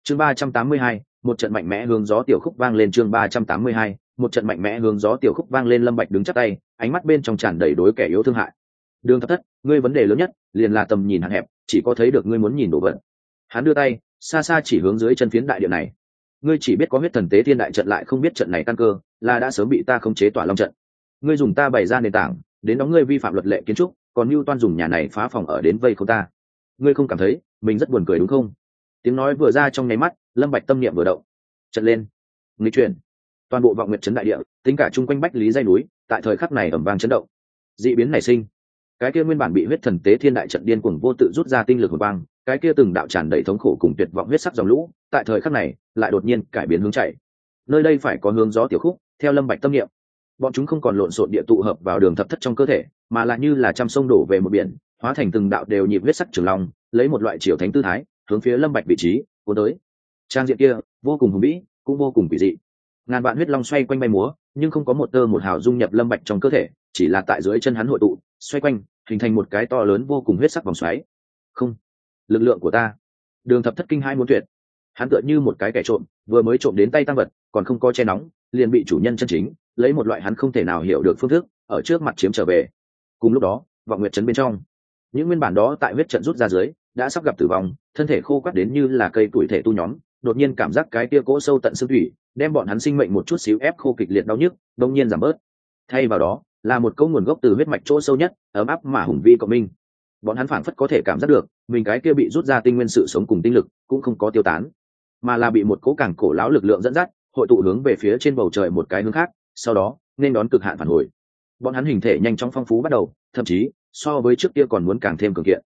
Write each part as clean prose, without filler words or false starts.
chương 382, một trận mạnh mẽ hướng gió tiểu khúc vang lên. Chương 382, một trận mạnh mẽ hướng gió tiểu khúc vang lên. Lâm Bạch đứng chắp tay, ánh mắt bên trong tràn đầy đối kẻ yếu thương hại. Đường Thập Thất, ngươi vấn đề lớn nhất liền là tầm nhìn hạn hẹp, chỉ có thấy được ngươi muốn nhìn đồ vật. Hắn đưa tay xa xa chỉ hướng dưới chân phiến đại địa này. Ngươi chỉ biết có huyết thần tế thiên đại trận, lại không biết trận này căn cơ là đã sớm bị ta khống chế tỏa long trận. Ngươi dùng ta bày ra nền tảng đến đóng ngươi vi phạm luật lệ kiến trúc, còn Nưu Toan dùng nhà này phá phòng ở đến vây khốn ta. Ngươi không cảm thấy mình rất buồn cười đúng không? Tiếng nói vừa ra trong nháy mắt, Lâm Bạch tâm niệm vừa động, trận lên nghịch chuyển, toàn bộ vọng nguyệt trấn đại địa, tính cả chung quanh bách lý dây núi, tại thời khắc này ầm vang chấn động. Dị biến nảy sinh, cái kia nguyên bản bị huyết thần tế thiên đại trận điên cuồng vô tự rút ra tinh lực hồn băng, cái kia từng đạo tràn đầy thống khổ cùng tuyệt vọng huyết sắc dòng lũ, tại thời khắc này lại đột nhiên cải biến hướng chạy. Nơi đây phải có hướng gió tiểu khúc, theo Lâm Bạch tâm niệm, bọn chúng không còn lộn xộn địa tụ hợp vào Đường Thập Thất trong cơ thể, mà là như là trăm sông đổ về một biển, hóa thành từng đạo đều nhịp huyết sắc trường long, lấy một loại triều thánh tư thái, hướng phía Lâm Bạch vị trí cuốn tới. Trang diện kia vô cùng hùng vĩ, cũng vô cùng kỳ dị. Ngàn vạn huyết long xoay quanh bay múa, nhưng không có một tơ một hào dung nhập Lâm Bạch trong cơ thể, chỉ là tại dưới chân hắn hội tụ, xoay quanh, hình thành một cái to lớn vô cùng huyết sắc vòng xoáy. Không, lực lượng của ta! Đường Thập Thất kinh hai muốn tuyệt. Hắn tựa như một cái kẻ trộm, vừa mới trộm đến tay tăng vật, còn không có che nóng, liền bị chủ nhân chân chính lấy một loại hắn không thể nào hiểu được phương thức ở trước mặt chiếm trở về. Cùng lúc đó, vọng nguyệt trấn bên trong, những nguyên bản đó tại huyết trận rút ra dưới đã sắp gặp tử vong, thân thể khô quắt đến như là cây tuổi thể tu nhóm, đột nhiên cảm giác cái kia cỗ sâu tận xương thủy đem bọn hắn sinh mệnh một chút xíu ép khô, kịch liệt đau nhức đông nhiên giảm bớt. Thay vào đó là một câu nguồn gốc từ huyết mạch chỗ sâu nhất, ấm áp mà hùng vĩ cộng minh. Bọn hắn phảng phất có thể cảm giác được mình cái kia bị rút ra tinh nguyên sự sống cùng tinh lực cũng không có tiêu tán, mà là bị một cỗ càng cổ lão lực lượng dẫn dắt, hội tụ hướng về phía trên bầu trời một cái hướng khác, sau đó nên đón cực hạn phản hồi. Bọn hắn hình thể nhanh chóng phong phú bắt đầu, thậm chí so với trước kia còn muốn càng thêm cường kiện.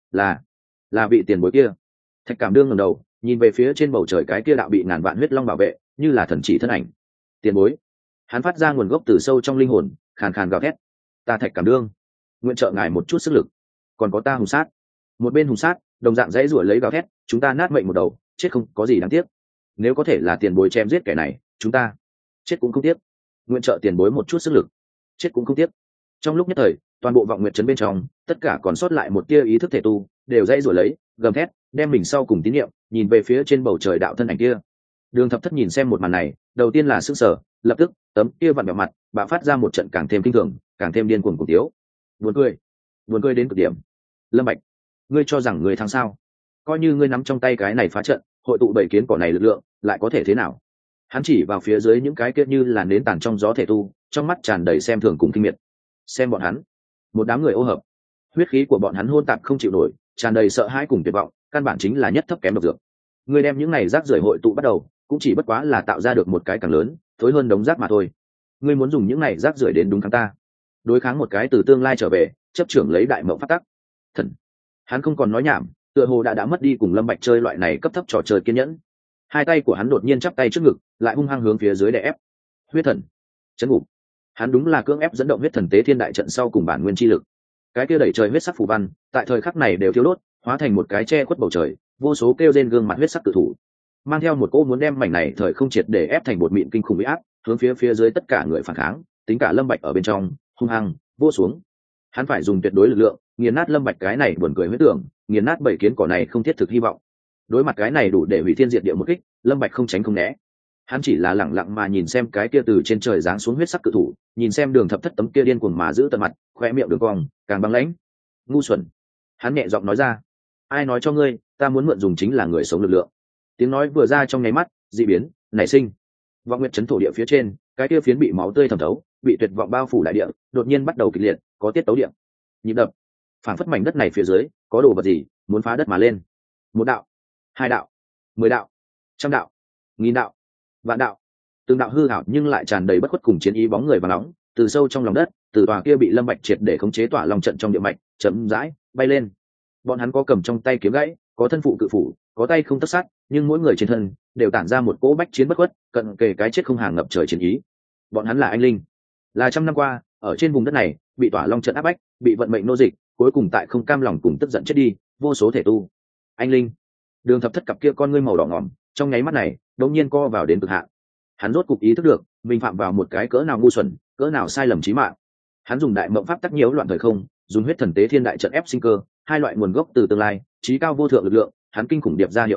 Là vị tiền bối kia. Thạch Cảm Đương ngẩng đầu nhìn về phía trên bầu trời cái kia đạo bị ngàn vạn huyết long bảo vệ, như là thần chỉ thân ảnh. Tiền bối. Hắn phát ra nguồn gốc từ sâu trong linh hồn, khàn khàn gào thét. Ta Thạch Cảm Đương, nguyện trợ ngài một chút sức lực. Còn có ta Hùng Sát. Một bên Hùng Sát đồng dạng dãy ruổi lấy gào thét, chúng ta nát mệnh một đầu, chết không có gì đáng tiếc. Nếu có thể là tiền bối chém giết kẻ này, chúng ta chết cũng không tiếc. Nguyện trợ tiền bối một chút sức lực, chết cũng không tiếc. Trong lúc nhất thời, toàn bộ vọng nguyệt trấn bên trong, tất cả còn sót lại một tia ý thức thể tu, đều dãy ruổi lấy, gầm thét, đem mình sau cùng tín niệm nhìn về phía trên bầu trời đạo thân ảnh kia. Đường Thập Thất nhìn xem một màn này, đầu tiên là sững sờ, lập tức tấm kia vặn vẹo mặt bạo phát ra một trận càng thêm kinh thường, càng thêm điên cuồng cùng tiếu. Buồn cười đến cực điểm. Lâm Bạch, ngươi cho rằng ngươi thắng sao? Coi như ngươi nắm trong tay cái này phá trận, hội tụ bảy kiến cỏ này lực lượng, lại có thể thế nào? Hắn chỉ vào phía dưới những cái kia như là nến tàn trong gió thể tu, trong mắt tràn đầy xem thường cùng kinh miệt. Xem bọn hắn, một đám người ô hợp, huyết khí của bọn hắn hôn tạp không chịu nổi, tràn đầy sợ hãi cùng tuyệt vọng, căn bản chính là nhất thấp kém độc dược. Ngươi đem những này rác rưởi hội tụ bắt đầu, cũng chỉ bất quá là tạo ra được một cái càng lớn, thối hơn đống rác mà thôi. Ngươi muốn dùng những này rác rưởi đến đúng kháng ta, đối kháng một cái từ tương lai trở về, chấp trưởng lấy đại mộng phát tắc. Thần, hắn không còn nói nhảm, tựa hồ đã mất đi cùng Lâm Bạch chơi loại này cấp thấp trò chơi kiên nhẫn. Hai tay của hắn đột nhiên chắp tay trước ngực, lại hung hăng hướng phía dưới đè ép. Huyết thần, chấn ngục. Hắn đúng là cưỡng ép dẫn động huyết thần tế thiên đại trận sau cùng bản nguyên chi lực. Cái kia đẩy trời huyết sắc phù văn, tại thời khắc này đều thiêu đốt, hóa thành một cái che khuất bầu trời, vô số kêu rên gương mặt huyết sắc tự thủ, mang theo một cỗ muốn đem mảnh này thời không triệt để ép thành bột mịn kinh khủng uy áp, hướng phía dưới tất cả người phản kháng, tính cả Lâm Bạch ở bên trong, hung hăng vô xuống. Hắn phải dùng tuyệt đối lực lượng nghiền nát Lâm Bạch cái này buồn cười huyết tưởng, nghiền nát bảy kiến cỏ này không thiết thực hy vọng. Đối mặt cái này đủ để hủy thiên diệt địa một kích, Lâm Bạch không tránh không né. Hắn chỉ là lẳng lặng mà nhìn xem cái kia từ trên trời giáng xuống huyết sắc cự thủ, nhìn xem Đường Thập Thất tấm kia điên cuồng mà giữ tận mặt, khóe miệng đường cong càng băng lãnh. Ngu xuẩn. Hắn nhẹ giọng nói ra. Ai nói cho ngươi, ta muốn mượn dùng chính là người sống lực lượng. Tiếng nói vừa ra trong nháy mắt, dị biến nảy sinh. Vọng nguyệt trấn thổ địa phía trên, cái kia phiến bị máu tươi thẩm thấu, bị tuyệt vọng bao phủ đại địa, đột nhiên bắt đầu kịch liệt, có tiết tấu địa. Nhịp đập, phảng phất mảnh đất này phía dưới có đồ vật gì muốn phá đất mà lên. Một đạo, hai đạo, 10 đạo, trăm đạo, nghìn đạo, vạn đạo, từng đạo hư ảo nhưng lại tràn đầy bất khuất cùng chiến ý bóng người và nóng, từ sâu trong lòng đất, từ tòa kia bị Lâm Bạch triệt để khống chế tỏa lòng trận trong địa mạch, chậm rãi bay lên. Bọn hắn có cầm trong tay kiếm gãy, có thân phụ cự phủ, có tay không tất sát, nhưng mỗi người trên thân đều tản ra một cỗ bách chiến bất khuất, cận kề cái chết không hàng ngập trời chiến ý. Bọn hắn là anh linh, là trăm năm qua ở trên vùng đất này bị tỏa long trận áp bách, bị vận mệnh nô dịch, cuối cùng tại không cam lòng cùng tức giận chết đi, vô số thể tu. Anh linh. Đường Thập Thất cặp kia con ngươi màu đỏ ngòm, trong nháy mắt này, đột nhiên co vào đến cực hạn. Hắn rốt cục ý thức được, mình phạm vào một cái cỡ nào ngu xuẩn, cỡ nào sai lầm chí mạng. Hắn dùng đại mộng pháp tắc nhiễu loạn thời không, dùng huyết thần tế thiên đại trận ép sinh cơ, hai loại nguồn gốc từ tương lai, chí cao vô thượng lực lượng, hắn kinh khủng điệp ra hiệu ứng,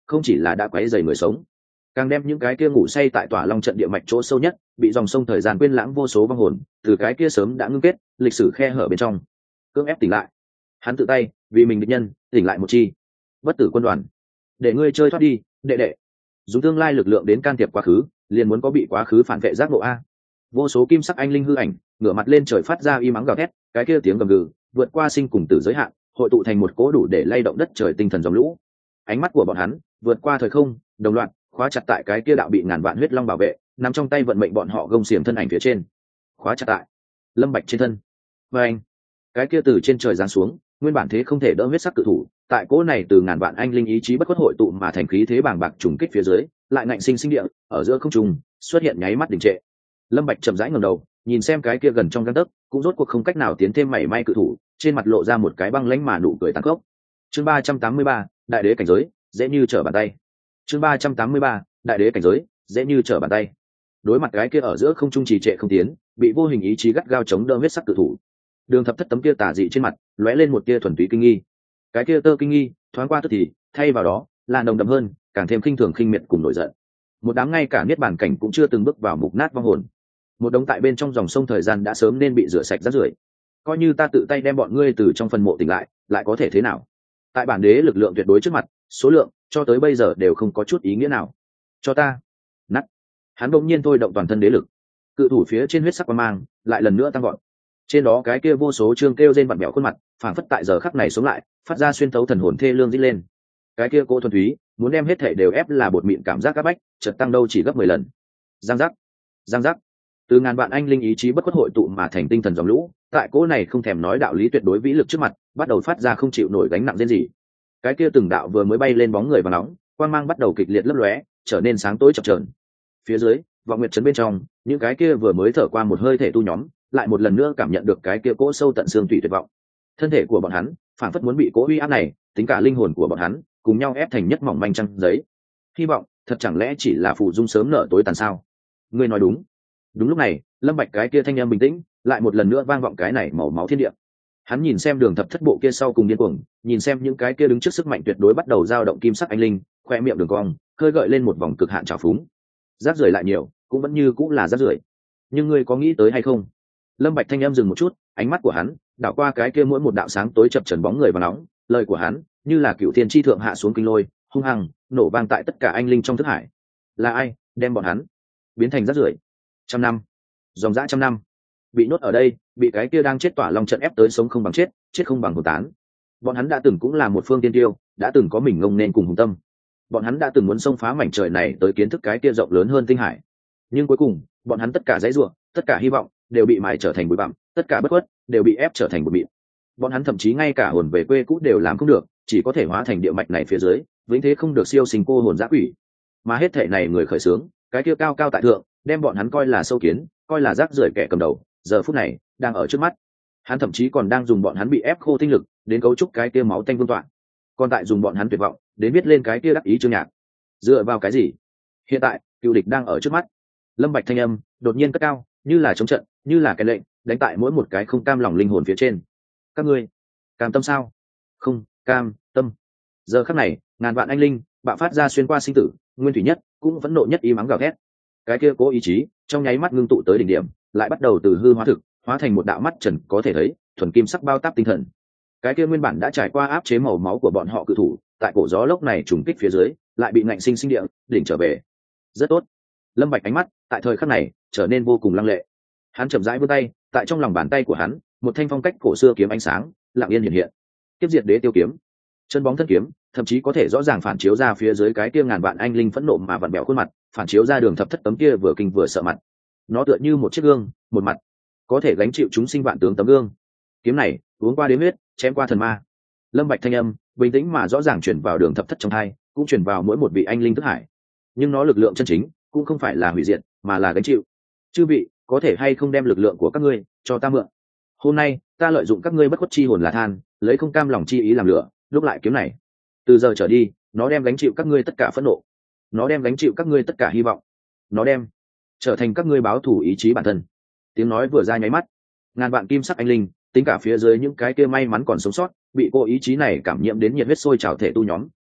không chỉ là đã quấy rầy người sống, càng đem những cái kia ngủ say tại tỏa long trận địa mạch chỗ sâu nhất bị dòng sông thời gian quên lãng vô số vong hồn từ cái kia sớm đã ngưng kết lịch sử khe hở bên trong cưỡng ép tỉnh lại. Hắn tự tay vì mình địch nhân tỉnh lại một chi bất tử quân đoàn, để ngươi chơi thoát đi đệ đệ. Dùng tương lai lực lượng đến can thiệp quá khứ, liền muốn có bị quá khứ phản vệ giác ngộ a. Vô số kim sắc anh linh hư ảnh ngửa mặt lên trời phát ra y mắng gào thét, cái kia tiếng gầm gừ vượt qua sinh cùng tử giới hạn, hội tụ thành một cỗ đủ để lay động đất trời tinh thần dòng lũ. Ánh mắt của bọn hắn vượt qua thời không, đồng loạt khóa chặt tại cái kia đạo bị ngàn vạn huyết long bảo vệ nằm trong tay vận mệnh bọn họ gông xiềng thân ảnh phía trên, khóa chặt tại Lâm Bạch trên thân. Và anh, cái kia từ trên trời giáng xuống nguyên bản thế không thể đỡ huyết sắc cự thủ, tại cỗ này từ ngàn vạn anh linh ý chí bất khuất hội tụ mà thành khí thế bàng bạc trùng kích phía dưới, lại ngạnh sinh sinh địa ở giữa không trung xuất hiện nháy mắt đình trệ. Lâm Bạch chậm rãi ngẩng đầu, nhìn xem cái kia gần trong gang tấc, cũng rốt cuộc không cách nào tiến thêm mảy may cự thủ, trên mặt lộ ra một cái băng lãnh mà nụ cười tàn khốc. Chương 383, đại đế cảnh giới, dễ như trở bàn tay. Chương 383, đại đế cảnh giới, dễ như trở bàn tay. Đối mặt cái kia ở giữa không trung trì trệ không tiến, bị vô hình ý chí gắt gao chống đỡ huyết sắc cự thủ, Đường Thập Thất tấm kia tà dị trên mặt lóe lên một tia thuần túy kinh nghi. Cái kia tơ kinh nghi thoáng qua tức thì thay vào đó là nồng đậm hơn, càng thêm khinh thường khinh miệt cùng nổi giận. Một đám ngay cả niết bàn cảnh cũng chưa từng bước vào mục nát vong hồn, một đống tại bên trong dòng sông thời gian đã sớm nên bị rửa sạch rác rưởi. Coi như ta tự tay đem bọn ngươi từ trong phần mộ tỉnh lại có thể thế nào? Tại bản đế lực lượng tuyệt đối trước mặt, số lượng cho tới bây giờ đều không có chút ý nghĩa nào. Cho ta nắt. Hắn bỗng nhiên thôi động toàn thân đế lực, cự thủ phía trên huyết sắc quang mang lại lần nữa tăng gọn. Trên đó cái kia vô số chương kêu rên vặn bẹo khuôn mặt phảng phất tại giờ khắc này sống lại, phát ra xuyên thấu thần hồn thê lương rít lên. Cái kia cô thuần túy muốn đem hết thể đều ép là bột mịn cảm giác các bách, chợt tăng đâu chỉ gấp 10 lần. Giang giác, giang giác. Từ ngàn vạn anh linh ý chí bất khuất hội tụ mà thành tinh thần dòng lũ, tại cỗ này không thèm nói đạo lý tuyệt đối vĩ lực trước mặt, bắt đầu phát ra không chịu nổi gánh nặng riêng gì. Cái kia từng đạo vừa mới bay lên bóng người và nóng, quang mang bắt đầu kịch liệt lấp lóe, trở nên sáng tối chập chờn. Phía dưới, vọng nguyệt trấn bên trong, những cái kia vừa mới thở qua một hơi thể tu nhóm, lại một lần nữa cảm nhận được cái kia cỗ sâu tận xương tủy tuyệt vọng. Thân thể của bọn hắn phảng phất muốn bị cỗ uy áp này, tính cả linh hồn của bọn hắn cùng nhau ép thành nhất mỏng manh trăng giấy. Hy vọng thật chẳng lẽ chỉ là phù dung sớm nở tối tàn sao? Ngươi nói đúng. Đúng lúc này, Lâm Bạch cái kia thanh âm bình tĩnh lại một lần nữa vang vọng cái này màu máu thiên địa. Hắn nhìn xem Đường Thập Thất bộ kia sau cùng điên cuồng, nhìn xem những cái kia đứng trước sức mạnh tuyệt đối bắt đầu dao động kim sắc anh linh, khoe miệng đường cong khơi gợi lên một vòng cực hạn trào phúng. Rác rưởi lại nhiều, cũng vẫn như cũng là rác rưởi. Nhưng ngươi có nghĩ tới hay không? Lâm Bạch thanh âm dừng một chút, ánh mắt của hắn đảo qua cái kia mỗi một đạo sáng tối chập chờn bóng người và nóng, lời của hắn như là cựu thiên chi thượng hạ xuống kinh lôi, hung hăng nổ vang tại tất cả anh linh trong thức hải. Là ai đem bọn hắn biến thành rác rưởi? Trăm năm, dòng dã trăm năm, bị nhốt ở đây, bị cái kia đang chết tỏa long trận ép tới sống không bằng chết, chết không bằng hồn tán. Bọn hắn đã từng cũng là một phương tiên tiêu, đã từng có mình ngông nên cùng hùng tâm. Bọn hắn đã từng muốn xông phá mảnh trời này tới kiến thức cái kia rộng lớn hơn tinh hải. Nhưng cuối cùng, bọn hắn tất cả dãy rủa, tất cả hy vọng đều bị mài trở thành bụi bặm, tất cả bất khuất đều bị ép trở thành bụi mịn. Bọn hắn thậm chí ngay cả hồn về quê cũ đều làm không được, chỉ có thể hóa thành địa mạch này phía dưới, vĩnh thế không được siêu sinh cô hồn dã quỷ. Mà hết thể này người khởi xướng, cái kia cao cao tại thượng, đem bọn hắn coi là sâu kiến, coi là rác rưởi kẻ cầm đầu, giờ phút này đang ở trước mắt. Hắn thậm chí còn đang dùng bọn hắn bị ép khô tinh lực đến cấu trúc cái kia máu tanh vương tọa, còn tại dùng bọn hắn tuyệt vọng đến viết lên cái kia đắc ý chương nhạc. Dựa vào cái gì? Hiện tại cựu địch đang ở trước mắt. Lâm Bạch thanh âm đột nhiên cất cao, như là chống trận, như là cái lệnh đánh tại mỗi một cái không cam lòng linh hồn phía trên. Các ngươi cam tâm sao? Không cam tâm. Giờ khắc này, ngàn vạn anh linh bạo phát ra xuyên qua sinh tử, nguyên thủy nhất cũng vẫn nộ nhất ý mắng gào thét. Cái kia cố ý chí trong nháy mắt ngưng tụ tới đỉnh điểm, lại bắt đầu từ hư hóa thực, hóa thành một đạo mắt trần có thể thấy thuần kim sắc bao táp tinh thần. Cái kia nguyên bản đã trải qua áp chế màu máu của bọn họ cự thủ, tại cổ gió lốc này trùng kích phía dưới, lại bị ngạnh sinh sinh địa đỉnh trở về. Rất tốt. Lâm Bạch ánh mắt tại thời khắc này trở nên vô cùng lăng lệ. Hắn chậm rãi vươn tay, tại trong lòng bàn tay của hắn, một thanh phong cách cổ xưa kiếm ánh sáng lặng yên hiện hiện. Tiếp diệt đế tiêu kiếm. Chân bóng thân kiếm, thậm chí có thể rõ ràng phản chiếu ra phía dưới cái kia ngàn vạn anh linh phẫn nộ mà vặn bẹo khuôn mặt, phản chiếu ra Đường Thập Thất tấm kia vừa kinh vừa sợ mặt. Nó tựa như một chiếc gương, một mặt có thể gánh chịu chúng sinh vạn tướng tấm gương. Kiếm này uống qua đế huyết, chém qua thần ma. Lâm Bạch thanh âm bình tĩnh mà rõ ràng truyền vào Đường Thập Thất trong tai, cũng truyền vào mỗi một vị anh linh thức hải. Nhưng nó lực lượng chân chính cũng không phải là hủy diệt, mà là gánh chịu. Chư vị, có thể hay không đem lực lượng của các ngươi cho ta mượn? Hôm nay ta lợi dụng các ngươi bất khuất chi hồn là than, lấy không cam lòng chi ý làm lửa, lúc lại kiếm này. Từ giờ trở đi, nó đem gánh chịu các ngươi tất cả phẫn nộ, nó đem gánh chịu các ngươi tất cả hy vọng, nó đem trở thành các ngươi báo thù ý chí bản thân. Tiếng nói vừa ra nháy mắt, ngàn vạn kim sắc anh linh, tính cả phía dưới những cái kia may mắn còn sống sót, bị cô ý chí này cảm nhiễm đến nhiệt huyết sôi trào thể tu nhóm,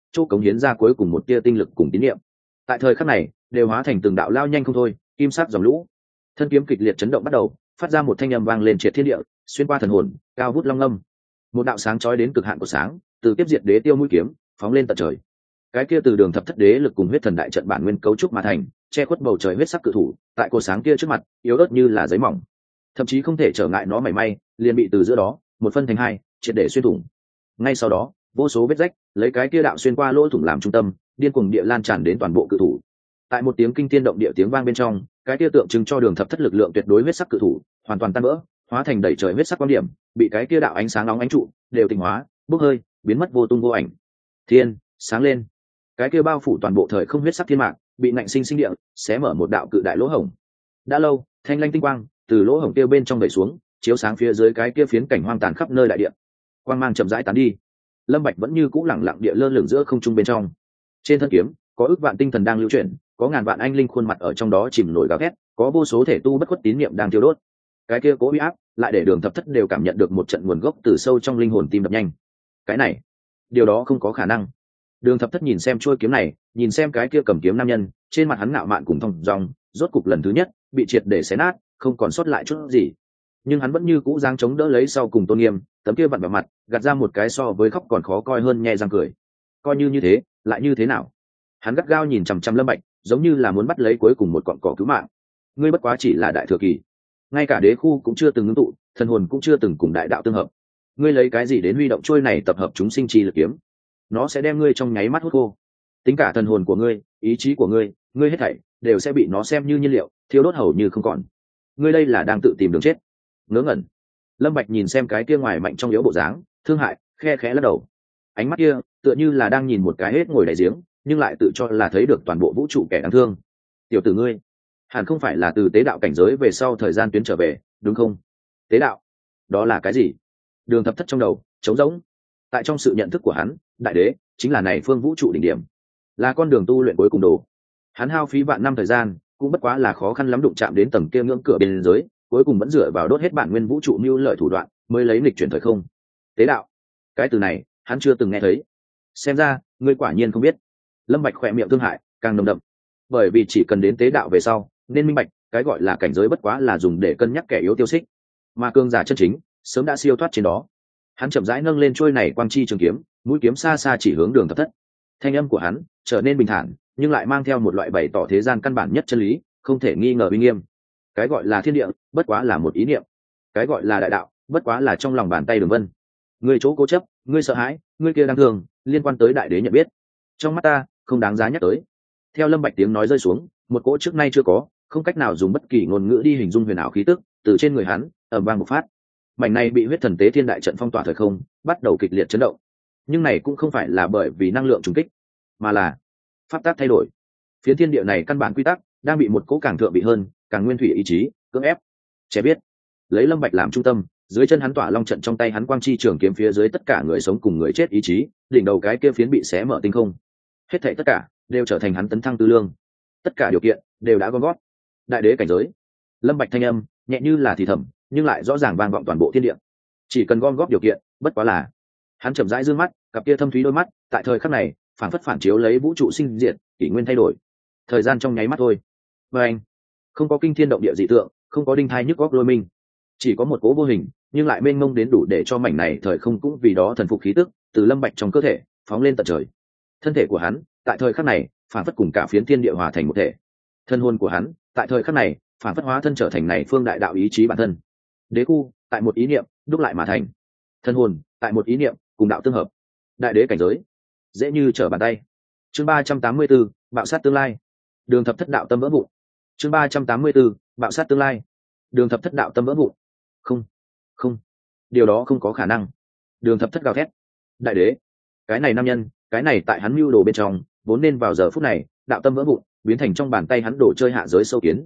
chỗ cống hiến ra cuối cùng một tia tinh lực cùng tín niệm. Tại thời khắc này đều hóa thành từng đạo lao nhanh không thôi kim sắc dòng lũ. Thân kiếm kịch liệt chấn động bắt đầu, phát ra một thanh âm vang lên triệt thiên địa, xuyên qua thần hồn, cao vút long âm. Một đạo sáng chói đến cực hạn của sáng, từ tiếp diệt đế tiêu mũi kiếm phóng lên tận trời. Cái kia từ đường thập thất đế lực cùng huyết thần đại trận bản nguyên cấu trúc mà thành, che khuất bầu trời huyết sắc cự thủ, tại cột sáng kia trước mặt yếu ớt như là giấy mỏng, thậm chí không thể trở ngại nó mảy may, liền bị từ giữa đó một phân thành hai, triệt để xuyên thủng. Ngay sau đó vô số vết rách lấy cái kia đạo xuyên qua lỗ thủng làm trung tâm, điên cuồng địa lan tràn đến toàn bộ cự thủ. Tại một tiếng kinh thiên động địa tiếng vang bên trong, cái kia tượng trưng cho đường thập thất lực lượng tuyệt đối huyết sắc cự thủ hoàn toàn tan vỡ, hóa thành đầy trời huyết sắc quan điểm, bị cái kia đạo ánh sáng nóng ánh trụ đều tinh hóa, bốc hơi, biến mất vô tung vô ảnh. Thiên sáng lên, cái kia bao phủ toàn bộ thời không huyết sắc thiên mạc bị nạnh sinh sinh địa xé mở một đạo cự đại lỗ hổng. Đã lâu, thanh lanh tinh quang từ lỗ hổng kia bên trong đẩy xuống, chiếu sáng phía dưới cái kia phiến cảnh hoang tàn khắp nơi đại địa. Quang mang chậm rãi tán đi, Lâm Bạch vẫn như cũ lẳng lặng địa lơ lửng giữa không trung bên trong. Trên thân kiếm có ước vạn tinh thần đang lưu chuyển, có ngàn vạn anh linh khuôn mặt ở trong đó chìm nổi gào thét, có vô số thể tu bất khuất tín niệm đang thiêu đốt. Cái kia cố uy áp lại để đường thập thất đều cảm nhận được một trận nguồn gốc từ sâu trong linh hồn tim đập nhanh. Cái này, điều đó không có khả năng. Đường thập thất nhìn xem chuôi kiếm này, nhìn xem cái kia cầm kiếm nam nhân, trên mặt hắn ngạo mạn cùng thong dong, rốt cục lần thứ nhất bị triệt để xé nát, không còn sót lại chút gì. Nhưng hắn vẫn như cũ giang chống đỡ lấy sau cùng tôn nghiêm, tấm kia vặn vào mặt, gạt ra một cái so với khóc còn khó coi hơn nhe răng cười. Coi như thế, lại như thế nào? Hắn gắt gao nhìn chằm chằm Lâm Bạch, giống như là muốn bắt lấy cuối cùng một cọng cỏ cứu mạng. Ngươi bất quá chỉ là đại thừa kỳ, ngay cả đế khu cũng chưa từng ngưng tụ, thần hồn cũng chưa từng cùng đại đạo tương hợp. Ngươi lấy cái gì đến huy động trôi này tập hợp chúng sinh chi lực kiếm? Nó sẽ đem ngươi trong nháy mắt hút khô. Tính cả thần hồn của ngươi, ý chí của ngươi, ngươi hết thảy đều sẽ bị nó xem như nhiên liệu, thiêu đốt hầu như không còn. Ngươi đây là đang tự tìm đường chết. Ngớ ngẩn. Lâm Bạch nhìn xem cái kia ngoài mạnh trong yếu bộ dáng, thương hại, khe khẽ lắc đầu. Ánh mắt kia tựa như là đang nhìn một cái hết ngồi đại giếng, nhưng lại tự cho là thấy được toàn bộ vũ trụ kẻ đáng thương. Tiểu tử ngươi, hẳn không phải là từ tế đạo cảnh giới về sau thời gian tuyến trở về, đúng không? Tế đạo, đó là cái gì? Đường thập thất trong đầu trống rỗng. Tại trong sự nhận thức của hắn, đại đế chính là này phương vũ trụ đỉnh điểm, là con đường tu luyện cuối cùng đồ. Hắn hao phí vạn năm thời gian, cũng bất quá là khó khăn lắm đụng chạm đến tầng kia ngưỡng cửa biên giới, cuối cùng vẫn dựa vào đốt hết bản nguyên vũ trụ mưu lợi thủ đoạn mới lấy lịch chuyển thời không. Tế đạo, cái từ này hắn chưa từng nghe thấy. Xem ra ngươi quả nhiên không biết. Lâm Bạch khỏe miệng thương hại càng nồng đậm, bởi vì chỉ cần đến tế đạo về sau nên minh bạch cái gọi là cảnh giới bất quá là dùng để cân nhắc kẻ yếu tiêu xích, mà cường giả chân chính sớm đã siêu thoát trên đó. Hắn chậm rãi nâng lên trôi này quang chi trường kiếm, mũi kiếm xa xa chỉ hướng đường thập thất. Thanh âm của hắn trở nên bình thản, nhưng lại mang theo một loại bày tỏ thế gian căn bản nhất chân lý, không thể nghi ngờ uy nghiêm. Cái gọi là thiên địa bất quá là một ý niệm, cái gọi là đại đạo bất quá là trong lòng bàn tay đường vân. Ngươi chỗ cố chấp, ngươi sợ hãi, ngươi kia đang thường liên quan tới đại đế nhận biết, trong mắt ta không đáng giá nhắc tới. Theo Lâm Bạch tiếng nói rơi xuống, một cỗ trước nay chưa có, không cách nào dùng bất kỳ ngôn ngữ đi hình dung huyền ảo khí tức từ trên người hắn ầm vang một phát. Mảnh này bị huyết thần tế thiên đại trận phong tỏa thời không bắt đầu kịch liệt chấn động, nhưng này cũng không phải là bởi vì năng lượng trùng kích, mà là pháp tắc thay đổi. Phiến thiên địa này căn bản quy tắc đang bị một cỗ càng thượng bị hơn, càng nguyên thủy ý chí cưỡng ép. Trẻ biết, lấy Lâm Bạch làm trung tâm, dưới chân hắn tỏa long trận, trong tay hắn quang chi trường kiếm, phía dưới tất cả người sống cùng người chết ý chí, đỉnh đầu cái kia phiến bị xé mở tinh không, hết thảy tất cả đều trở thành hắn tấn thăng tư lương. Tất cả điều kiện đều đã gom gót. Đại đế cảnh giới. Lâm Bạch thanh âm nhẹ như là thì thầm, nhưng lại rõ ràng vang vọng toàn bộ thiên địa. Chỉ cần gom góp điều kiện, bất quá là. Hắn chậm rãi dương mắt, cặp kia thâm thúy đôi mắt tại thời khắc này phản phất phản chiếu lấy vũ trụ sinh diệt, kỷ nguyên thay đổi, thời gian trong nháy mắt thôi. Và anh, không có kinh thiên động địa dị tượng, không có đinh thai nhức góc lôi minh, chỉ có một cố vô hình nhưng lại mênh mông đến đủ để cho mảnh này thời không cũng vì đó thần phục khí tức từ Lâm Bạch trong cơ thể phóng lên tận trời. Thân thể của hắn tại thời khắc này phản phất cùng cả phiến thiên địa hòa thành một thể. Thân hồn của hắn tại thời khắc này phản phất hóa thân trở thành này phương đại đạo ý chí bản thân. Đế khu tại một ý niệm đúc lại mà thành, thân hồn tại một ý niệm cùng đạo tương hợp. Đại đế cảnh giới dễ như trở bàn tay. Chương 384, bạo sát tương lai. Đường thập thất đạo tâm vỡ vụn. Chương 384, bạo sát tương lai. Đường thập thất đạo tâm vỡ vụn. Không, không, điều đó không có khả năng. Đường thập thất gào thét. Đại đế, cái này nam nhân, cái này tại hắn mưu đồ bên trong vốn nên vào giờ phút này đạo tâm vỡ vụn, biến thành trong bàn tay hắn đồ chơi hạ giới sâu kiến.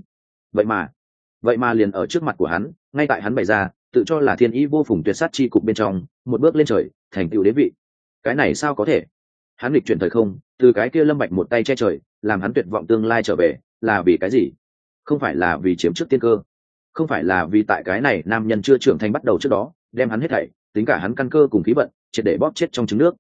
Vậy mà liền ở trước mặt của hắn, ngay tại hắn bày ra tự cho là thiên ý vô phùng tuyệt sát chi cục bên trong, một bước lên trời thành tựu đế vị. Cái này sao có thể? Hắn nghịch chuyển thời không, từ cái kia Lâm Bạch một tay che trời, làm hắn tuyệt vọng tương lai trở về, là vì cái gì? Không phải là vì chiếm trước tiên cơ, không phải là vì tại cái này nam nhân chưa trưởng thành bắt đầu trước đó đem hắn hết thảy, tính cả hắn căn cơ cùng khí vận triệt để bóp chết trong trứng nước.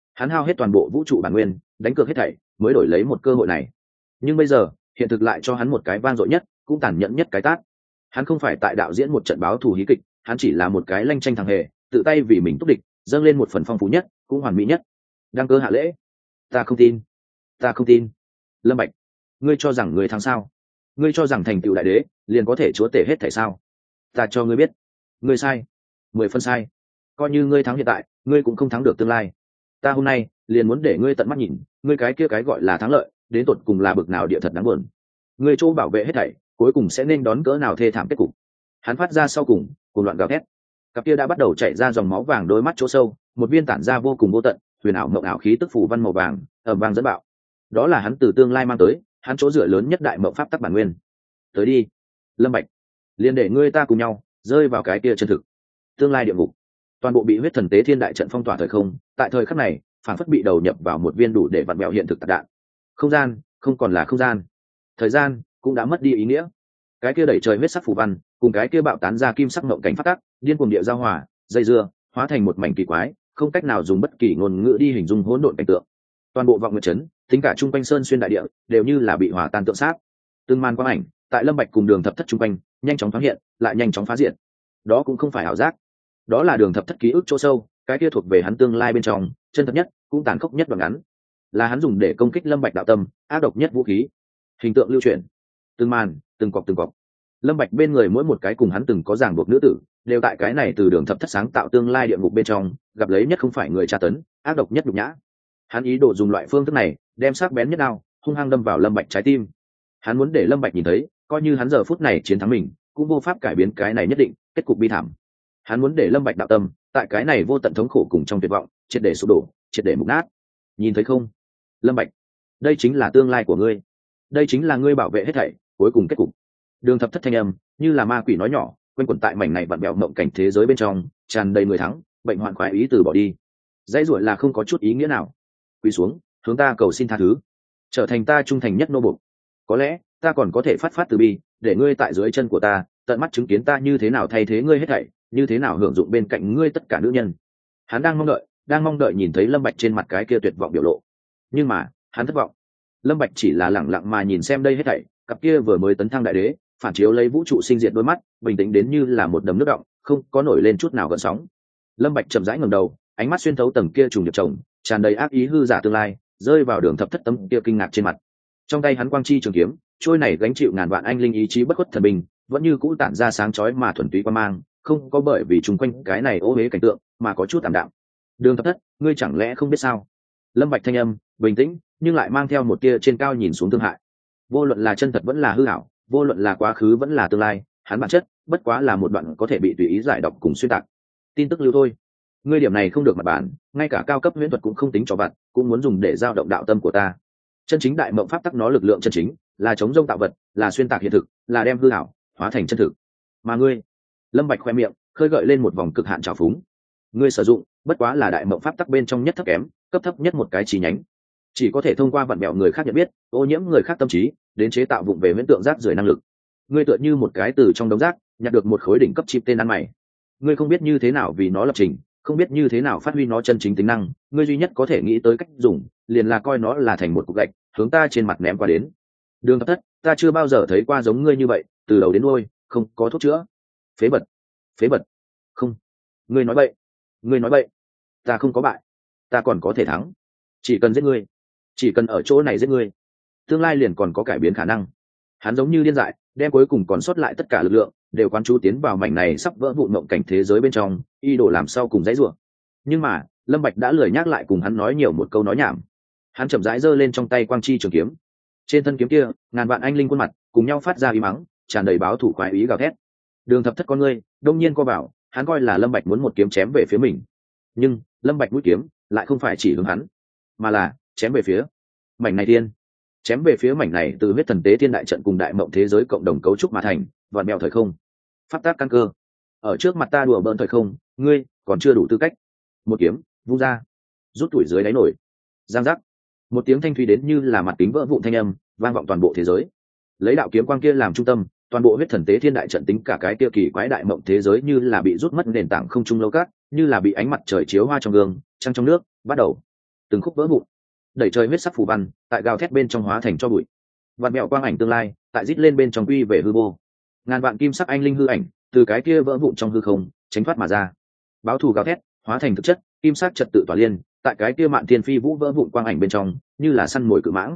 hắn hao hết toàn bộ vũ trụ bản nguyên, đánh cược hết thảy mới đổi lấy một cơ hội này. Nhưng bây giờ hiện thực lại cho hắn một cái vang dội nhất cũng tàn nhẫn nhất cái tát. Hắn không phải tại đạo diễn một trận báo thù hí kịch, hắn chỉ là một cái lanh tranh thằng hề, tự tay vì mình túc địch, dâng lên một phần phong phú nhất cũng hoàn mỹ nhất. Đăng cơ hạ lễ. Ta không tin, ta không tin. Lâm Bạch, ngươi cho rằng ngươi thắng sao? Ngươi cho rằng thành tựu đại đế liền có thể chúa tể hết thảy sao? Ta cho ngươi biết, ngươi sai, 10 phân sai. Coi như ngươi thắng hiện tại, ngươi cũng không thắng được tương lai. Ta hôm nay liền muốn để ngươi tận mắt nhìn, ngươi cái kia cái gọi là thắng lợi đến tột cùng là bực nào địa thật đáng buồn. Ngươi chỗ bảo vệ hết thảy cuối cùng sẽ nên đón cỡ nào thê thảm kết cục. Hắn phát ra sau cùng cuồng loạn gào thét, cặp kia đã bắt đầu chảy ra dòng máu vàng đôi mắt chỗ sâu, một viên tản ra vô cùng vô tận huyền ảo mộng ảo khí tức phủ văn màu vàng ầm vang dẫn bạo. Đó là hắn từ tương lai mang tới, hắn chỗ dựa lớn nhất đại mộng pháp tắc bản nguyên. Tới đi, Lâm Bạch, liền để ngươi ta cùng nhau rơi vào cái kia chân thực tương lai địa ngục. Toàn bộ bị huyết thần tế thiên đại trận phong tỏa thời không, tại thời khắc này phản phất bị đầu nhập vào một viên đủ để vặn vẹo hiện thực tạc đạn. Không gian không còn là không gian, thời gian cũng đã mất đi ý nghĩa. Cái kia đẩy trời huyết sắc phù văn cùng cái kia bạo tán ra kim sắc mộng cảnh phát tắc điên cuồng địa giao hòa dây dưa, hóa thành một mảnh kỳ quái không cách nào dùng bất kỳ ngôn ngữ đi hình dung hỗn độn cảnh tượng. Toàn bộ vọng nguyệt trấn, tính cả trung quanh sơn xuyên đại địa đều như là bị hòa tan tượng sát. Từng màn quang ảnh tại Lâm Bạch cùng Đường Thập Thất trung quanh nhanh chóng thoáng hiện, lại nhanh chóng phá diện. Đó cũng không phải ảo giác, đó là Đường Thập Thất ký ức chỗ sâu, cái kia thuộc về hắn tương lai bên trong chân thật nhất cũng tàn khốc nhất đoạn ngắn, là hắn dùng để công kích Lâm Bạch đạo tâm ác độc nhất vũ khí. Hình tượng lưu truyền, từng màn từng cọc từng cọc. Lâm Bạch bên người mỗi một cái cùng hắn từng có ràng buộc nữ tử đều tại cái này từ Đường Thập Thất sáng tạo tương lai địa ngục bên trong gặp lấy nhất không phải người tra tấn ác độc nhất nhục nhã. Hắn ý đồ dùng loại phương thức này đem sắc bén nhất đao hung hăng đâm vào Lâm Bạch trái tim. Hắn muốn để Lâm Bạch nhìn thấy, coi như hắn giờ phút này chiến thắng mình cũng vô pháp cải biến cái này nhất định kết cục bi thảm. Hắn muốn để Lâm Bạch đạo tâm tại cái này vô tận thống khổ cùng trong tuyệt vọng triệt để sụp đổ, triệt để mục nát. Nhìn thấy không, Lâm Bạch, đây chính là tương lai của ngươi, đây chính là ngươi bảo vệ hết thảy cuối cùng kết cục. Đường Thập Thất thanh âm như là ma quỷ nói nhỏ quanh quẩn tại mảnh này vặn vẹo mộng cảnh thế giới bên trong, tràn đầy người thắng bệnh hoạn khoái ý từ bỏ đi, dãy ruổi là không có chút ý nghĩa nào. Quỳ xuống hướng ta cầu xin tha thứ, trở thành ta trung thành nhất nô bộc. Có lẽ ta còn có thể phát từ bi, để ngươi tại dưới chân của ta tận mắt chứng kiến ta như thế nào thay thế ngươi hết thảy, như thế nào hưởng dụng bên cạnh ngươi tất cả nữ nhân. Hắn đang mong đợi nhìn thấy Lâm Bạch trên mặt cái kia tuyệt vọng biểu lộ, nhưng mà hắn thất vọng. Lâm Bạch chỉ là lẳng lặng mà nhìn xem đây hết thảy, cặp kia vừa mới tấn thăng đại đế phản chiếu lấy vũ trụ sinh diệt đôi mắt bình tĩnh đến như là một đầm nước động, không có nổi lên chút nào gợn sóng. Lâm Bạch chậm rãi ngẩng đầu, ánh mắt xuyên thấu tầng kia trùng điệp chồng tràn đầy ác ý hư giả tương lai, rơi vào Đường Thập Thất tấm kia kinh ngạc trên mặt. Trong tay hắn quang chi trường kiếm trôi này gánh chịu ngàn vạn anh linh ý chí bất khuất thần bình, vẫn như cũ tản ra sáng chói mà thuần túy quan mang, không có bởi vì chung quanh cái này ô uế cảnh tượng mà có chút tạm đạm. Đường Thập Thất, ngươi chẳng lẽ không biết sao? Lâm Bạch thanh âm bình tĩnh nhưng lại mang theo một tia trên cao nhìn xuống thương hại. Vô luận là chân thật vẫn là hư ảo, vô luận là quá khứ vẫn là tương lai, hắn bản chất bất quá là một đoạn có thể bị tùy ý giải đọc cùng xuyên tạc tin tức lưu thôi. Ngươi điểm này không được mặt bản, ngay cả cao cấp huyễn thuật cũng không tính cho vặt, cũng muốn dùng để giao động đạo tâm của ta. Chân chính đại mộng pháp tắc nó lực lượng chân chính là chống rông tạo vật, là xuyên tạc hiện thực, là đem hư ảo hóa thành chân thực. Mà ngươi, Lâm Bạch khoe miệng khơi gợi lên một vòng cực hạn trào phúng. Ngươi sử dụng bất quá là đại mộng pháp tắc bên trong nhất thấp kém, cấp thấp nhất một cái chi nhánh, chỉ có thể thông qua vặn bẹo người khác nhận biết, ô nhiễm người khác tâm trí, đến chế tạo vụng về huyễn tượng rác rưởi năng lực. Ngươi tựa như một cái từ trong đống rác nhặt được một khối đỉnh cấp chip tên ăn mày. Ngươi không biết như thế nào vì nó lập trình, không biết như thế nào phát huy nó chân chính tính năng, ngươi duy nhất có thể nghĩ tới cách dùng liền là coi nó là thành một cục gạch hướng ta trên mặt ném qua đến. Đường Thập Thất, ta chưa bao giờ thấy qua giống ngươi như vậy, từ đầu đến đuôi không có thuốc chữa. Phế bật, phế bật. Không, ngươi nói bậy, ngươi nói bậy. Ta không có bại, ta còn có thể thắng. Chỉ cần giết ngươi, chỉ cần ở chỗ này giết ngươi, tương lai liền còn có cải biến khả năng. Hắn giống như điên dại, đem cuối cùng còn sót lại tất cả lực lượng đều quán chú tiến vào mảnh này sắp vỡ vụn mộng cảnh thế giới bên trong, y đồ làm sau cùng dãy rủa. Nhưng mà Lâm Bạch đã lười nhắc lại cùng hắn nói nhiều một câu nói nhảm. Hắn chậm rãi giơ lên trong tay quang chi trường kiếm, trên thân kiếm kia ngàn vạn anh linh khuôn mặt cùng nhau phát ra ý mắng, tràn đầy báo thủ khoái ý gào thét. Đường Thập Thất con ngươi đông nhiên co vào, hắn coi là Lâm Bạch muốn một kiếm chém về phía mình, nhưng Lâm Bạch mũi kiếm lại không phải chỉ hướng hắn, mà là chém về phía mảnh này thiên, chém về phía mảnh này từ huyết thần tế thiên đại trận cùng đại mộng thế giới cộng đồng cấu trúc mà thành vạn mèo thời không pháp tác căn cơ. Ở trước mặt ta đùa bỡn thời không, ngươi còn chưa đủ tư cách. Một kiếm vung ra, rút tuổi dưới đáy nổi, giang giác, một tiếng thanh thúy đến như là mặt kính vỡ vụn thanh âm vang vọng toàn bộ thế giới. Lấy đạo kiếm quang kia làm trung tâm, toàn bộ huyết thần tế thiên đại trận tính cả cái kia kỳ quái đại mộng thế giới như là bị rút mất nền tảng không trung lâu cát, như là bị ánh mặt trời chiếu hoa trong gương trăng trong nước bắt đầu từng khúc vỡ vụn, đẩy trời huyết sắc phù văn tại gào thét bên trong hóa thành cho bụi, vạn mẹo quang ảnh tương lai tại rít lên bên trong quy về hư vô. Ngàn vạn kim sắc anh linh hư ảnh từ cái kia vỡ vụn trong hư không tránh thoát mà ra, báo thù gào thét hóa thành thực chất, kim sắc trật tự tỏa liên tại cái kia mạn thiên phi vũ vỡ vụn quang ảnh bên trong như là săn mồi cự mãng.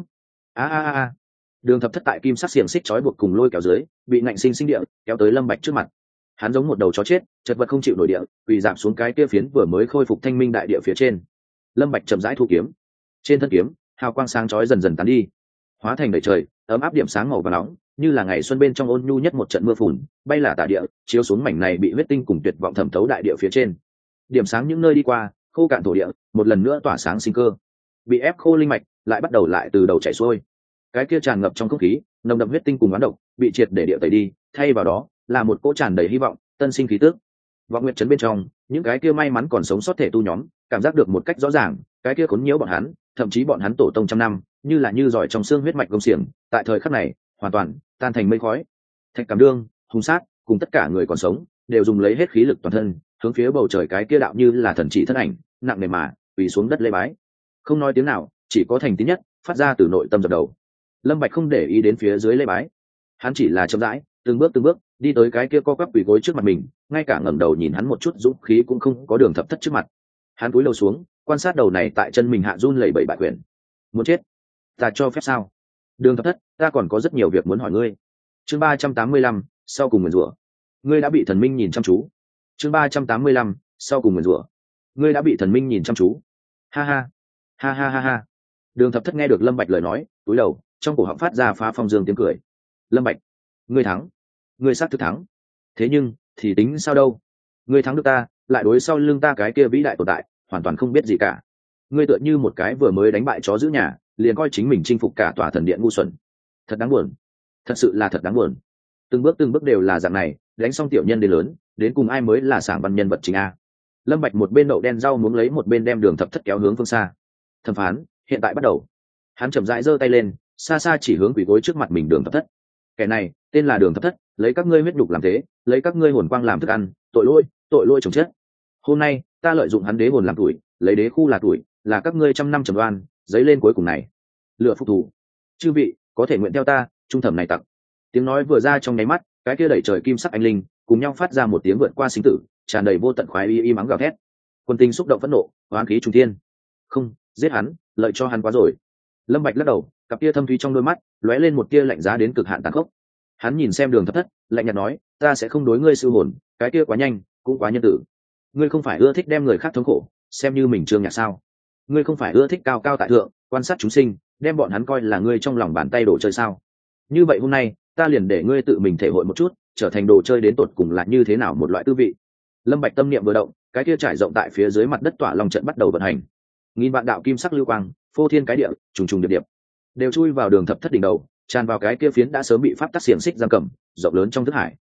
A. Đường thập thất tại kim sắc xiềng xích trói buộc cùng lôi kéo dưới bị nạnh sinh sinh địa kéo tới Lâm Bạch trước mặt. Hắn giống một đầu chó chết, chật vật không chịu nổi địa quỳ giảm xuống cái kia phiến vừa mới khôi phục thanh minh đại địa phía trên. Lâm Bạch chậm rãi thu kiếm, trên thân kiếm hào quang sáng chói dần dần tán đi, hóa thành đầy trời ấm áp điểm sáng màu vàng nóng, như là ngày xuân bên trong ôn nhu nhất một trận mưa phùn bay là tả địa, chiếu xuống mảnh này bị huyết tinh cùng tuyệt vọng thẩm thấu đại địa phía trên. Điểm sáng những nơi đi qua khô cạn thổ địa một lần nữa tỏa sáng sinh cơ, bị ép khô linh mạch lại bắt đầu lại từ đầu chảy xuôi. Cái kia tràn ngập trong không khí nồng đậm huyết tinh cùng oán độc bị triệt để địa tẩy đi, thay vào đó là một cỗ tràn đầy hy vọng tân sinh khí tức. Vọng nguyệt trấn bên trong những cái kia may mắn còn sống sót thể tu nhóm cảm giác được một cách rõ ràng cái kia khốn nhiễu bọn hắn, thậm chí bọn hắn tổ tông trăm năm như là như giỏi trong xương huyết mạch công xiềng, tại thời khắc này hoàn toàn tan thành mây khói. Thạch Cảm Đương, Hùng Sát cùng tất cả người còn sống đều dùng lấy hết khí lực toàn thân hướng phía bầu trời cái kia đạo như là thần chỉ thân ảnh nặng nề mà quỳ xuống đất lễ bái, không nói tiếng nào, chỉ có thành tín nhất phát ra từ nội tâm dập đầu. Lâm Bạch không để ý đến phía dưới lễ bái, hắn chỉ là chậm rãi từng bước đi tới cái kia co quắp quỳ gối trước mặt mình, ngay cả ngẩng đầu nhìn hắn một chút dũng khí cũng không có. Đường thập thất trước mặt, hắn cúi đầu xuống quan sát đầu này tại chân mình hạ run lẩy bẩy bại quyền. Muốn chết, ta cho phép sao? Đường thập thất, ta còn có rất nhiều việc muốn hỏi ngươi. Chương 385, sau cùng nguyền rủa. Ngươi đã bị thần minh nhìn chăm chú. Chương 385, sau cùng nguyền rủa. Ngươi đã bị thần minh nhìn chăm chú. Ha ha, ha ha ha ha. Đường thập thất nghe được Lâm Bạch lời nói, cúi đầu, trong cổ họng phát ra phá phong dương tiếng cười. Lâm Bạch, ngươi thắng, ngươi xác thực thắng. Thế nhưng thì tính sao đâu? Ngươi thắng được ta, lại đối sau lưng ta cái kia vĩ đại tồn tại hoàn toàn không biết gì cả. Ngươi tựa như một cái vừa mới đánh bại chó giữ nhà, liền coi chính mình chinh phục cả tòa thần điện ngu xuẩn. Thật đáng buồn, thật sự là thật đáng buồn. Từng bước đều là dạng này, đánh xong tiểu nhân đến lớn, đến cùng ai mới là sảng văn nhân vật chính a? Lâm Bạch một bên đậu đen rau muống lấy một bên đem Đường thập thất kéo hướng phương xa. Thẩm phán, hiện tại bắt đầu. Hắn chậm rãi giơ tay lên, xa xa chỉ hướng quỷ gối trước mặt mình Đường thập thất. Kẻ này tên là Đường thập thất, lấy các ngươi huyết nhục làm thế, lấy các ngươi hồn quang làm thức ăn, tội lỗi chồng chết. Hôm nay ta lợi dụng hắn đế hồn làm tuổi, lấy đế khu là tuổi, là các ngươi trăm năm trầm oan, giấy lên cuối cùng này. Lựa phục thủ. Chư vị có thể nguyện theo ta, trung thẩm này tặc. Tiếng nói vừa ra trong nháy mắt, cái kia đẩy trời kim sắc anh linh cùng nhau phát ra một tiếng vượt qua sinh tử, tràn đầy vô tận khoái y mắng gào thét. Quân tinh xúc động phẫn nộ, oán khí trung thiên. Không, giết hắn, lợi cho hắn quá rồi. Lâm Bạch lắc đầu, cặp kia thâm thúy trong đôi mắt lóe lên một tia lạnh giá đến cực hạn tàn khốc. Hắn nhìn xem Đường thập thất, lạnh nhạt nói, ta sẽ không đối ngươi siêu hồn, cái kia quá nhanh, cũng quá nhân tử. Ngươi không phải ưa thích đem người khác thống khổ xem như mình trương nhạc sao? Ngươi không phải ưa thích cao cao tại thượng quan sát chúng sinh, đem bọn hắn coi là ngươi trong lòng bàn tay đồ chơi sao? Như vậy hôm nay ta liền để ngươi tự mình thể hội một chút trở thành đồ chơi đến tột cùng là như thế nào một loại tư vị. Lâm Bạch tâm niệm vừa động, cái kia trải rộng tại phía dưới mặt đất tỏa long trận bắt đầu vận hành. Nghìn vạn đạo kim sắc lưu quang phô thiên cái địa, trùng trùng điệp điệp đều chui vào Đường thập thất đỉnh đầu, tràn vào cái kia phiến đã sớm bị pháp tắc xiềng xích giam cầm rộng lớn trong thức hải.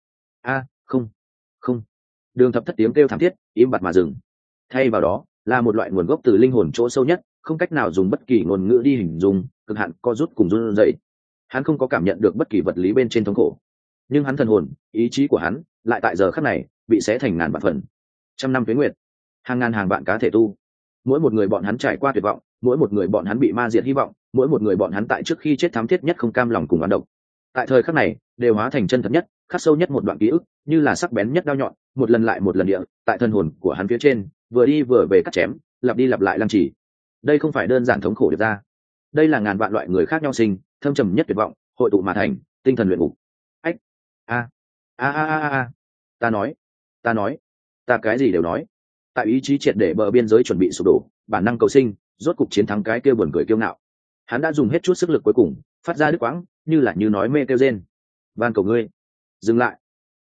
Không. Đường thập thất tiếng kêu thảm thiết im bặt mà dừng, thay vào đó là một loại nguồn gốc từ linh hồn chỗ sâu nhất, không cách nào dùng bất kỳ ngôn ngữ đi hình dung, cực hạn co rút cùng run rẩy. Hắn không có cảm nhận được bất kỳ vật lý bên trên thống khổ, nhưng hắn thần hồn, ý chí của hắn lại tại giờ khắc này bị xé thành ngàn vạn phần. Trăm năm tuế nguyệt, hàng ngàn hàng vạn cá thể tu, mỗi một người bọn hắn trải qua tuyệt vọng, mỗi một người bọn hắn bị ma diệt hy vọng, mỗi một người bọn hắn tại trước khi chết thám thiết nhất không cam lòng cùng oán độc, tại thời khắc này đều hóa thành chân thật nhất, khắc sâu nhất một đoạn ký ức, như là sắc bén nhất đao nhọn, một lần lại một lần địa tại thân hồn của hắn phía trên vừa đi vừa về cắt chém, lặp đi lặp lại lăng trì. Đây không phải đơn giản thống khổ được ra, đây là ngàn vạn loại người khác nhau sinh thâm trầm nhất tuyệt vọng hội tụ mà thành tinh thần luyện ngục. Ách, ta nói, ta cái gì đều nói. Tại ý chí triệt để bờ biên giới chuẩn bị sụp đổ, bản năng cầu sinh rốt cục chiến thắng cái kia buồn cười kiêu ngạo. Hắn đã dùng hết chút sức lực cuối cùng, phát ra đứt quãng, như là như nói mê kêu rên. Van cầu ngươi, dừng lại.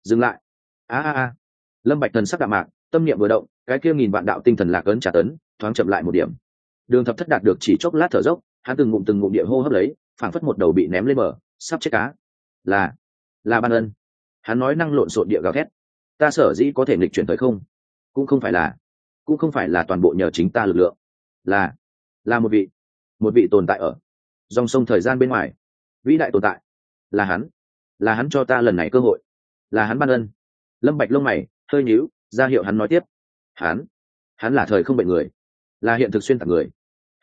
Lâm Bạch thần sắc đạm mạc, tâm niệm vừa động, cái kia nghìn vạn đạo tinh thần lạc ấn trả tấn, thoáng chậm lại một điểm. Đường thập thất đạt được chỉ chốc lát thở dốc, hắn từng ngụm địa hô hấp lấy, phảng phất một đầu bị ném lên bờ, sắp chết cá. Là ban ân. Hắn nói năng lộn xộn địa gào thét. Ta sở dĩ có thể nghịch chuyển thời không, cũng không phải là toàn bộ nhờ chính ta lực lượng, là một vị tồn tại ở dòng sông thời gian bên ngoài, vĩ đại tồn tại. Là hắn cho ta lần này cơ hội, là hắn ban ân. Lâm Bạch lông mày hơi nhíu, ra hiệu hắn nói tiếp. Hắn là thời không bệnh người, là hiện thực xuyên tạc người.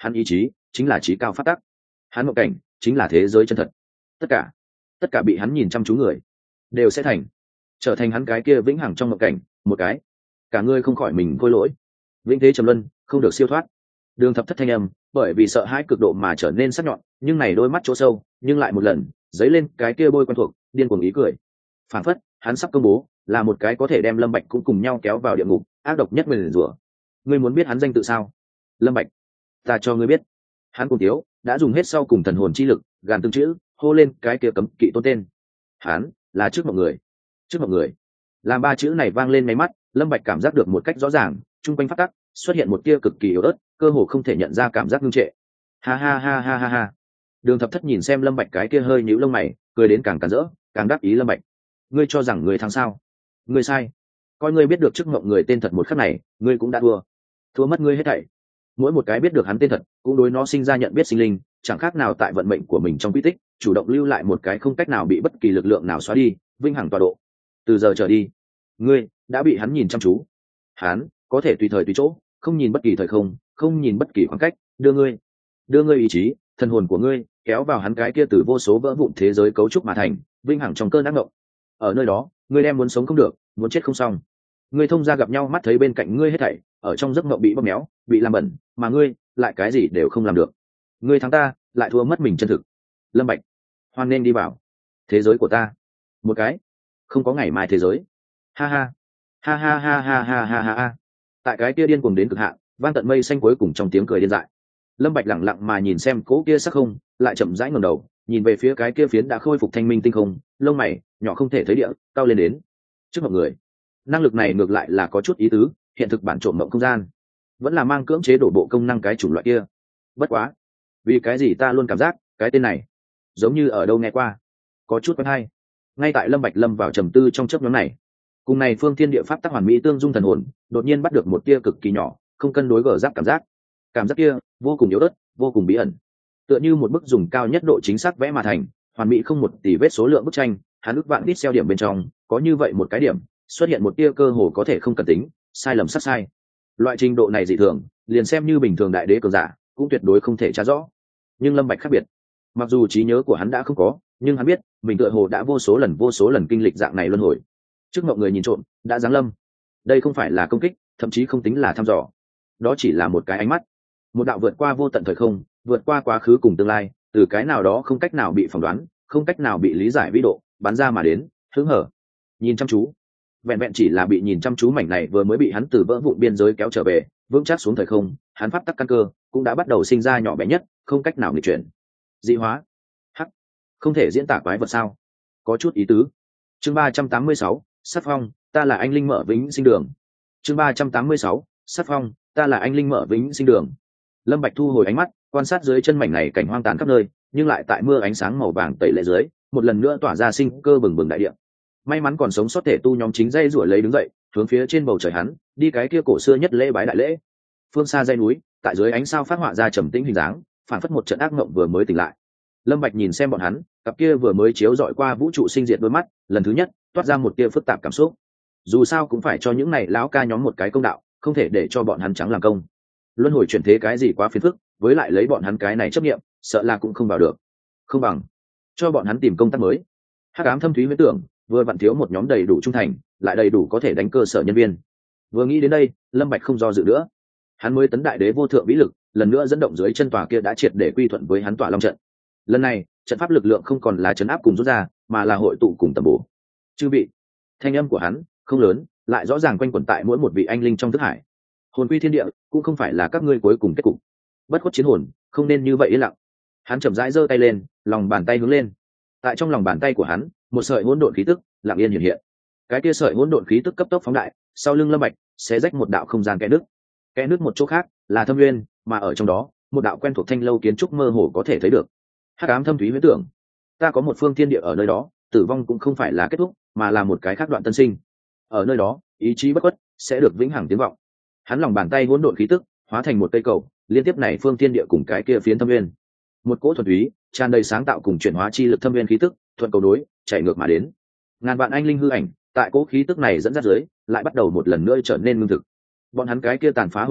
hắn ý chí chính là trí cao phát tắc, hắn mộng cảnh chính là thế giới chân thật. Tất cả bị hắn nhìn chăm chú người đều sẽ trở thành hắn cái kia vĩnh hằng trong mộng cảnh một cái. Cả ngươi không khỏi mình khôi lỗi, vĩnh thế trầm luân, không được siêu thoát. Đường Thập Thất thanh âm bởi vì sợ hãi cực độ mà trở nên sắc nhọn, nhưng này đôi mắt chỗ sâu nhưng lại một lần dấy lên cái kia bôi quen thuộc điên cuồng ý cười. Phản phất hắn sắp công bố là một cái có thể đem Lâm Bạch cũng cùng nhau kéo vào địa ngục ác độc nhất nguyền rủa. Ngươi muốn biết hắn danh tự sao? Lâm Bạch, ta cho ngươi biết. Hắn cùng tiếu đã dùng hết sau cùng thần hồn chi lực gàn từng chữ hô lên cái kia cấm kỵ tôn tên. Hắn là trước mọi người. Trước mọi người. Làm ba chữ này vang lên máy mắt, Lâm Bạch cảm giác được một cách rõ ràng, trung quanh phát tắc xuất hiện một tia cực kỳ yếu ớt, cơ hồ không thể nhận ra cảm giác ngưng trệ. Ha ha ha ha ha ha. Đường Thập Thất nhìn xem Lâm Bạch cái kia hơi nhíu lông mày, cười đến càng càn rỡ, càng đắc ý. Lâm Bạch, ngươi cho rằng ngươi thắng sao? Ngươi sai. Coi ngươi biết được trước mộng người tên thật một khắc này, ngươi cũng đã thua mất ngươi hết thảy. Mỗi một cái biết được hắn tên thật, cũng đối nó sinh ra nhận biết sinh linh, chẳng khác nào tại vận mệnh của mình trong quy tích, chủ động lưu lại một cái không cách nào bị bất kỳ lực lượng nào xóa đi, vinh hằng tọa độ. Từ giờ trở đi, ngươi đã bị hắn nhìn chăm chú. Hắn có thể tùy thời tùy chỗ, không nhìn bất kỳ thời không, không nhìn bất kỳ khoảng cách, đưa ngươi ý chí, thần hồn của ngươi kéo vào hắn cái kia từ vô số vỡ vụn thế giới cấu trúc mà thành, vinh hằng trong cơn ác mộng. Ở nơi đó, ngươi đem muốn sống không được, muốn chết không xong. Ngươi thông gia gặp nhau mắt thấy bên cạnh ngươi hết thảy, ở trong giấc mộng bị bóp méo, bị làm bẩn, mà ngươi lại cái gì đều không làm được. Ngươi thắng ta, lại thua mất mình chân thực. Lâm Bạch, hoan nên đi vào thế giới của ta, một cái không có ngày mai thế giới. Ha ha ha ha ha ha ha ha ha. Tại cái kia điên cuồng đến cực hạn, vang tận mây xanh cuối cùng trong tiếng cười điên dại. Lâm Bạch lặng lặng mà nhìn xem cố kia sắc không, lại chậm rãi ngẩng đầu, nhìn về phía cái kia phiến đã khôi phục thanh minh tinh không, lông mày nhỏ không thể thấy địa, cao lên đến trước mọi người. Năng lực này ngược lại là có chút ý tứ, hiện thực bản trộm mộng không gian, vẫn là mang cưỡng chế đổ bộ công năng cái chủng loại kia. Bất quá, vì cái gì ta luôn cảm giác cái tên này giống như ở đâu nghe qua, có chút quen hay. Ngay tại Lâm Bạch lâm vào trầm tư trong chớp nhoáng này, cùng này phương thiên địa pháp tắc hoàn mỹ tương dung thần hồn, đột nhiên bắt được một tia cực kỳ nhỏ, không cân đối gở giáp cảm giác kia vô cùng yếu ớt, vô cùng bí ẩn, tựa như một bức dùng cao nhất độ chính xác vẽ mà thành, hoàn mỹ không một tỷ vết số lượng bức tranh. Hắn ước vạn pixel điểm bên trong có như vậy một cái điểm xuất hiện một tia cơ hồ có thể không cần tính sai lầm sắc sai. Loại trình độ này dị thường, liền xem như bình thường đại đế cường giả cũng tuyệt đối không thể tra rõ. Nhưng Lâm Bạch khác biệt, mặc dù trí nhớ của hắn đã không có, nhưng hắn biết mình tựa hồ đã vô số lần kinh lịch dạng này luân hồi. Trước mọi người nhìn trộm đã giáng lâm. Đây không phải là công kích, thậm chí không tính là thăm dò, đó chỉ là một cái ánh mắt, một đạo vượt qua vô tận thời không, vượt qua quá khứ cùng tương lai, từ cái nào đó không cách nào bị phỏng đoán, không cách nào bị lý giải vĩ độ bắn ra mà đến, hứng hở nhìn chăm chú. Vẹn vẹn chỉ là bị nhìn chăm chú mảnh này vừa mới bị hắn từ vỡ vụn biên giới kéo trở về, vững chắc xuống thời không, hắn pháp tắc căn cơ cũng đã bắt đầu sinh ra nhỏ bé nhất, không cách nào nghịch chuyển. Dị hóa, hắc, không thể diễn tả quái vật sao? Có chút ý tứ. Chương 386, Sát Phong, ta là anh linh mở vĩnh sinh đường. Chương 386, Sát Phong, ta là anh linh mở vĩnh sinh đường. Lâm Bạch thu hồi ánh mắt, quan sát dưới chân mảnh này cảnh hoang tàn khắp nơi, nhưng lại tại mưa ánh sáng màu vàng tẩy lệ dưới, một lần nữa tỏa ra sinh cơ bừng bừng đại địa. May mắn còn sống sót thể tu nhóm chính dây rủa lấy đứng dậy, hướng phía trên bầu trời hắn, đi cái kia cổ xưa nhất lễ bái đại lễ. Phương xa dãy núi, tại dưới ánh sao phát họa ra trầm tĩnh hình dáng, phản phất một trận ác mộng vừa mới tỉnh lại. Lâm Bạch nhìn xem bọn hắn, cặp kia vừa mới chiếu dọi qua vũ trụ sinh diệt đôi mắt, lần thứ nhất toát ra một tia phức tạp cảm xúc. Dù sao cũng phải cho những này lão ca nhóm một cái công đạo, không thể để cho bọn hắn trắng làm công. Luân hồi chuyển thế cái gì quá phiền phức, với lại lấy bọn hắn cái này chấp nghiệm, sợ là cũng không vào được. Không bằng cho bọn hắn tìm công tác mới. Hắc ám thâm thúy huyễn tưởng, vừa vặn thiếu một nhóm đầy đủ trung thành, lại đầy đủ có thể đánh cơ sở nhân viên. Vừa nghĩ đến đây, Lâm Bạch không do dự nữa. Hắn mới tấn đại đế vô thượng vĩ lực, lần nữa dẫn động dưới chân tòa kia đã triệt để quy thuận với hắn tỏa long trận. Lần này, trận pháp lực lượng không còn là trấn áp cùng rút ra, mà là hội tụ cùng tầm bổ. Chư vị, thanh âm của hắn không lớn, lại rõ ràng quanh quẩn tại mỗi một vị anh linh trong thức hải. Hồn quy thiên địa, cũng không phải là các ngươi cuối cùng kết cục. Bất khuất chiến hồn, không nên như vậy yên lặng. Hắn chậm rãi giơ tay lên, lòng bàn tay hướng lên. Tại trong lòng bàn tay của hắn, một sợi hỗn độn khí tức lặng yên hiện hiện. Cái kia sợi hỗn độn khí tức cấp tốc phóng đại, sau lưng Lâm Bạch sẽ rách một đạo không gian kẽ nước. Kẽ nước một chỗ khác là thâm nguyên, mà ở trong đó, một đạo quen thuộc thanh lâu kiến trúc mơ hồ có thể thấy được. Hắc ám thâm thúy huyễn tưởng, ta có một phương thiên địa ở nơi đó, tử vong cũng không phải là kết thúc, mà là một cái khác đoạn tân sinh. Ở nơi đó, ý chí bất khuất sẽ được vĩnh hằng tiếng vọng. Hắn lòng bàn tay hỗn độn khí tức hóa thành một cây cầu, liên tiếp này phương thiên địa cùng cái kia phiến thâm nguyên. Một cỗ thuần túy, tràn đầy sáng tạo cùng chuyển hóa chi lực thâm nguyên khí tức, thuận cầu đối, chảy ngược mà đến. Ngàn vạn anh linh hư ảnh, tại cỗ khí tức này dẫn dắt dưới, lại bắt đầu một lần nữa trở nên ngưng thực. Bọn hắn cái kia tàn phá hồn thể,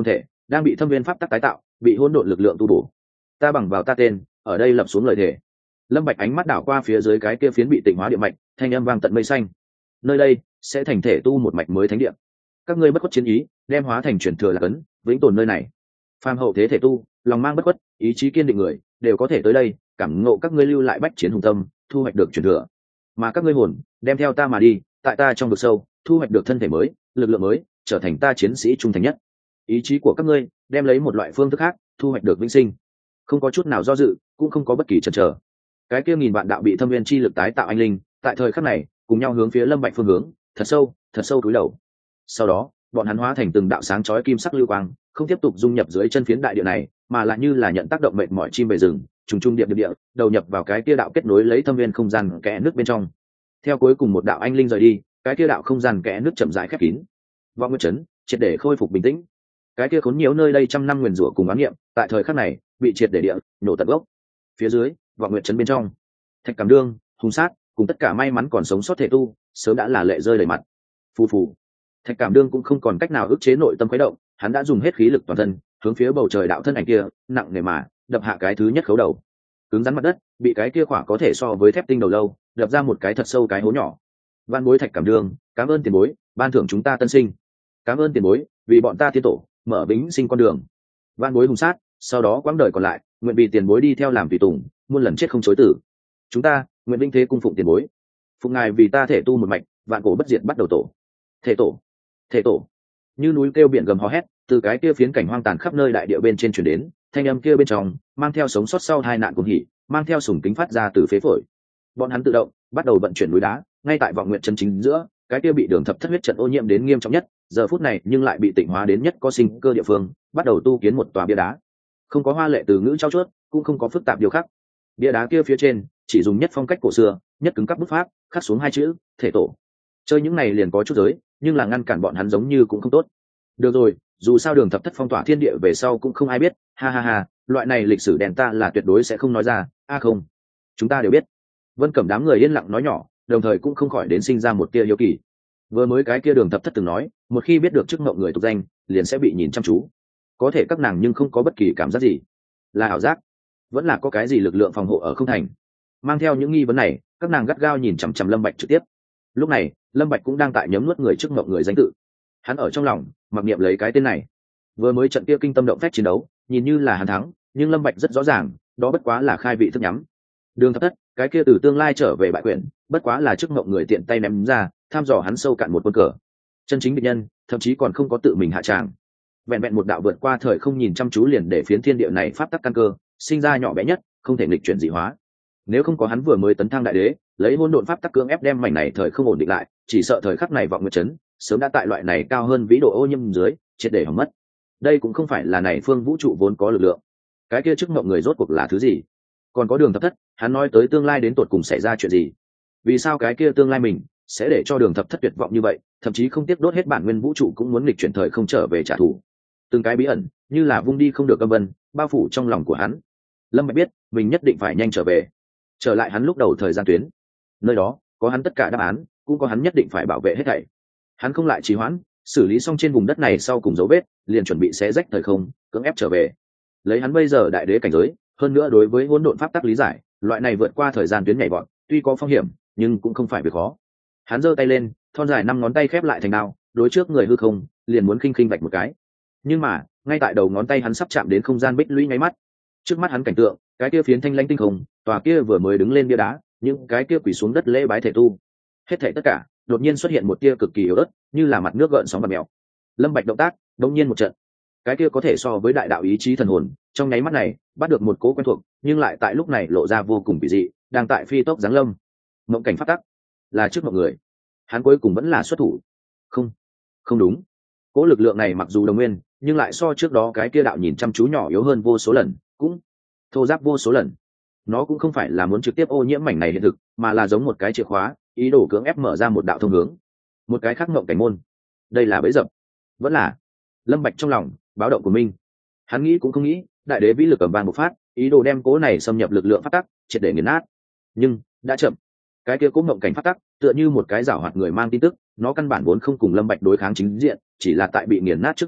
đang bị thâm viên pháp tắc tái tạo, bị hỗn độn lực lượng tu bổ. Ta bằng vào ta tên, ở đây lập xuống lời thề. Lâm Bạch ánh mắt đảo qua phía dưới cái kia phiến bị tịnh hóa địa mạch, thanh âm vang tận mây xanh. Nơi đây sẽ thành thể tu một mạch mới thánh địa. Các ngươi bất khuất chiến ý, đem hóa thành truyền thừa là cấn, vĩnh tồn nơi này. Phàm hậu thế thể tu, lòng mang bất khuất, ý chí kiên định người, đều có thể tới đây, cảm ngộ các ngươi lưu lại bách chiến hùng tâm, thu hoạch được truyền thừa. Mà các ngươi hồn, đem theo ta mà đi, tại ta trong vực sâu, thu hoạch được thân thể mới, lực lượng mới, trở thành ta chiến sĩ trung thành nhất. Ý chí của các ngươi, đem lấy một loại phương thức khác, thu hoạch được vĩnh sinh. Không có chút nào do dự, cũng không có bất kỳ chần chờ. Cái kia nghìn vạn đạo bị thâm viên chi lực tái tạo anh linh, tại thời khắc này, cùng nhau hướng phía Lâm Bạch phương hướng, thật sâu cúi đầu. Sau đó, bọn hắn hóa thành từng đạo sáng chói kim sắc lưu quang, không tiếp tục dung nhập dưới chân phiến đại địa này, mà lại như là nhận tác động mệt mỏi chim về rừng, trùng trùng điệp điệp đầu nhập vào cái kia đạo kết nối lấy thâm viên không gian kẽ nước bên trong. Theo cuối cùng một đạo anh linh rời đi, cái kia đạo không gian kẽ nước chậm rãi khép kín. Vọng Nguyệt trấn triệt để khôi phục bình tĩnh. Cái kia khốn nhiều nơi đây trăm năm nguyền rủa cùng oán niệm, tại thời khắc này bị triệt để địa nổ tận gốc. Phía dưới, Vọng Nguyệt trấn bên trong, Thạch Cảm Đương, Hùng Sát cùng tất cả may mắn còn sống sót thể tu, sớm đã là lệ rơi đầy mặt. Phù phù. Thạch Cảm Đương cũng không còn cách nào ức chế nội tâm khuấy động, hắn đã dùng hết khí lực toàn thân, hướng phía bầu trời đạo thân ảnh kia, nặng nề mà đập hạ cái thứ nhất khấu đầu. Cứng rắn mặt đất, bị cái kia khỏa có thể so với thép tinh đầu lâu, đập ra một cái thật sâu cái hố nhỏ. Van bối Thạch Cảm Đương, cảm ơn tiền bối, ban thưởng chúng ta tân sinh. Cảm ơn tiền bối, vì bọn ta tiên tổ, mở vĩnh sinh con đường. Van bối Hùng Sát, sau đó quãng đời còn lại, nguyện vì tiền bối đi theo làm tùy tùng, muôn lần chết không chối tử. Chúng ta, nguyện vinh thế cung phụng tiền bối. Phụng ngài vì ta thể tu một mạch, vạn cổ bất diệt bắt đầu tổ. Thể tổ, thể tổ. Như núi kêu biển gầm hò hét, từ cái kia phiến cảnh hoang tàn khắp nơi đại địa bên trên truyền đến, thanh âm kia bên trong mang theo sống sót sau hai nạn cuồng hỉ, mang theo sùng kính phát ra từ phế phổi. Bọn hắn tự động bắt đầu vận chuyển núi đá, ngay tại Vọng Nguyện chân chính giữa, cái kia bị đường thập thất huyết trận ô nhiễm đến nghiêm trọng nhất, giờ phút này nhưng lại bị tịnh hóa đến nhất có sinh cơ địa phương, bắt đầu tu kiến một tòa bia đá. Không có hoa lệ từ ngữ trau chuốt, cũng không có phức tạp điều khác. Bia đá kia phía trên chỉ dùng nhất phong cách cổ xưa, nhất cứng cáp bút pháp, khắc xuống hai chữ thể tổ. Chơi những này liền có chút giới, nhưng là ngăn cản bọn hắn giống như cũng không tốt. Được rồi, dù sao đường thập thất phong tỏa thiên địa về sau cũng không ai biết, ha ha ha, loại này lịch sử đèn ta là tuyệt đối sẽ không nói ra. Không, chúng ta đều biết. Vân Cẩm đám người yên lặng nói nhỏ, đồng thời cũng không khỏi đến sinh ra một tia hiếu kỳ. Vừa mới cái kia đường thập thất từng nói, một khi biết được chức ngộng người tục danh, liền sẽ bị nhìn chăm chú. Có thể các nàng nhưng không có bất kỳ cảm giác gì, là ảo giác, vẫn là có cái gì lực lượng phòng hộ ở không thành. Mang theo những nghi vấn này, các nàng gắt gao nhìn chằm chằm Lâm Bạch trực tiếp. Lúc này, Lâm Bạch cũng đang tại nhấm nuốt người trước ngộng người danh tự. Hắn ở trong lòng mặc niệm lấy cái tên này. Vừa mới trận kia kinh tâm động phách chiến đấu, nhìn như là hắn thắng, nhưng Lâm Bạch rất rõ ràng, đó bất quá là khai vị thức nhắm. Đường thập thất, cái kia từ tương lai trở về bại quyển, bất quá là trước ngộng người tiện tay ném ra, tham dò hắn sâu cạn một quân cờ. Chân chính địch nhân, thậm chí còn không có tự mình hạ tràng. Vẹn vẹn một đạo vượt qua thời không nhìn chăm chú liền để phiến thiên địa này pháp tắc căn cơ, sinh ra nhỏ bé nhất, không thể nghịch chuyển dị hóa. Nếu không có hắn vừa mới tấn thăng đại đế, lấy hỗn độn pháp tắc cưỡng ép đem mảnh này thời không ổn định lại, chỉ sợ thời khắc này Vọng Nguyệt trấn sớm đã tại loại này cao hơn vĩ độ ô nhiễm dưới, triệt để hỏng mất. Đây cũng không phải là này phương vũ trụ vốn có lực lượng. Cái kia trước ngộng người rốt cuộc là thứ gì? Còn có đường thập thất, hắn nói tới tương lai đến tột cùng xảy ra chuyện gì? Vì sao cái kia tương lai mình sẽ để cho đường thập thất tuyệt vọng như vậy, thậm chí không tiếc đốt hết bản nguyên vũ trụ cũng muốn nghịch chuyển thời không trở về trả thù? Từng cái bí ẩn, như là vung đi không được âm vân, bao phủ trong lòng của hắn. Lâm Bạch biết, mình nhất định phải nhanh trở về, trở lại hắn lúc đầu thời gian tuyến. Nơi đó có hắn tất cả đáp án, cũng có hắn nhất định phải bảo vệ hết thảy. Hắn không lại trì hoãn, xử lý xong trên vùng đất này sau cùng dấu vết, liền chuẩn bị xé rách thời không, cưỡng ép trở về. Lấy hắn bây giờ đại đế cảnh giới, hơn nữa đối với hỗn độn pháp tắc lý giải, loại này vượt qua thời gian tuyến nhảy vọt, tuy có phong hiểm, nhưng cũng không phải việc khó. Hắn giơ tay lên, thon dài 5 ngón tay khép lại thành đao, đối trước người hư không, liền muốn khinh khinh vạch một cái. Nhưng mà, ngay tại đầu ngón tay hắn sắp chạm đến không gian bích lũy nháy mắt, trước mắt hắn cảnh tượng, cái kia phiến thanh lãnh tinh không, tòa kia vừa mới đứng lên bia đá, những cái kia quỳ xuống đất lễ bái thể tu, hết thảy tất cả, đột nhiên xuất hiện một tia cực kỳ yếu ớt, như là mặt nước gợn sóng bạt mèo. Lâm Bạch động tác, đột nhiên một trận, cái kia có thể so với đại đạo ý chí thần hồn, trong nháy mắt này, bắt được một cố quen thuộc, nhưng lại tại lúc này lộ ra vô cùng kỳ dị, đang tại phi tốc giáng lâm. Mộng cảnh phát tắc, là trước mọi người, hắn cuối cùng vẫn là xuất thủ. Không, không đúng. Cố lực lượng này mặc dù đồng nguyên, nhưng lại so trước đó cái kia đạo nhìn chăm chú nhỏ yếu hơn vô số lần, cũng thô ráp vô số lần. Nó cũng không phải là muốn trực tiếp ô nhiễm mảnh này hiện thực, mà là giống một cái chìa khóa, ý đồ cưỡng ép mở ra một đạo thông hướng, một cái khắc ngộng cảnh môn. Đây là bẫy dập, vẫn là Lâm Bạch trong lòng báo động của mình. Hắn nghĩ cũng không nghĩ, đại đế vĩ lực cầm vang một phát, ý đồ đem cố này xâm nhập lực lượng phát tắc, triệt để nghiền nát. Nhưng đã chậm. Cái kia cố ngộng cảnh phát tắc, tựa như một cái giảo hoạt người mang tin tức, nó căn bản vốn không cùng Lâm Bạch đối kháng chính diện, chỉ là tại bị nghiền nát trước một khắc,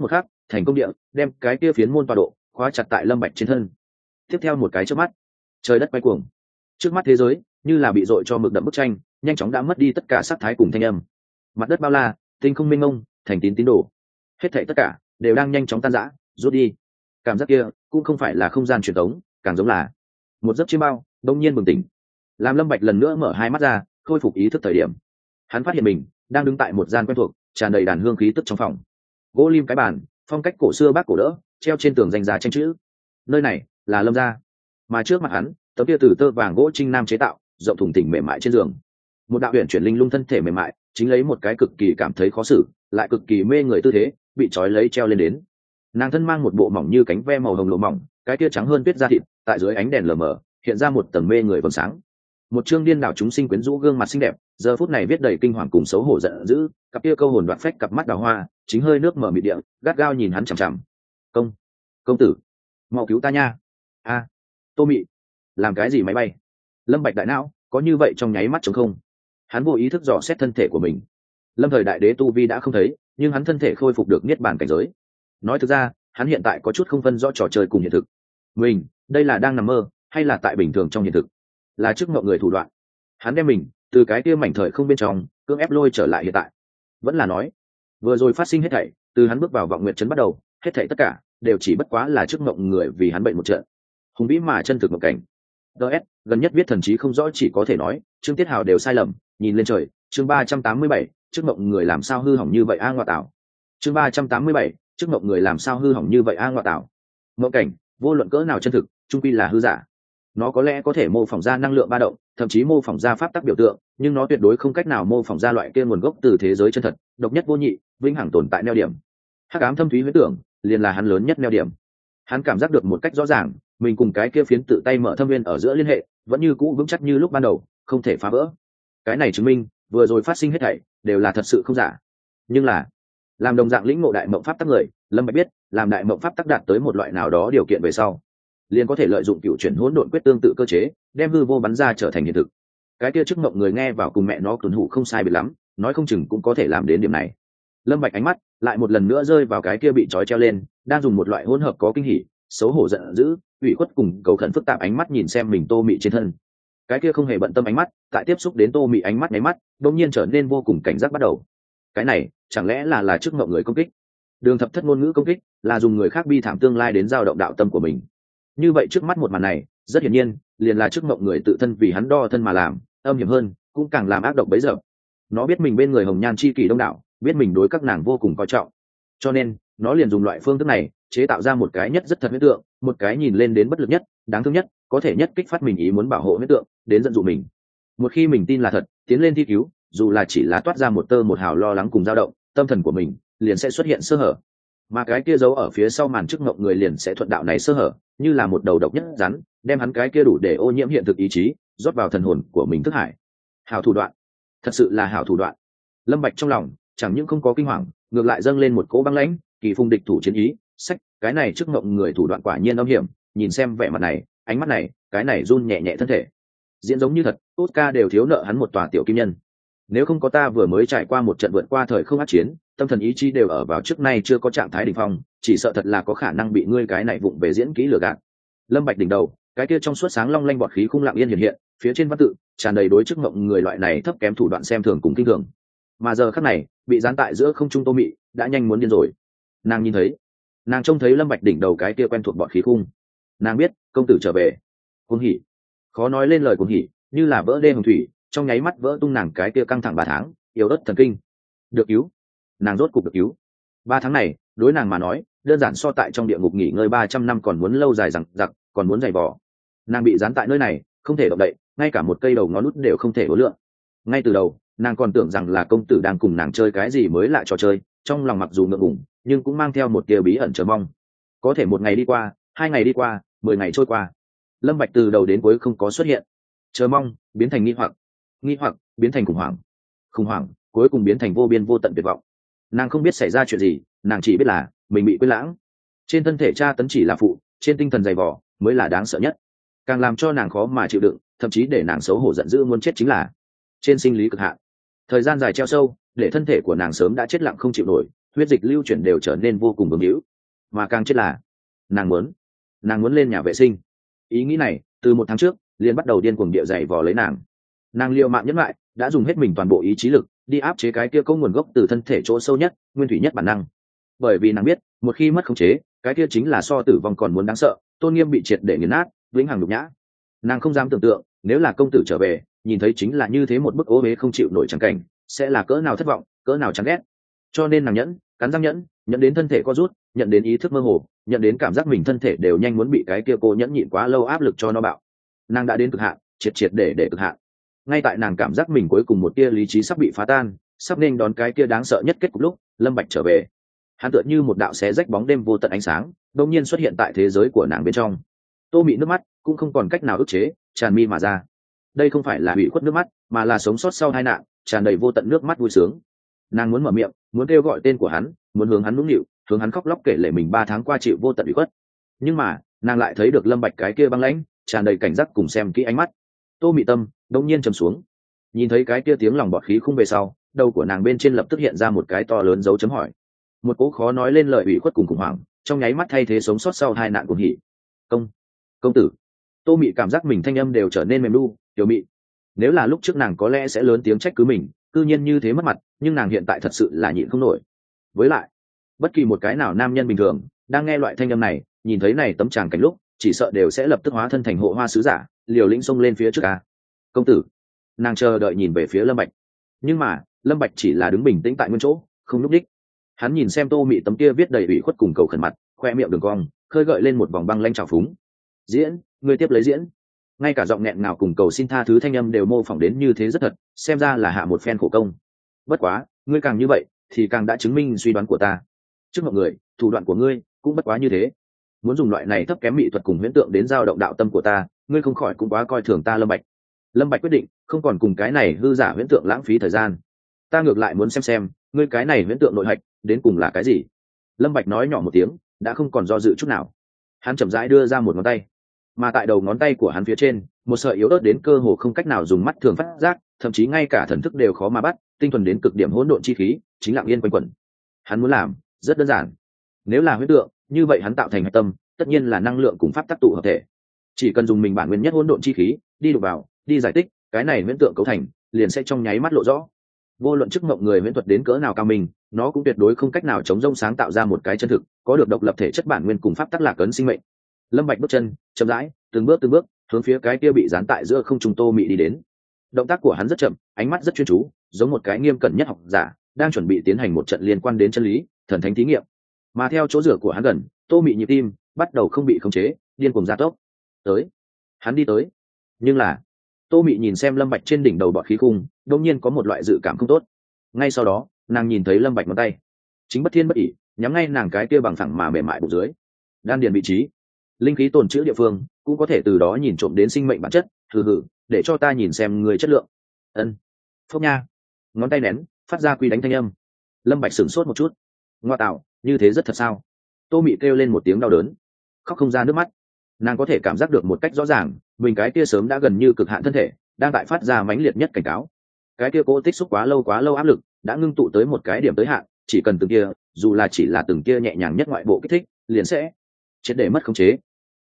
thành công địa đem cái kia phiến môn tọa độ khóa chặt tại Lâm Bạch trên thân. Tiếp theo một cái chớp mắt, trời đất quay cuồng, trước mắt thế giới như là bị dội cho mực đậm bức tranh, nhanh chóng đã mất đi tất cả sắc thái cùng thanh âm. Mặt đất bao la, tinh không mênh mông, thành tín tín đồ, hết thảy tất cả đều đang nhanh chóng tan rã, rút đi. Cảm giác kia cũng không phải là không gian truyền tống, càng giống là một giấc chiêm bao đông nhiên bừng tỉnh. Làm Lâm Bạch lần nữa mở hai mắt ra, khôi phục ý thức thời điểm, hắn phát hiện mình đang đứng tại một gian quen thuộc, tràn đầy đàn hương khí tức trong phòng. Gỗ lim cái bàn, phong cách cổ xưa bác cổ đỡ, treo trên tường danh giá tranh chữ. Nơi này là Lâm gia, mà trước mặt hắn, tấm kia từ tơ vàng gỗ trinh nam chế tạo, rộng thùng thình mềm mại trên giường. Một đạo huyền chuyển linh lung thân thể mềm mại, chính lấy một cái cực kỳ cảm thấy khó xử, lại cực kỳ mê người tư thế, bị trói lấy treo lên đến. Nàng thân mang một bộ mỏng như cánh ve màu hồng lụa mỏng, cái kia trắng hơn tuyết da thịt, tại dưới ánh đèn lờ mờ, hiện ra một tầng mê người vầng sáng. Một chương điên đảo chúng sinh quyến rũ gương mặt xinh đẹp, giờ phút này viết đầy kinh hoàng cùng xấu hổ giận dữ, cặp kia câu hồn đoạt phách cặp mắt đào hoa, chính hơi nước mở mịt địa, gắt gao nhìn hắn chằm chằm. Công tử, mau cứu ta nha. A, Tô Mị, làm cái gì máy bay? Lâm Bạch đại não có như vậy trong nháy mắt trống không. Hắn vô ý thức dò xét thân thể của mình. Lâm thời đại đế tu vi đã không thấy, nhưng hắn thân thể khôi phục được niết bàn cảnh giới. Nói thực ra, hắn hiện tại có chút không phân rõ trò chơi cùng hiện thực. Mình, đây là đang nằm mơ, hay là tại bình thường trong hiện thực? Là trước ngộ người thủ đoạn. Hắn đem mình từ cái kia mảnh thời không bên trong cưỡng ép lôi trở lại hiện tại. Vẫn là nói, vừa rồi phát sinh hết thảy, từ hắn bước vào vọng nguyệt trấn bắt đầu, hết thảy tất cả đều chỉ bất quá là trước ngộng người vì hắn bệnh một trận. Hùng vĩ mà chân thực ngộng cảnh. DS, gần nhất viết thần trí không rõ chỉ có thể nói, chương tiết hào đều sai lầm, nhìn lên trời, chương 387, trước ngộng người làm sao hư hỏng như vậy a ngoại tảo. Chương 387, trước ngộng người làm sao hư hỏng như vậy a ngoại tảo. Ngộng cảnh, vô luận cỡ nào chân thực, chung quy là hư giả. Nó có lẽ có thể mô phỏng ra năng lượng ba động, thậm chí mô phỏng ra pháp tắc biểu tượng, nhưng nó tuyệt đối không cách nào mô phỏng ra loại kia nguồn gốc từ thế giới chân thật, độc nhất vô nhị, vĩnh hằng tồn tại neo điểm. Hắc ám thâm thúy huyễn tưởng, liền là hắn lớn nhất neo điểm. Hắn cảm giác được một cách rõ ràng, mình cùng cái kia phiến tự tay mở thâm viên ở giữa liên hệ, vẫn như cũ vững chắc như lúc ban đầu, không thể phá vỡ. Cái này chứng minh, vừa rồi phát sinh hết thảy đều là thật sự không giả. Nhưng là, làm đồng dạng lĩnh ngộ đại mộng pháp tắc người, Lâm Bạch biết, làm đại mộng pháp tắc đạt tới một loại nào đó điều kiện về sau, liền có thể lợi dụng cựu chuyển hỗn độn quyết tương tự cơ chế, đem hư vô bắn ra trở thành hiện thực. Cái kia chức mộng người nghe vào cùng mẹ nó tuần hủ không sai biệt lắm, nói không chừng cũng có thể làm đến điểm này. Lâm Bạch ánh mắt lại một lần nữa rơi vào cái kia bị trói treo lên, đang dùng một loại hỗn hợp có kinh hỉ, xấu hổ giận dữ, ủy khuất cùng cầu khẩn phức tạp ánh mắt nhìn xem mình Tô Mị trên thân. Cái kia không hề bận tâm ánh mắt, tại tiếp xúc đến Tô Mị ánh mắt nháy mắt, đột nhiên trở nên vô cùng cảnh giác bắt đầu. Cái này, chẳng lẽ là trước mộng người công kích? Đường thập thất ngôn ngữ công kích, là dùng người khác bi thảm tương lai đến dao động đạo tâm của mình. Như vậy trước mắt một màn này, rất hiển nhiên, liền là trước mộng người tự thân vì hắn đo thân mà làm, âm hiểm hơn, cũng càng làm ác độc bấy giờ. Nó biết mình bên người hồng nhan chi kỷ đông đảo, biết mình đối các nàng vô cùng coi trọng, cho nên nó liền dùng loại phương thức này chế tạo ra một cái nhất rất thật huyễn tượng, một cái nhìn lên đến bất lực nhất, đáng thương nhất, có thể nhất kích phát mình ý muốn bảo hộ huyễn tượng, đến dẫn dụ mình. Một khi mình tin là thật, tiến lên thi cứu, dù là chỉ là toát ra một tơ một hào lo lắng cùng dao động, tâm thần của mình liền sẽ xuất hiện sơ hở, mà cái kia giấu ở phía sau màn trước ngộng người liền sẽ thuận đạo này sơ hở, như là một đầu độc nhất rắn, đem hắn cái kia đủ để ô nhiễm hiện thực ý chí rót vào thần hồn của mình thức hải. Hảo thủ đoạn, thật sự là hảo thủ đoạn. Lâm Bạch trong lòng chẳng những không có kinh hoàng, ngược lại dâng lên một cỗ băng lãnh, kỳ phùng địch thủ chiến ý. Sách, cái này trước ngộng người thủ đoạn quả nhiên âm hiểm, nhìn xem vẻ mặt này, ánh mắt này, cái này run nhẹ nhẹ thân thể, diễn giống như thật, Oscar đều thiếu nợ hắn một tòa tiểu kim nhân. Nếu không có ta vừa mới trải qua một trận vượt qua thời không ác chiến, tâm thần ý chí đều ở vào trước nay chưa có trạng thái đỉnh phong, chỉ sợ thật là có khả năng bị ngươi cái này vụng về diễn kỹ lừa gạt. Lâm Bạch đỉnh đầu, cái kia trong suốt sáng long lanh bọt khí khung lặng yên hiện, phía trên văn tự tràn đầy đối trước ngộng người loại này thấp kém thủ đoạn xem thường cùng kinh thường. Mà giờ khắc này, bị gián tại giữa không trung Tô Mị đã nhanh muốn điên rồi. Nàng nhìn thấy, nàng trông thấy Lâm Bạch đỉnh đầu cái kia quen thuộc bọt khí khung, nàng biết công tử trở về. Cuồng hỉ, khó nói lên lời cuồng hỉ, như là vỡ đê hồng thủy, trong nháy mắt vỡ tung nàng cái kia căng thẳng 3 tháng, yếu ớt thần kinh. Được cứu, nàng rốt cục được cứu. 3 tháng này, đối nàng mà nói, đơn giản so tại trong địa ngục nghỉ ngơi 300 năm còn muốn lâu dài rằng giặc, còn muốn dày vò. Nàng bị gián tại nơi này, không thể động đậy, ngay cả một cây đầu ngón út đều không thể uốn lượn. Ngay từ đầu, nàng còn tưởng rằng là công tử đang cùng nàng chơi cái gì mới lạ trò chơi, trong lòng mặc dù ngượng ngùng, nhưng cũng mang theo một tia bí ẩn chờ mong. Có thể 1 ngày đi qua, 2 ngày đi qua, 10 ngày trôi qua, Lâm Bạch từ đầu đến cuối không có xuất hiện. Chờ mong biến thành nghi hoặc, nghi hoặc biến thành khủng hoảng, khủng hoảng cuối cùng biến thành vô biên vô tận tuyệt vọng. Nàng không biết xảy ra chuyện gì, nàng chỉ biết là mình bị quên lãng. Trên thân thể tra tấn chỉ là phụ, trên tinh thần dày vò mới là đáng sợ nhất. Càng làm cho nàng khó mà chịu đựng, thậm chí để nàng xấu hổ giận dữ muốn chết chính là trên sinh lý cực hạn. Thời gian dài treo sâu, để thân thể của nàng sớm đã chết lặng không chịu nổi, huyết dịch lưu chuyển đều trở nên vô cùng bướng hữu, mà càng chết là nàng muốn lên nhà vệ sinh. Ý nghĩ này từ 1 tháng trước liền bắt đầu điên cuồng địa dày vò lấy nàng liều mạng nhẫn lại, đã dùng hết mình toàn bộ ý chí lực đi áp chế cái kia có nguồn gốc từ thân thể chỗ sâu nhất, nguyên thủy nhất bản năng. Bởi vì nàng biết, một khi mất khống chế, cái kia chính là so tử vong còn muốn đáng sợ, tôn nghiêm bị triệt để nghiền nát, vĩnh hằng nhục nhã. Nàng không dám tưởng tượng, nếu là công tử trở về, nhìn thấy chính là như thế một bức ố uế không chịu nổi trắng cảnh, sẽ là cỡ nào thất vọng, cỡ nào chán ghét. Cho nên nàng nhẫn, cắn răng nhẫn đến thân thể co rút, nhận đến ý thức mơ hồ, nhận đến cảm giác mình thân thể đều nhanh muốn bị cái kia cô nhẫn nhịn quá lâu áp lực cho nó bạo. Nàng đã đến cực hạn, triệt để cực hạn. Ngay tại nàng cảm giác mình cuối cùng một tia lý trí sắp bị phá tan, sắp nên đón cái kia đáng sợ nhất kết cục lúc, Lâm Bạch trở về. Hắn tựa như một đạo xé rách bóng đêm vô tận ánh sáng, đột nhiên xuất hiện tại thế giới của nàng bên trong. Tô Mị nước mắt cũng không còn cách nào ức chế, tràn mi mà ra. Đây không phải là ủy khuất nước mắt, mà là sống sót sau tai nạn, tràn đầy vô tận nước mắt vui sướng. Nàng muốn mở miệng, muốn kêu gọi tên của hắn, muốn hướng hắn nũng nịu, hướng hắn khóc lóc kể lể mình 3 tháng qua chịu vô tận ủy khuất. Nhưng mà, nàng lại thấy được Lâm Bạch cái kia băng lãnh, tràn đầy cảnh giác cùng xem kỹ ánh mắt. Tô Mị tâm đột nhiên trầm xuống. Nhìn thấy cái kia tiếng lòng bọt khí khung về sau, đầu của nàng bên trên lập tức hiện ra một cái to lớn dấu chấm hỏi. Một cố khó nói lên lời ủy khuất cùng khủng hoảng, trong nháy mắt thay thế sống sót sau hai nạn cuồng hỉ. Công tử. Tô Mị cảm giác mình thanh âm đều trở nên mềm nu, tiểu mị. Nếu là lúc trước nàng có lẽ sẽ lớn tiếng trách cứ mình, cư nhiên như thế mất mặt, nhưng nàng hiện tại thật sự là nhịn không nổi. Với lại, bất kỳ một cái nào nam nhân bình thường đang nghe loại thanh âm này, nhìn thấy này tấm tràng cảnh lúc, chỉ sợ đều sẽ lập tức hóa thân thành hộ hoa sứ giả, liều lĩnh xông lên phía trước ca. Công tử. Nàng chờ đợi nhìn về phía Lâm Bạch, nhưng mà Lâm Bạch chỉ là đứng bình tĩnh tại nguyên chỗ, không lúc đích. Hắn nhìn xem Tô Mị tấm kia viết đầy ủy khuất cùng cầu khẩn mặt, khoe miệng đường cong khơi gợi lên một vòng băng lanh trào phúng. Diễn, người tiếp lấy diễn. Ngay cả giọng nghẹn ngào cùng cầu xin tha thứ thanh âm đều mô phỏng đến như thế rất thật, xem ra là hạ một phen khổ công. Bất quá, ngươi càng như vậy thì càng đã chứng minh suy đoán của ta. Trước mọi người, thủ đoạn của ngươi cũng bất quá như thế. Muốn dùng loại này thấp kém mỹ thuật cùng huyễn tượng đến giao động đạo tâm của ta, ngươi không khỏi cũng quá coi thường ta. Lâm Bạch quyết định không còn cùng cái này hư giả huyễn tượng lãng phí thời gian. Ta ngược lại muốn xem ngươi cái này huyễn tượng nội hạch đến cùng là cái gì. Lâm Bạch nói nhỏ một tiếng, đã không còn do dự chút nào. Hắn chậm rãi đưa ra một ngón tay, mà tại đầu ngón tay của hắn phía trên, một sợi yếu ớt đến cơ hồ không cách nào dùng mắt thường phát giác, thậm chí ngay cả thần thức đều khó mà bắt, tinh thuần đến cực điểm hỗn độn chi khí, chính lặng yên quanh quẩn. Hắn muốn làm rất đơn giản. Nếu là huyễn tượng, như vậy hắn tạo thành hạch tâm, tất nhiên là năng lượng cùng pháp tác tụ hợp thể. Chỉ cần dùng mình bản nguyên nhất hỗn độn chi khí, đi đụng vào, đi giải tích, cái này huyễn tượng cấu thành, liền sẽ trong nháy mắt lộ rõ. Vô luận chức mộng người huyễn thuật đến cỡ nào cao minh, nó cũng tuyệt đối không cách nào chống rông sáng tạo ra một cái chân thực, có được độc lập thể chất bản nguyên cùng pháp tắc lạc ấn sinh mệnh. Lâm Bạch bước chân chậm rãi, từng bước hướng phía cái kia bị dán tại giữa không trung Tô Mị đi đến. Động tác của hắn rất chậm, ánh mắt rất chuyên chú, giống một cái nghiêm cẩn nhất học giả đang chuẩn bị tiến hành một trận liên quan đến chân lý, thần thánh thí nghiệm. Mà theo chỗ rửa của hắn gần, Tô Mị nhịp tim bắt đầu không bị khống chế, điên cuồng gia tốc. Hắn đi tới. Nhưng là, Tô Mị nhìn xem Lâm Bạch trên đỉnh đầu bọt khí khung, đột nhiên có một loại dự cảm không tốt. Ngay sau đó, nàng nhìn thấy Lâm Bạch ngón tay, chính bất thiên bất ỷ, nhắm ngay nàng cái kia bằng phẳng mà mềm mại bụng dưới. Đan điền vị trí, linh khí tồn trữ địa phương, cũng có thể từ đó nhìn trộm đến sinh mệnh bản chất. Hừ, để cho ta nhìn xem người chất lượng. Phốc nha. Ngón tay nén, phát ra quy đánh thanh âm. Lâm Bạch sửng sốt một chút. Ngoa tạo, như thế rất thật sao? Tô Mị kêu lên một tiếng đau đớn, khóc không ra nước mắt. Nàng có thể cảm giác được một cách rõ ràng, mình cái kia sớm đã gần như cực hạn thân thể, đang tại phát ra mãnh liệt nhất cảnh cáo. Cái kia cố tích xúc quá lâu áp lực, đã ngưng tụ tới một cái điểm tới hạn, chỉ cần từng kia, dù là chỉ là từng kia nhẹ nhàng nhất ngoại bộ kích thích, liền sẽ triệt để mất khống chế.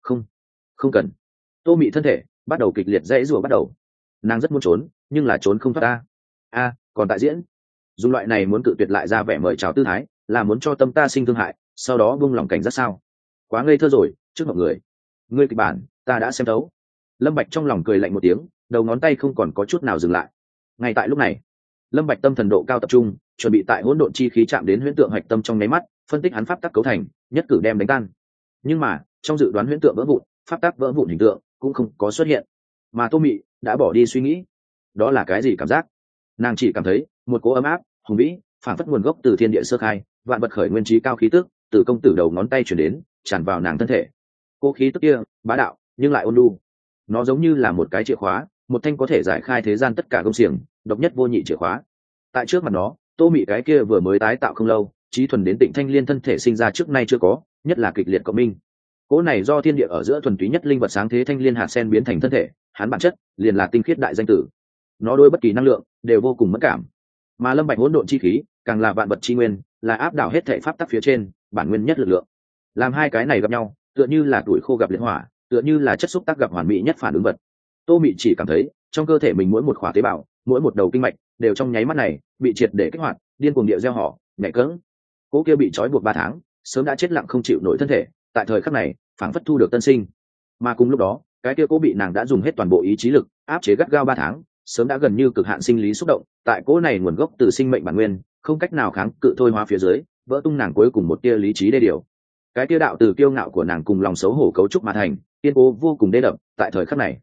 Không cần. Tô Mị thân thể bắt đầu kịch liệt dãy rủa bắt đầu. Nàng rất muốn trốn, nhưng là trốn không thoát ta. Còn tại diễn, dùng loại này muốn cự tuyệt lại ra vẻ mời chào tư thái, là muốn cho tâm ta sinh thương hại, sau đó buông lòng cảnh giác sao? Quá ngây thơ rồi, trước mọi người. Ngươi kịch bản, ta đã xem thấu. Lâm Bạch trong lòng cười lạnh một tiếng, đầu ngón tay không còn có chút nào dừng lại. Ngay tại lúc này, Lâm Bạch tâm thần độ cao tập trung, chuẩn bị tại hỗn độn chi khí chạm đến huyễn tượng hạch tâm trong nháy mắt, phân tích hắn pháp tắc cấu thành, nhất cử đem đánh tan. Nhưng mà, trong dự đoán huyễn tượng vỡ vụn, pháp tắc vỡ vụn hình tượng cũng không có xuất hiện. Mà Tô Mị đã bỏ đi suy nghĩ. Đó là cái gì cảm giác? Nàng chỉ cảm thấy một cỗ ấm áp, hùng vĩ, phản phất nguồn gốc từ thiên địa sơ khai, vạn vật khởi nguyên trí cao khí tức, từ công tử đầu ngón tay truyền đến, tràn vào nàng thân thể. Cô khí tức kia, bá đạo, nhưng lại ôn nhu. Nó giống như là một cái chìa khóa, một thanh có thể giải khai thế gian tất cả công xiềng, độc nhất vô nhị chìa khóa. Tại trước mặt nó, Tô Mị cái kia vừa mới tái tạo không lâu, trí thuần đến Tịnh Thanh Liên thân thể sinh ra trước nay chưa có, nhất là kịch liệt cộng minh. Cỗ này do thiên địa ở giữa thuần túy nhất linh vật sáng thế thanh liên hạt sen biến thành thân thể, hắn bản chất liền là tinh khiết đại danh tử. Nó đối bất kỳ năng lượng đều vô cùng mất cảm. Mà Lâm Bạch hỗn độn chi khí, càng là vạn vật chi nguyên, là áp đảo hết thảy pháp tắc phía trên, bản nguyên nhất lực lượng. làm hai cái này gặp nhau tựa như là tuổi khô gặp liệt hỏa, tựa như là chất xúc tác gặp hoàn mỹ nhất phản ứng vật. Tô Mị chỉ cảm thấy trong cơ thể mình mỗi một khỏa tế bào, mỗi một đầu kinh mạch đều trong nháy mắt này bị triệt để kích hoạt, điên cuồng điệu gieo họ nhẹ cỡng. Cố kia bị trói buộc 3 tháng sớm đã chết lặng không chịu nổi thân thể, tại thời khắc này phảng phất thu được tân sinh. Mà cùng lúc đó cái kia cố bị nàng đã dùng hết toàn bộ ý chí lực áp chế gắt gao 3 tháng, sớm đã gần như cực hạn sinh lý xúc động, tại cố này nguồn gốc từ sinh mệnh bản nguyên, không cách nào kháng cự thôi hóa phía dưới, vỡ tung nàng cuối cùng một tia lý trí đê điều. Cái tia đạo từ kiêu ngạo của nàng cùng lòng xấu hổ cấu trúc mà thành, kiên cố vô cùng đê đậm. Tại thời khắc này,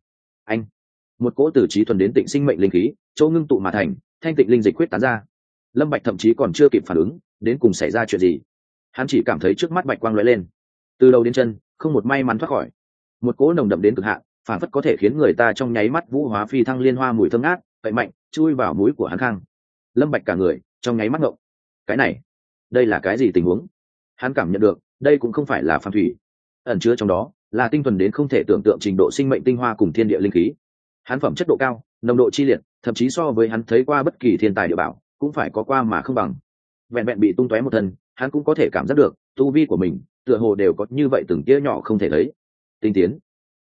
một cỗ từ trí thuần đến tịnh sinh mệnh linh khí, chỗ ngưng tụ mà thành, thanh tịnh linh dịch quyết tán ra. Lâm Bạch thậm chí còn chưa kịp phản ứng, đến cùng xảy ra chuyện gì. Hắn chỉ cảm thấy trước mắt bạch quang lóe lên, từ đầu đến chân, không một may mắn thoát khỏi. Một cỗ nồng đậm đến cực hạn, phản phất có thể khiến người ta trong nháy mắt vũ hóa phi thăng liên hoa mùi thơm ngát, vậy mạnh, chui vào mũi của hắn khang. Lâm Bạch cả người trong nháy mắt ngộng. Cái này, đây là cái gì tình huống? Hắn cảm nhận được, đây cũng không phải là phàm thủy, ẩn chứa trong đó là tinh thuần đến không thể tưởng tượng trình độ sinh mệnh tinh hoa cùng thiên địa linh khí. Hắn phẩm chất độ cao, nồng độ chi liệt, thậm chí so với hắn thấy qua bất kỳ thiên tài địa bảo cũng phải có qua mà không bằng. Vẹn vẹn bị tung tóe một thân, hắn cũng có thể cảm giác được tu vi của mình tựa hồ đều có như vậy từng tia nhỏ không thể thấy tinh tiến.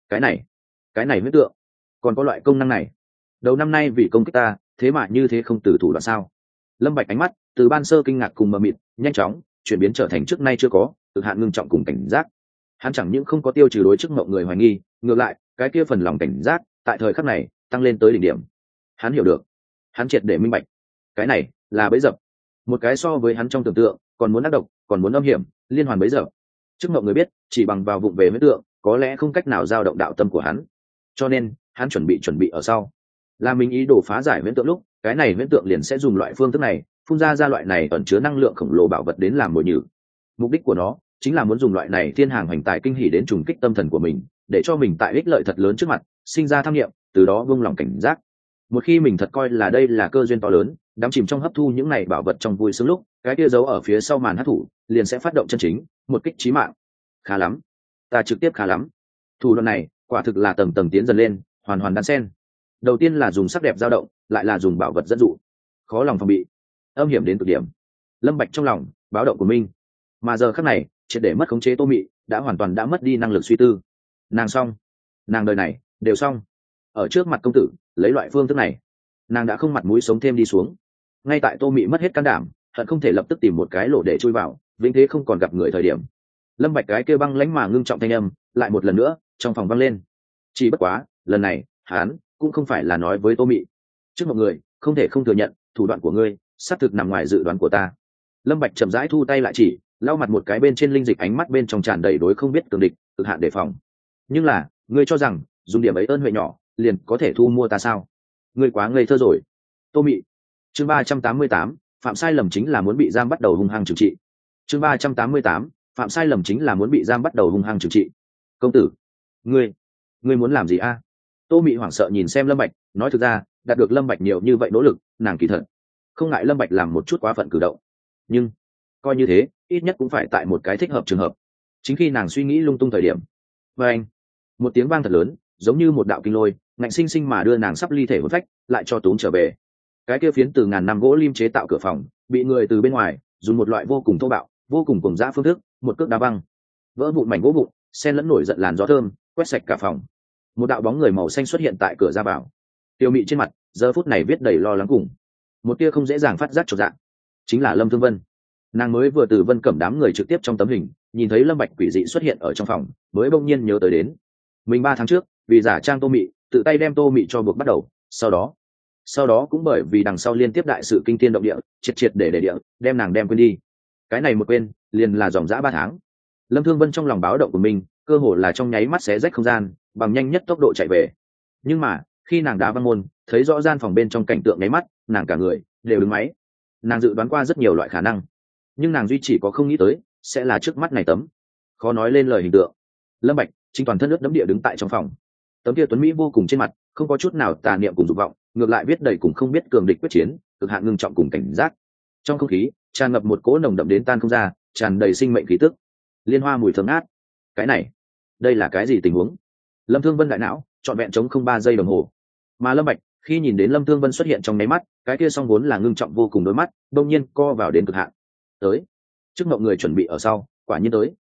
Cái này huyết tượng còn có loại công năng này. Đầu năm nay vì công kích ta, thế mà như thế không từ thủ đoạn sao? Lâm Bạch ánh mắt từ ban sơ kinh ngạc cùng mờ mịt nhanh chóng chuyển biến trở thành trước nay chưa có cực hạn ngưng trọng cùng cảnh giác. Hắn chẳng những không có tiêu trừ đối trước mộng người hoài nghi, ngược lại cái kia phần lòng cảnh giác tại thời khắc này tăng lên tới đỉnh điểm. Hắn hiểu được, hắn triệt để minh bạch, cái này là bẫy dập, một cái so với hắn trong tưởng tượng còn muốn ác độc, còn muốn âm hiểm, liên hoàn bẫy dập. Trước mộng người biết, chỉ bằng vào vụng về huyết tượng, có lẽ không cách nào dao động đạo tâm của hắn, cho nên hắn chuẩn bị ở sau, là mình ý đồ phá giải huyễn tượng lúc, cái này huyễn tượng liền sẽ dùng loại phương thức này phun ra loại này ẩn chứa năng lượng khổng lồ bảo vật đến làm mồi nhử. Mục đích của nó chính là muốn dùng loại này thiên hàng hoành tài kinh hỉ đến trùng kích tâm thần của mình, để cho mình tại ích lợi thật lớn trước mặt sinh ra tham nghiệm, từ đó buông lòng cảnh giác. Một khi mình thật coi là đây là cơ duyên to lớn, đắm chìm trong hấp thu những này bảo vật trong vui sướng lúc, cái kia giấu ở phía sau màn hắc thủ liền sẽ phát động chân chính, một kích chí mạng. Khá lắm, ta trực tiếp khá lắm. Thủ đoạn này quả thực là tầng tầng tiến dần lên, hoàn hoàn đan xen. Đầu tiên là dùng sắc đẹp dao động, lại là dùng bảo vật dẫn dụ, khó lòng phòng bị, âm hiểm đến cực điểm. Lâm Bạch trong lòng báo động của mình, mà giờ khắc này triệt để mất khống chế Tô Mị đã hoàn toàn đã mất đi năng lực suy tư. Nàng xong, nàng đời này đều xong. Ở trước mặt công tử lấy loại phương thức này, nàng đã không mặt mũi sống thêm đi xuống. Ngay tại Tô Mị mất hết can đảm, hận không thể lập tức tìm một cái lỗ để chui vào, vĩnh thế không còn gặp người thời điểm, Lâm Bạch cái kia băng lãnh mà ngưng trọng thanh âm lại một lần nữa trong phòng vang lên. Chỉ bất quá lần này hắn cũng không phải là nói với Tô Mị. Trước mọi người không thể không thừa nhận, thủ đoạn của ngươi xác thực nằm ngoài dự đoán của ta. Lâm Bạch chậm rãi thu tay lại, chỉ lau mặt một cái bên trên linh dịch, ánh mắt bên trong tràn đầy đối không biết cường địch, cực hạn đề phòng. Nhưng là ngươi cho rằng dùng điểm ấy ơn huệ nhỏ liền có thể thu mua ta sao? Ngươi quá ngây thơ rồi. Tô Mị. Chương 388, phạm sai lầm chính là muốn bị giam bắt đầu hung hăng trừng trị. Chương 388, phạm sai lầm chính là muốn bị giam bắt đầu hung hăng trừng trị. Công tử, ngươi muốn làm gì a? Tô Mị hoảng sợ nhìn xem Lâm Bạch, nói thực ra đạt được Lâm Bạch nhiều như vậy nỗ lực, nàng kỳ thật không ngại Lâm Bạch làm một chút quá phận cử động, nhưng coi như thế ít nhất cũng phải tại một cái thích hợp trường hợp. Chính khi nàng suy nghĩ lung tung thời điểm, và anh, một tiếng vang thật lớn giống như một đạo kinh lôi, ngạnh sinh sinh mà đưa nàng sắp ly thể hồn phách lại cho tốn trở về. Cái kia phiến từ ngàn năm gỗ lim chế tạo cửa phòng bị người từ bên ngoài dùng một loại vô cùng thô bạo, vô cùng cuồng dã phương thức một cước đá văng, vỡ vụn mảnh gỗ vụn, xen lẫn nổi giận làn gió thơm quét sạch cả phòng. Một đạo bóng người màu xanh xuất hiện tại cửa ra vào. Tiêu Mị trên mặt giờ phút này viết đầy lo lắng cùng một tia không dễ dàng phát giác chột dạ. Chính là Lâm Thương Vân. Nàng mới vừa từ Vân Cẩm đám người trực tiếp trong tấm hình nhìn thấy Lâm Bạch quỷ dị xuất hiện ở trong phòng, mới bỗng nhiên nhớ tới đến mình 3 tháng trước vì giả trang Tô Mị tự tay đem Tô Mị cho buộc bắt đầu, sau đó cũng bởi vì đằng sau liên tiếp đại sự kinh thiên động địa, triệt để địa đem nàng đem quên đi. Cái này một quên liền là dòng dã 3 tháng. Lâm Thương Vân trong lòng báo động của mình cơ hồ là trong nháy mắt xé rách không gian, bằng nhanh nhất tốc độ chạy về. Nhưng mà khi nàng đá văng môn, thấy rõ gian phòng bên trong cảnh tượng nháy mắt, nàng cả người đều đứng máy. Nàng dự đoán qua rất nhiều loại khả năng, nhưng nàng duy chỉ có không nghĩ tới sẽ là trước mắt này tấm khó nói lên lời hình tượng. Lâm Bạch chính toàn thân ướt đẫm địa đứng tại trong phòng, tấm kia tuấn mỹ vô cùng trên mặt không có chút nào tà niệm cùng dục vọng, ngược lại viết đầy cùng không biết cường địch quyết chiến, cực hạn ngưng trọng cùng cảnh giác. Trong không khí tràn ngập một cỗ nồng đậm đến tan không ra, tràn đầy sinh mệnh khí tức, liên hoa mùi thơm ngát. Cái này, đây là cái gì tình huống? Lâm Thương Vân đại não trọn vẹn chống không 3 giây đồng hồ. Mà Lâm Bạch khi nhìn đến Lâm Thương Vân xuất hiện trong nháy mắt, cái kia song vốn là ngưng trọng vô cùng đôi mắt đột nhiên co vào đến cực hạn. Tới, trước mọi người chuẩn bị ở sau, quả nhiên tới.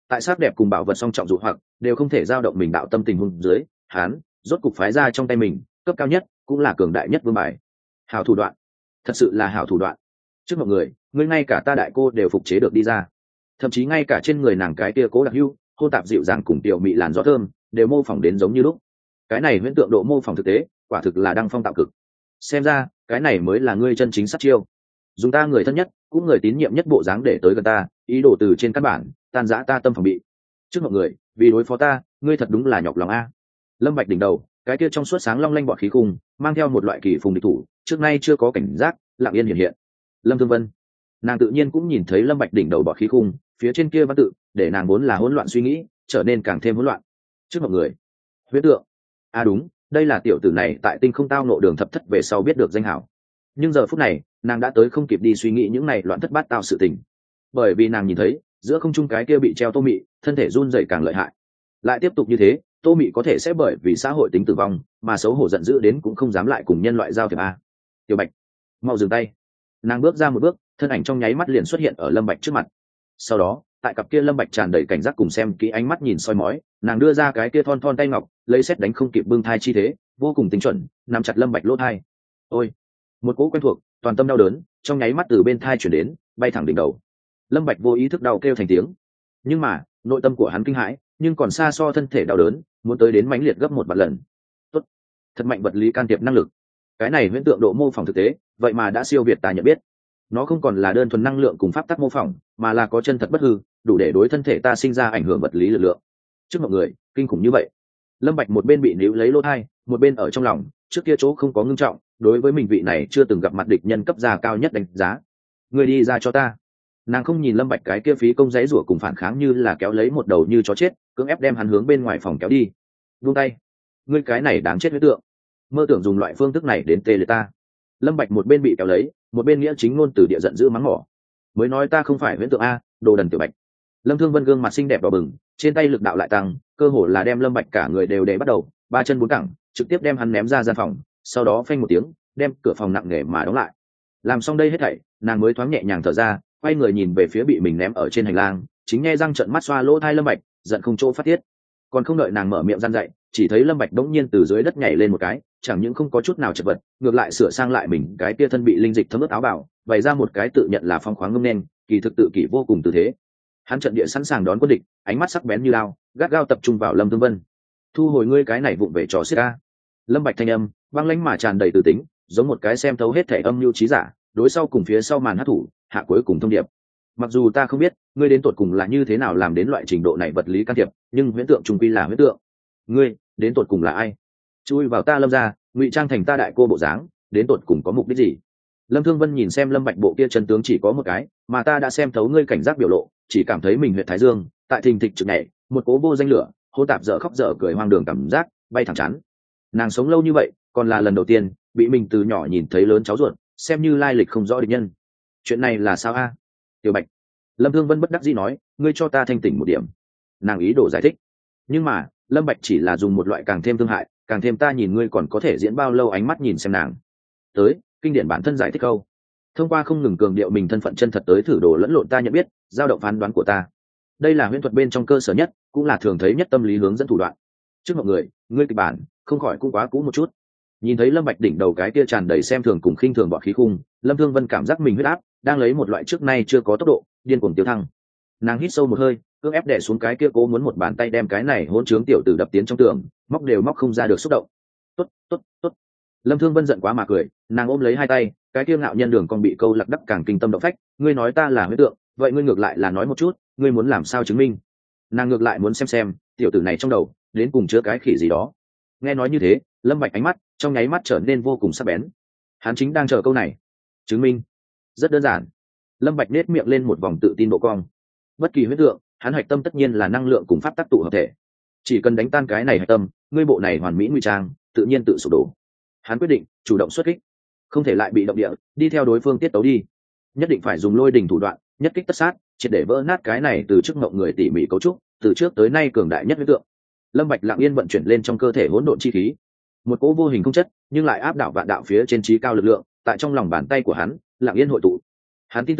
tại sắc đẹp cùng bảo vật song trọng dụ hoặc đều không thể giao động mình đạo tâm tình hùng dưới, hắn rốt cục phái ra trong tay mình cấp cao nhất cũng là cường đại nhất vương bài. Hảo thủ đoạn, thật sự là hảo thủ đoạn. Trước mọi người, ngươi ngay cả ta đại cô đều phục chế được đi ra, thậm chí ngay cả trên người nàng cái kia cố đặc hưu hô tạp dịu dàng cùng tiểu mị làn gió thơm đều mô phỏng đến giống như lúc. Cái này huyễn tượng độ mô phỏng thực tế quả thực là đăng phong tạo cực. Xem ra cái này mới là ngươi chân chính sát chiêu, dùng ta người thân nhất cũng người tín nhiệm nhất bộ dáng để tới gần ta, ý đồ từ trên căn bản tan rã ta tâm phòng bị. Trước mọi người, vì đối phó ta ngươi thật đúng là nhọc lòng a. Lâm Bạch đỉnh đầu cái kia trong suốt sáng long lanh bọt khí khung mang theo một loại kỳ phùng địch thủ trước nay chưa có cảnh giác lặng yên hiện hiện. Lâm Thương Vân, nàng tự nhiên cũng nhìn thấy Lâm Bạch đỉnh đầu bọt khí khung phía trên kia văn tự, để nàng vốn là hỗn loạn suy nghĩ trở nên càng thêm hỗn loạn. Trước mọi người, huyễn tượng, đúng, đây là tiểu tử này tại tinh không tao nộ đường thập thất về sau biết được danh hảo. Nhưng giờ phút này nàng đã tới không kịp đi suy nghĩ những này loạn thất bát tao sự tình, bởi vì nàng nhìn thấy giữa không trung cái kia bị treo Tô Mị thân thể run rẩy càng lợi hại. Lại tiếp tục như thế, Tô Mị có thể sẽ bởi vì xã hội tính tử vong mà xấu hổ giận dữ đến cũng không dám lại cùng nhân loại giao thiệp a. Tiểu Bạch, mau dừng tay. Nàng bước ra một bước, thân ảnh trong nháy mắt liền xuất hiện ở Lâm Bạch trước mặt. Sau đó tại cặp kia Lâm Bạch tràn đầy cảnh giác cùng xem kỹ ánh mắt nhìn soi mói, nàng đưa ra cái kia thon thon tay ngọc lấy xét đánh không kịp bưng thai chi thế vô cùng tinh chuẩn nắm chặt Lâm Bạch lỗ thai. Ôi, một cỗ quen thuộc toàn tâm đau đớn trong nháy mắt từ bên thai chuyển đến, bay thẳng đỉnh đầu. Lâm Bạch vô ý thức đau kêu thành tiếng, nhưng mà nội tâm của hắn kinh hãi nhưng còn xa so thân thể đau đớn muốn tới đến mãnh liệt gấp một vạn lần. Tốt, thật mạnh vật lý can thiệp năng lực. Cái này huyễn tượng độ mô phỏng thực tế vậy mà đã siêu việt ta nhận biết. Nó không còn là đơn thuần năng lượng cùng pháp tắc mô phỏng, mà là có chân thật bất hư, đủ để đối thân thể ta sinh ra ảnh hưởng vật lý lực lượng. Trước mọi người, kinh khủng như vậy. Lâm Bạch một bên bị níu lấy lỗ thai, một bên ở trong lòng trước kia chỗ không có ngưng trọng đối với mình vị này chưa từng gặp mặt địch nhân cấp gia cao nhất đánh giá. Người đi ra cho ta. Nàng không nhìn Lâm Bạch cái kia phí công giấy rủa cùng phản kháng như là kéo lấy một đầu như chó chết, cưỡng ép đem hắn hướng bên ngoài phòng kéo đi. Buông tay, ngươi cái này đáng chết huyết tượng, mơ tưởng dùng loại phương thức này đến tê liệt ta. Lâm Bạch một bên bị kéo lấy, một bên nghĩa chính ngôn từ địa giận dữ mắng mỏ. Mới nói ta không phải huyễn tượng a, đồ đần tiểu Bạch. Lâm Thương Vân gương mặt xinh đẹp đỏ bừng, trên tay lực đạo lại tăng, cơ hồ là đem Lâm Bạch cả người đều để bắt đầu, ba chân bốn cẳng, trực tiếp đem hắn ném ra gian phòng, sau đó phanh một tiếng, đem cửa phòng nặng nề mà đóng lại. Làm xong đây hết thảy, nàng mới thoáng nhẹ nhàng thở ra, quay người nhìn về phía bị mình ném ở trên hành lang, chính nghe răng trợn mắt xoa lỗ tai Lâm Bạch, giận không chỗ phát tiết. Còn không đợi nàng mở miệng răn dạy, chỉ thấy Lâm Bạch đống nhiên từ dưới đất nhảy lên một cái, chẳng những không có chút nào chật vật, ngược lại sửa sang lại mình cái kia thân bị linh dịch thấm ướt áo bào, bày ra một cái tự nhận là phong khoáng ngông nên, kỳ thực tự kỷ vô cùng tư thế. Hắn trận địa sẵn sàng đón quân địch, ánh mắt sắc bén như lao, gắt gao tập trung vào Lâm Thương Vân. Thu hồi ngươi cái này vụng về trò xiết a. Lâm Bạch thanh âm băng lãnh mà tràn đầy từ tính, giống một cái xem thấu hết thể âm mưu trí giả, đối sau cùng phía sau màn hắc thủ, hạ cuối cùng thông điệp. Mặc dù ta không biết ngươi đến tột cùng là như thế nào làm đến loại trình độ này vật lý can thiệp, nhưng huyễn tượng trung quy là huyễn tượng. Ngươi đến tột cùng là ai? Chui vào ta Lâm gia, ngụy trang thành ta đại cô bộ dáng, đến tột cùng có mục đích gì? Lâm Thương Vân nhìn xem Lâm Bạch bộ kia chân tướng chỉ có một cái, mà ta đã xem thấu ngươi cảnh giác biểu lộ, chỉ cảm thấy mình huyệt thái dương tại thình thịch trực nhảy, một cố vô danh lửa, hô tạp dở khóc dở cười hoang đường cảm giác bay thẳng chán. Nàng sống lâu như vậy, còn là lần đầu tiên bị mình từ nhỏ nhìn thấy lớn cháu ruột, xem như lai lịch không rõ địch nhân. Chuyện này là sao a? Tiểu Bạch. Lâm Thương Vân bất đắc dĩ nói, ngươi cho ta thanh tỉnh một điểm. Nàng ý đồ giải thích, nhưng mà Lâm Bạch chỉ là dùng một loại càng thêm thương hại, càng thêm ta nhìn ngươi còn có thể diễn bao lâu ánh mắt nhìn xem nàng. Tới, kinh điển bản thân giải thích câu. Thông qua không ngừng cường điệu mình thân phận chân thật tới thử đồ lẫn lộn ta nhận biết, dao động phán đoán của ta. Đây là huyễn thuật bên trong cơ sở nhất, cũng là thường thấy nhất tâm lý hướng dẫn thủ đoạn. Trước mọi người, ngươi kịch bản không khỏi cũng quá cũ một chút. Nhìn thấy Lâm Bạch đỉnh đầu cái kia tràn đầy xem thường cùng khinh thường bọt khí khung, Lâm Thương Vân cảm giác mình huyết áp đang lấy một loại trước nay chưa có tốc độ điên cuồng tiêu thăng. Nàng hít sâu một hơi, cưỡng ép đè xuống cái kia cố muốn một bàn tay đem cái này hỗn trướng tiểu tử đập tiến trong tường, móc đều móc không ra được xúc động. Tốt, tốt, tốt. Lâm Thương Vân giận quá mà cười, nàng ôm lấy hai tay, cái kia ngạo nhân đường còn bị câu lạc đắc càng kinh tâm động phách, ngươi nói ta là huyễn tượng, vậy ngươi ngược lại là nói một chút, ngươi muốn làm sao chứng minh? Nàng ngược lại muốn xem tiểu tử này trong đầu đến cùng chứa cái khỉ gì đó. Nghe nói như thế, Lâm Bạch ánh mắt trong nháy mắt trở nên vô cùng sắc bén. Hắn chính đang chờ câu này. Chứng minh? Rất đơn giản. Lâm Bạch nét miệng lên một vòng tự tin độ cong. Bất kỳ huyết tượng, hắn hạch tâm tất nhiên là năng lượng cùng pháp tắc tụ hợp thể. Chỉ cần đánh tan cái này hạch tâm, ngươi bộ này hoàn mỹ nguy trang, tự nhiên tự sụp đổ. Hắn quyết định chủ động xuất kích, không thể lại bị động địa đi theo đối phương tiết tấu đi, nhất định phải dùng lôi đình thủ đoạn, nhất kích tất sát, triệt để vỡ nát cái này từ trước ngộng người tỉ mỉ cấu trúc, từ trước tới nay cường đại nhất huyết tượng. Lâm Bạch lặng yên vận chuyển lên trong cơ thể hỗn độn chi khí, một cỗ vô hình không chất nhưng lại áp đảo vạn đạo phía trên trí cao lực lượng, tại trong lòng bàn tay của hắn lặng yên hội tụ. Hắn tin tưởng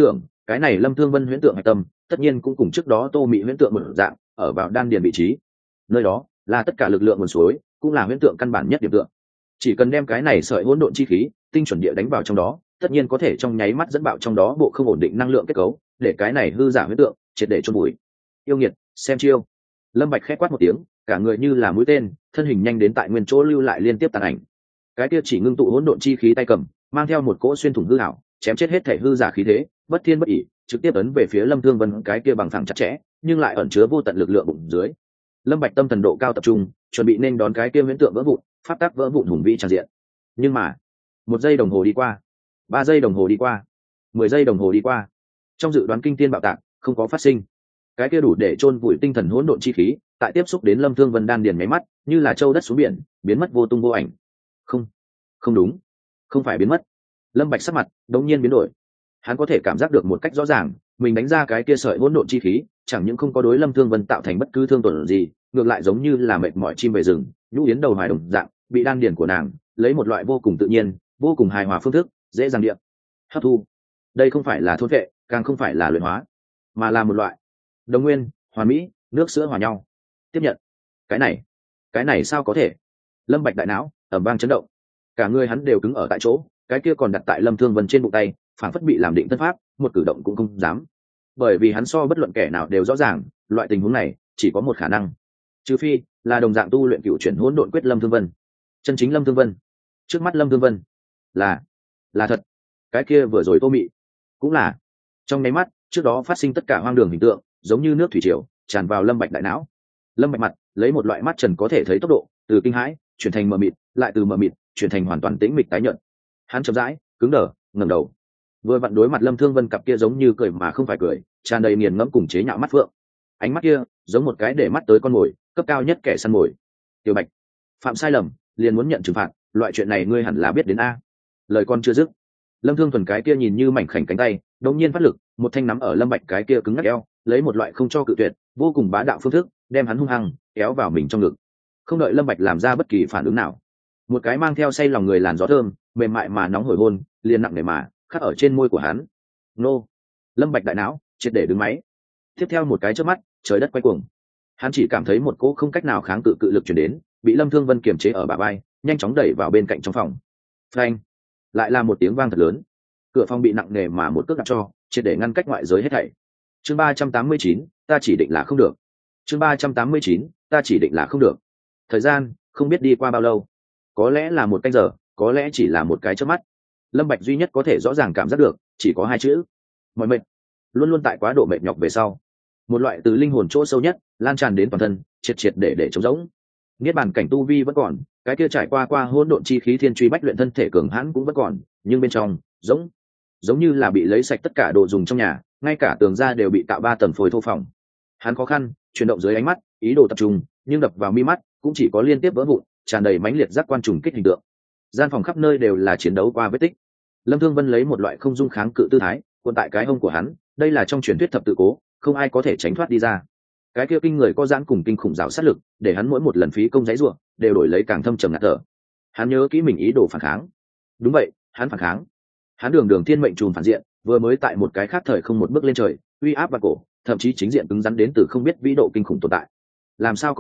cái này Lâm Thương Vân huyễn tượng hạch tâm tất nhiên cũng cùng trước đó Tô Mị huyễn tượng một dạng ở vào đan điền vị trí, nơi đó là tất cả lực lượng nguồn suối, cũng là huyễn tượng căn bản nhất điểm tượng. Chỉ cần đem cái này sợi hỗn độn chi khí tinh chuẩn địa đánh vào trong đó, tất nhiên có thể trong nháy mắt dẫn bạo trong đó bộ không ổn định năng lượng kết cấu, để cái này hư giả huyễn tượng triệt để chôn bụi. Yêu nghiệt, xem chiêu. Lâm Bạch khẽ quát một tiếng, cả người như là mũi tên, thân hình nhanh đến tại nguyên chỗ lưu lại liên tiếp tàn ảnh. Cái kia chỉ ngưng tụ hỗn độn chi khí tay cầm, mang theo một cỗ xuyên thủng hư ảo, chém chết hết thể hư giả khí thế, bất thiên bất ỷ, trực tiếp ấn về phía Lâm Thương Vân cái kia bằng phẳng chặt chẽ, nhưng lại ẩn chứa vô tận lực lượng bụng dưới. Lâm Bạch tâm thần độ cao tập trung, chuẩn bị nên đón cái kia huyễn tượng vỡ vụn, pháp tắc vỡ vụn hùng vĩ tràn diện. Nhưng mà, 1 giây đồng hồ đi qua, 3 giây đồng hồ đi qua, 10 giây đồng hồ đi qua, trong dự đoán kinh thiên bạo tạc không có phát sinh. Cái kia đủ để chôn vùi tinh thần hỗn độn chi khí, tại tiếp xúc đến Lâm Thương Vân đan điền nháy mắt, như là châu đất xuống biển, biến mất vô tung vô ảnh. Không, không đúng, không phải biến mất. Lâm Bạch sắc mặt đột nhiên biến đổi. Hắn có thể cảm giác được một cách rõ ràng, mình đánh ra cái kia sợi hỗn độn chi khí, chẳng những không có đối Lâm Thương Vân tạo thành bất cứ thương tổn gì, ngược lại giống như là mệt mỏi chim về rừng, nhũ yến đầu hoài đồng dạng, bị đan điền của nàng lấy một loại vô cùng tự nhiên, vô cùng hài hòa phương thức, dễ dàng địa hấp thu. Đây không phải là thôn vệ, càng không phải là luyện hóa, mà là một loại đồng nguyên, hoàn mỹ, nước sữa hòa nhau. Tiếp nhận. Cái này sao có thể? Lâm Bạch đại não ầm vang chấn động, cả người hắn đều cứng ở tại chỗ, cái kia còn đặt tại Lâm Thương Vân trên bụng tay, phảng phất bị làm định thân pháp, một cử động cũng không dám. Bởi vì hắn so bất luận kẻ nào đều rõ ràng, loại tình huống này chỉ có một khả năng, trừ phi là đồng dạng tu luyện cựu chuyển hỗn độn quyết Lâm Thương Vân. Chân chính Lâm Thương Vân, trước mắt Lâm Thương Vân là thật, cái kia vừa rồi Tô Mị cũng là. Trong nháy mắt, trước đó phát sinh tất cả hoang đường hình tượng, giống như nước thủy triều tràn vào Lâm Bạch đại não. Lâm Bạch mặt lấy một loại mắt trần có thể thấy tốc độ, từ kinh hãi chuyển thành mờ mịt, lại từ mờ mịt chuyển thành hoàn toàn tĩnh mịch tái nhợt. Hắn chậm rãi cứng đờ ngẩng đầu, vừa vặn đối mặt Lâm Thương Vân cặp kia giống như cười mà không phải cười, tràn đầy nghiền ngẫm cùng chế nhạo mắt phượng. Ánh mắt kia giống một cái để mắt tới con mồi, cấp cao nhất kẻ săn mồi. Tiểu Bạch, phạm sai lầm liền muốn nhận trừng phạt, loại chuyện này ngươi hẳn là biết đến a. Lời con chưa dứt, Lâm Thương Thuần cái kia nhìn như mảnh khảnh cánh tay đột nhiên phát lực, một thanh nắm ở Lâm Bạch cái kia cứng ngắc eo, lấy một loại không cho cự tuyệt, vô cùng bá đạo phương thức, đem hắn hung hăng kéo vào mình trong ngực. Không đợi Lâm Bạch làm ra bất kỳ phản ứng nào, một cái mang theo say lòng người làn gió thơm, mềm mại mà nóng hổi hôn, liền nặng nề mà khắc ở trên môi của hắn. Nô! Lâm Bạch đại não triệt để đứng máy. Tiếp theo một cái chớp mắt, trời đất quay cuồng. Hắn chỉ cảm thấy một cỗ không cách nào kháng cự cự lực truyền đến, bị Lâm Thương Vân kiềm chế ở bả vai, nhanh chóng đẩy vào bên cạnh trong phòng. Phanh! Lại là một tiếng vang thật lớn. Cửa phòng bị nặng nề mà một cước đạp cho, triệt để ngăn cách ngoại giới hết thảy. Chương 389, ta chỉ định là không được. Chương 389, ta chỉ định là không được. Thời gian không biết đi qua bao lâu, có lẽ là 1 canh giờ, có lẽ chỉ là một cái chớp mắt. Lâm Bạch duy nhất có thể rõ ràng cảm giác được chỉ có 2 chữ: mỏi mệt. Luôn luôn tại quá độ mệt nhọc về sau, một loại từ linh hồn chỗ sâu nhất lan tràn đến toàn thân, triệt để trống rỗng. Niết bàn cảnh tu vi vẫn còn, cái kia trải qua hỗn độn chi khí thiên truy bách luyện thân thể cường hãn cũng vẫn còn, nhưng bên trong giống như là bị lấy sạch tất cả đồ dùng trong nhà, ngay cả tường ra đều bị tạo 3 tầng phôi thô phòng. Hắn khó khăn chuyển động dưới ánh mắt, ý đồ tập trung, nhưng đập vào mi mắt cũng chỉ có liên tiếp vỡ vụn, tràn đầy mãnh liệt giác quan trùng kích hình tượng. Gian phòng khắp nơi đều là chiến đấu qua vết tích. Lâm Thương Vân lấy một loại không dung kháng cự tư thái cuộn tại cái hông của hắn, đây là trong truyền thuyết thập tự cố, không ai có thể tránh thoát đi ra. Cái kia kinh người có giãn cùng kinh khủng rào sát lực, để hắn mỗi một lần phí công giãy giụa đều đổi lấy càng thâm trầm ngạt thở. Hắn nhớ kỹ mình ý đồ phản kháng. Đúng vậy, hắn phản kháng. Hắn đường thiên mệnh trùm phản diện, vừa mới tại một cái khác thời không một bước lên trời, uy áp và cổ, thậm chí chính diện cứng rắn đến từ không biết vĩ độ kinh khủng tồn tại. Làm sao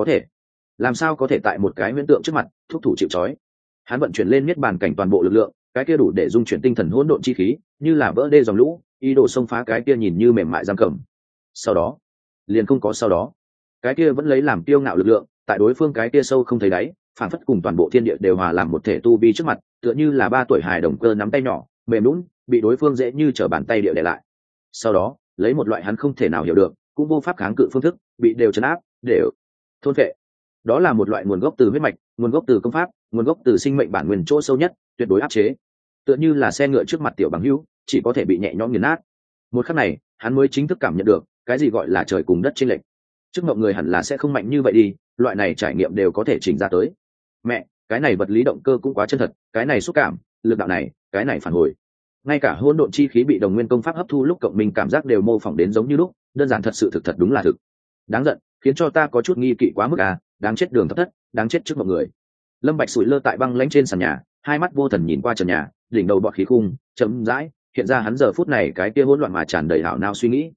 có thể tại một cái huyễn tượng trước mặt thúc thủ chịu trói? Hắn vận chuyển lên niết bàn cảnh toàn bộ lực lượng, cái kia đủ để dung chuyển tinh thần hỗn độn chi khí, như là vỡ đê dòng lũ, ý đồ xông phá cái kia nhìn như mềm mại giam cầm. Sau đó, liền không có sau đó. Cái kia vẫn lấy làm kiêu ngạo lực lượng, tại đối phương cái kia sâu không thấy đáy, phản phất cùng toàn bộ thiên địa đều hòa làm một thể tu vi trước mặt, tựa như là 3 tuổi hài đồng cơ nắm tay nhỏ, mềm nhũn, bị đối phương dễ như trở bàn tay địa để lại. Sau đó, lấy một loại hắn không thể nào hiểu được, cũng vô pháp kháng cự phương thức, bị đều trấn áp, đều thôn phệ. Đó là một loại nguồn gốc từ huyết mạch, nguồn gốc từ công pháp, nguồn gốc từ sinh mệnh bản nguyên chỗ sâu nhất, tuyệt đối áp chế. Tựa như là xe ngựa trước mặt tiểu bằng hữu, chỉ có thể bị nhẹ nhõm nghiền nát. Một khắc này, hắn mới chính thức cảm nhận được cái gì gọi là trời cùng đất chênh lệch. Trước mộng người hẳn là sẽ không mạnh như vậy đi, loại này trải nghiệm đều có thể chỉnh ra tới. Mẹ, cái này vật lý động cơ cũng quá chân thật, cái này xúc cảm, lực đạo này, cái này phản hồi. Ngay cả hỗn độn chi khí bị đồng nguyên công pháp hấp thu lúc cộng mình cảm giác đều mô phỏng đến giống như lúc, đơn giản thật sự thật đúng là thực. Đáng giận, khiến cho ta có chút nghi kỵ quá mức à, đáng chết đường thấp thất, đáng chết trước mọi người. Lâm Bạch sủi lơ tại băng lãnh trên sàn nhà, hai mắt vô thần nhìn qua trần nhà, đỉnh đầu bọt khí khung chậm rãi hiện ra hắn giờ phút này cái kia hỗn loạn mà tràn đầy hảo nao suy nghĩ.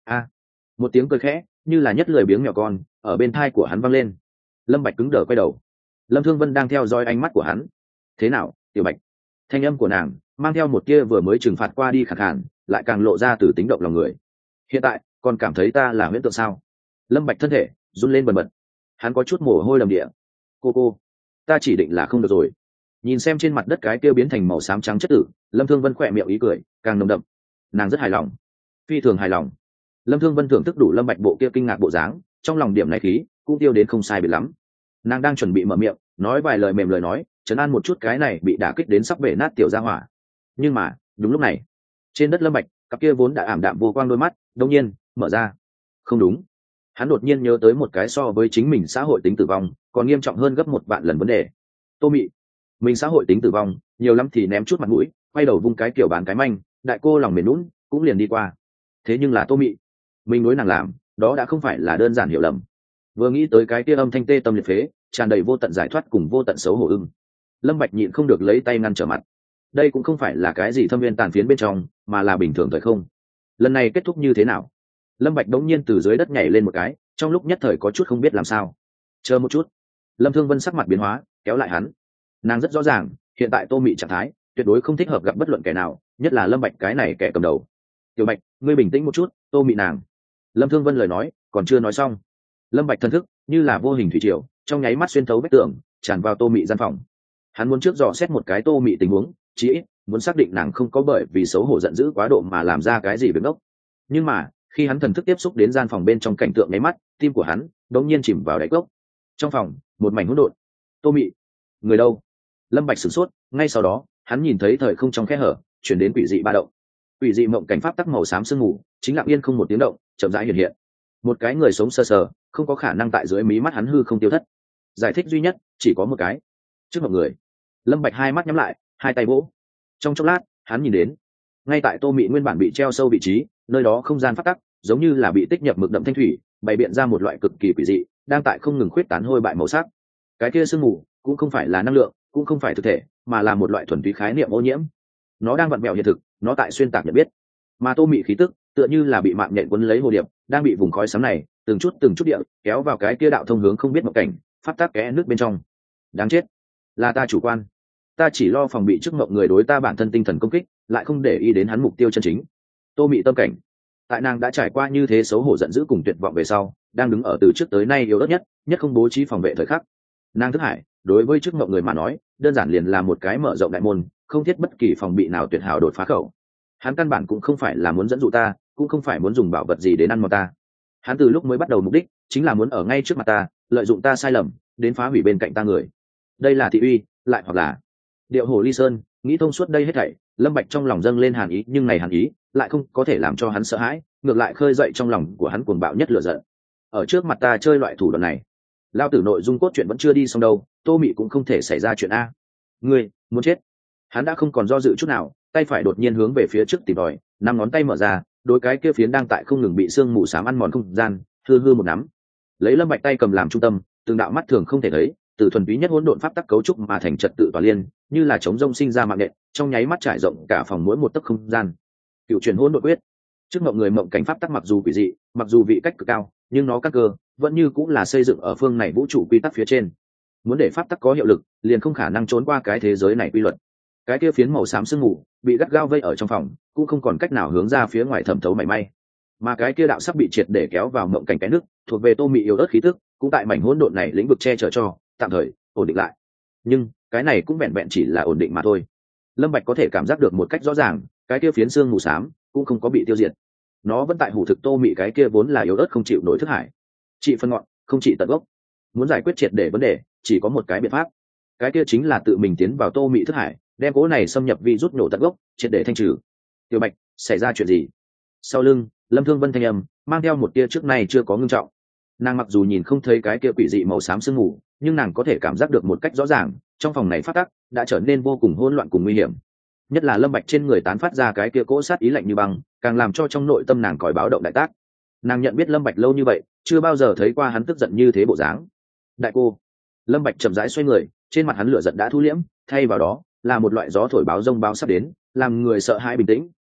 Một tiếng cười khẽ như là nhất lười biếng mèo con ở bên thai của hắn vang lên. Lâm Bạch cứng đờ quay đầu. Lâm Thương Vân đang theo dõi ánh mắt của hắn. Thế nào, Tiểu Bạch? Thanh âm của nàng mang theo một tia vừa mới trừng phạt qua đi khàn khàn, lại càng lộ ra từ tính động lòng người. Hiện tại còn cảm thấy ta là huyễn tượng sao? Lâm Bạch thân thể run lên bần bật, hắn có chút mồ hôi đầm địa. Cô, ta chỉ định là không được rồi. Nhìn xem trên mặt đất cái kia biến thành màu xám trắng chất tử, Lâm Thương Vân khỏe miệng ý cười càng nồng đậm. Nàng rất hài lòng, phi thường hài lòng. Lâm Thương Vân thưởng thức đủ Lâm Bạch bộ kia kinh ngạc bộ dáng, trong lòng điểm này khí cũng tiêu đến không sai biệt lắm. Nàng đang chuẩn bị mở miệng nói vài lời mềm lời nói trấn an một chút cái này bị đả kích đến sắp bể nát tiểu gia hỏa. Nhưng mà đúng lúc này, trên đất Lâm Bạch cặp kia vốn đã ảm đạm vô quang đôi mắt đột nhiên mở ra. Không đúng, hắn đột nhiên nhớ tới một cái so với chính mình xã hội tính tử vong còn nghiêm trọng hơn gấp 1 vạn lần vấn đề. Tô Mị, mình xã hội tính tử vong nhiều lắm thì ném chút mặt mũi, quay đầu vung cái kiểu bán cái manh, đại cô lòng mềm nhũn cũng liền đi qua. Thế nhưng là Tô Mị, mình đối nàng làm đó đã không phải là đơn giản hiểu lầm. Vừa nghĩ tới cái kia âm thanh tê tâm liệt phế tràn đầy vô tận giải thoát cùng vô tận xấu hổ ưng, Lâm Bạch nhịn không được lấy tay ngăn trở mặt. Đây cũng không phải là cái gì thâm viên tàn phiến bên trong, mà là bình thường thời không. Lần này kết thúc như thế nào? Lâm Bạch đống nhiên từ dưới đất nhảy lên một cái, trong lúc nhất thời có chút không biết làm sao. Chờ một chút. Lâm Thương Vân sắc mặt biến hóa, kéo lại hắn. Nàng rất rõ ràng, hiện tại Tô Mị trạng thái tuyệt đối không thích hợp gặp bất luận kẻ nào, nhất là Lâm Bạch cái này kẻ cầm đầu. Tiểu Bạch, ngươi bình tĩnh một chút, Tô Mị nàng. Lâm Thương Vân lời nói còn chưa nói xong, Lâm Bạch thân thức như là vô hình thủy triều, trong nháy mắt xuyên thấu vách tường, tràn vào Tô Mị gian phòng. Hắn muốn trước dò xét một cái Tô Mị tình huống, chí ít muốn xác định nàng không có bởi vì xấu hổ giận dữ quá độ mà làm ra cái gì việc ngốc. Nhưng mà khi hắn thần thức tiếp xúc đến gian phòng bên trong cảnh tượng nháy mắt, tim của hắn đống nhiên chìm vào đáy cốc. Trong phòng một mảnh hỗn độn. Tô Mị, người đâu? Lâm Bạch sửng sốt, ngay sau đó hắn nhìn thấy thời không trong khe hở chuyển đến quỷ dị ba động. Quỷ dị mộng cảnh pháp tắc màu xám sương mù chính lặng yên không một tiếng động chậm rãi hiện hiện. Một cái người sống sờ sờ không có khả năng tại dưới mí mắt hắn hư không tiêu thất. Giải thích duy nhất chỉ có một cái, trước một người. Lâm Bạch hai mắt nhắm lại, hai tay vỗ. Trong chốc lát hắn nhìn đến, ngay tại Tô Mị nguyên bản bị treo sâu vị trí, nơi đó không gian phát tắc giống như là bị tích nhập mực đậm thanh thủy, bày biện ra một loại cực kỳ quỷ dị đang tại không ngừng khuyết tán hôi bại màu sắc. Cái kia sương mù cũng không phải là năng lượng, cũng không phải thực thể, mà là một loại thuần túy khái niệm ô nhiễm. Nó đang vặn vẹo hiện thực, nó tại xuyên tạc nhận biết. Mà Tô Mị khí tức tựa như là bị mạng nhện quấn lấy hồ điệp, đang bị vùng khói xám này từng chút địa kéo vào cái kia đạo thông hướng không biết mộng cảnh phát tác kẽ nước bên trong. Đáng chết, là ta chủ quan, ta chỉ lo phòng bị trước mộng người đối ta bản thân tinh thần công kích, lại không để ý đến hắn mục tiêu chân chính. Tô Mị tâm cảnh tại nàng đã trải qua như thế xấu hổ giận dữ cùng tuyệt vọng về sau, đang đứng ở từ trước tới nay yếu ớt nhất không bố trí phòng vệ thời khắc. Nàng thức hải đối với trước mộng người mà nói đơn giản liền là một cái mở rộng đại môn, không thiết bất kỳ phòng bị nào tuyệt hảo đột phá khẩu. Hắn căn bản cũng không phải là muốn dẫn dụ ta, cũng không phải muốn dùng bảo vật gì đến ăn mòn ta. Hắn từ lúc mới bắt đầu mục đích chính là muốn ở ngay trước mặt ta lợi dụng ta sai lầm đến phá hủy bên cạnh ta người. Đây là thị uy, lại hoặc là điệu hồ ly sơn. Nghĩ thông suốt đây hết thảy, Lâm Bạch trong lòng dâng lên hàn ý, nhưng này hàn ý lại không có thể làm cho hắn sợ hãi, ngược lại khơi dậy trong lòng của hắn cuồng bạo nhất lửa giận. Ở trước mặt ta chơi loại thủ đoạn này, lao tử nội dung cốt truyện vẫn chưa đi xong đâu, Tô Mị cũng không thể xảy ra chuyện a. Ngươi muốn chết. Hắn đã không còn do dự chút nào, tay phải đột nhiên hướng về phía trước tìm tòi, 5 ngón tay mở ra, đối cái kia phiến đang tại không ngừng bị sương mù xám ăn mòn không gian hư một nắm. Lấy Lâm Bạch tay cầm làm trung tâm, từng đạo mắt thường không thể thấy, từ thuần túy nhất hỗn độn pháp tắc cấu trúc mà thành trật tự tỏa liên, như là chống rông sinh ra mạng nện, trong nháy mắt trải rộng cả phòng mỗi một tấc không gian. Cựu truyền hỗn độn quyết. Trước mộng người mộng cảnh pháp tắc mặc dù quỷ dị, mặc dù vị cách cực cao, nhưng nó căn cơ vẫn như cũng là xây dựng ở phương này vũ trụ quy tắc phía trên. Muốn để pháp tắc có hiệu lực, liền không khả năng trốn qua cái thế giới này quy luật. Cái kia phiến màu xám sương mù bị gắt gao vây ở trong phòng, cũng không còn cách nào hướng ra phía ngoài thẩm thấu mảy may. Mà cái kia đạo sắp bị triệt để kéo vào mộng cảnh cái nước, thuộc về Tô Mị yếu ớt khí tức, cũng tại mảnh hỗn độn này lĩnh vực che chở cho tạm thời ổn định lại. Nhưng cái này cũng vẹn vẹn chỉ là ổn định mà thôi. Lâm Bạch có thể cảm giác được một cách rõ ràng, cái kia phiến xương mù xám cũng không có bị tiêu diệt, nó vẫn tại hủ thực Tô Mị cái kia vốn là yếu ớt không chịu nổi thức hải. Trị phân ngọn, không trị tận gốc. Muốn giải quyết triệt để vấn đề, chỉ có một cái biện pháp, cái kia chính là tự mình tiến vào Tô Mị thức hải, đem cố này xâm nhập vi rút nổ tận gốc, triệt để thanh trừ. Tiểu Bạch, xảy ra chuyện gì? Sau lưng Lâm Thương Vân thanh âm mang theo một tia trước nay chưa có ngưng trọng. Nàng mặc dù nhìn không thấy cái kia quỷ dị màu xám sương mù, nhưng nàng có thể cảm giác được một cách rõ ràng, trong phòng này phát tắc đã trở nên vô cùng hỗn loạn cùng nguy hiểm. Nhất là Lâm Bạch trên người tán phát ra cái kia cỗ sát ý lạnh như băng, càng làm cho trong nội tâm nàng còi báo động đại tác. Nàng nhận biết Lâm Bạch lâu như vậy, chưa bao giờ thấy qua hắn tức giận như thế bộ dáng. Đại cô. Lâm Bạch chậm rãi xoay người, trên mặt hắn lửa giận đã thu liễm, thay vào đó là một loại gió thổi báo rông báo sắp đến, làm người sợ hãi bình tĩnh,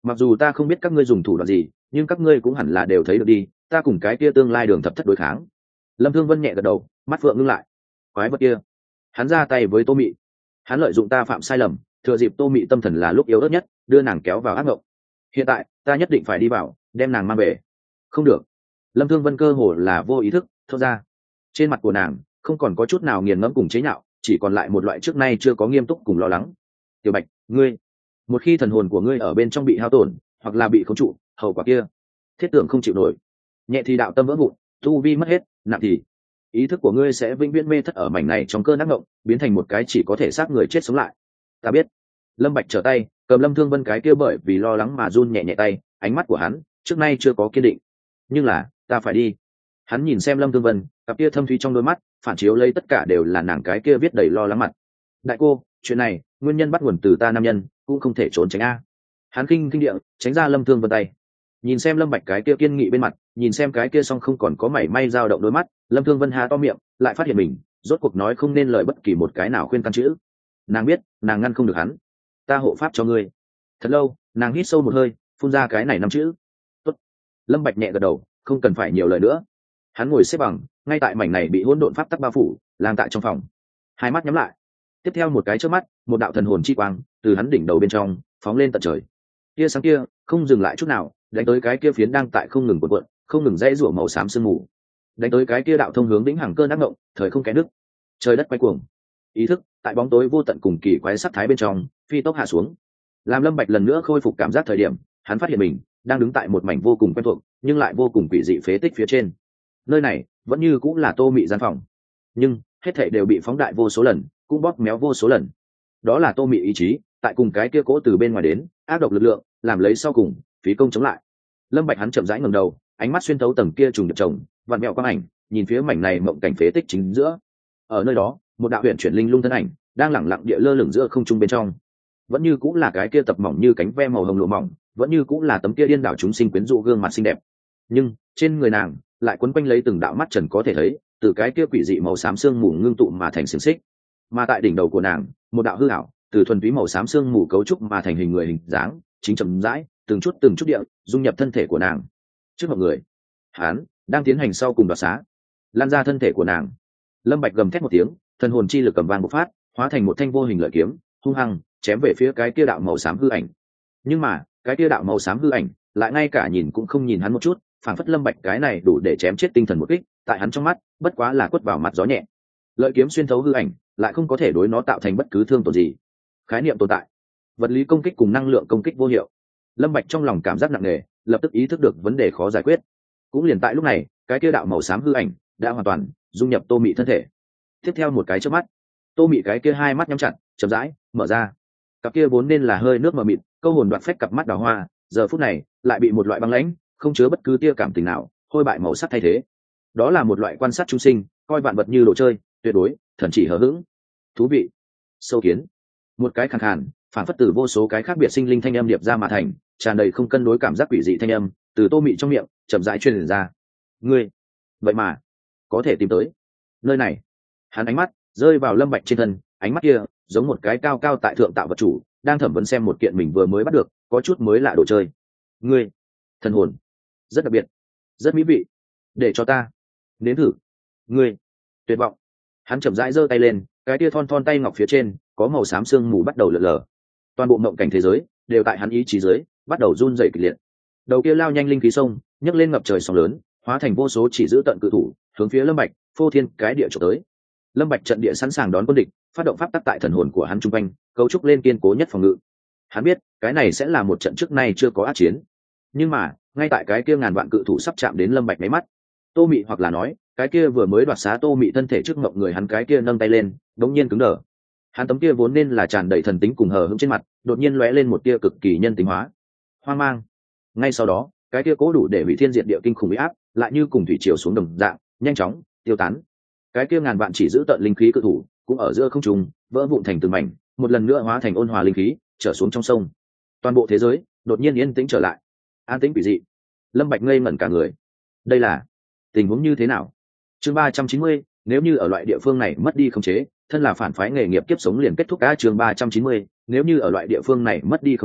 mặc dù ta không biết các ngươi dùng thủ đoạn gì, nhưng các ngươi cũng hẳn là đều thấy được đi, ta cùng cái kia tương lai đường thập thất đối kháng. Lâm Thương Vân nhẹ gật đầu, mắt phượng ngưng lại. Quái vật kia, hắn ra tay với Tô Mị, hắn lợi dụng ta phạm sai lầm, thừa dịp Tô Mị tâm thần là lúc yếu ớt nhất, đưa nàng kéo vào ác mộng. Hiện tại ta nhất định phải đi vào, đem nàng mang về. Không được. Lâm Thương Vân cơ hồ là vô ý thức thốt ra. Trên mặt của nàng không còn có chút nào nghiền ngẫm cùng chế nhạo, chỉ còn lại một loại trước nay chưa có nghiêm túc cùng lo lắng. Tiểu Bạch, ngươi, một khi thần hồn của ngươi ở bên trong bị hao tổn hoặc là bị khống trụ, hậu quả kia thiết tưởng không chịu nổi. Nhẹ thì đạo tâm vỡ vụn, tu vi mất hết, nặng thì ý thức của ngươi sẽ vĩnh viễn mê thất ở mảnh này trong cơn ác mộng, biến thành một cái chỉ có thể xác người chết sống lại. Ta biết. Lâm Bạch trở tay cầm Lâm Thương Vân cái kia bởi vì lo lắng mà run nhẹ nhẹ tay, ánh mắt của hắn trước nay chưa có kiên định. Nhưng là ta phải đi. Hắn nhìn xem Lâm Thương Vân, cặp kia thâm thúy trong đôi mắt phản chiếu lấy tất cả đều là nàng cái kia viết đầy lo lắng mặt. Đại cô, chuyện này nguyên nhân bắt nguồn từ ta nam nhân, cũng không thể trốn tránh a. Hắn kinh địa tránh ra Lâm Thương Vân tay, nhìn xem Lâm Bạch cái kia kiên nghị bên mặt, nhìn xem cái kia song không còn có mảy may dao động đôi mắt, Lâm Thương Vân há to miệng, lại phát hiện mình rốt cuộc nói không nên lời bất kỳ một cái nào khuyên can chữ. Nàng biết nàng ngăn không được hắn. Ta hộ pháp cho ngươi. Thật lâu nàng hít sâu một hơi, phun ra cái này năm chữ. Tốt. Lâm Bạch nhẹ gật đầu, không cần phải nhiều lời nữa. Hắn ngồi xếp bằng ngay tại mảnh này bị hỗn độn pháp tắc bao phủ, lang tại trong phòng, hai mắt nhắm lại. Tiếp theo một cái chớp mắt, một đạo thần hồn chi quang từ hắn đỉnh đầu bên trong phóng lên tận trời. Tia sáng kia không dừng lại chút nào, đánh tới cái kia phiến đang tại không ngừng cuộn cuộn, không ngừng dãy rủa màu xám sương mù, đánh tới cái kia đạo thông hướng vĩnh hằng cơn ác ngộng, thời không kẽ nước, trời đất quay cuồng. Ý thức tại bóng tối vô tận cùng kỳ quái sắc thái bên trong phi tốc hạ xuống. Làm Lâm Bạch lần nữa khôi phục cảm giác thời điểm, hắn phát hiện mình đang đứng tại một mảnh vô cùng quen thuộc nhưng lại vô cùng quỷ dị phế tích phía trên. Nơi này vẫn như cũng là Tô Mị gian phòng, nhưng hết thảy đều bị phóng đại vô số lần, cũng bóp méo vô số lần. Đó là Tô Mị ý chí tại cùng cái kia cỗ từ bên ngoài đến ác độc lực lượng làm lấy sau cùng phí công chống lại. Lâm Bạch hắn chậm rãi ngẩng đầu, ánh mắt xuyên thấu tầng kia trùng điệp chồng vặn mèo quang ảnh, nhìn phía mảnh này mộng cảnh phế tích chính giữa. Ở nơi đó, một đạo huyền chuyển linh lung thân ảnh đang lẳng lặng địa lơ lửng giữa không trung bên trong. Vẫn như cũng là cái kia tập mỏng như cánh ve màu hồng lụa mỏng, vẫn như cũng là tấm kia điên đảo chúng sinh quyến rũ gương mặt xinh đẹp. Nhưng trên người nàng lại quấn quanh lấy từng đạo mắt trần có thể thấy, từ cái kia quỷ dị màu xám xương mù ngưng tụ mà thành xiềng xích. Mà tại đỉnh đầu của nàng, một đạo hư ảo, từ thuần túy màu xám xương mù cấu trúc mà thành hình người hình dáng, chính chậm rãi, từng chút địa dung nhập thân thể của nàng. Trước mọi người, hắn đang tiến hành sau cùng đoạt xá, lan ra thân thể của nàng. Lâm Bạch gầm thét một tiếng, thần hồn chi lực cầm vang bộc phát, hóa thành một thanh vô hình lợi kiếm, hung hăng chém về phía cái kia đạo màu xám hư ảnh. Nhưng mà cái kia đạo màu xám hư ảnh lại ngay cả nhìn cũng không nhìn hắn một chút, phản phất Lâm Bạch cái này đủ để chém chết tinh thần một kích, tại hắn trong mắt bất quá là quất vào mặt gió nhẹ. Lợi kiếm xuyên thấu hư ảnh, lại không có thể đối nó tạo thành bất cứ thương tổn gì. Khái niệm tồn tại, vật lý công kích cùng năng lượng công kích vô hiệu. Lâm Bạch trong lòng cảm giác nặng nề, lập tức ý thức được vấn đề khó giải quyết. Cũng liền tại lúc này, cái kia đạo màu xám hư ảnh đã hoàn toàn dung nhập Tô Mị thân thể. Tiếp theo một cái chớp mắt, Tô Mị cái kia hai mắt nhắm chặt, chậm rãi mở ra. Cặp kia vốn nên là hơi nước mờ mịt, câu hồn đoạt phách cặp mắt đào hoa, giờ phút này lại bị một loại băng lãnh, không chứa bất cứ tia cảm tình nào, hôi bại màu sắc thay thế. Đó là một loại quan sát chúng sinh, coi vạn vật như đồ chơi, tuyệt đối thần chỉ hờ hững. Thú vị. Sâu kiến. Một cái khàn khàn, phản phất từ vô số cái khác biệt sinh linh thanh âm điệp ra mà thành, tràn đầy không cân đối cảm giác quỷ dị thanh âm, từ Tô Mị trong miệng chậm rãi truyền ra. Ngươi, vậy mà có thể tìm tới nơi này. Hắn ánh mắt rơi vào Lâm Bạch trên thân, ánh mắt kia giống một cái cao cao tại thượng tạo vật chủ đang thẩm vấn xem một kiện mình vừa mới bắt được, có chút mới lạ đồ chơi. Ngươi, thần hồn rất đặc biệt, rất mỹ vị, để cho ta nếm thử. Ngươi, tuyệt vọng. Hắn chậm rãi giơ tay lên, cái tia thon tay ngọc phía trên có màu xám sương mù bắt đầu lờ lờ. Toàn bộ mộng cảnh thế giới đều tại hắn ý chí dưới bắt đầu run rẩy kịch liệt. Đầu kia lao nhanh linh khí sông nhấc lên ngập trời sóng lớn, hóa thành vô số chỉ giữ tận cự thủ hướng phía Lâm Bạch phô thiên cái địa chụp tới. Lâm Bạch trận địa sẵn sàng đón quân địch, phát động pháp tắc tại thần hồn của hắn trung quanh, cấu trúc lên kiên cố nhất phòng ngự. Hắn biết cái này sẽ là một trận trước nay chưa có ác chiến. Nhưng mà ngay tại cái kia ngàn vạn cự thủ sắp chạm đến Lâm Bạch mấy mắt, Tô Mị hoặc là nói cái kia vừa mới đoạt xá Tô Mị thân thể trước ngộng người hắn cái kia nâng tay lên, đống nhiên cứng đờ. Hắn tấm kia vốn nên là tràn đầy thần tính cùng hờ hững trên mặt, đột nhiên lóe lên một tia cực kỳ nhân tính hóa, hoang mang. Ngay sau đó, cái kia cố đủ để hủy thiên diệt địa kinh khủng uy áp, lại như cùng thủy triều xuống đồng dạng, nhanh chóng tiêu tán. Cái kia ngàn vạn chỉ giữ tận linh khí cự thủ, cũng ở giữa không trung vỡ vụn thành từng mảnh, một lần nữa hóa thành ôn hòa linh khí, trở xuống trong sông. Toàn bộ thế giới đột nhiên yên tĩnh trở lại, an tĩnh quỷ dị. Lâm Bạch ngây ngẩn cả người. Đây là tình huống như thế nào? Chương 390, nếu như ở loại địa phương này mất đi khống chế, thân là phản phái nghề nghiệp kiếp sống liền kết thúc. Chương 390, nếu như ở loại địa phương này mất đi khống chế,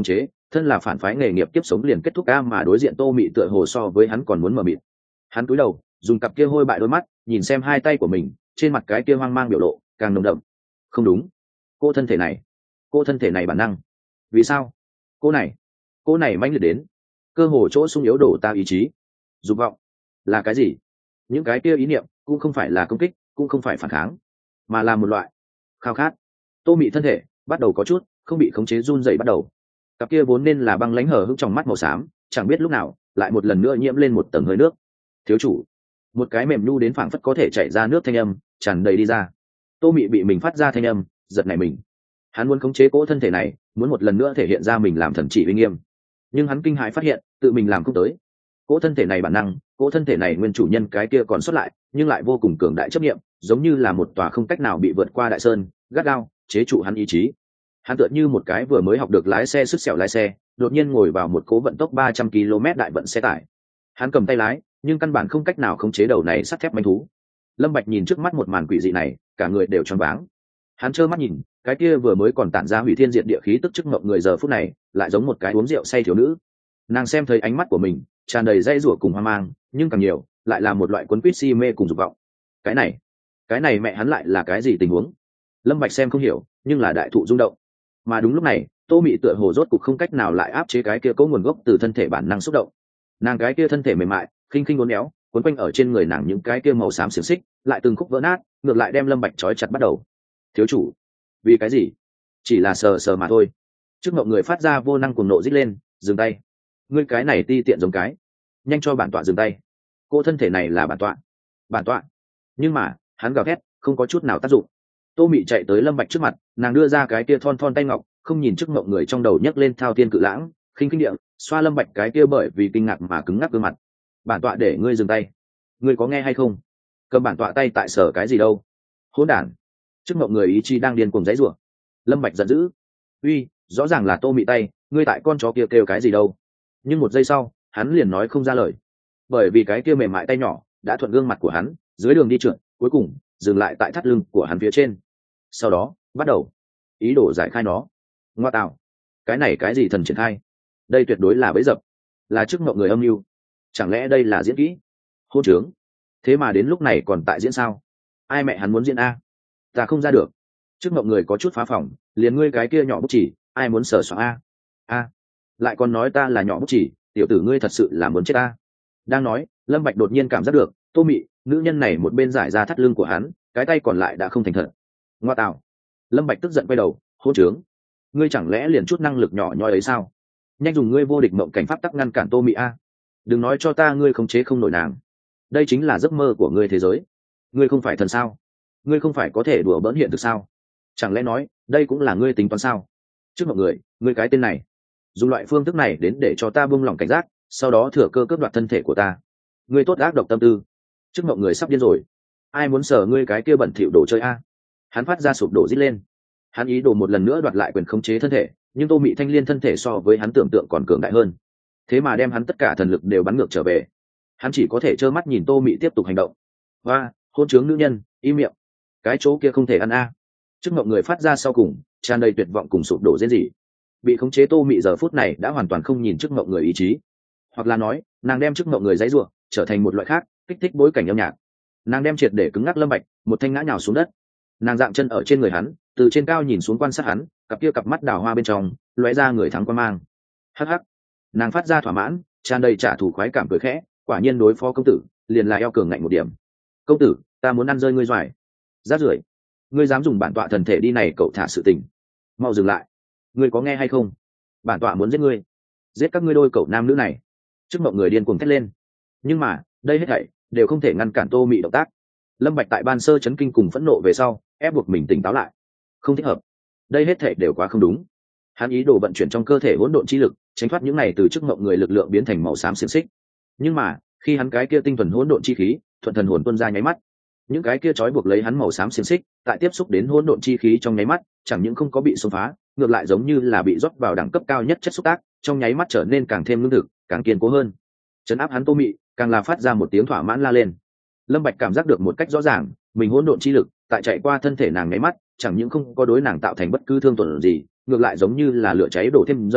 thân là phản phái nghề nghiệp tiếp sống liền kết thúc ca mà đối diện Tô Mị tựa hồ so với hắn còn muốn mờ mịt. Hắn cúi đầu dùng cặp kia hôi bại đôi mắt nhìn xem hai tay của mình, trên mặt cái kia hoang mang biểu lộ càng nồng đậm. Không đúng, cô thân thể này bản năng. Vì sao cô này mãnh liệt đến cơ hồ chỗ sung yếu đổ ta ý chí. Dục vọng là cái gì? Những cái kia ý niệm cũng không phải là công kích, cũng không phải phản kháng, mà là một loại khao khát. Tô Mị thân thể bắt đầu có chút không bị khống chế run rẩy bắt đầu. Cặp kia vốn nên là băng lãnh hở hững trong mắt màu xám chẳng biết lúc nào lại một lần nữa nhiễm lên một tầng hơi nước. Thiếu chủ. Một cái mềm nhu đến phảng phất có thể chảy ra nước thanh âm tràn đầy đi ra. Tô Mị bị mình phát ra thanh âm giật nảy mình. Hắn muốn khống chế cỗ thân thể này, muốn một lần nữa thể hiện ra mình làm thần chỉ uy nghiêm, nhưng hắn kinh hãi phát hiện tự mình làm không tới. Cỗ thân thể này bản năng, cỗ thân thể này nguyên chủ nhân cái kia còn xuất lại nhưng lại vô cùng cường đại chấp niệm, giống như là một tòa không cách nào bị vượt qua đại sơn, gắt gao chế trụ hắn ý chí. Hắn tựa như một cái vừa mới học được lái xe sứt sẹo lái xe, đột nhiên ngồi vào một cố vận tốc 300 km đại vận xe tải. Hắn cầm tay lái nhưng căn bản không cách nào khống chế đầu này sắt thép manh thú. Lâm Bạch nhìn trước mắt một màn quỷ dị này, cả người đều choáng váng. Hắn trơ mắt nhìn cái kia vừa mới còn tản ra hủy thiên diệt địa khí tức trước ngậm người giờ phút này lại giống một cái uống rượu say thiếu nữ. Nàng xem thấy ánh mắt của mình tràn đầy dây rủa cùng hoang mang, nhưng càng nhiều lại là một loại cuốn quýt si mê cùng dục vọng. Cái này mẹ hắn lại là cái gì tình huống? Lâm Bạch xem không hiểu nhưng là đại thụ rung động. Mà đúng lúc này Tô Mị tựa hồ rốt cục không cách nào lại áp chế cái kia có nguồn gốc từ thân thể bản năng xúc động. Nàng cái kia thân thể mềm mại khinh khinh uốn éo quấn quanh ở trên người nàng những cái kia màu xám xiềng xích lại từng khúc vỡ nát, ngược lại đem Lâm Bạch trói chặt bắt đầu. Thiếu chủ, vì cái gì? Chỉ là sờ sờ mà thôi. Trước ngậm người phát ra vô năng cuồng nộ rít lên, dừng tay. Ngươi cái này ti tiện giống cái, nhanh cho bản tọa dừng tay. Cô thân thể này là bản tọa. Nhưng mà hắn gào thét không có chút nào tác dụng. Tô Mị chạy tới Lâm Bạch trước mặt, nàng đưa ra cái kia thon thon tay ngọc, không nhìn trước ngậm người trong đầu nhấc lên thao thiên cự lãng, khinh khinh địa xoa Lâm Bạch cái kia bởi vì kinh ngạc mà cứng ngắc gương mặt. Bản tọa để ngươi dừng tay, ngươi có nghe hay không? Cầm bản tọa tay tại sở cái gì đâu? Hỗn đản! Trước ngậm người ý chí đang điên cuồng giãy giụa. Lâm Bạch giận dữ. Uy, rõ ràng là Tô Mị tay, ngươi tại con chó kia kêu cái gì đâu? Nhưng một giây sau, hắn liền nói không ra lời, bởi vì cái kia mềm mại tay nhỏ đã thuận gương mặt của hắn, dưới đường đi trượt, cuối cùng dừng lại tại thắt lưng của hắn phía trên. Sau đó, bắt đầu ý đồ giải khai nó. Ngoa tạo, cái này cái gì thần triển khai? Đây tuyệt đối là bẫy dập, là trước ngậm người âm mưu. Chẳng lẽ đây là diễn kỹ? Hôn trướng. Thế mà đến lúc này còn tại diễn sao? Ai mẹ hắn muốn diễn a? Ta không ra được. Trước ngậm người có chút phá phòng, liền ngươi cái kia nhỏ bút chỉ, ai muốn sờ soạng a? Lại còn nói ta là nhỏ bút chỉ, tiểu tử ngươi thật sự là muốn chết ta. Đang nói, Lâm Bạch đột nhiên cảm giác được, Tô Mị, nữ nhân này một bên giải ra thắt lưng của hắn, cái tay còn lại đã không thành thật. Ngoa tạo. Lâm Bạch tức giận quay đầu, hỗn trướng. Ngươi chẳng lẽ liền chút năng lực nhỏ nhoi ấy sao? Nhanh dùng ngươi vô địch mộng cảnh pháp tắc ngăn cản Tô Mị a. Đừng nói cho ta ngươi khống chế không nổi nàng. Đây chính là giấc mơ của ngươi thế giới. Ngươi không phải thần sao? Ngươi không phải có thể đùa bỡn hiện thực sao? Chẳng lẽ nói đây cũng là ngươi tính toán sao? Trước mọi người, ngươi cái tên này dùng loại phương thức này đến để cho ta buông lỏng cảnh giác, sau đó thừa cơ cướp đoạt thân thể của ta. Ngươi tốt ác độc tâm tư. Trước mọi người sắp điên rồi. Ai muốn sờ ngươi cái kia bẩn thỉu đồ chơi a? Hắn phát ra sụp đổ rít lên. Hắn ý đồ một lần nữa đoạt lại quyền khống chế thân thể, nhưng Tô Mị thanh liên thân thể so với hắn tưởng tượng còn cường đại hơn, thế mà đem hắn tất cả thần lực đều bắn ngược trở về. Hắn chỉ có thể trơ mắt nhìn Tô Mị tiếp tục hành động. Và hôn trướng nữ nhân, im miệng, cái chỗ kia không thể ăn a. Trước ngậm người phát ra sau cùng tràn đầy tuyệt vọng cùng sụp đổ rên rỉ. Bị khống chế Tô Mị giờ phút này đã hoàn toàn không nhìn trước ngậm người ý chí, hoặc là nói nàng đem trước ngậm người giãy giụa trở thành một loại khác kích thích bối cảnh âm nhạc. Nàng đem triệt để cứng ngắc Lâm Bạch một thanh ngã nhào xuống đất. Nàng dạng chân ở trên người hắn, từ trên cao nhìn xuống quan sát hắn, cặp kia cặp mắt đào hoa bên trong lóe ra người thắng quan mang. Hắc hắc. Nàng phát ra thỏa mãn tràn đầy trả thù khoái cảm cười khẽ, quả nhiên đối phó công tử liền là eo cường ngạnh một điểm. Công tử, ta muốn ăn rơi ngươi doài. Rát rưởi, ngươi dám dùng bản tọa thần thể đi này cậu thả sự tình, mau dừng lại. Ngươi có nghe hay không? Bản tọa muốn giết ngươi, giết các ngươi đôi cậu nam nữ này. Trước mọi người điên cuồng thét lên, nhưng mà đây hết thảy đều không thể ngăn cản Tô Mị động tác. Lâm Bạch tại ban sơ chấn kinh cùng phẫn nộ về sau ép buộc mình tỉnh táo lại. Không thích hợp, đây hết thảy đều quá không đúng. Hắn ý đồ vận chuyển trong cơ thể hỗn độn chi lực, tránh thoát những này từ trước ngộng người lực lượng biến thành màu xám xiềng xích. Nhưng mà khi hắn cái kia tinh thuần hỗn độn chi khí thuận thần hồn tuôn ra nháy mắt, những cái kia trói buộc lấy hắn màu xám xiềng xích tại tiếp xúc đến hỗn độn chi khí trong nháy mắt, chẳng những không có bị xông phá, ngược lại giống như là bị rót vào đẳng cấp cao nhất chất xúc tác, trong nháy mắt trở nên càng thêm lương thực, càng kiên cố hơn. Trấn áp hắn Tô Mị càng là phát ra một tiếng thỏa mãn la lên. Lâm Bạch cảm giác được một cách rõ ràng, mình hỗn độn chi lực tại chạy qua thân thể nàng nháy mắt, chẳng những không có đối nàng tạo thành bất cứ thương tổn gì, ngược lại giống như là lửa cháy đổ thêm dầu,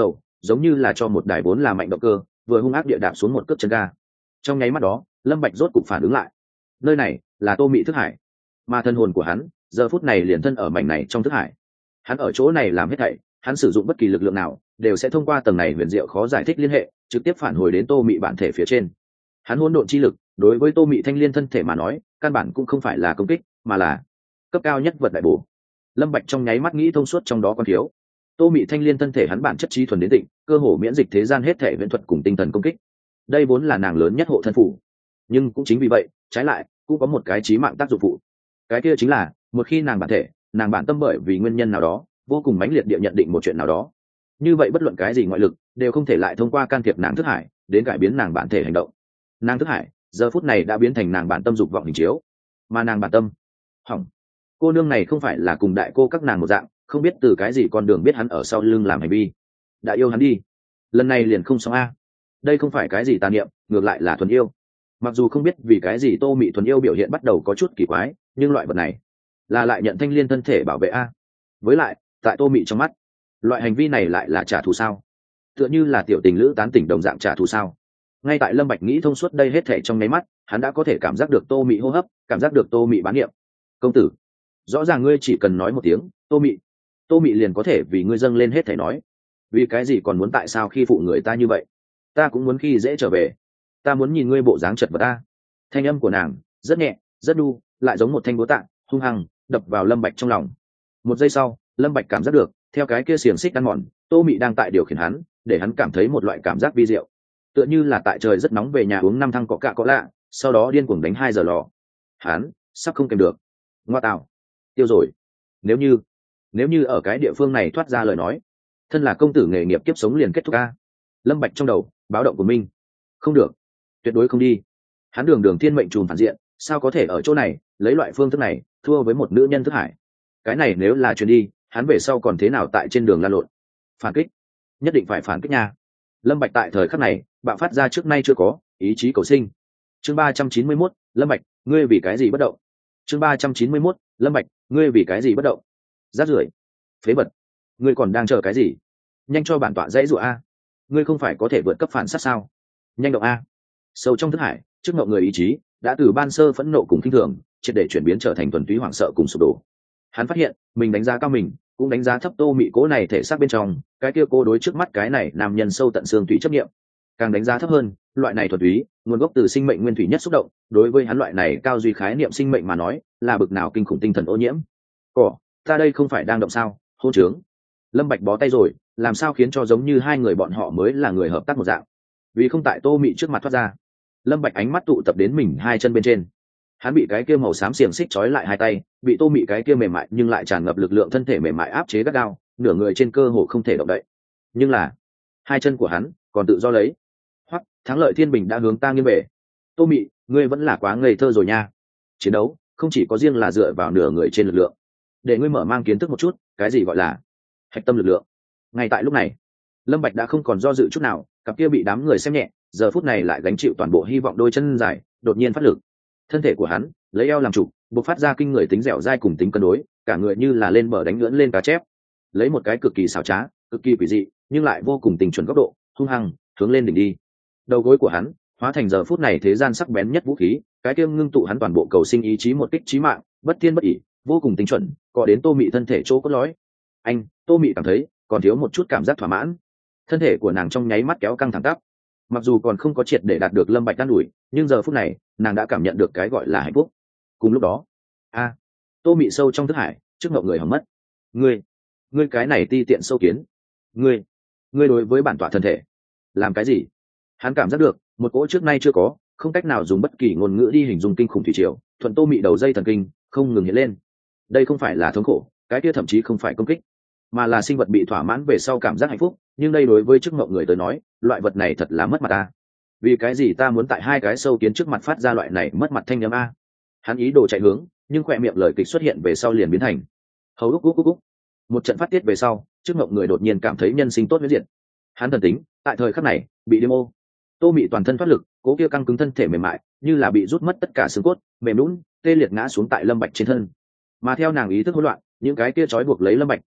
giống như là cho một đài vốn là mạnh động cơ vừa hung ác địa đạp xuống một cước chân ga. Trong nháy mắt đó lâm bạch rốt cục phản ứng lại, nơi này là Tô Mị thức hải, mà thân hồn của hắn giờ phút này liền thân ở mảnh này trong thức hải. Hắn ở chỗ này làm hết thảy, hắn sử dụng bất kỳ lực lượng nào đều sẽ thông qua tầng này huyền diệu khó giải thích liên hệ trực tiếp phản hồi đến Tô Mị bản thể phía trên. Hắn hỗn độn chi lực đối với Tô Mị thanh liên thân thể mà nói căn bản cũng không phải là công kích mà là cấp cao nhất vật đại bổ. Lâm Bạch trong nháy mắt nghĩ thông suốt trong đó con thiếu. Tô Mị thanh liên thân thể hắn bản chất trí thuần đến tịnh, cơ hồ miễn dịch thế gian hết thể viễn thuật cùng tinh thần công kích. Đây vốn là nàng lớn nhất hộ thân phủ, nhưng cũng chính vì vậy trái lại cũng có một cái chí mạng tác dụng phụ. Cái kia chính là một khi nàng bản thể nàng bản tâm bởi vì nguyên nhân nào đó vô cùng mãnh liệt địa nhận định một chuyện nào đó, như vậy bất luận cái gì ngoại lực đều không thể lại thông qua can thiệp nàng thức hải đến cải biến nàng bản thể hành động. Nàng thức hải giờ phút này đã biến thành nàng bản tâm dục vọng hình chiếu, mà nàng bản tâm hỏng. Cô nương này không phải là cùng đại cô các nàng một dạng không biết từ cái gì con đường biết hắn ở sau lưng làm hành vi, đã yêu hắn đi, lần này liền không xong a. Đây không phải cái gì tà niệm, ngược lại là thuần yêu. Mặc dù không biết vì cái gì Tô Mị thuần yêu biểu hiện bắt đầu có chút kỳ quái, nhưng loại vật này là lại nhận thanh liên thân thể bảo vệ a. Với lại tại Tô Mị trong mắt loại hành vi này lại là trả thù sao, tựa như là tiểu tình lữ tán tỉnh đồng dạng trả thù sao. Ngay tại Lâm Bạch nghĩ thông suốt đây hết thảy trong nháy mắt, hắn đã có thể cảm giác được Tô Mị hô hấp, cảm giác được Tô Mị bán niệm. Công tử, rõ ràng ngươi chỉ cần nói một tiếng Tô Mị liền có thể vì ngươi dâng lên hết thảy nói. Vì cái gì còn muốn tại sao khi phụ người ta như vậy? Ta cũng muốn khi dễ trở về, ta muốn nhìn ngươi bộ dáng chật vật ta. Thanh âm của nàng rất nhẹ rất đu, lại giống một thanh búa tạ hung hăng đập vào Lâm Bạch trong lòng. Một giây sau Lâm Bạch cảm giác được theo cái kia xiềng xích ăn mòn, Tô Mị đang tại điều khiển hắn, để hắn cảm thấy một loại cảm giác vi diệu, tựa như là tại trời rất nóng về nhà uống 5 thăng cọ cạ có lạ, sau đó điên cuồng đánh 2 giờ lò. Hắn sắp không kèm được. Ngoa tạo, tiêu rồi. Nếu như ở cái địa phương này thoát ra lời nói, thân là công tử nghề nghiệp kiếp sống liền kết thúc a. Lâm Bạch trong đầu báo động của mình. Không được, tuyệt đối không đi. Hắn đường thiên mệnh trùm phản diện, sao có thể ở chỗ này lấy loại phương thức này thua với một nữ nhân thức hải. Cái này nếu là truyền đi, hắn về sau còn thế nào tại trên đường la lộn. Phản kích, nhất định phải phản kích nha. Lâm Bạch tại thời khắc này bạo phát ra trước nay chưa có ý chí cầu sinh. Chương 391, Lâm Bạch, ngươi vì cái gì bất động? Chương 391, Lâm Bạch, ngươi vì cái gì bất động? Rác rưởi, phế vật, ngươi còn đang chờ cái gì? Nhanh cho bản tọa dãy dụa a. Ngươi không phải có thể vượt cấp phản sát sao? Nhanh động a. Sâu trong thức hải, trước ngậu người ý chí đã từ ban sơ phẫn nộ cùng khinh thường triệt để chuyển biến trở thành thuần túy hoảng sợ cùng sụp đổ. Hắn phát hiện mình đánh giá cao mình, cũng đánh giá thấp Tô Mị cố này thể xác bên trong cái kia cô đối trước mắt cái này nam nhân sâu tận xương tủy chấp niệm, càng đánh giá thấp hơn loại này thuần túy nguồn gốc từ sinh mệnh nguyên thủy nhất xúc động đối với hắn loại này cao duy khái niệm sinh mệnh mà nói là bực nào kinh khủng tinh thần ô nhiễm. Cỏ, ta đây không phải đang động sao? Hôn trướng. Lâm Bạch bó tay rồi, làm sao khiến cho giống như hai người bọn họ mới là người hợp tác một dạng. Vì không tại Tô Mị trước mặt thoát ra, Lâm Bạch ánh mắt tụ tập đến mình hai chân bên trên. Hắn bị cái kia màu xám xiềng xích trói lại hai tay, bị Tô Mị cái kia mềm mại nhưng lại tràn ngập lực lượng thân thể mềm mại áp chế gắt gao, nửa người trên cơ hồ không thể động đậy. Nhưng là hai chân của hắn còn tự do lấy. Hoặc thắng lợi thiên bình đã hướng ta nghiêng về. Tô Mị, ngươi vẫn là quá ngây thơ rồi nha. Chiến đấu không chỉ có riêng là dựa vào nửa người trên lực lượng. Để ngươi mở mang kiến thức một chút, cái gì gọi là hạch tâm lực lượng. Ngay tại lúc này, Lâm Bạch đã không còn do dự chút nào, cặp kia bị đám người xem nhẹ, giờ phút này lại gánh chịu toàn bộ hy vọng đôi chân dài, đột nhiên phát lực. Thân thể của hắn lấy eo làm trụ, bộc phát ra kinh người tính dẻo dai cùng tính cân đối, cả người như là lên bờ đánh lưỡn lên cá chép, lấy một cái cực kỳ xảo trá, cực kỳ quỷ dị, nhưng lại vô cùng tình chuẩn góc độ, hung hăng hướng lên đỉnh đi. Đầu gối của hắn hóa thành giờ phút này thế gian sắc bén nhất vũ khí, cái kia ngưng tụ hắn toàn bộ cầu sinh ý chí một kích chí mạng, bất thiên bất ỷ, vô cùng tinh chuẩn, cọ đến Tô Mị thân thể chỗ cốt lõi. Anh, Tô Mị cảm thấy còn thiếu một chút cảm giác thỏa mãn. Thân thể của nàng trong nháy mắt kéo căng thẳng tắp. Mặc dù còn không có triệt để đạt được Lâm Bạch an ủi, nhưng giờ phút này nàng đã cảm nhận được cái gọi là hạnh phúc. Cùng lúc đó, Tô Mị sâu trong thức hải, trước ngậu người hỏng mất. Ngươi cái này ti tiện sâu kiến, ngươi đối với bản tọa thân thể làm cái gì? Hắn cảm giác được một cỗ trước nay chưa có, không cách nào dùng bất kỳ ngôn ngữ đi hình dung kinh khủng thủy triều thuận Tô Mị đầu dây thần kinh không ngừng hiện lên. Đây không phải là thống khổ, cái kia thậm chí không phải công kích, mà là sinh vật bị thỏa mãn về sau cảm giác hạnh phúc. Nhưng đây đối với trước ngậu người tới nói, loại vật này thật là mất mặt ta. Vì cái gì ta muốn tại hai cái sâu kiến trước mặt phát ra loại này mất mặt thanh âm a? Hắn ý đồ chạy hướng, nhưng khỏe miệng lời kịch xuất hiện về sau liền biến thành hầu úc. Một trận phát tiết về sau, trước ngậu người đột nhiên cảm thấy nhân sinh tốt với diện. Hắn thần tính tại thời khắc này bị đêm ô. Tô Mị toàn thân thoát lực, cố kia căng cứng thân thể mềm mại như là bị rút mất tất cả xương cốt, mềm nhũn tê liệt ngã xuống tại Lâm Bạch trên thân. Mà theo nàng ý thức hỗn loạn, những cái kia trói buộc lấy Lâm Bạch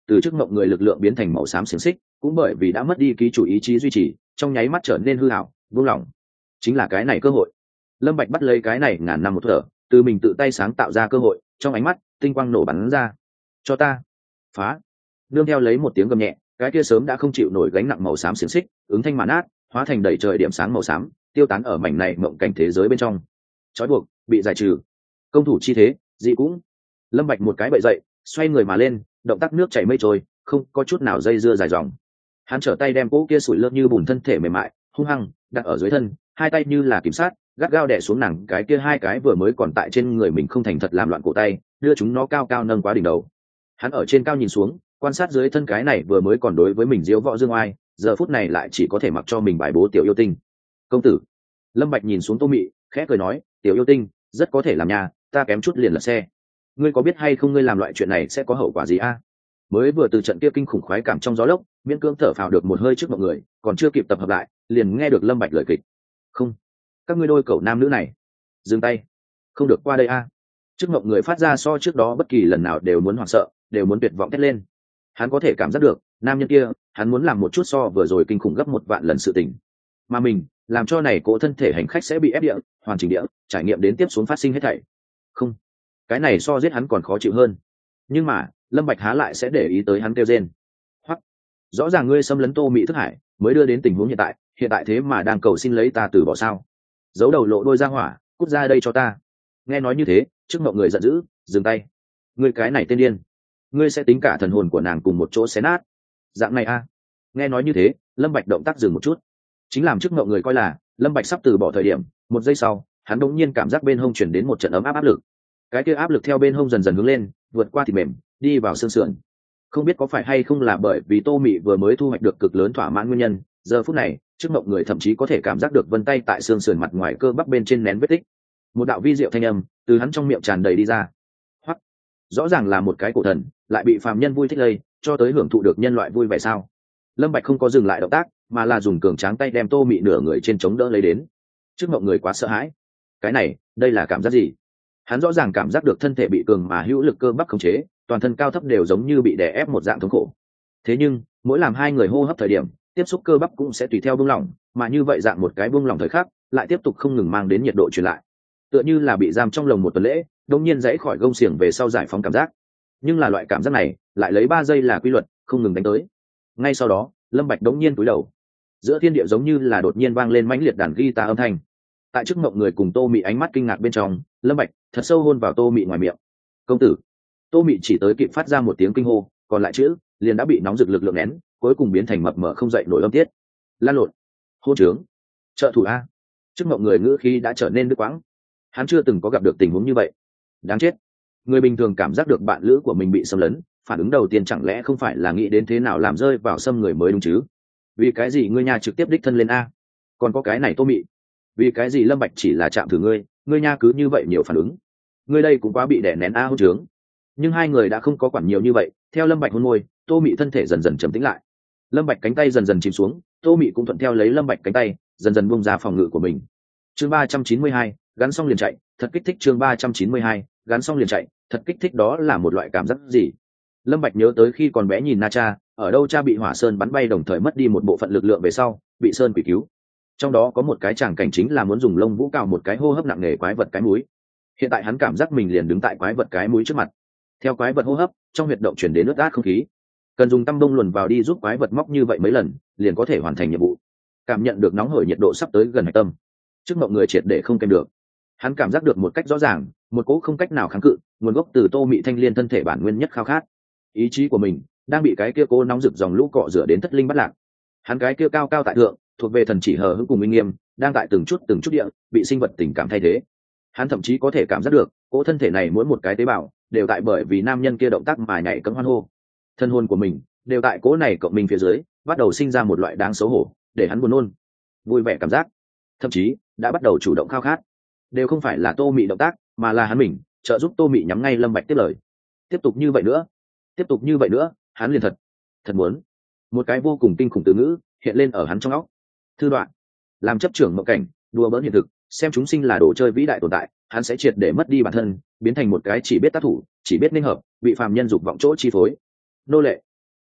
từ trước mộng người lực lượng biến thành màu xám xiềng xích cũng bởi vì đã mất đi ký chủ ý chí duy trì, trong nháy mắt trở nên hư hảo buông lỏng. Chính là cái này cơ hội, Lâm Bạch bắt lấy cái này ngàn năm một thở, từ mình tự tay sáng tạo ra cơ hội, trong ánh mắt tinh quang nổ bắn ra. Cho ta phá! Nương theo lấy một tiếng gầm nhẹ, cái kia sớm đã không chịu nổi gánh nặng màu xám xiềng xích ứng thanh màn át, hóa thành đầy trời điểm sáng màu xám, tiêu tán ở mảnh này mộng cảnh thế giới bên trong. Trói buộc bị giải trừ, công thủ chi thế dị cũng. Lâm Bạch một cái bậy dậy, xoay người mà lên, động tác nước chảy mây trôi, không có chút nào dây dưa dài dòng. Hắn trở tay đem cỗ kia sủi lơ như bùn thân thể mềm mại hung hăng đặt ở dưới thân, hai tay như là kiểm sát gắt gao đè xuống nàng cái kia hai cái vừa mới còn tại trên người mình không thành thật làm loạn cổ tay, đưa chúng nó cao cao nâng quá đỉnh đầu. Hắn ở trên cao nhìn xuống, quan sát dưới thân cái này vừa mới còn đối với mình diếu võ dương oai, giờ phút này lại chỉ có thể mặc cho mình bài bố tiểu yêu tinh. Công tử. Lâm Bạch nhìn xuống Tô Mị, khẽ cười nói, tiểu yêu tinh rất có thể làm nhà, ta kém chút liền lật xe. Ngươi có biết hay không ngươi làm loại chuyện này sẽ có hậu quả gì a? Mới vừa từ trận kia kinh khủng khoái cảm trong gió lốc miễn cưỡng thở phào được một hơi trước mọi người, còn chưa kịp tập hợp lại liền nghe được Lâm Bạch lời kịch. Không, các ngươi đôi cậu nam nữ này dừng tay, không được qua đây a. Trước mộng người phát ra so trước đó bất kỳ lần nào đều muốn hoảng sợ, đều muốn tuyệt vọng thét lên. Hắn có thể cảm giác được nam nhân kia, hắn muốn làm một chút so vừa rồi kinh khủng gấp 1 vạn lần sự tình, mà mình làm cho này cỗ thân thể hành khách sẽ bị ép địa hoàn chỉnh địa trải nghiệm đến tiếp xuống phát sinh hết thảy. Không, cái này so giết hắn còn khó chịu hơn. Nhưng mà Lâm Bạch há lại sẽ để ý tới hắn kêu rên. Hoặc rõ ràng ngươi xâm lấn Tô Mị thức hải mới đưa đến tình huống hiện tại thế mà đang cầu xin lấy ta từ bỏ sao? Giấu đầu lộ đôi ra hỏa, cút ra đây cho ta. Nghe nói như thế, trước mộng người giận dữ, dừng tay. Ngươi cái này tên điên, ngươi sẽ tính cả thần hồn của nàng cùng một chỗ xé nát dạng này a? Nghe nói như thế, Lâm Bạch động tác dừng một chút, chính làm trước mộng người coi là Lâm Bạch sắp từ bỏ thời điểm, một giây sau hắn đột nhiên cảm giác bên hông truyền đến một trận ấm áp lực. Cái kia áp lực theo bên hông dần dần hướng lên, vượt qua thịt mềm, đi vào xương sườn. Không biết có phải hay không là bởi vì Tô Mị vừa mới thu hoạch được cực lớn thỏa mãn nguyên nhân, giờ phút này trước mộng người thậm chí có thể cảm giác được vân tay tại xương sườn mặt ngoài cơ bắp bên trên nén vết tích. Một đạo vi diệu thanh âm từ hắn trong miệng tràn đầy đi ra. Hoặc rõ ràng là một cái cổ thần lại bị phàm nhân vui thích lây, cho tới hưởng thụ được nhân loại vui vẻ sao? Lâm Bạch không có dừng lại động tác, mà là dùng cường tráng tay đem Tô Mị nửa người trên chống đỡ lấy đến. Trước mộng người quá sợ hãi. Cái này, đây là cảm giác gì? Hắn rõ ràng cảm giác được thân thể bị cường mà hữu lực cơ bắp khống chế, toàn thân cao thấp đều giống như bị đè ép một dạng thống khổ. Thế nhưng mỗi làm hai người hô hấp thời điểm, tiếp xúc cơ bắp cũng sẽ tùy theo buông lỏng, mà như vậy dạng một cái buông lỏng thời khắc lại tiếp tục không ngừng mang đến nhiệt độ truyền lại, tựa như là bị giam trong lồng một tuần lễ, đột nhiên dãy khỏi gông xiềng về sau giải phóng cảm giác. Nhưng là loại cảm giác này lại lấy 3 giây là quy luật, không ngừng đánh tới. Ngay sau đó Lâm Bạch đống nhiên cúi đầu, giữa thiên địa giống như là đột nhiên vang lên mãnh liệt đàn guitar âm thanh. Tại trước mộng người cùng Tô Mị ánh mắt kinh ngạc bên trong, Lâm Bạch thật sâu hôn vào Tô Mị ngoài miệng. Công tử. Tô Mị chỉ tới kịp phát ra một tiếng kinh hô, còn lại chữ liền đã bị nóng rực lực lượng nén, cuối cùng biến thành mập mờ không dậy nổi âm tiết. Lan lộn, hô trướng, trợ thủ a. Trước mộng người ngữ khí đã trở nên đứt quãng. Hắn chưa từng có gặp được tình huống như vậy. Đáng chết. Người bình thường cảm giác được bạn lữ của mình bị xâm lấn, phản ứng đầu tiên chẳng lẽ không phải là nghĩ đến thế nào làm rơi vào xâm người mới đúng chứ? Vì cái gì ngươi nhà trực tiếp đích thân lên a? Còn có cái này Tô Mị, vì cái gì Lâm Bạch chỉ là chạm thử ngươi nha cứ như vậy nhiều phản ứng. Ngươi đây cũng quá bị đè nén a hôn trướng. Nhưng hai người đã không có quản nhiều như vậy, theo Lâm Bạch hôn môi, Tô Mị thân thể dần dần trầm tĩnh lại. Lâm Bạch cánh tay dần dần chìm xuống, Tô Mị cũng thuận theo lấy Lâm Bạch cánh tay, dần dần buông ra phòng ngự của mình. Chương 392, gắn xong liền chạy, thật kích thích. Chương 392, gắn xong liền chạy, thật kích thích. Đó là một loại cảm giác gì? Lâm Bạch nhớ tới khi còn bé nhìn Na Cha, ở đâu cha bị hỏa sơn bắn bay đồng thời mất đi một bộ phận lực lượng về sau, bị sơn quỷ cứu. Trong đó có một cái tràng cảnh chính là muốn dùng lông vũ cào một cái hô hấp nặng nề quái vật cái mũi. Hiện tại hắn cảm giác mình liền đứng tại quái vật cái mũi trước mặt. Theo quái vật hô hấp, trong huyệt động chuyển đến ướt át không khí. Cần dùng tăm bông luồn vào đi giúp quái vật móc như vậy mấy lần, liền có thể hoàn thành nhiệm vụ. Cảm nhận được nóng hổi nhiệt độ sắp tới gần hạch tâm, trước mộng người triệt để không kèm được. Hắn cảm giác được một cách rõ ràng, một cỗ không cách nào kháng cự, nguồn gốc từ Tô Mị thanh liên thân thể bản nguyên nhất khao khát. Ý chí của mình đang bị cái kia cố nóng rực dòng lũ cọ rửa đến thất linh bắt lạc. Hắn cái kia cao cao tại thượng, thuộc về thần chỉ hờ hững cùng uy nghiêm, đang tại từng chút địa bị sinh vật tình cảm thay thế. Hắn thậm chí có thể cảm giác được, cỗ thân thể này mỗi một cái tế bào đều tại bởi vì nam nhân kia động tác mà nhảy cẫng hoan hô. Thân hồn của mình đều tại cỗ này cộng mình phía dưới, bắt đầu sinh ra một loại đáng xấu hổ, để hắn buồn nôn, vui vẻ cảm giác, thậm chí đã bắt đầu chủ động khao khát. Đều không phải là Tô Mị động tác, mà là hắn mình trợ giúp Tô Mị nhắm ngay Lâm Bạch tiếp lời. Tiếp tục như vậy nữa, hắn liền thật muốn. Một cái vô cùng kinh khủng từ ngữ hiện lên ở hắn trong óc. Thư đoạn, làm chấp trưởng mộng cảnh, đùa bỡn hiện thực, xem chúng sinh là đồ chơi vĩ đại tồn tại, hắn sẽ triệt để mất đi bản thân, biến thành một cái chỉ biết tác thủ, chỉ biết nên hợp, bị phàm nhân dục vọng chỗ chi phối. Nô lệ,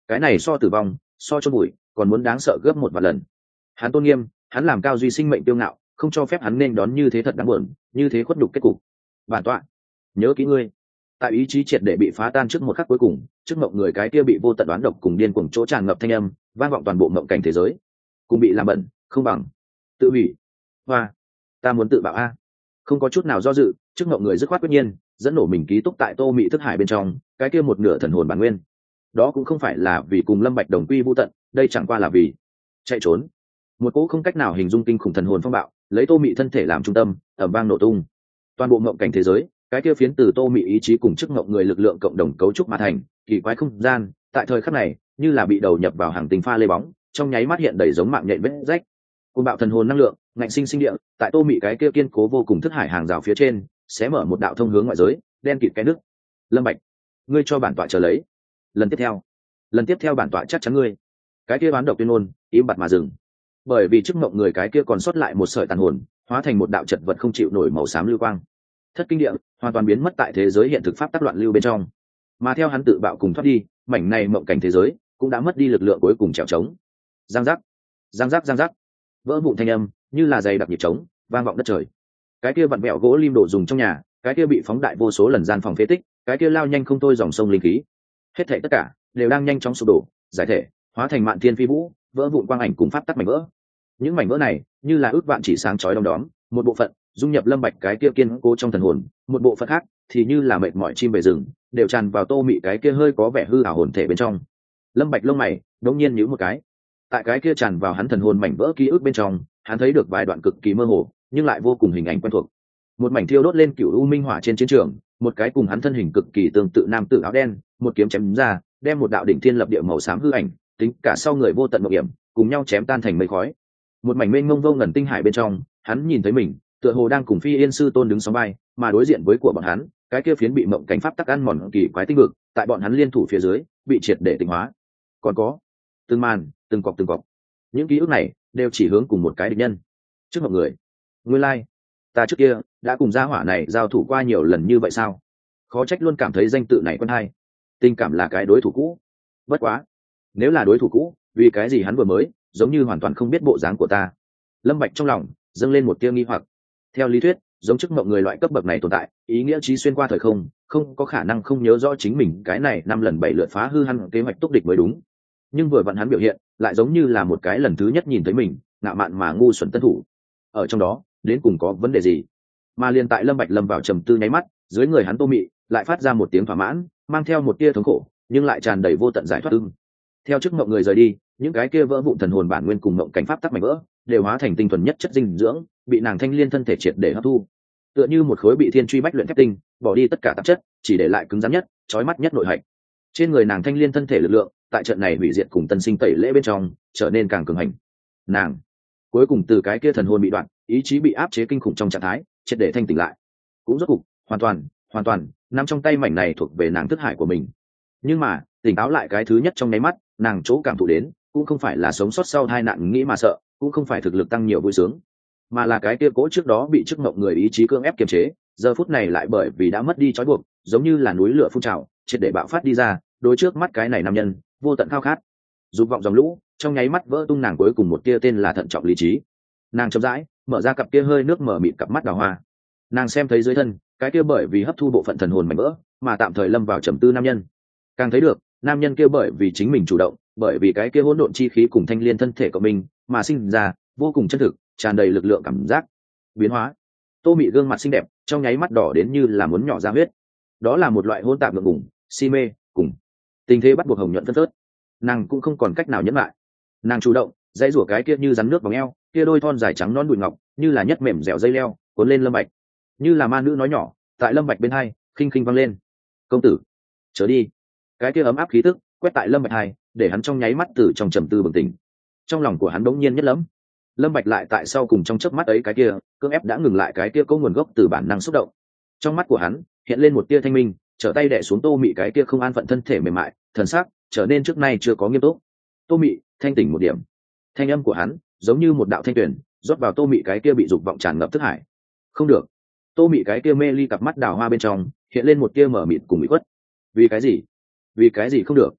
cái này so tử vong, so chôn bụi còn muốn đáng sợ gấp một vạn lần. Hắn tôn nghiêm, hắn làm cao duy sinh mệnh tiêu ngạo, không cho phép hắn nên đón như thế thật đáng buồn, như thế khuất nhục kết cục. Bản tọa nhớ kỹ ngươi. Tại ý chí triệt để bị phá tan trước một khắc cuối cùng, trước mộng người cái kia bị vô tận đoán độc cùng điên cuồng chỗ tràn ngập thanh âm vang vọng toàn bộ mộng cảnh thế giới. Cùng bị làm bẩn không bằng tự hủy. Hoa, ta muốn tự bạo a. Không có chút nào do dự, trước mộng người dứt khoát quyết nhiên dẫn nổ mình ký túc tại Tô Mị thức hải bên trong cái kia một nửa thần hồn bản nguyên. Đó cũng không phải là vì cùng Lâm Bạch đồng quy vu tận, đây chẳng qua là vì chạy trốn. Một cỗ không cách nào hình dung kinh khủng thần hồn phong bạo lấy Tô Mị thân thể làm trung tâm, ầm vang nổ tung. Toàn bộ mộng cảnh thế giới, cái kia phiến từ Tô Mị ý chí cùng chức mộng người lực lượng cộng đồng cấu trúc mà thành kỳ quái không gian, tại thời khắc này như là bị đầu nhập vào hàng tinh pha lê bóng, trong nháy mắt hiện đầy giống mạng nhện vết rách. Cuồng bạo thần hồn năng lượng ngạnh sinh sinh địa tại Tô Mị cái kia kiên cố vô cùng thức hải hàng rào phía trên xé mở một đạo thông hướng ngoại giới đen kịt cái nước. Lâm Bạch, ngươi cho bản tọa chờ lấy. Lần tiếp theo bản tọa chắc chắn ngươi. Cái kia bán độc tuyên ngôn im bặt mà dừng, bởi vì chức mộng người cái kia còn sót lại một sợi tàn hồn hóa thành một đạo chật vật không chịu nổi màu xám lưu quang, thất kinh địa hoàn toàn biến mất tại thế giới hiện thực pháp tắc loạn lưu bên trong. Mà theo hắn tự bạo cùng thoát đi, mảnh này mộng cảnh thế giới cũng đã mất đi lực lượng cuối cùng trèo trống. Giang giác, giang giác, giang giác, vỡ vụn thanh âm như là dày đặc nhịp trống vang vọng đất trời. Cái kia vặn vẹo gỗ lim đổ dùng trong nhà, cái kia bị phóng đại vô số lần gian phòng phế tích, cái kia lao nhanh không thôi dòng sông linh khí, hết thảy tất cả đều đang nhanh chóng sụp đổ, giải thể, hóa thành mạn thiên phi vũ, vỡ vụn quang ảnh cùng pháp tắc mảnh vỡ. Những mảnh vỡ này như là ước vạn chỉ sáng chói đom đóm, một bộ phận dung nhập Lâm Bạch cái kia kiên cố trong thần hồn, một bộ phận khác thì như là mệt mỏi chim về rừng, đều tràn vào Tô Mị cái kia hơi có vẻ hư ảo hồn thể bên trong. Lâm Bạch lông mày đột nhiên nhíu một cái. Tại cái kia tràn vào hắn thần hồn mảnh vỡ ký ức bên trong, hắn thấy được vài đoạn cực kỳ mơ hồ, nhưng lại vô cùng hình ảnh quen thuộc. Một mảnh thiêu đốt lên cửu u minh hỏa trên chiến trường, một cái cùng hắn thân hình cực kỳ tương tự nam tử áo đen, một kiếm chém ra, đem một đạo đỉnh thiên lập địa màu xám hư ảnh, tính cả sau người vô tận mộng hiểm, cùng nhau chém tan thành mây khói. Một mảnh mênh mông vô ngần tinh hải bên trong, hắn nhìn thấy mình, tựa hồ đang cùng Phi Yên sư tôn đứng sóng vai, mà đối diện với của bọn hắn, cái kia phiến bị mộng cảnh pháp tắc ăn mòn kỳ quái tinh vực, tại bọn hắn liên thủ phía dưới, bị triệt để tịnh hóa. Còn có từng màn, từng cọc, những ký ức này đều chỉ hướng cùng một cái địch nhân. Trước mọi người, nguyên lai, ta trước kia đã cùng gia hỏa này giao thủ qua nhiều lần như vậy sao? Khó trách luôn cảm thấy danh tự này quen hay. Tình cảm là cái đối thủ cũ. Bất quá, nếu là đối thủ cũ, vì cái gì hắn vừa mới giống như hoàn toàn không biết bộ dáng của ta? Lâm Bạch trong lòng dâng lên một tia nghi hoặc. Theo lý thuyết, giống chức mộng người loại cấp bậc này tồn tại, ý nghĩa trí xuyên qua thời không, không có khả năng không nhớ rõ chính mình cái này 5 lần 7 lượt phá hư hắn kế hoạch túc địch mới đúng. Nhưng vừa vặn hắn biểu hiện, lại giống như là một cái lần thứ nhất nhìn thấy mình, ngạo mạn mà ngu xuẩn tân thủ. Ở trong đó, đến cùng có vấn đề gì? Mà liền tại Lâm Bạch lâm vào trầm tư nháy mắt, dưới người hắn Tô Mị lại phát ra một tiếng thỏa mãn, mang theo một tia thống khổ, nhưng lại tràn đầy vô tận giải thoát ưng. Theo chức mộng người rời đi, những cái kia vỡ vụn thần hồn bản nguyên cùng mộng cảnh pháp tắc mảnh vỡ, đều hóa thành tinh thuần nhất chất dinh dưỡng, bị nàng thanh liên thân thể triệt để hấp thu. Tựa như một khối bị thiên truy bách luyện thép tinh, bỏ đi tất cả tạp chất, chỉ để lại cứng rắn nhất, chói mắt nhất nội hạch. Trên người nàng thanh liên thân thể lực lượng, tại trận này hủy diệt cùng tân sinh tẩy lễ bên trong, trở nên càng cường hành. Nàng cuối cùng từ cái kia thần hồn bị đoạn, ý chí bị áp chế kinh khủng trong trạng thái, triệt để thanh tỉnh lại. Cũng rốt cục, hoàn toàn nằm trong tay mảnh này thuộc về nàng thức hải của mình. Nhưng mà, tỉnh táo lại cái thứ nhất trong nháy mắt, nàng chỗ cảm thụ đến, cũng không phải là sống sót sau tai nạn nghĩ mà sợ, cũng không phải thực lực tăng nhiều vui sướng, mà là cái kia cố trước đó bị chức mộng người ý chí cưỡng ép kiềm chế, giờ phút này lại bởi vì đã mất đi trói buộc, giống như là núi lửa phun trào, triệt để bạo phát đi ra, đối trước mắt cái này nam nhân, vô tận khao khát. Dục vọng dòng lũ, trong nháy mắt vỡ tung nàng cuối cùng một tia tên là thận trọng lý trí. Nàng chậm rãi mở ra cặp kia hơi nước mở mịt cặp mắt đào hoa. Nàng xem thấy dưới thân, cái kia bởi vì hấp thu bộ phận thần hồn mảnh vỡ, mà tạm thời lâm vào trầm tư nam nhân. Càng thấy được, nam nhân kia bởi vì chính mình chủ động, bởi vì cái kia hỗn độn chi khí cùng thanh liên thân thể của mình, mà sinh ra vô cùng chân thực, tràn đầy lực lượng cảm giác. Biến hóa. Tô Mị gương mặt xinh đẹp, trong nháy mắt đỏ đến như là muốn nhỏ ra huyết. Đó là một loại hỗn tạp ngượng ngùng, si mê, cùng tình thế bắt buộc hồng nhuận phân phớt. Nàng cũng không còn cách nào nhẫn lại. Nàng chủ động, dãy rủa cái kia như rắn nước vòng eo, kia đôi thon dài trắng non đùi ngọc, như là nhất mềm dẻo dây leo, cuốn lên Lâm Bạch. Như là ma nữ nói nhỏ, tại Lâm Bạch bên hai, khinh khinh vang lên. "Công tử, chớ đi." Cái kia ấm áp khí tức quét tại Lâm Bạch hai, để hắn trong nháy mắt từ trong trầm tư bừng tỉnh. Trong lòng của hắn đống nhiên nhất lắm. Lâm Bạch lại tại sau cùng trong chớp mắt ấy cái kia, cưỡng ép đã ngừng lại cái kia có nguồn gốc từ bản năng xúc động. Trong mắt của hắn hiện lên một tia thanh minh, trở tay đè xuống Tô Mị cái kia không an phận thân thể mềm mại, thần sắc trở nên trước nay chưa có nghiêm túc. "Tô Mị, thanh tỉnh một điểm." Thanh âm của hắn giống như một đạo thanh tuyển, rót vào Tô Mị cái kia bị dục vọng tràn ngập thức hải. "Không được." Tô Mị cái kia mê ly cặp mắt đào hoa bên trong hiện lên một tia mở mịt cùng ủy khuất. Vì cái gì không được?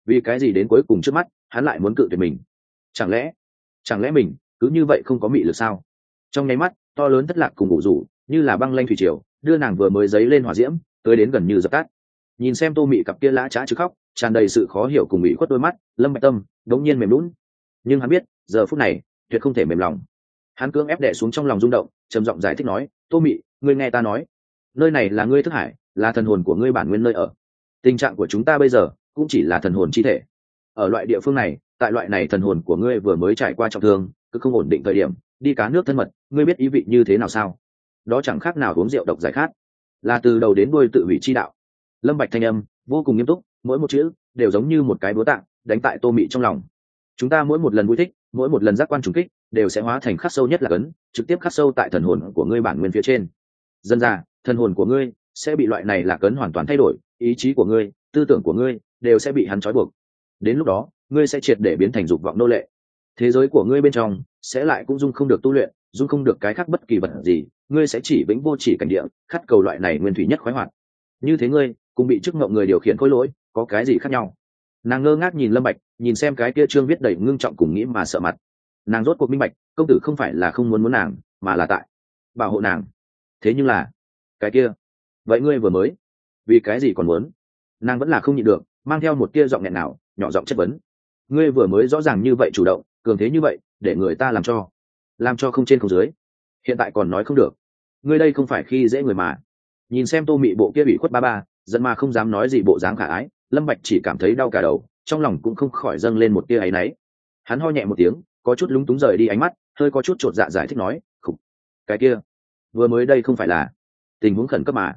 vì cái gì đến cuối cùng trước mắt hắn lại muốn cự tuyệt mình? Chẳng lẽ mình cứ như vậy không có mị lực sao? Trong nháy mắt to lớn thất lạc cùng ngủ rủ như là băng lanh thủy triều đưa nàng vừa mới dấy lên hỏa diễm tới đến gần như dập tắt. Nhìn xem Tô Mị cặp kia lã chã chứ khóc tràn đầy sự khó hiểu cùng ủy khuất đôi mắt, Lâm Bạch Tâm đống nhiên mềm lún. Nhưng hắn biết giờ phút này tuyệt không thể mềm lòng. Hắn cưỡng ép đè xuống trong lòng rung động, trầm giọng giải thích nói: Tô Mị, ngươi nghe ta nói, nơi này là ngươi thức hải, là thần hồn của ngươi bản nguyên nơi ở. Tình trạng của chúng ta bây giờ cũng chỉ là thần hồn chi thể. Ở loại địa phương này, tại loại này thần hồn của ngươi vừa mới trải qua trọng thương, cứ không ổn định thời điểm, đi cá nước thân mật, ngươi biết ý vị như thế nào sao? Đó chẳng khác nào uống rượu độc giải khát, là từ đầu đến đuôi tự hủy chi đạo. Lâm Bạch thanh âm vô cùng nghiêm túc, mỗi một chữ đều giống như một cái búa tạ đánh tại Tô Mị trong lòng. Chúng ta mỗi một lần vui thích, mỗi một lần giác quan trùng kích, đều sẽ hóa thành khắc sâu nhất là cấn, trực tiếp khắc sâu tại thần hồn của ngươi bản nguyên phía trên. Dần ra, thần hồn của ngươi sẽ bị loại này là cấn hoàn toàn thay đổi, ý chí của ngươi, tư tưởng của ngươi đều sẽ bị hắn trói buộc. Đến lúc đó, ngươi sẽ triệt để biến thành dục vọng nô lệ. Thế giới của ngươi bên trong sẽ lại cũng dung không được tu luyện, dung không được cái khác bất kỳ vật gì, ngươi sẽ chỉ vĩnh vô chỉ cảnh địa, khát cầu loại này nguyên thủy nhất khoái hoạt. Như thế ngươi cũng bị chức ngộng người điều khiển khối lỗi, có cái gì khác nhau? Nàng ngơ ngác nhìn Lâm Bạch, nhìn xem cái kia trương viết đầy ngưng trọng cùng nghĩ mà sợ mặt. Nàng rốt cuộc minh bạch, công tử không phải là không muốn nàng, mà là tại bảo hộ nàng. Thế nhưng là cái kia, vậy ngươi vừa mới vì cái gì còn muốn? Nàng vẫn là không nhịn được, mang theo một tia giọng nghẹn nào, nhỏ giọng chất vấn. Ngươi vừa mới rõ ràng như vậy chủ động, cường thế như vậy, để người ta làm cho không trên không dưới, hiện tại còn nói không được. Ngươi đây không phải khi dễ người mà. Nhìn xem Tô Mị bộ kia bị khuất ba ba, giận mà không dám nói gì bộ dáng khả ái, Lâm Bạch chỉ cảm thấy đau cả đầu, trong lòng cũng không khỏi dâng lên một tia áy náy. Hắn ho nhẹ một tiếng, có chút lúng túng rời đi ánh mắt, hơi có chút chột dạ giải thích nói: "Khục, cái kia, vừa mới đây không phải là tình huống khẩn cấp mà.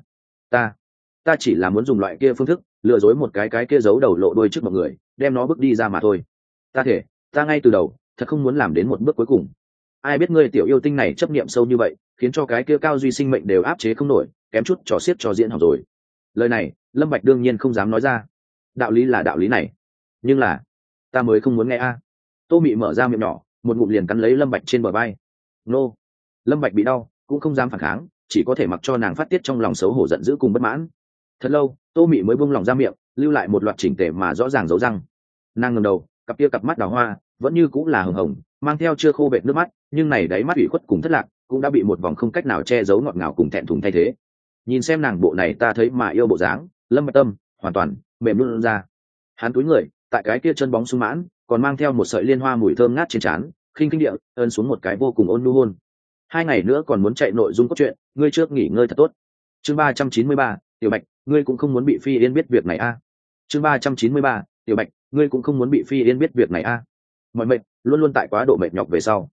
Ta chỉ là muốn dùng loại kia phương thức lừa dối một cái kia giấu đầu lộ đuôi trước mọi người, đem nó bước đi ra mà thôi. Ta thể, ta ngay từ đầu thật không muốn làm đến một bước cuối cùng. Ai biết ngươi tiểu yêu tinh này chấp niệm sâu như vậy, khiến cho cái kia cao duy sinh mệnh đều áp chế không nổi, kém chút trò xiết cho diễn hỏng rồi." Lời này Lâm Bạch đương nhiên không dám nói ra. Đạo lý là đạo lý này, nhưng là ta mới không muốn nghe a. Tô Mị mở ra miệng nhỏ, một ngụm liền cắn lấy Lâm Bạch trên bờ vai. Nô. Lâm Bạch bị đau, cũng không dám phản kháng, chỉ có thể mặc cho nàng phát tiết trong lòng xấu hổ giận dữ cùng bất mãn. Thật lâu, Tô Mị mới buông lòng ra miệng, lưu lại một loạt chỉnh tề mà rõ ràng dấu răng. Nàng ngẩng đầu, cặp kia cặp mắt đào hoa vẫn như cũng là hồng hồng, mang theo chưa khô vệt nước mắt, nhưng này đáy mắt ủy khuất cùng thất lạc, cũng đã bị một vòng không cách nào che giấu ngọt ngào cùng thẹn thùng thay thế. Nhìn xem nàng bộ này ta thấy mà yêu bộ dáng, Lâm Bạch Tâm hoàn toàn mềm luôn ra. Hắn cúi người, tại cái kia chân bóng sung mãn, còn mang theo một sợi liên hoa mùi thơm ngát trên trán, khinh khinh địa ơn xuống một cái vô cùng ôn nhu hôn. 2 ngày nữa còn muốn chạy nội dung cốt truyện, ngươi trước nghỉ ngơi thật tốt. Chương 393, Tiểu Bạch, ngươi cũng không muốn bị Phi Yên biết việc này a. Chương 393, Tiểu Bạch, ngươi cũng không muốn bị Phi Yên biết việc này a. Mọi mệt, luôn luôn tại quá độ mệt nhọc về sau.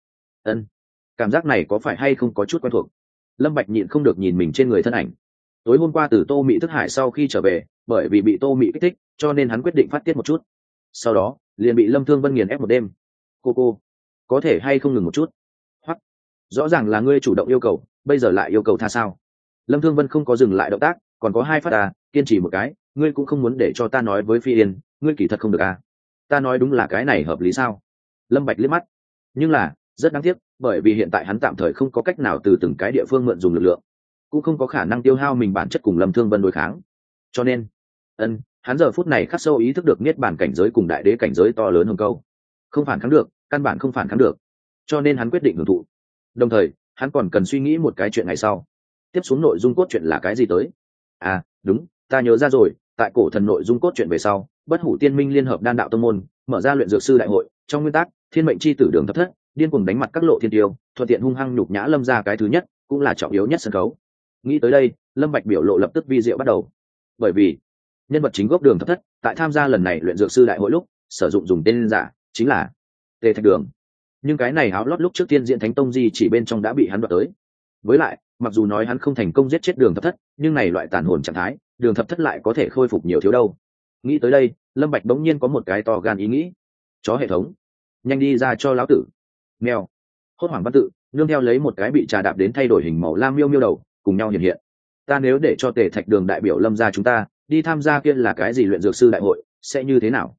Cảm giác này có phải hay không có chút quen thuộc? Lâm Bạch nhịn không được nhìn mình trên người thân ảnh. Tối hôm qua từ Tô Mị thức hải sau khi trở về, bởi vì bị Tô Mị kích thích, cho nên hắn quyết định phát tiết một chút. Sau đó, liền bị Lâm Thương Vân nghiền ép một đêm. Cô, có thể hay không ngừng một chút? Hoặc, rõ ràng là ngươi chủ động yêu cầu, bây giờ lại yêu cầu tha sao? Lâm Thương Vân không có dừng lại động tác, còn có 2 phát à, kiên trì một cái, ngươi cũng không muốn để cho ta nói với Phi Yên, ngươi kỳ thật không được à? Ta nói đúng là cái này hợp lý sao? Lâm Bạch liếc mắt, nhưng là rất đáng tiếc, bởi vì hiện tại hắn tạm thời không có cách nào từ từng cái địa phương mượn dùng lực lượng, cũng không có khả năng tiêu hao mình bản chất cùng Lâm Thương Vân đối kháng, cho nên hắn giờ phút này khắc sâu ý thức được niết bàn cảnh giới cùng đại đế cảnh giới to lớn hơn câu, không phản kháng được, căn bản không phản kháng được, cho nên hắn quyết định hưởng thụ. Đồng thời hắn còn cần suy nghĩ một cái chuyện ngày sau, tiếp xuống nội dung cốt truyện là cái gì tới. À đúng, ta nhớ ra rồi, tại cổ thần nội dung cốt truyện về sau, Bất Hủ Tiên Minh liên hợp đan đạo tông môn mở ra luyện dược sư đại hội, trong nguyên tắc thiên mệnh chi tử Đường Thập Thất điên cuồng đánh mặt các lộ thiên tiêu, thuận tiện hung hăng nhục nhã Lâm gia cái thứ nhất, cũng là trọng yếu nhất sân khấu. Nghĩ tới đây, Lâm Bạch biểu lộ lập tức vi diệu bắt đầu, bởi vì nhân vật chính gốc Đường Thập Thất tại tham gia lần này luyện dược sư đại hội lúc sử dụng dùng tên giả chính là Tề Thạch Đường, nhưng cái này áo lót lúc trước tiên diễn Thánh Tông Di chỉ bên trong đã bị hắn đoạt tới. Với lại mặc dù nói hắn không thành công giết chết Đường Thập Thất, nhưng này loại tàn hồn trạng thái, Đường Thập Thất lại có thể khôi phục nhiều thiếu đâu. Nghĩ tới đây, Lâm Bạch bỗng nhiên có một cái to gan ý nghĩ. Chó hệ thống, nhanh đi ra cho lão tử. Mèo. Hốt hoảng văn tự nương theo lấy một cái bị trà đạp đến thay đổi hình màu lam miêu miêu đầu cùng nhau hiện hiện. Ta nếu để cho Tề Thạch Đường đại biểu Lâm gia chúng ta đi tham gia kia là cái gì luyện dược sư đại hội, sẽ như thế nào?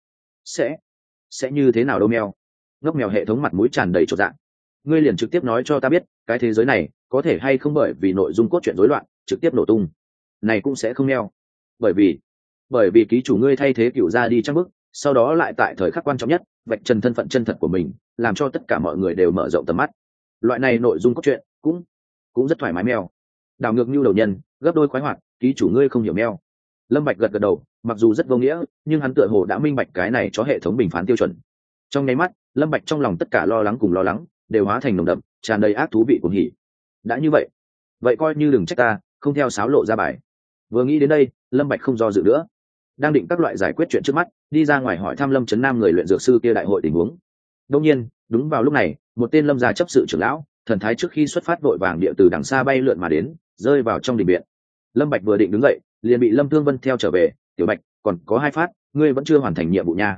Sẽ như thế nào đâu mèo. Ngốc mèo hệ thống mặt mũi tràn đầy chột dạ. Ngươi liền trực tiếp nói cho ta biết, cái thế giới này có thể hay không bởi vì nội dung cốt truyện rối loạn trực tiếp nổ tung. Này cũng sẽ không mèo. Bởi vì ký chủ ngươi thay thế cựu gia đi trang bức, sau đó lại tại thời khắc quan trọng nhất vạch trần thân phận chân thật của mình, làm cho tất cả mọi người đều mở rộng tầm mắt. Loại này nội dung cốt truyện cũng rất thoải mái meo. Đảo ngược như đầu nhân, gấp đôi khoái hoạt, ký chủ ngươi không hiểu meo. Lâm Bạch gật gật đầu, mặc dù rất vô nghĩa, nhưng hắn tựa hồ đã minh bạch cái này cho hệ thống bình phán tiêu chuẩn. Trong nháy mắt, Lâm Bạch trong lòng tất cả lo lắng cùng lo lắng đều hóa thành nồng đậm, tràn đầy ác thú vị cuồng hỉ. Đã như vậy coi như đừng trách ta không theo sáo lộ ra bài. Vừa nghĩ đến đây, Lâm Bạch không do dự nữa, đang định các loại giải quyết chuyện trước mắt, đi ra ngoài hỏi thăm Lâm Chấn Nam người luyện dược sư kia đại hội tình huống. Đương nhiên, đúng vào lúc này, một tên Lâm gia chấp sự trưởng lão, thần thái trước khi xuất phát vội vàng địa từ đằng xa bay lượn mà đến, rơi vào trong đình viện. Lâm Bạch vừa định đứng dậy, liền bị Lâm Thương Vân theo trở về. Tiểu Bạch, còn có 2 phát, ngươi vẫn chưa hoàn thành nhiệm vụ nha.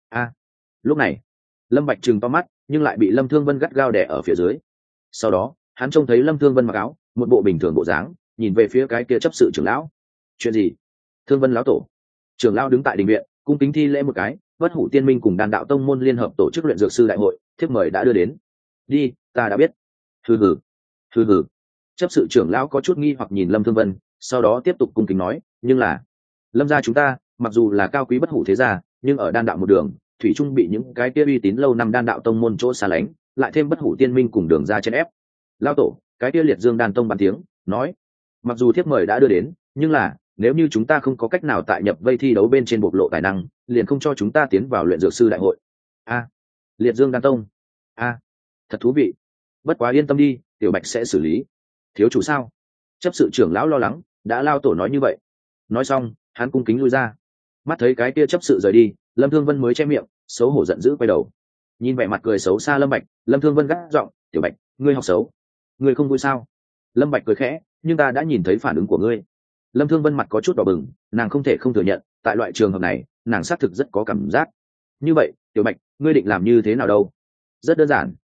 Lúc này, Lâm Bạch trừng to mắt, nhưng lại bị Lâm Thương Vân gắt gao đè ở phía dưới. Sau đó, hắn trông thấy Lâm Thương Vân mặc áo, một bộ bình thường bộ dáng, nhìn về phía cái kia chấp sự trưởng lão. Chuyện gì? Thương Vân lão tổ. Trưởng lão đứng tại đình viện, cung kính thi lễ một cái. Bất Hủ Tiên Minh cùng Đan Đạo Tông môn liên hợp tổ chức luyện dược sư đại hội, thiếp mời đã đưa đến. Đi, ta đã biết. Hừ hừ. Chấp sự trưởng lão có chút nghi hoặc nhìn Lâm Thương Vân, sau đó tiếp tục cung kính nói, nhưng là Lâm gia chúng ta, mặc dù là cao quý bất hủ thế gia, nhưng ở đan đạo một đường, thủy chung bị những cái kia uy tín lâu năm đan đạo tông môn chỗ xa lánh, lại thêm Bất Hủ Tiên Minh cùng đường ra chèn ép. Lão tổ, cái kia Liệt Dương Đan Tông bàn tiếng, nói, mặc dù thiếp mời đã đưa đến, nhưng là nếu như chúng ta không có cách nào tại nhập vây thi đấu bên trên bộc lộ tài năng, liền không cho chúng ta tiến vào luyện dược sư đại hội. Liệt Dương Đan Tông. Thật thú vị. Bất quá yên tâm đi, Tiểu Bạch sẽ xử lý. Thiếu chủ sao? Chấp sự trưởng lão lo lắng, đã lao tổ nói như vậy. Nói xong, hắn cung kính lui ra. Mắt thấy cái kia chấp sự rời đi, Lâm Thương Vân mới che miệng, xấu hổ giận dữ quay đầu. Nhìn vẻ mặt cười xấu xa Lâm Bạch, Lâm Thương Vân gắt giọng, Tiểu Bạch, ngươi học xấu, ngươi không vui sao? Lâm Bạch cười khẽ, nhưng ta đã nhìn thấy phản ứng của ngươi. Lâm Thương Vân mặt có chút đỏ bừng, nàng không thể không thừa nhận, tại loại trường hợp này, nàng xác thực rất có cảm giác. Như vậy, Tiểu Bạch, ngươi định làm như thế nào đâu? Rất đơn giản,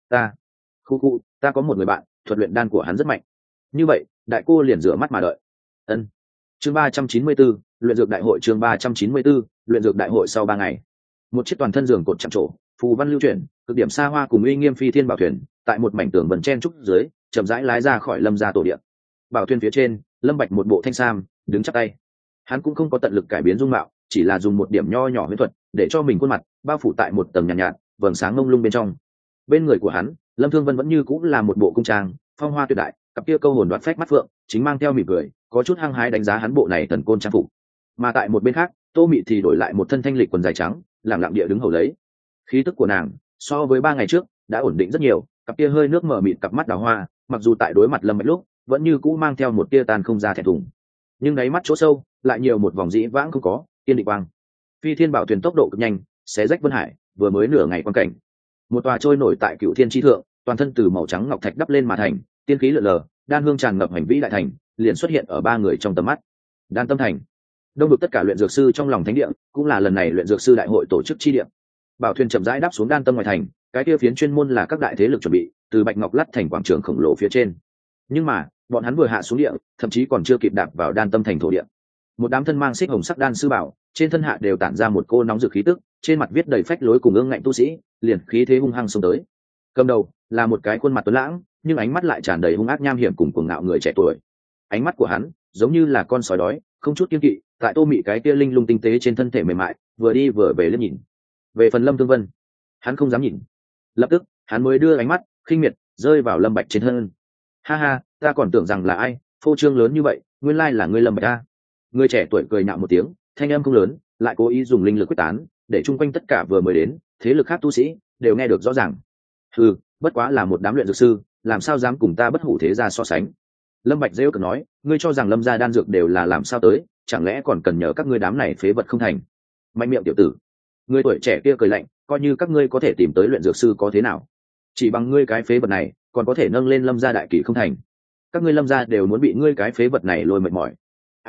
ta có một người bạn, thuật luyện đan của hắn rất mạnh. Như vậy, đại cô liền rửa mắt mà đợi. Ân. Chương 394, luyện dược đại hội. Chương 394, luyện dược đại hội. Sau 3 ngày, một chiếc toàn thân giường cột chạm trổ, phù văn lưu chuyển, cực điểm xa hoa cùng uy nghiêm phi thiên bảo thuyền, tại một mảnh tường vần chen trúc dưới, chậm rãi lái ra khỏi Lâm gia tổ địa. Bảo thuyền phía trên, Lâm Bạch một bộ thanh sam, đứng chắp tay. Hắn cũng không có tận lực cải biến dung mạo, chỉ là dùng một điểm nho nhỏ huyễn thuật, để cho mình khuôn mặt bao phủ tại một tầng nhàn nhạt, vầng sáng mông lung bên trong. Bên người của hắn, Lâm Thương Vân vẫn như cũng là một bộ cung trang, phong hoa tuyệt đại, cặp kia câu hồn đoạt phách mắt phượng, chính mang theo mỉm cười, có chút hăng hái đánh giá hắn bộ này thần côn trang phục. Mà tại một bên khác, Tô Mị thì đổi lại một thân thanh lịch quần dài trắng, lẳng lặng địa đứng hầu lấy. Khí tức của nàng, so với 3 ngày trước, đã ổn định rất nhiều, cặp kia hơi nước mở mịt cặp mắt đào hoa, mặc dù tại đối mặt Lâm Bạch lúc, vẫn như cũ mang theo một tia tàn không ra thẹn thùng, nhưng đáy mắt chỗ sâu lại nhiều một vòng dĩ vãng không có kiên định quang. Phi thiên bảo thuyền tốc độ cực nhanh, xé rách vân hải, vừa mới nửa ngày quan cảnh, một tòa trôi nổi tại Cựu Thiên chi thượng, toàn thân từ màu trắng ngọc thạch đắp lên mà thành, tiên khí lượn lờ, đan hương tràn ngập hành vĩ đại thành, liền xuất hiện ở 3 người trong tầm mắt. Đan Tâm Thành, đông vực tất cả luyện dược sư trong lòng thánh địa, cũng là lần này luyện dược sư đại hội tổ chức chi địa. Bảo thuyền chậm rãi đáp xuống Đan Tâm ngoài thành, cái kia phiến chuyên môn là các đại thế lực chuẩn bị, từ bạch ngọc lắt thành quảng trường khổng lồ phía trên. Nhưng mà, bọn hắn vừa hạ xuống địa, thậm chí còn chưa kịp đạp vào Đan Tâm Thành thổ địa. Một đám thân mang xích hồng sắc đan sư bảo, trên thân hạ đều tản ra một cô nóng rực khí tức, trên mặt viết đầy phách lối cùng ương ngạnh tu sĩ, liền khí thế hung hăng xông tới. Cầm đầu là một cái khuôn mặt tuấn lãng, nhưng ánh mắt lại tràn đầy hung ác nham hiểm cùng cuồng ngạo người trẻ tuổi. Ánh mắt của hắn giống như là con sói đói, không chút kiêng kỵ, tại Tô Mị cái kia linh lung tinh tế trên thân thể mềm mại, vừa đi vừa về liếc nhìn. Về phần Lâm Thương Vân, hắn không dám nhìn. Lập tức, hắn mới đưa ánh mắt khinh miệt rơi vào Lâm Bạch trên thân. Ha ha, ta còn tưởng rằng là ai, phô trương lớn như vậy, nguyên lai là ngươi Lâm Bạch a. Người trẻ tuổi cười nhạo một tiếng, thanh âm không lớn, lại cố ý dùng linh lực quyết tán, để chung quanh tất cả vừa mới đến thế lực khác tu sĩ đều nghe được rõ ràng. Hừ, bất quá là một đám luyện dược sư, làm sao dám cùng ta Bất Hủ thế gia so sánh. Lâm Bạch rêu cực nói, ngươi cho rằng Lâm gia đan dược đều là làm sao tới, chẳng lẽ còn cần nhờ các ngươi đám này phế vật không thành. Mạnh miệng tiểu tử. Người tuổi trẻ kia cười lạnh, coi như các ngươi có thể tìm tới luyện dược sư có thế nào, chỉ bằng ngươi cái phế vật này còn có thể nâng lên Lâm gia đại kỷ không thành. Các ngươi Lâm gia đều muốn bị ngươi cái phế vật này lôi mệt mỏi.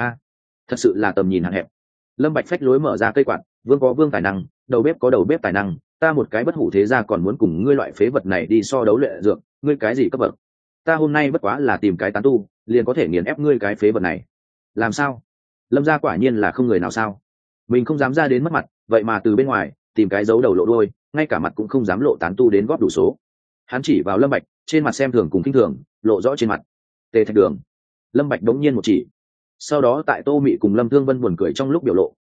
Thật sự là tầm nhìn hạn hẹp. Lâm Bạch phách lối mở ra cây quạt, vương có vương tài năng, đầu bếp có đầu bếp tài năng, ta một cái Bất Hủ thế gia còn muốn cùng ngươi loại phế vật này đi so đấu luyện dược, ngươi cái gì cấp bậc? Ta hôm nay bất quá là tìm cái tán tu, liền có thể nghiền ép ngươi cái phế vật này. Làm sao? Lâm gia quả nhiên là không người nào sao? Mình không dám ra đến mất mặt, vậy mà từ bên ngoài tìm cái giấu đầu lộ đuôi, ngay cả mặt cũng không dám lộ tán tu đến góp đủ số. Hắn chỉ vào Lâm Bạch, trên mặt xem thường cùng khinh thường lộ rõ trên mặt. Tề Thạch Đường. Lâm Bạch đống nhiên một chỉ. Sau đó tại Tô Mị cùng Lâm Thương Vân buồn cười trong lúc biểu lộ,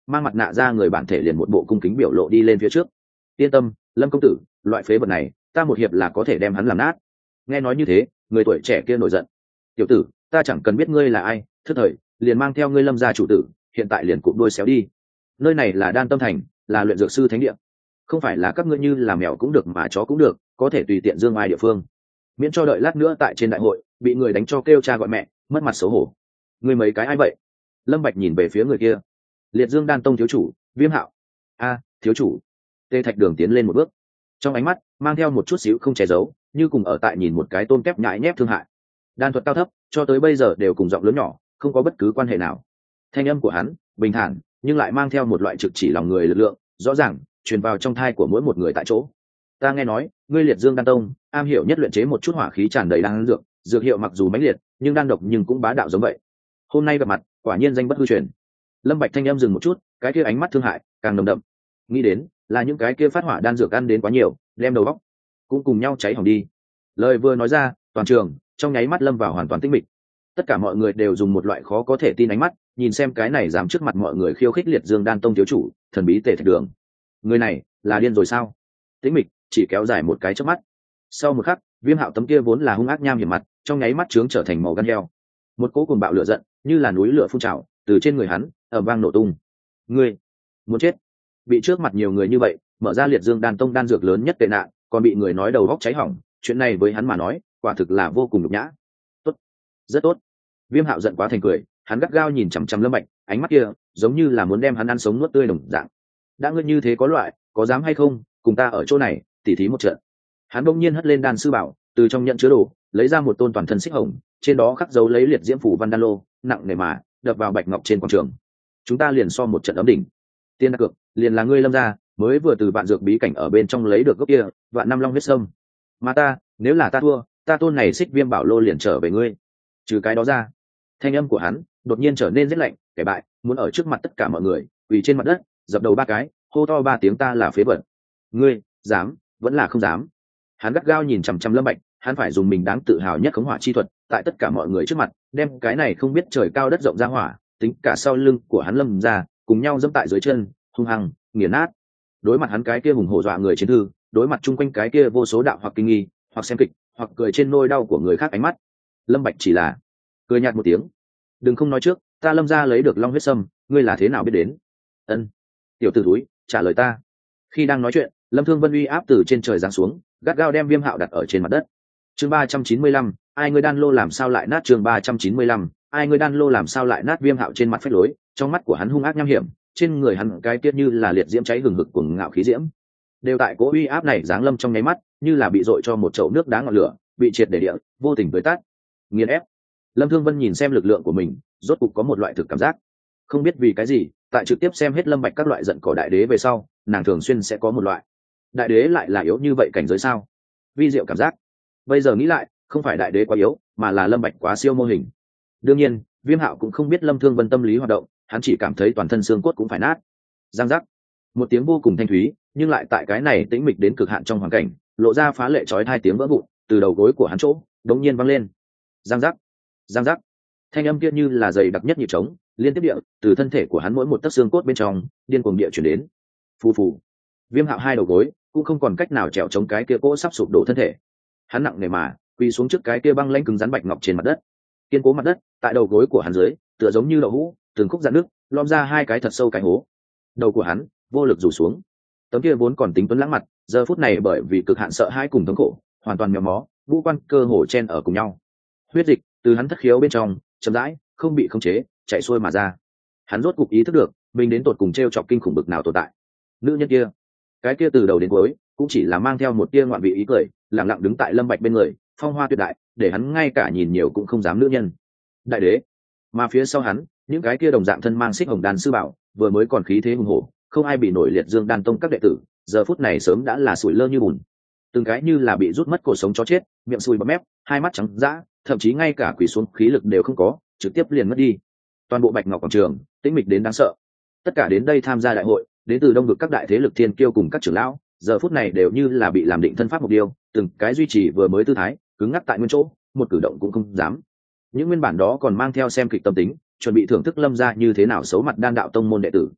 mang mặt nạ ra người bản thể liền một bộ cung kính biểu lộ đi lên phía trước. Yên tâm, Lâm công tử, loại phế vật này ta một hiệp là có thể đem hắn làm nát. Nghe nói như thế, người tuổi trẻ kia nổi giận. Tiểu tử, ta chẳng cần biết ngươi là ai, thức thời liền mang theo ngươi Lâm gia chủ tử, hiện tại liền cụm đuôi xéo đi. Nơi này là Đan Tâm Thành, là luyện dược sư thánh địa, không phải là các ngươi như là mèo cũng được mà chó cũng được có thể tùy tiện dương ai địa phương, miễn cho đợi lát nữa tại trên đại hội bị người đánh cho kêu cha gọi mẹ, mất mặt xấu hổ. Ngươi mấy cái ai vậy? Lâm Bạch nhìn về phía người kia. Liệt Dương Đan Tông thiếu chủ Viêm Hạo. A, thiếu chủ. Tê Thạch Đường tiến lên một bước, trong ánh mắt mang theo một chút xíu không che giấu, như cùng ở tại nhìn một cái tôm kép nhại nhép thương hại. Đan thuật cao thấp cho tới bây giờ đều cùng giọng lớn nhỏ, không có bất cứ quan hệ nào. Thanh âm của hắn bình thản nhưng lại mang theo một loại trực chỉ lòng người lực lượng, rõ ràng truyền vào trong thai của mỗi một người tại chỗ. Ta nghe nói ngươi Liệt Dương Đan Tông am hiểu nhất luyện chế một chút hỏa khí tràn đầy đan dược, dược hiệu mặc dù mãnh liệt nhưng đan độc nhưng cũng bá đạo giống vậy. Hôm nay gặp mặt quả nhiên danh bất hư truyền. Lâm Bạch thanh âm dừng một chút, cái kia ánh mắt thương hại càng nồng đậm. Nghĩ đến là những cái kia phát hỏa đan dược ăn đến quá nhiều, đem đầu óc cũng cùng nhau cháy hỏng đi. Lời vừa nói ra, toàn trường trong nháy mắt lâm vào hoàn toàn tĩnh mịch. Tất cả mọi người đều dùng một loại khó có thể tin ánh mắt nhìn xem cái này dám trước mặt mọi người khiêu khích Liệt Dương Đan Tông thiếu chủ thần bí Tề Thạch Đường. Người này là điên rồi sao? Tĩnh mịch chỉ kéo dài một cái chớp mắt. Sau một khắc, Viêm Hạo tấm kia vốn là hung ác nham hiểm mặt trong nháy mắt trướng trở thành màu gan heo. Một cỗ cuồng bạo lửa giận như là núi lửa phun trào từ trên người hắn ầm vang nổ tung. Ngươi muốn chết? Bị trước mặt nhiều người như vậy mở ra Liệt Dương Đan Tông đan dược lớn nhất tệ nạn, còn bị người nói đầu óc cháy hỏng, chuyện này với hắn mà nói quả thực là vô cùng nhục nhã. Tốt, rất tốt. Viêm Hạo giận quá thành cười, hắn gắt gao nhìn chằm chằm Lâm Bạch, ánh mắt kia giống như là muốn đem hắn ăn sống nuốt tươi đồng dạng. Đã ngươi như thế có loại, có dám hay không cùng ta ở chỗ này tỉ thí một trận? Hắn bỗng nhiên hất lên đan sư bảo, từ trong nhận chứa đồ lấy ra một tôn toàn thân xích hồng, trên đó khắc dấu lấy liệt diễm phủ văn đan lô, nặng nề mà đập vào bạch ngọc trên quảng trường. Chúng ta liền so một trận ấm đỉnh. Tiên đặt cược liền là ngươi Lâm gia mới vừa từ vạn dược bí cảnh ở bên trong lấy được gốc kia vạn năm long huyết sâm, mà ta nếu là ta thua, ta tôn này xích viêm bảo lô liền trở về ngươi. Trừ cái đó ra, thanh âm của hắn đột nhiên trở nên rất lạnh, kẻ bại muốn ở trước mặt tất cả mọi người quỳ trên mặt đất dập đầu 3 cái, hô to 3 tiếng ta là phế vật. Ngươi dám vẫn là không dám? Hắn gắt gao nhìn chằm chằm Lâm Bạch, hắn phải dùng mình đáng tự hào nhất khống hỏa chi thuật tại tất cả mọi người trước mặt đem cái này không biết trời cao đất rộng ra hỏa tính cả sau lưng của hắn Lâm ra cùng nhau dẫm tại dưới chân, hung hăng nghiền nát. Đối mặt hắn cái kia hùng hổ dọa người chiến thư, đối mặt chung quanh cái kia vô số đạo hoặc kinh nghi hoặc xem kịch hoặc cười trên nôi đau của người khác ánh mắt, Lâm Bạch chỉ là cười nhạt một tiếng. Đừng không nói trước, ta Lâm gia lấy được long huyết sâm, ngươi là thế nào biết đến? Ân, tiểu tử túi, trả lời ta. Khi đang nói chuyện, Lâm Thương Vân uy áp từ trên trời giáng xuống, gắt gao đem Viêm Hạo đặt ở trên mặt đất. Chương 395, ai ngươi đan lô làm sao lại nát? Chương 395, ai ngươi đan lô làm sao lại nát? Viêm Hạo trên mặt phách lối, trong mắt của hắn hung ác nham hiểm, trên người hắn cái tiết như là liệt diễm cháy hừng hực cuồng ngạo khí diễm. Đều tại cố uy áp này giáng lâm trong nháy mắt, như là bị dội cho một chậu nước đá ngọn lửa, bị triệt để địa, vô tình tới tát, nghiền ép. Lâm Thương Vân nhìn xem lực lượng của mình, rốt cục có một loại thực cảm giác. Không biết vì cái gì, tại trực tiếp xem hết Lâm Bạch các loại giận cỏ đại đế về sau, nàng thường xuyên sẽ có một loại đại đế lại là yếu như vậy cảnh giới sao? Vi diệu cảm giác. Bây giờ nghĩ lại, không phải đại đế quá yếu, mà là Lâm Bạch quá siêu mô hình. Đương nhiên, Viêm Hạo cũng không biết Lâm Thương Vân tâm lý hoạt động, hắn chỉ cảm thấy toàn thân xương cốt cũng phải nát. Giang giác. Một tiếng vô cùng thanh thúy, nhưng lại tại cái này tĩnh mịch đến cực hạn trong hoàn cảnh, lộ ra phá lệ chói tai tiếng vỡ vụn, từ đầu gối của hắn chỗ, đột nhiên vang lên. Giang giác. Giang giác. Thanh âm kia như là dày đặc nhất nhịp trống, liên tiếp địa từ thân thể của hắn mỗi một tấc xương cốt bên trong điên cuồng địa chuyển đến. Phù phù. Viêm Hạo hai đầu gối cũng không còn cách nào trèo chống cái kia cỗ sắp sụp đổ thân thể, hắn nặng nề mà quỳ xuống trước cái kia băng lãnh cứng rắn bạch ngọc trên mặt đất. Kiên cố mặt đất tại đầu gối của hắn dưới tựa giống như đậu hũ, từng khúc dạn nước lom ra hai cái thật sâu cái hố. Đầu của hắn vô lực rủ xuống, tấm kia vốn còn tính tuấn lãng mặt giờ phút này bởi vì cực hạn sợ hãi cùng thống khổ hoàn toàn méo mó, ngũ quan cơ hồ chen ở cùng nhau. Huyết dịch từ hắn thất khiếu bên trong chậm rãi không bị khống chế chạy xuôi mà ra. Hắn rốt cục ý thức được mình đến tột cùng t r e o chọc kinh khủng bực nào tồn tại. Nữ nhân kia, cái kia từ đầu đến cuối cũng chỉ là mang theo một tia ngoạn vị ý cười, lặng lặng đứng tại Lâm Bạch bên người, phong hoa tuyệt đại, để hắn ngay cả nhìn nhiều cũng không dám. Nữ nhân đại đế. Mà phía sau hắn những cái kia đồng dạng thân mang xích hồng đan sư bảo vừa mới còn khí thế hùng hổ, không ai bị nổi Liệt Dương Đan Tông các đệ tử giờ phút này sớm đã là sủi lơ như bùn, từng cái như là bị rút mất cổ sống chó chết, miệng sùi bọt mép, hai mắt trắng dã, thậm chí ngay cả quỳ xuống khí lực đều không có, trực tiếp liền mất đi. Toàn bộ Bạch Ngọc quảng trường tĩnh mịch đến đáng sợ. Tất cả đến đây tham gia đại hội, đến từ đông vực các đại thế lực thiên kiêu cùng các trưởng lão, giờ phút này đều như là bị làm định thân pháp mục tiêu, từng cái duy trì vừa mới tư thái, cứng ngắc tại nguyên chỗ, một cử động cũng không dám. Những nguyên bản đó còn mang theo xem kịch tâm tính, chuẩn bị thưởng thức Lâm gia như thế nào xấu mặt đan đạo tông môn đệ tử,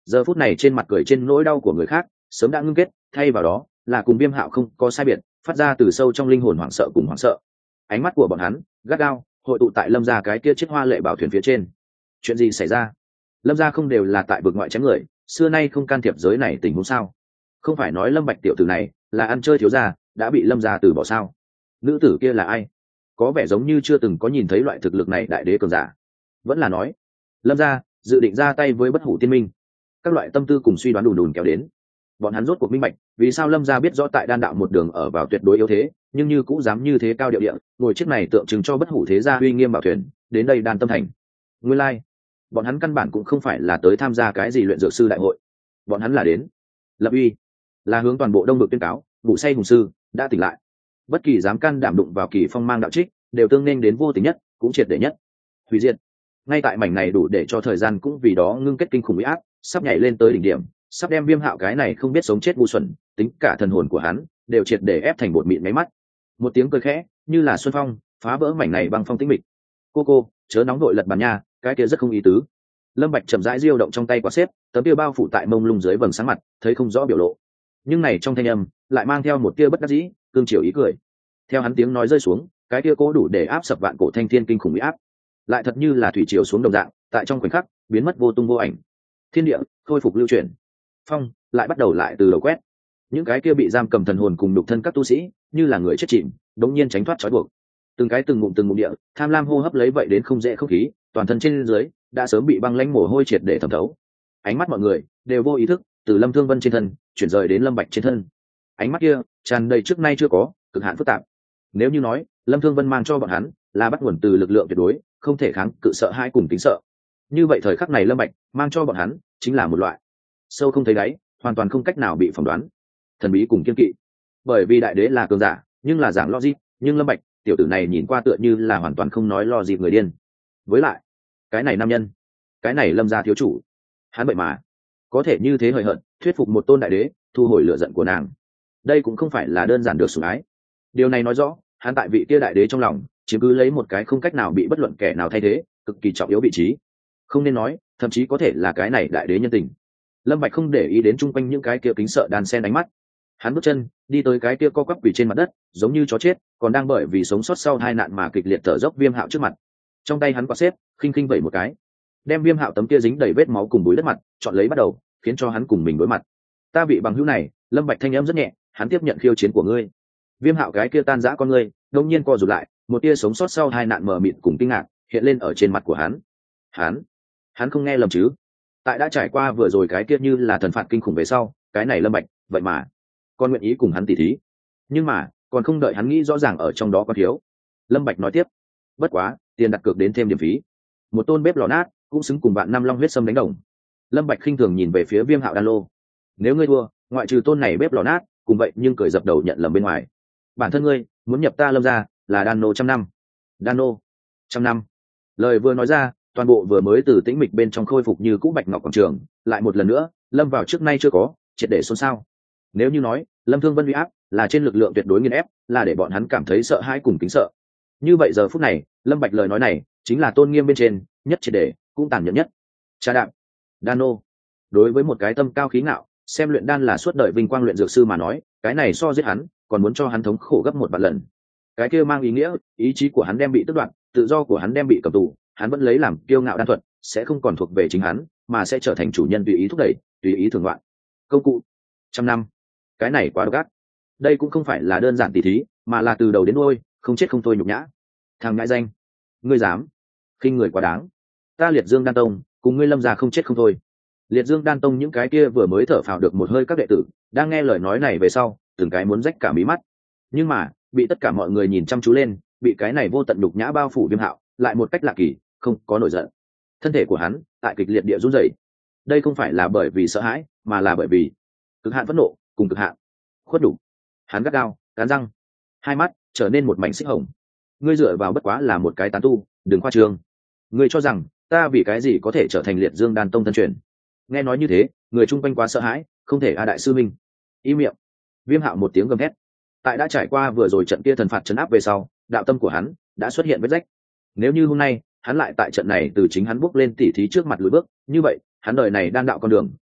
giờ phút này trên mặt cười trên nỗi đau của người khác sớm đã ngưng kết, thay vào đó là cùng Viêm Hạo không có sai biệt, phát ra từ sâu trong linh hồn hoảng sợ cùng hoảng sợ. Ánh mắt của bọn hắn gắt gao hội tụ tại Lâm gia cái kia chiếc hoa lệ bảo thuyền phía trên. Chuyện gì xảy ra? Lâm gia không đều là tại vực ngoại chém người, xưa nay không can thiệp giới này tình huống sao? Không phải nói Lâm Bạch tiểu tử này là ăn chơi thiếu gia, đã bị Lâm gia từ bỏ sao? Nữ tử kia là ai? Có vẻ giống như chưa từng có nhìn thấy loại thực lực này đại đế cường giả. Vẫn là nói Lâm gia dự định ra tay với Bất Hủ Tiên Minh. Các loại tâm tư cùng suy đoán đùn đùn kéo đến. Bọn hắn rốt cuộc minh bạch vì sao Lâm gia biết rõ tại đan đạo một đường ở vào tuyệt đối yếu thế, nhưng như cũng dám như thế cao điệu địa ngồi chiếc này tượng trưng cho bất hủ thế gia uy nghiêm bảo thuyền đến đây đan tâm thành. Nguyên lai bọn hắn căn bản cũng không phải là tới tham gia cái gì luyện dược sư đại hội, bọn hắn là đến lập uy, là hướng toàn bộ đông vực tuyên cáo ngủ say hùng sư đã tỉnh lại. Bất kỳ dám can đảm đụng vào Kỳ Phong mang đạo trích đều tương nên đến vô tình nhất cũng triệt để nhất hủy diệt. Ngay tại mảnh này đủ để cho thời gian cũng vì đó ngưng kết kinh khủng uy áp sắp nhảy lên tới đỉnh điểm, sắp đem Viêm Hạo cái này không biết sống chết ngu xuẩn tính cả thần hồn của hắn đều triệt để ép thành bột mịn máy mắt. Một tiếng cười khẽ như là xuân phong phá vỡ mảnh này băng phong tĩnh mịch. Cô chớ nóng đội lật bàn nha, cái kia rất không ý tứ. Lâm Bạch chậm rãi diêu động trong tay quả xếp, tấm kia bao phủ tại mông lung dưới vầng sáng mặt thấy không rõ biểu lộ, nhưng này trong thanh âm lại mang theo một tia bất đắc dĩ cương chiều ý cười. Theo hắn tiếng nói rơi xuống, cái kia cố đủ để áp sập vạn cổ thanh thiên kinh khủng uy áp lại thật như là thủy triều xuống đồng dạng tại trong khoảnh khắc biến mất vô tung vô ảnh. Thiên địa khôi phục lưu chuyển, phong lại bắt đầu lại từ đầu quét. Những cái kia bị giam cầm thần hồn cùng nhục thân các tu sĩ như là người chết chìm đống nhiên tránh thoát trói buộc, từng cái từng ngụm địa tham lam hô hấp lấy vậy đến không dễ không khí, toàn thân trên dưới đã sớm bị băng lãnh mồ hôi triệt để thẩm thấu. Ánh mắt mọi người đều vô ý thức từ Lâm Thương Vân trên thân chuyển rời đến Lâm Bạch trên thân. Ánh mắt kia tràn đầy trước nay chưa có cực hạn phức tạp. Nếu như nói Lâm Thương Vân mang cho bọn hắn là bắt nguồn từ lực lượng tuyệt đối không thể kháng cự sợ hãi cùng tính sợ, như vậy thời khắc này Lâm Bạch mang cho bọn hắn chính là một loại sâu không thấy đáy, hoàn toàn không cách nào bị phỏng đoán thần bí cùng kiên kỵ. Bởi vì đại đế là cường giả nhưng là giảng logic, nhưng Lâm Bạch tiểu tử này nhìn qua tựa như là hoàn toàn không nói logic người điên. Với lại cái này nam nhân, cái này Lâm gia thiếu chủ, hắn vậy mà có thể như thế hời hợt thuyết phục một tôn đại đế thu hồi lửa giận của nàng. Đây cũng không phải là đơn giản được sủng ái. Điều này nói rõ hắn tại vị kia đại đế trong lòng chiếm cứ lấy một cái không cách nào bị bất luận kẻ nào thay thế cực kỳ trọng yếu vị trí. Không nên nói thậm chí có thể là cái này đại đế nhân tình. Lâm Bạch không để ý đến chung quanh những cái kia kính sợ đan sen ánh mắt, hắn bước chân đi tới cái kia co quắp quỳ trên mặt đất giống như chó chết còn đang bởi vì sống sót sau tai nạn mà kịch liệt thở dốc Viêm Hạo trước mặt. Trong tay hắn quạt xếp khinh khinh vẩy một cái, đem Viêm Hạo tấm kia dính đầy vết máu cùng bụi đất mặt chọn lấy bắt đầu khiến cho hắn cùng mình đối mặt. Ta vị bằng hữu này, Lâm Bạch thanh âm rất nhẹ, hắn tiếp nhận khiêu chiến của ngươi. Viêm Hạo cái kia tan rã con ngươi đột nhiên co rụt lại, một tia sống sót sau tai nạn mờ mịt cùng kinh ngạc hiện lên ở trên mặt của hắn. Hắn không nghe lầm chứ? Tại đã trải qua vừa rồi cái kia như là thần phạt kinh khủng về sau, cái này Lâm Bạch vậy mà con nguyện ý cùng hắn tỉ thí. Nhưng mà còn không đợi hắn nghĩ rõ ràng ở trong đó có thiếu, Lâm Bạch nói tiếp, bất quá tiền đặt cược đến thêm điểm phí, một tôn bếp lò nát cũng xứng cùng bạn năm long huyết sâm đánh đồng. Lâm Bạch khinh thường nhìn về phía Viêm Hạo đan lô, nếu ngươi thua, ngoại trừ tôn này bếp lò nát cùng vậy nhưng cười dập đầu nhận lầm bên ngoài, bản thân ngươi muốn nhập ta Lâm gia là đan nô trăm năm. Đan nô trăm năm. Lời vừa nói ra, toàn bộ vừa mới từ tĩnh mịch bên trong khôi phục như cũ bạch ngọc quảng trường lại một lần nữa lâm vào trước nay chưa có triệt để xôn xao. Nếu như nói Lâm Thương Vân uy áp là trên lực lượng tuyệt đối nghiền ép, là để bọn hắn cảm thấy sợ hãi cùng kính sợ, như vậy giờ phút này Lâm Bạch lời nói này chính là tôn nghiêm bên trên nhất triệt để cũng tàn nhẫn nhất. Cha đạm đan nô, đối với một cái tâm cao khí ngạo xem luyện đan là suốt đời vinh quang luyện dược sư mà nói, cái này so giết hắn còn muốn cho hắn thống khổ gấp một vạn lần. Cái kia mang ý nghĩa ý chí của hắn đem bị tước đoạt, tự do của hắn đem bị cầm tù, hắn vẫn lấy làm kiêu ngạo đan thuật sẽ không còn thuộc về chính hắn, mà sẽ trở thành chủ nhân tùy ý thúc đẩy, tùy ý thường loạn công cụ. Trăm năm, cái này quá độc ác. Đây cũng không phải là đơn giản tỉ thí, mà là từ đầu đến đuôi không chết không thôi nhục nhã. Thằng ngãi danh, ngươi dám khinh người quá đáng. Ta Liệt Dương Đan Tông cùng ngươi Lâm gia không chết không thôi. Liệt Dương Đan Tông những cái kia vừa mới thở phào được một hơi các đệ tử đang nghe lời nói này về sau từng cái muốn rách cả mí mắt, nhưng mà bị tất cả mọi người nhìn chăm chú lên, bị cái này vô tận nhục nhã bao phủ Viêm Hạo lại một cách lạ kỳ không có nổi giận. Thân thể của hắn tại kịch liệt địa run rẩy. Đây không phải là bởi vì sợ hãi, mà là bởi vì cực hạn phẫn nộ cùng cực hạn khuất đủ. Hắn gắt gao cắn răng, hai mắt trở nên một mảnh xích hồng. Ngươi dựa vào bất quá là một cái tán tu, đừng khoa trương. Ngươi cho rằng ta vì cái gì có thể trở thành Liệt Dương Đan Tông thân truyền? Nghe nói như thế, người chung quanh quá sợ hãi, không thể đại sư minh. Im miệng. Viêm Hạo một tiếng gầm thét. Tại đã trải qua vừa rồi trận kia thần phạt trấn áp về sau, đạo tâm của hắn đã xuất hiện vết rách. Nếu như hôm nay hắn lại tại trận này từ chính hắn bước lên tỉ thí trước mặt lùi bước, như vậy hắn đời này đan đạo con đường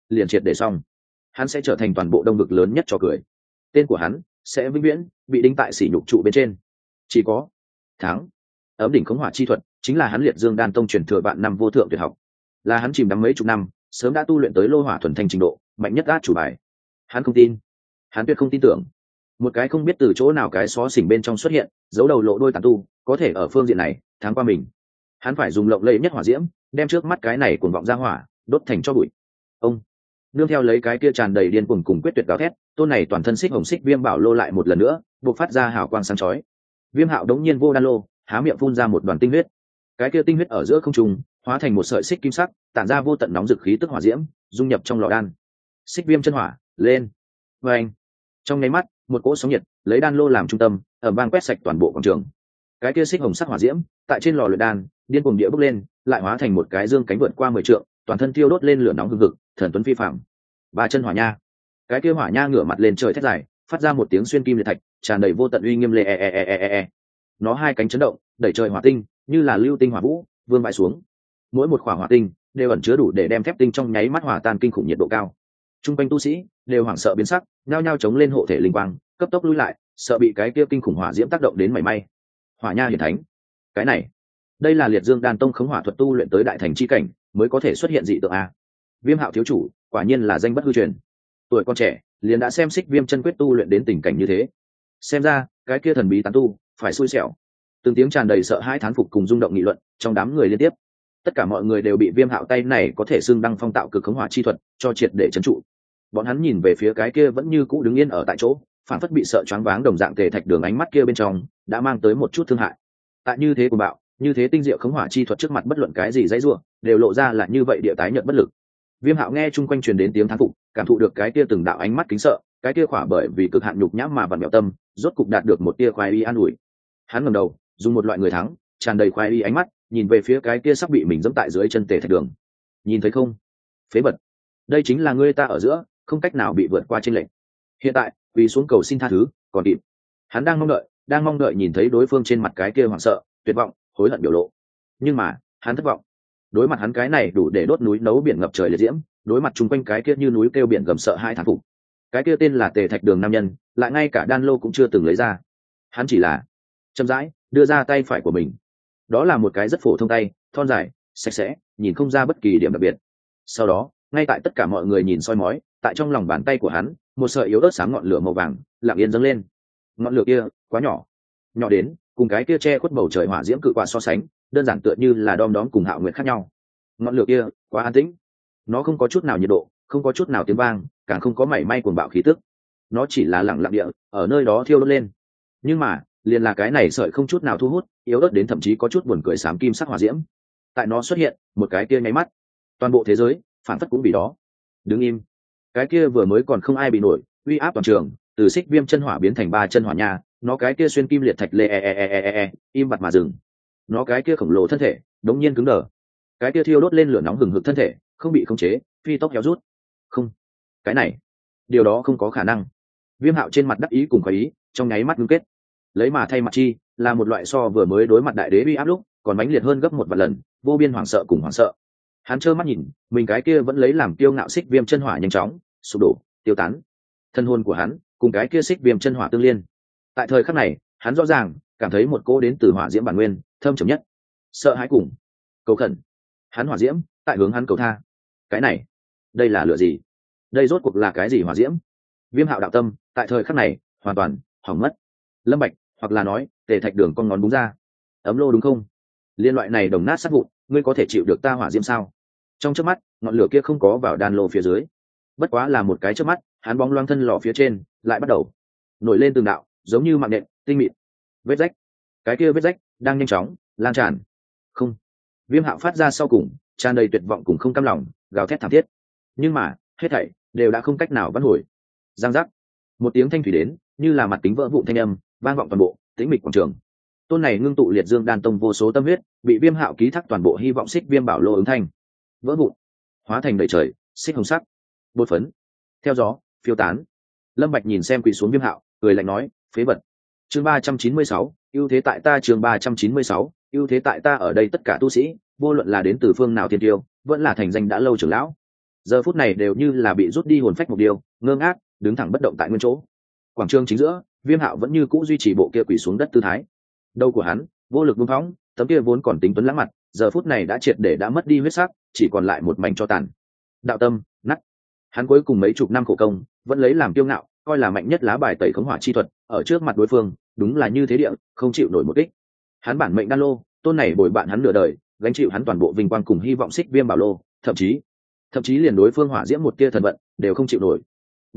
liền triệt để xong. Hắn sẽ trở thành toàn bộ đông vực lớn nhất trò cười. Tên của hắn sẽ vĩnh viễn bị đính tại sỉ nhục trụ bên trên. Chỉ có thắng. Ấm đỉnh khống hỏa chi thuật chính là hắn Liệt Dương Đan tông truyền thừa vạn năm vô thượng tuyệt học, là hắn chìm đắm mấy chục năm, sớm đã tu luyện tới lô hỏa thuần thanh trình độ, mạnh nhất át chủ bài. Hắn không tin, hắn tuyệt không tin tưởng. Một cái không biết từ chỗ nào cái xó xỉnh bên trong xuất hiện, giấu đầu lộ đôi tàn tu, có thể ở phương diện này thắng qua mình. Hắn phải dùng lộng lẫy nhất hỏa diễm, đem trước mắt cái này cuồng vọng ra hỏa, đốt thành cho bụi. Ông nương theo lấy cái kia tràn đầy điên cuồng cùng quyết tuyệt gào thét, tôn này toàn thân xích hồng xích viêm bảo lô lại một lần nữa bộc phát ra hào quang sáng chói. Viêm Hạo đống nhiên vô đan lô, há miệng phun ra một đoàn tinh huyết. Cái kia tinh huyết ở giữa không trung hóa thành một sợi xích kim sắc, tản ra vô tận nóng dực khí tức hỏa diễm, dung nhập trong lò đan. Xích viêm chân hỏa lên. Và anh trong nháy mắt, một cỗ sóng nhiệt lấy đan lô làm trung tâm, ầm vang quét sạch toàn bộ quảng trường. Cái kia xích hồng sắc hỏa diễm tại trên lò luyện đan điên cuồng địa bốc lên, lại hóa thành một cái dương cánh vượt qua 10 trượng, toàn thân thiêu đốt lên lửa nóng hừng hực, thần tuấn phi phàm. Ba chân hỏa nha. Cái kia hỏa nha ngửa mặt lên trời thét dài, phát ra một tiếng xuyên kim liệt thạch, tràn đầy vô tận uy nghiêm lệ. Nó hai cánh chấn động, đẩy trời hỏa tinh như là lưu tinh hỏa vũ vương bại xuống. Mỗi một khỏa hỏa tinh đều ẩn chứa đủ để đem thép tinh trong nháy mắt hòa tan kinh khủng nhiệt độ cao. Trung quanh tu sĩ đều hoảng sợ biến sắc, nhao nhao chống lên hộ thể linh quang, cấp tốc lui lại, sợ bị cái kia kinh khủng hỏa diễm tác động đến mảy may. Hỏa nha hiển thánh, cái này, đây là Liệt Dương Đan tông khống hỏa thuật tu luyện tới đại thành chi cảnh mới có thể xuất hiện dị tượng a. Viêm Hạo thiếu chủ quả nhiên là danh bất hư truyền, tuổi còn trẻ liền đã xem xích viêm chân quyết tu luyện đến tình cảnh như thế. Xem ra cái kia thần bí tán tu phải xui xẻo. Từng tiếng tràn đầy sợ hãi thán phục cùng rung động nghị luận trong đám người liên tiếp. Tất cả mọi người đều bị Viêm Hạo tay này có thể xưng đăng phong tạo cực khống hỏa chi thuật cho triệt để trấn trụ. Bọn hắn nhìn về phía cái kia vẫn như cũ đứng yên ở tại chỗ, phản phất bị sợ choáng váng đồng dạng Tề Thạch Đường, ánh mắt kia bên trong đã mang tới một chút thương hại. Tại như thế của bạo, như thế tinh diệu khống hỏa chi thuật trước mặt bất luận cái gì dãy rủa, đều lộ ra là như vậy địa tái nhợt bất lực. Viêm Hạo nghe chung quanh truyền đến tiếng thán phục, cảm thụ được cái kia từng đạo ánh mắt kính sợ, cái kia khỏa bởi vì cực hạn nhục nhã mà vặn vẹo tâm, rốt cục đạt được một tia khoái ý an ủi. Hắn ngẩng đầu, dùng một loại người thắng, tràn đầy khoái ý ánh mắt, nhìn về phía cái kia sắp bị mình giẫm tại dưới chân Tề Thạch Đường. Nhìn thấy không? Phế vật. Đây chính là ngươi ta ở giữa, không cách nào bị vượt qua chênh lệch. Hiện tại, quỳ xuống cầu xin tha thứ, còn kịp. Hắn đang mong đợi nhìn thấy đối phương trên mặt cái kia hoảng sợ, tuyệt vọng, hối hận biểu lộ. Nhưng mà, hắn thất vọng. Đối mặt hắn cái này đủ để đốt núi nấu biển ngập trời liệt diễm, đối mặt chung quanh cái kia như núi kêu biển gầm sợ hai thán phục. Cái kia tên là Tề Thạch Đường nam nhân, lại ngay cả đan lô cũng chưa từng lấy ra. Hắn chỉ là chậm rãi đưa ra tay phải của mình. Đó là một cái rất phổ thông tay, thon dài, sạch sẽ, nhìn không ra bất kỳ điểm đặc biệt. Sau đó, ngay tại tất cả mọi người nhìn soi mói, tại trong lòng bàn tay của hắn, một sợi yếu ớt sáng ngọn lửa màu vàng lặng yên dâng lên. Ngọn lửa kia quá nhỏ, nhỏ đến cùng cái kia che khuất bầu trời hỏa diễm cự quạ so sánh, đơn giản tựa như là đom đóm cùng Hạo Nguyệt khác nhau. Ngọn lửa kia quá an tĩnh, nó không có chút nào nhiệt độ, không có chút nào tiếng vang, càng không có mảy may cuồng bạo khí tức. Nó chỉ là lặng lặng địa ở nơi đó thiêu đốt lên. Nhưng mà, liền là cái này sợi không chút nào thu hút, yếu ớt đến thậm chí có chút buồn cười xám kim sắc hỏa diễm. Tại nó xuất hiện, một cái kia nháy mắt, toàn bộ thế giới phản phất cũng bị đó đứng im. Cái kia vừa mới còn không ai bị nổi, uy áp toàn trường, từ xích viêm chân hỏa biến thành ba chân hỏa nha, nó cái kia xuyên kim liệt thạch lê im bặt mà dừng. Nó cái kia khổng lồ thân thể đống nhiên cứng đờ. Cái kia thiêu đốt lên lửa nóng hừng hực thân thể không bị khống chế, phi tốc héo rút. Không, cái này, điều đó không có khả năng. Viêm Hạo trên mặt đắc ý cùng khoái ý trong nháy mắt ngưng kết, lấy mà thay mặt chi, là một loại so vừa mới đối mặt đại đế uy áp lúc còn mãnh liệt hơn gấp một vạn lần, vô biên hoảng sợ cùng hoảng sợ. Hắn trơ mắt nhìn mình cái kia vẫn lấy làm kiêu ngạo xích viêm chân hỏa nhanh chóng sụp đổ, tiêu tán. Thân hồn của hắn cùng cái kia xích viêm chân hỏa tương liên. Tại thời khắc này, hắn rõ ràng cảm thấy một cỗ đến từ hỏa diễm bản nguyên thâm trầm nhất, sợ hãi cùng cầu khẩn. Hắn hỏa diễm tại hướng hắn cầu tha. Cái này, đây là lửa gì? Đây rốt cuộc là cái gì hỏa diễm? Viêm Hạo đạo tâm tại thời khắc này hoàn toàn hỏng mất. Lâm Bạch, hoặc là nói Tề Thạch Đường con ngón đúng ra. Ấm lô đúng không? Liên loại này đồng nát sát vụn, ngươi có thể chịu được ta hỏa diễm sao? Trong chớp mắt, ngọn lửa kia không có vào đan lô phía dưới, bất quá là một cái chớp mắt, hắn bóng loáng thân lò phía trên lại bắt đầu nổi lên từng đạo giống như mạng nện tinh mịn vết rách. Cái kia vết rách đang nhanh chóng lan tràn. Không. Viêm Hạo phát ra sau cùng tràn đầy tuyệt vọng cùng không cam lòng, gào thét thảm thiết. Nhưng mà hết thảy đều đã không cách nào vãn hồi. Giang giác, một tiếng thanh thủy đến, như là mặt kính vỡ vụn thanh âm vang vọng toàn bộ tĩnh mịch quảng trường. Tôn này ngưng tụ Liệt Dương Đan tông vô số tâm huyết, bị Viêm Hạo ký thác toàn bộ hy vọng xích viêm bảo lô ứng thanh vỡ vụn, hóa thành đầy trời xích hồng sắc bột phấn theo gió phiêu tán. Lâm Bạch nhìn xem quỳ xuống Viêm Hạo, cười lạnh nói, phế vật. Chương 396, ưu thế tại ta. Chương 396, ưu thế tại ta. Ở đây tất cả tu sĩ, vô luận là đến từ phương nào thiên tiêu, vẫn là thành danh đã lâu trưởng lão, giờ phút này đều như là bị rút đi hồn phách một điều, ngơ ngác đứng thẳng bất động tại nguyên chỗ. Quảng trường chính giữa, Viêm Hạo vẫn như cũ duy trì bộ kia quỳ xuống đất tư thái. Đầu của hắn vô lực buông phóng, tấm kia vốn còn tính tuấn lãng mặt giờ phút này đã triệt để đã mất đi huyết sắc, chỉ còn lại một mảnh cho tàn. Đạo tâm nát. Hắn cuối cùng mấy chục năm khổ công vẫn lấy làm kiêu ngạo, coi là mạnh nhất lá bài tẩy khống hỏa chi thuật, ở trước mặt đối phương đúng là như thế địa, không chịu nổi một kích. Hắn bản mệnh đan lô, tôn này bồi bạn hắn nửa đời, gánh chịu hắn toàn bộ vinh quang cùng hy vọng xích viêm bảo lô, thậm chí liền đối phương hỏa diễm một tia thần vận đều không chịu nổi.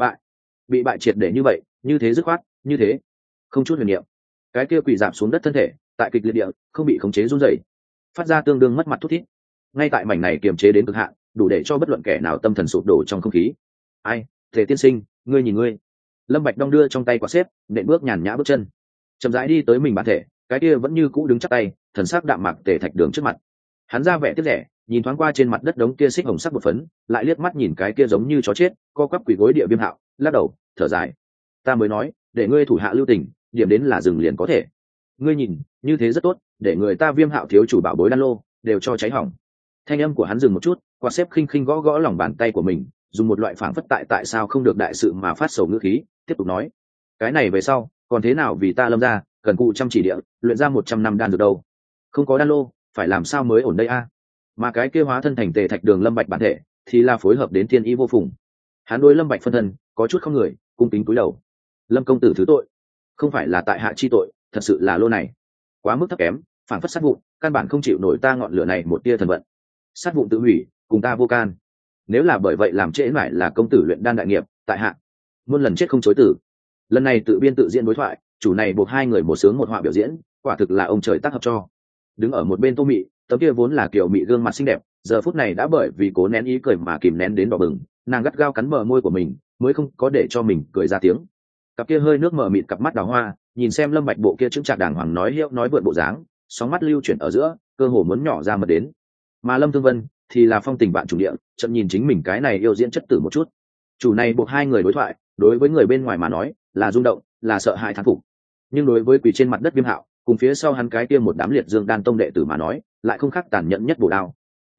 Bị bại triệt để như vậy, như thế dứt khoát, như thế không chút huyền niệm. Cái kia quỳ giảm xuống đất thân thể, tại kịch liệt địa, không bị khống chế run rẩy, phát ra tương đương mất mặt thút thít. Ngay tại mảnh này kiềm chế đến cực hạn, đủ để cho bất luận kẻ nào tâm thần sụp đổ trong không khí. Ai, Thể tiên sinh, ngươi nhìn ngươi. Lâm Bạch đong đưa trong tay quả xếp, nện bước nhàn nhã bước chân, chậm rãi đi tới mình bản thể, cái kia vẫn như cũ đứng chắp tay, thần sắc đạm mạc Tề Thạch Đường trước mặt. Hắn ra vẻ tiếc rẻ, nhìn thoáng qua trên mặt đất đống kia xích hồng sắc bột phấn, lại liếc mắt nhìn cái kia giống như chó chết, co quắp quỳ gối địa Viêm Hạo, lắc đầu, thở dài. Ta mới nói, để ngươi thủ hạ lưu tình, điểm đến là dừng liền có thể. Ngươi nhìn, như thế rất tốt, để người ta Viêm Hạo thiếu chủ bảo bối đan lô, đều cho cháy hỏng. Thanh âm của hắn dừng một chút, quạt xếp khinh khinh gõ gõ lòng bàn tay của mình, dùng một loại phảng phất tại sao không được đại sự mà phát sầu ngữ khí, tiếp tục nói: cái này về sau, còn thế nào vì ta Lâm gia, cần cụ chăm chỉ địa, luyện ra 100 năm đan dược đâu. Không có đan lô, phải làm sao mới ổn đây a? Mà cái kia hóa thân thành Tề Thạch Đường Lâm Bạch bản thể, thì là phối hợp đến thiên ý vô phùng. Hắn đối Lâm Bạch phân thân, có chút không người, cung kính cúi đầu. Lâm công tử thứ tội, không phải là tại hạ chi tội, thật sự là lô này quá mức thấp kém, phản phất sát vụn, căn bản không chịu nổi ta ngọn lửa này một tia thần vận. Sát vụn tự hủy, cùng ta vô can. Nếu là bởi vậy làm trễ mãi là công tử luyện đan đại nghiệp, tại hạ muôn lần chết không chối tử. Lần này tự biên tự diễn đối thoại, chủ này buộc hai người một sướng một họa biểu diễn, quả thực là ông trời tác hợp cho. Đứng ở một bên Tô Mị, tấm kia vốn là kiểu mị gương mặt xinh đẹp, giờ phút này đã bởi vì cố nén ý cười mà kìm nén đến đỏ bừng, nàng gắt gao cắn bờ môi của mình, mới không có để cho mình cười ra tiếng. Cặp kia hơi nước mờ mịt cặp mắt đào hoa, nhìn xem Lâm Bạch bộ kia chứng trạc đàng hoàng nói hiệu nói vượn bộ dáng, sóng mắt lưu chuyển ở giữa, cơ hồ muốn nhỏ ra mật đến. Mà Lâm Thương Vân thì là phong tình vạn chủ địa, chậm nhìn chính mình cái này yêu diễn chất tử một chút. Chủ này buộc hai người đối thoại, đối với người bên ngoài mà nói là rung động, là sợ hãi thán phục, nhưng đối với quỳ trên mặt đất Viêm Hạo cùng phía sau hắn cái kia một đám liệt dương đan tông đệ tử mà nói lại không khác tàn nhẫn nhất bổ đao.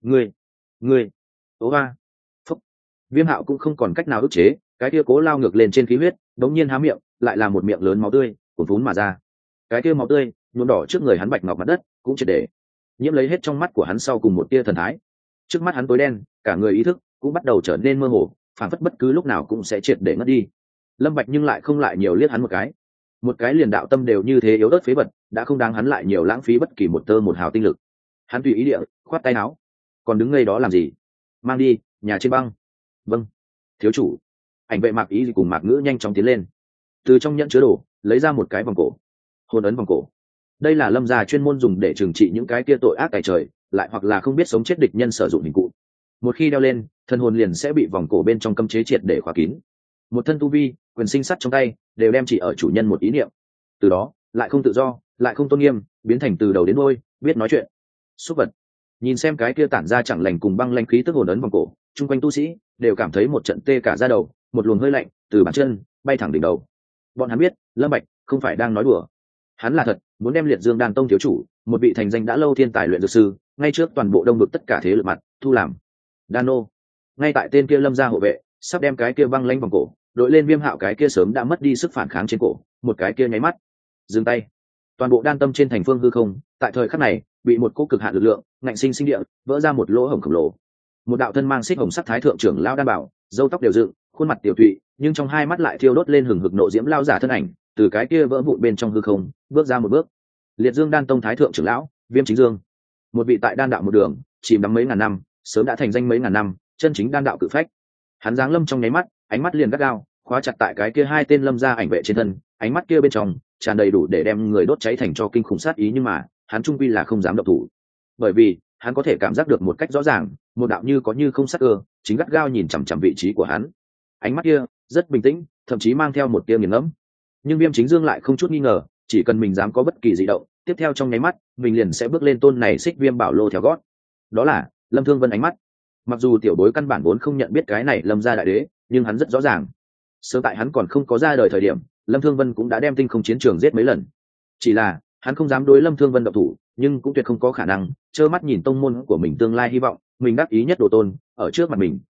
Ngươi ố ba phúc. Viêm Hạo cũng không còn cách nào ức chế, cái kia cố lao ngược lên trên khí huyết, đống nhiên há miệng, lại là một miệng lớn máu tươi cuồn phún mà ra. Cái kia máu tươi nhuộm đỏ trước người hắn bạch ngọc mặt đất, cũng triệt để nhiễm lấy hết trong mắt của hắn sau cùng một tia thần thái. Trước mắt hắn tối đen, cả người ý thức cũng bắt đầu trở nên mơ hồ, phản phất bất cứ lúc nào cũng sẽ triệt để ngất đi. Lâm Bạch nhưng lại không lại nhiều liếc hắn một cái liền đạo tâm đều như thế yếu ớt phế vật, đã không đáng hắn lại nhiều lãng phí bất kỳ một tơ một hào tinh lực. Hắn tùy ý địa khoát tay áo, còn đứng ngây đó làm gì? Mang đi, nhà trên băng. Vâng, thiếu chủ. Ảnh vệ Mạc Ý cùng Mạc Ngữ nhanh chóng tiến lên, từ trong nhẫn chứa đồ lấy ra một cái vòng cổ, hồn ấn vòng cổ. Đây là Lâm gia chuyên môn dùng để trừng trị những cái kia tội ác tại trời, lại hoặc là không biết sống chết địch nhân sử dụng hình cụ. Một khi đeo lên, thân hồn liền sẽ bị vòng cổ bên trong cấm chế triệt để khóa kín. Một thân tu vi, quyền sinh sắt trong tay, đều đem chỉ ở chủ nhân một ý niệm. Từ đó, lại không tự do, lại không tôn nghiêm, biến thành từ đầu đến đuôi biết nói chuyện súc vật. Nhìn xem cái kia tản ra chẳng lành cùng băng lanh khí tức hồn ấn vòng cổ, chung quanh tu sĩ đều cảm thấy một trận tê cả da đầu, một luồng hơi lạnh từ bàn chân bay thẳng đỉnh đầu. Bọn hắn biết, Lâm Bạch không phải đang nói đùa, hắn là thật muốn đem Liệt Dương Đan Tông thiếu chủ, một vị thành danh đã lâu thiên tài luyện dược sư, ngay trước toàn bộ đông vực tất cả thế lực mặt thu làm đan nô. Ngay tại tên kia Lâm gia hộ vệ sắp đem cái kia băng lanh vòng cổ đội lên Viêm Hạo cái kia sớm đã mất đi sức phản kháng trên cổ, một cái kia nháy mắt dừng tay. Toàn bộ đan tâm trên thành phương hư không tại thời khắc này bị một cỗ cực hạn lực lượng ngạnh sinh sinh địa vỡ ra một lỗ hổng khổng lồ. Một đạo thân mang xích hồng sắc thái thượng trưởng lão đan bảo, râu tóc đều dựng, khuôn mặt tiểu thụy, nhưng trong hai mắt lại thiêu đốt lên hừng hực nộ diễm lao giả thân ảnh, từ cái kia vỡ vụn bên trong hư không bước ra một bước. Liệt Dương Đan Tông thái thượng trưởng lão Viêm Chính Dương, một vị tại đan đạo một đường chìm đắm mấy ngàn năm, sớm đã thành danh mấy ngàn năm, chân chính đan đạo cự phách. Hắn giáng lâm trong nháy mắt, ánh mắt liền gắt gao khóa chặt tại cái kia hai tên Lâm gia ảnh vệ trên thân, ánh mắt kia bên trong tràn đầy đủ để đem người đốt cháy thành cho kinh khủng sát ý, nhưng mà hắn trung quy là không dám động thủ, bởi vì hắn có thể cảm giác được một cách rõ ràng, một đạo như có như không sát cơ chính gắt gao nhìn chằm chằm vị trí của hắn. Ánh mắt kia rất bình tĩnh, thậm chí mang theo một tia nghiền ngẫm, nhưng Viêm Chính Dương lại không chút nghi ngờ, chỉ cần mình dám có bất kỳ dị động, tiếp theo trong nháy mắt mình liền sẽ bước lên tôn này xích viêm bảo lô theo gót. Đó là Lâm Thương Vân ánh mắt. Mặc dù tiểu bối căn bản vốn không nhận biết cái này Lâm gia đại đế, nhưng hắn rất rõ ràng, sớm tại hắn còn không có ra đời thời điểm, Lâm Thương Vân cũng đã đem tinh không chiến trường giết mấy lần. Chỉ là hắn không dám đối Lâm Thương Vân động thủ, nhưng cũng tuyệt không có khả năng trơ mắt nhìn tông môn của mình tương lai hy vọng, mình đắc ý nhất đồ tôn ở trước mặt mình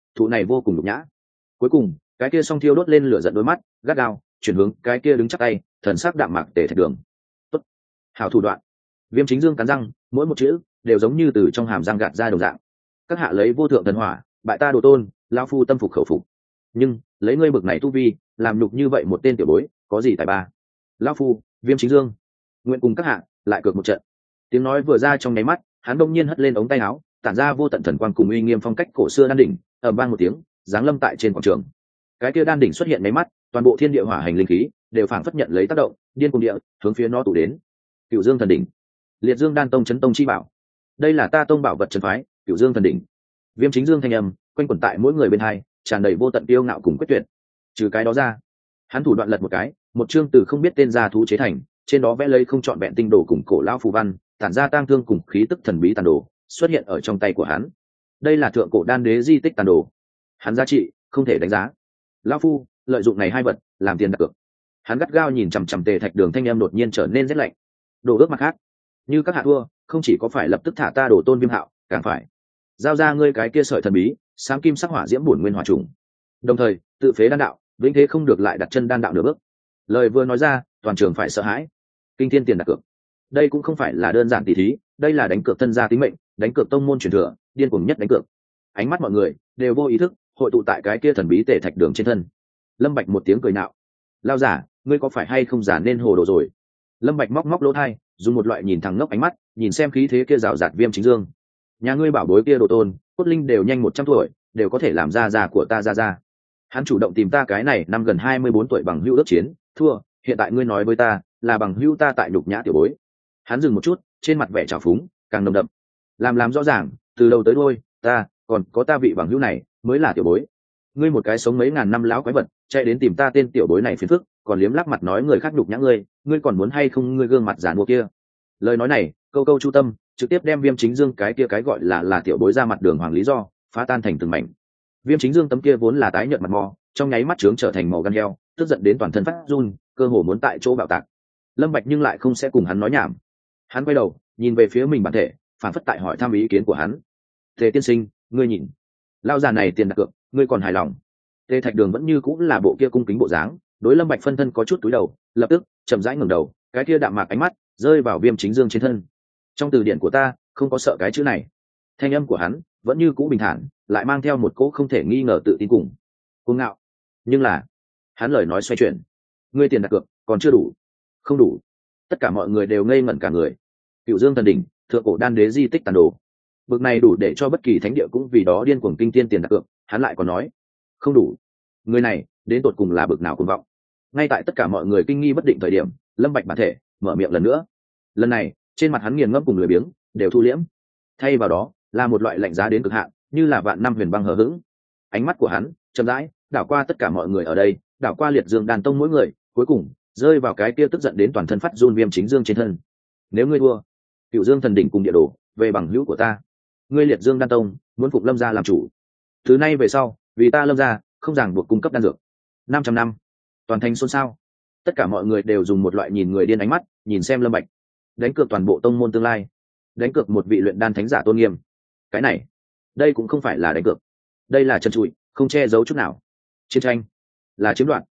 thụ này vô cùng nhục nhã. Cuối cùng cái kia song thiêu đốt lên lửa giận đôi mắt gắt gao chuyển hướng cái kia đứng chắc tay thần sắc đạm mạc Tề Thạch Đường. Tốt, hảo thủ đoạn. Viêm Chính Dương cắn răng, mỗi một chữ đều giống như từ trong hàm răng gạt ra đồng dạng. Các hạ lấy vô thượng thần hỏa bại ta đồ tôn, lão phu tâm phục khẩu phục. Nhưng lấy ngươi bực này tu vi làm nhục như vậy một tên tiểu bối, có gì tài ba? Lão phu Viêm Chính Dương nguyện cùng các hạ lại cược một trận. Tiếng nói vừa ra trong nháy mắt, hắn đông nhiên hất lên ống tay áo, tản ra vô tận thần quang cùng uy nghiêm phong cách cổ xưa đan đỉnh, ầm vang một tiếng, giáng lâm tại trên quảng trường. Cái kia đan đỉnh xuất hiện nháy mắt, toàn bộ thiên địa hỏa hành linh khí đều phảng phất nhận lấy tác động, điên cuồng địa hướng phía nó tụ đến. Cửu Dương thần đỉnh, Liệt Dương đan tông chấn tông chi bảo. Đây là ta tông bảo vật trấn phái, Cửu Dương thần đỉnh. Viêm Chính Dương thanh âm quanh quẩn tại mỗi người bên hai, tràn đầy vô tận kiêu ngạo cùng quyết tuyệt. Trừ cái đó ra, hắn thủ đoạn lật một cái, một chương từ không biết tên gia thú chế thành, trên đó vẽ lấy không trọn vẹn tinh đồ cùng cổ lão phù văn, tản ra tang thương cùng khí tức thần bí tàn đồ xuất hiện ở trong tay của hắn. Đây là thượng cổ đan đế di tích tàn đồ, hắn giá trị không thể đánh giá. Lão phu lợi dụng này hai vật làm tiền đặt cược. Hắn gắt gao nhìn chằm chằm Tề Thạch Đường, thanh em đột nhiên trở nên rét lạnh. Đồ ước mặt khác, như các hạ thua, không chỉ có phải lập tức thả ta Đồ tôn Viêm Hạo, càng phải giao ra ngươi cái kia sợi thần bí sáng kim sắc hỏa diễm bổn nguyên hỏa trùng, đồng thời tự phế đan đạo, vĩnh thế không được lại đặt chân đan đạo nửa bước. Lời vừa nói ra, toàn trường phải sợ hãi. Kinh thiên tiền đặt cược, đây cũng không phải là đơn giản tỷ thí, đây là đánh cược thân gia tính mệnh, đánh cược tông môn truyền thừa, điên cuồng nhất đánh cược. Ánh mắt mọi người đều vô ý thức hội tụ tại cái kia thần bí Tề Thạch Đường trên thân. Lâm Bạch một tiếng cười nạo: lao giả, ngươi có phải hay không giả nên hồ đồ rồi? Lâm Bạch móc móc lỗ tai, dùng một loại nhìn thẳng ngốc ánh mắt nhìn xem khí thế kia rào rạt Viêm Chính Dương. Nhà ngươi bảo bối kia Đồ tôn cốt linh đều nhanh 100 tuổi, đều có thể làm ra già của ta ra. Hắn chủ động tìm ta cái này năm gần 24 tuổi bằng hữu ước chiến, thua, hiện tại ngươi nói với ta là bằng hữu ta tại nhục nhã tiểu bối. Hắn dừng một chút, trên mặt vẻ trào phúng càng nồng đậm. Làm rõ ràng, từ đầu tới đuôi, ta còn có ta vị bằng hữu này mới là tiểu bối. Ngươi một cái sống mấy ngàn năm láo quái vật, chạy đến tìm ta tên tiểu bối này phiền phức, còn liếm lắc mặt nói người khác nhục nhã ngươi, ngươi còn muốn hay không ngươi gương mặt giàn mua kia. Lời nói này câu câu chu tâm, trực tiếp đem Viêm Chính Dương cái kia cái gọi là tiểu bối ra mặt đường hoàng lý do phá tan thành từng mảnh. Viêm Chính Dương tấm kia vốn là tái nhợt mặt mò, trong nháy mắt trướng trở thành màu gan heo, tức giận đến toàn thân phát run, cơ hồ muốn tại chỗ bạo tạc. Lâm Bạch nhưng lại không sẽ cùng hắn nói nhảm. Hắn quay đầu nhìn về phía mình bản thể, phản phất tại hỏi thăm ý kiến của hắn. Tề tiên sinh, ngươi nhìn, lao già này tiền đặt cược, ngươi còn hài lòng? Tề Thạch Đường vẫn như cũng là bộ kia cung kính bộ dáng, đối Lâm Bạch phân thân có chút cúi đầu, lập tức chậm rãi ngẩng đầu, cái kia đạm mạc ánh mắt rơi vào Viêm Chính Dương trên thân. Trong từ điển của ta không có sợ cái chữ này. Thanh âm của hắn vẫn như cũ bình thản, lại mang theo một cỗ không thể nghi ngờ tự tin cùng cuồng ngạo. Nhưng là, hắn lời nói xoay chuyển, ngươi tiền đặt cược còn chưa đủ. Không đủ. Tất cả mọi người đều ngây ngẩn cả người. Cửu Dương thần đỉnh, thượng cổ đan đế di tích tàn đồ, bực này đủ để cho bất kỳ thánh địa cũng vì đó điên cuồng kinh tiên tiền đặt cược, hắn lại còn nói không đủ. Người này đến tột cùng là bực nào cuồng vọng. Ngay tại tất cả mọi người kinh nghi bất định thời điểm, Lâm Bạch bản thể mở miệng lần nữa. Lần này trên mặt hắn nghiền ngẫm cùng lười biếng đều thu liễm, thay vào đó là một loại lạnh giá đến cực hạn, như là vạn năm huyền băng hờ hững. Ánh mắt của hắn chậm rãi đảo qua tất cả mọi người ở đây, đảo qua Liệt Dương đàn tông mỗi người, cuối cùng rơi vào cái kia tức giận đến toàn thân phát run Viêm Chính Dương trên thân. Nếu ngươi thua, Cửu Dương thần đỉnh cùng địa đồ về bằng hữu của ta, ngươi Liệt Dương đan tông muốn phục Lâm gia làm chủ. Từ nay về sau, vì ta Lâm gia không ràng buộc cung cấp đan dược. 500 năm. Toàn thành xôn xao. Tất cả mọi người đều dùng một loại nhìn người điên ánh mắt nhìn xem Lâm Bạch. Đánh cược toàn bộ tông môn tương lai, đánh cược một vị luyện đan thánh giả tôn nghiêm. Cái này, đây cũng không phải là đánh cược, đây là trần trụi, không che giấu chút nào. Chiến tranh là chiếm đoạt.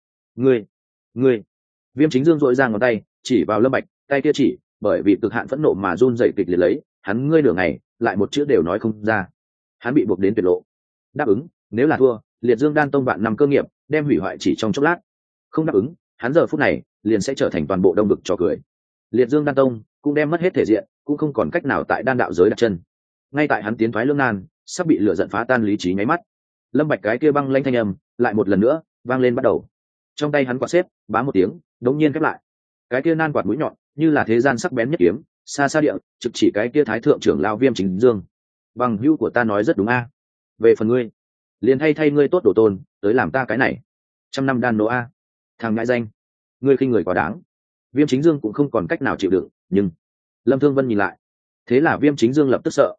Ngươi. Viêm Chính Dương dội ra ngón tay chỉ vào Lâm Bạch, tay kia chỉ bởi vì cực hạn phẫn nộ mà run rẩy kịch liệt lấy, hắn ngươi nửa ngày lại một chữ đều nói không ra. Hắn bị buộc đến tuyệt lộ. Đáp ứng, nếu là thua, Liệt Dương đan tông vạn năm cơ nghiệp đem hủy hoại chỉ trong chốc lát. Không đáp ứng, hắn giờ phút này liền sẽ trở thành toàn bộ đông vực trò cười. Liệt Dương đan tông cũng đem mất hết thể diện, cũng không còn cách nào tại đan đạo giới đặt chân. Ngay tại hắn tiến thoái lưỡng nan, sắp bị lửa giận phá tan lý trí nháy mắt, Lâm Bạch cái kia băng lãnh thanh âm lại một lần nữa vang lên bắt đầu. Trong tay hắn quạt xếp bá một tiếng đống nhiên khép lại, cái kia nan quạt mũi nhọn như là thế gian sắc bén nhất kiếm, xa xa địa trực chỉ cái kia thái thượng trưởng lão Viêm Chính Dương. Bằng hữu của ta nói rất đúng a. Về phần ngươi, liền thay ngươi tốt Đồ tôn tới làm ta cái này 100 năm đan nô a. Thằng ngại danh, ngươi khinh người quá đáng. Viêm Chính Dương cũng không còn cách nào chịu đựng, nhưng Lâm Thương Vân nhìn lại, thế là Viêm Chính Dương lập tức sợ.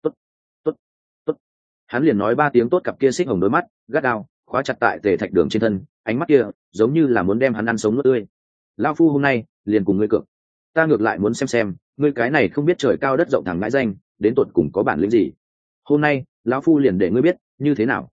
Tốt. Hắn liền nói 3 tiếng tốt, cặp kia xích hồng đôi mắt gắt gao khóa chặt tại Tề Thạch Đường trên thân, ánh mắt kia giống như là muốn đem hắn ăn sống nuốt tươi. Lão phu hôm nay liền cùng ngươi cược, ta ngược lại muốn xem ngươi cái này không biết trời cao đất rộng thằng ngãi danh đến tột cùng có bản lĩnh gì. Hôm nay lão phu liền để ngươi biết như thế nào.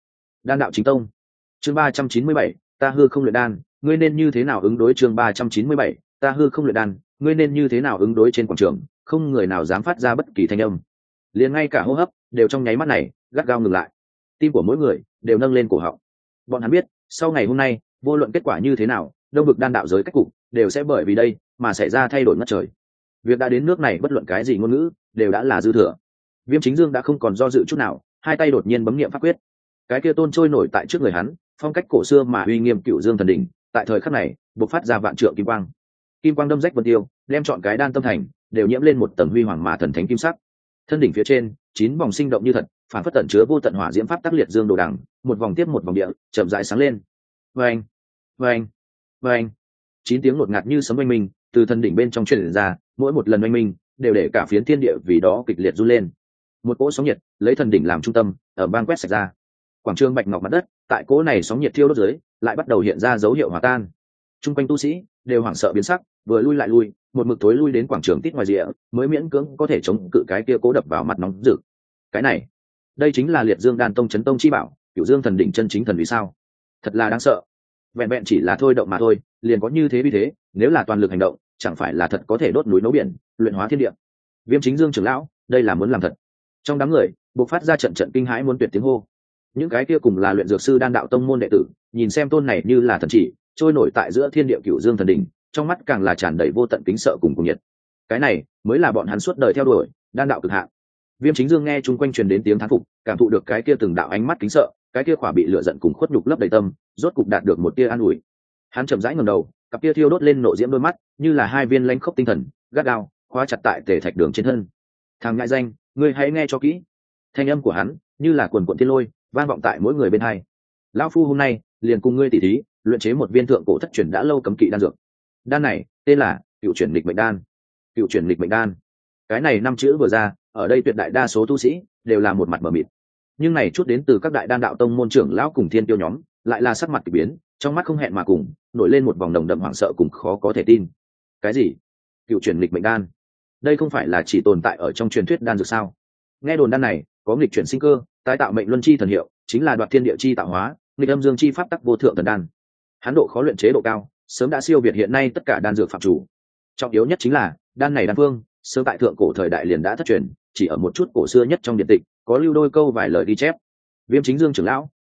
Đan đạo chính tông. Chương 397, ta hư không luyện đan, ngươi nên như thế nào ứng đối? Chương 397, ta hư không luyện đan, ngươi nên như thế nào ứng đối? Trên quảng trường, không người nào dám phát ra bất kỳ thanh âm. Liền ngay cả hô hấp đều trong nháy mắt này gắt gao ngừng lại. Tim của mỗi người đều nâng lên cổ họng. Bọn hắn biết, sau ngày hôm nay, vô luận kết quả như thế nào, đông vực đan đạo giới cách cục đều sẽ bởi vì đây mà xảy ra thay đổi ngất trời. Việc đã đến nước này, bất luận cái gì ngôn ngữ đều đã là dư thừa. Viêm Chính Dương đã không còn do dự chút nào, hai tay đột nhiên bấm niệm pháp quyết. Cái kia tôn trôi nổi tại trước người hắn, phong cách cổ xưa mà uy nghiêm Cựu Dương thần đỉnh, tại thời khắc này bộc phát ra vạn trượng kim quang. Kim quang đâm rách vân tiêu, đem trọn cái đan tâm thành đều nhiễm lên một tầng huy hoàng mà thần thánh kim sắc. Thân đỉnh phía trên, 9 vòng sinh động như thật, phản phất tận chứa vô tận hỏa diễm pháp tác liệt dương đồ đằng, một vòng tiếp một vòng địa, chậm rãi sáng lên. Oeng, oeng, oeng. 9 tiếng ngột ngạt như sấm oanh minh từ thân đỉnh bên trong truyền ra, mỗi một lần oanh minh đều để cả phiến thiên địa vì đó kịch liệt run lên. Một cỗ sóng nhiệt lấy thần đỉnh làm trung tâm, ở bang quét sạch ra. Quảng trường bạch ngọc mặt đất, tại cỗ này sóng nhiệt thiêu đốt dưới, lại bắt đầu hiện ra dấu hiệu hòa tan. Trung quanh tu sĩ đều hoảng sợ biến sắc, vừa lui lại lui, một mực tối lui đến quảng trường tít ngoài rìa, mới miễn cưỡng có thể chống cự cái kia cố đập vào mặt nóng rực. Cái này, đây chính là Liệt Dương Đan Tông chấn tông chi bảo, Cửu Dương thần đỉnh chân chính thần vì sao? Thật là đáng sợ. Vẹn vẹn chỉ là thôi động mà thôi, liền có như thế vì thế, nếu là toàn lực hành động, chẳng phải là thật có thể đốt núi nấu biển, luyện hóa thiên địa. Viêm Chính Dương trưởng lão, đây là muốn làm thật. Trong đám người, bộc phát ra trận trận kinh hãi muốn tuyệt tiếng hô. Những cái kia cùng là luyện dược sư Đan đạo tông môn đệ tử, nhìn xem tôn này như là thần chỉ, trôi nổi tại giữa thiên địa Cửu Dương thần đỉnh, trong mắt càng là tràn đầy vô tận kính sợ cùng cuồng nhiệt. Cái này mới là bọn hắn suốt đời theo đuổi đan đạo cực hạn. Viêm Chính Dương nghe chung quanh truyền đến tiếng thán phục, cảm thụ được cái kia từng đạo ánh mắt kính sợ, cái kia khỏa bị lửa giận cùng khuất nhục lấp đầy tâm, rốt cục đạt được một tia an ủi. Hắn chậm rãi ngẩng đầu, cặp kia thiêu đốt lên nộ diễm đôi mắt, như là hai viên lãnh khốc tinh thần, gắt gao khóa chặt tại Tề Thạch Đường trên thân. Thằng ngại danh, ngươi hãy nghe cho kỹ. Thanh âm của hắn như là quần quần thiên lôi, vang vọng tại mỗi người bên hai. Lão phu hôm nay liền cùng ngươi tỉ thí, luyện chế một viên thượng cổ thất truyền đã lâu cấm kỵ đan dược. Đan này tên là Cựu Chuyển Nghịch Mệnh Đan. Cựu Chuyển Nghịch Mệnh Đan. Cái này năm chữ vừa ra, ở đây tuyệt đại đa số tu sĩ đều là một mặt mờ mịt. Nhưng này chút đến từ các đại đan đạo tông môn trưởng lão cùng thiên tiêu nhóm, lại là sắc mặt kỳ biến, trong mắt không hẹn mà cùng nổi lên một vòng nồng đậm hoảng sợ cùng khó có thể tin. Cái gì? Cựu Chuyển Nghịch Mệnh Đan? Đây không phải là chỉ tồn tại ở trong truyền thuyết đan dược sao? Nghe đồn đan này có nghịch chuyển sinh cơ, tái tạo mệnh luân chi thần hiệu, chính là đoạt thiên địa chi tạo hóa, nghịch âm dương chi pháp tắc vô thượng thần đan. Hắn độ khó luyện chế độ cao, sớm đã siêu việt hiện nay tất cả đan dược phạm chủ. Trọng yếu nhất chính là đan này đan phương sớm tại thượng cổ thời đại liền đã thất truyền, chỉ ở một chút cổ xưa nhất trong điện tịch có lưu đôi câu vài lời ghi chép. Viêm Chính Dương trưởng lão,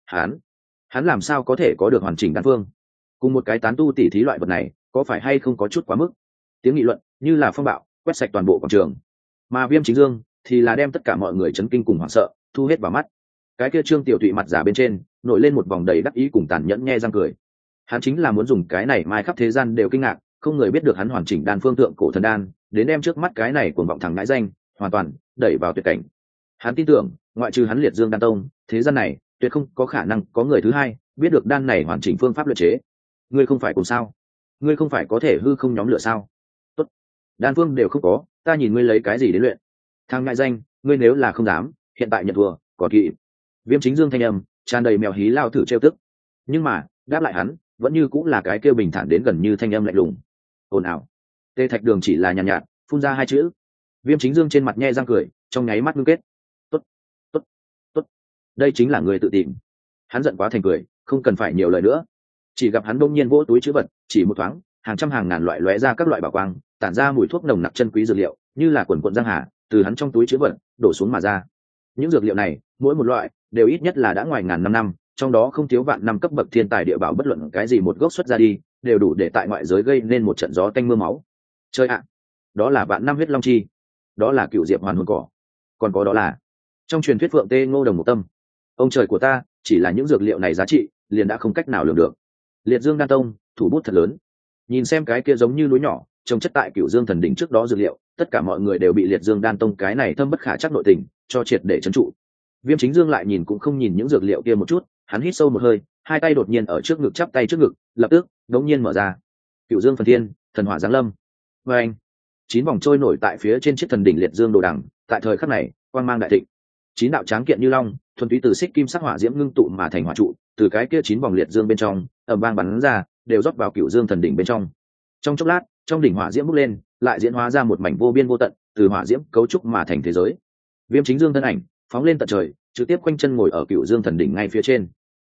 hắn làm sao có thể có được hoàn chỉnh đan phương? Cùng một cái tán tu tỉ thí loại vật này, có phải hay không có chút quá mức? Tiếng nghị luận như là phong bạo quét sạch toàn bộ quảng trường, mà Viêm Chính Dương thì là đem tất cả mọi người chấn kinh cùng hoảng sợ thu hết vào mắt. Cái kia Trương Tiểu Thụy mặt giả bên trên nổi lên một vòng đầy đắc ý cùng tàn nhẫn nhe răng cười. Hắn chính là muốn dùng cái này mai khắp thế gian đều kinh ngạc, không người biết được hắn hoàn chỉnh đan phương thượng cổ thần đan, đến đem trước mắt cái này cuồng vọng thằng ngãi danh hoàn toàn đẩy vào tuyệt cảnh. Hắn tin tưởng, ngoại trừ hắn Liệt Dương Đan Tông, thế gian này tuyệt không có khả năng có người thứ hai biết được đan này hoàn chỉnh phương pháp luyện chế. Ngươi không phải cùng sao? Ngươi không phải có thể hư không nhóm lửa sao? Tốt, đan phương đều không có, ta nhìn ngươi lấy cái gì đến luyện? Thằng ngãi danh, ngươi nếu là không dám, hiện tại nhận thua, có kỵ. Viêm Chính Dương thanh âm tràn đầy mèo hí lao thử trêu tức, nhưng mà đáp lại hắn vẫn như cũng là cái kêu bình thản đến gần như thanh âm lạnh lùng. Ồn ào. Tề Thạch Đường chỉ là nhàn nhạt, phun ra hai chữ. Viêm Chính Dương trên mặt nhe răng cười, trong nháy mắt ngưng kết. Tốt, tốt, tốt. Đây chính là người tự tìm. Hắn giận quá thành cười, không cần phải nhiều lời nữa. Chỉ gặp hắn đông nhiên vỗ túi chữ vật, chỉ một thoáng, hàng trăm hàng ngàn loại lóe ra các loại bảo quang, tản ra mùi thuốc nồng nặc chân quý dược liệu, như là quần quần giang hà, từ hắn trong túi chữ vật đổ xuống mà ra. Những dược liệu này, mỗi một loại đều ít nhất là đã ngoài ngàn năm, trong đó không thiếu vạn năm cấp bậc thiên tài địa bảo, bất luận cái gì một gốc xuất ra đi, đều đủ để tại ngoại giới gây nên một trận gió tanh mưa máu. Chơi ạ, đó là vạn năm huyết long chi, đó là cựu diệp hoàn hồn cỏ, còn có đó là trong truyền thuyết phượng tê ngô đồng một tâm. Ông trời của ta, chỉ là những dược liệu này giá trị liền đã không cách nào lường được. Liệt Dương Đan Tông thủ bút thật lớn. Nhìn xem cái kia giống như núi nhỏ trồng chất tại Cửu Dương thần đỉnh trước đó dược liệu, tất cả mọi người đều bị Liệt Dương Đan Tông cái này thâm bất khả trắc nội tình cho triệt để trấn trụ. Viêm Chính Dương lại nhìn cũng không nhìn những dược liệu kia một chút, hắn hít sâu một hơi, hai tay đột nhiên ở trước ngực chắp tay trước ngực, lập tức đống nhiên mở ra. Cửu Dương phần thiên, thần hỏa giáng lâm. Và anh, 9 vòng trôi nổi tại phía trên chiếc thần đỉnh Liệt Dương đồ đằng, tại thời khắc này, quang mang đại thịnh. 9 đạo tráng kiện như long, thuần túy từ xích kim sắc hỏa diễm ngưng tụ mà thành hỏa trụ, từ cái kia 9 vòng Liệt Dương bên trong, ầm vang bắn ra, đều rót vào Cửu Dương thần đỉnh bên trong. Trong chốc lát, trong đỉnh hỏa diễm bốc lên, lại diễn hóa ra một mảnh vô biên vô tận, từ hỏa diễm cấu trúc mà thành thế giới. Viêm Chính Dương thân ảnh phóng lên tận trời, trực tiếp quanh chân ngồi ở Cửu Dương thần đỉnh ngay phía trên.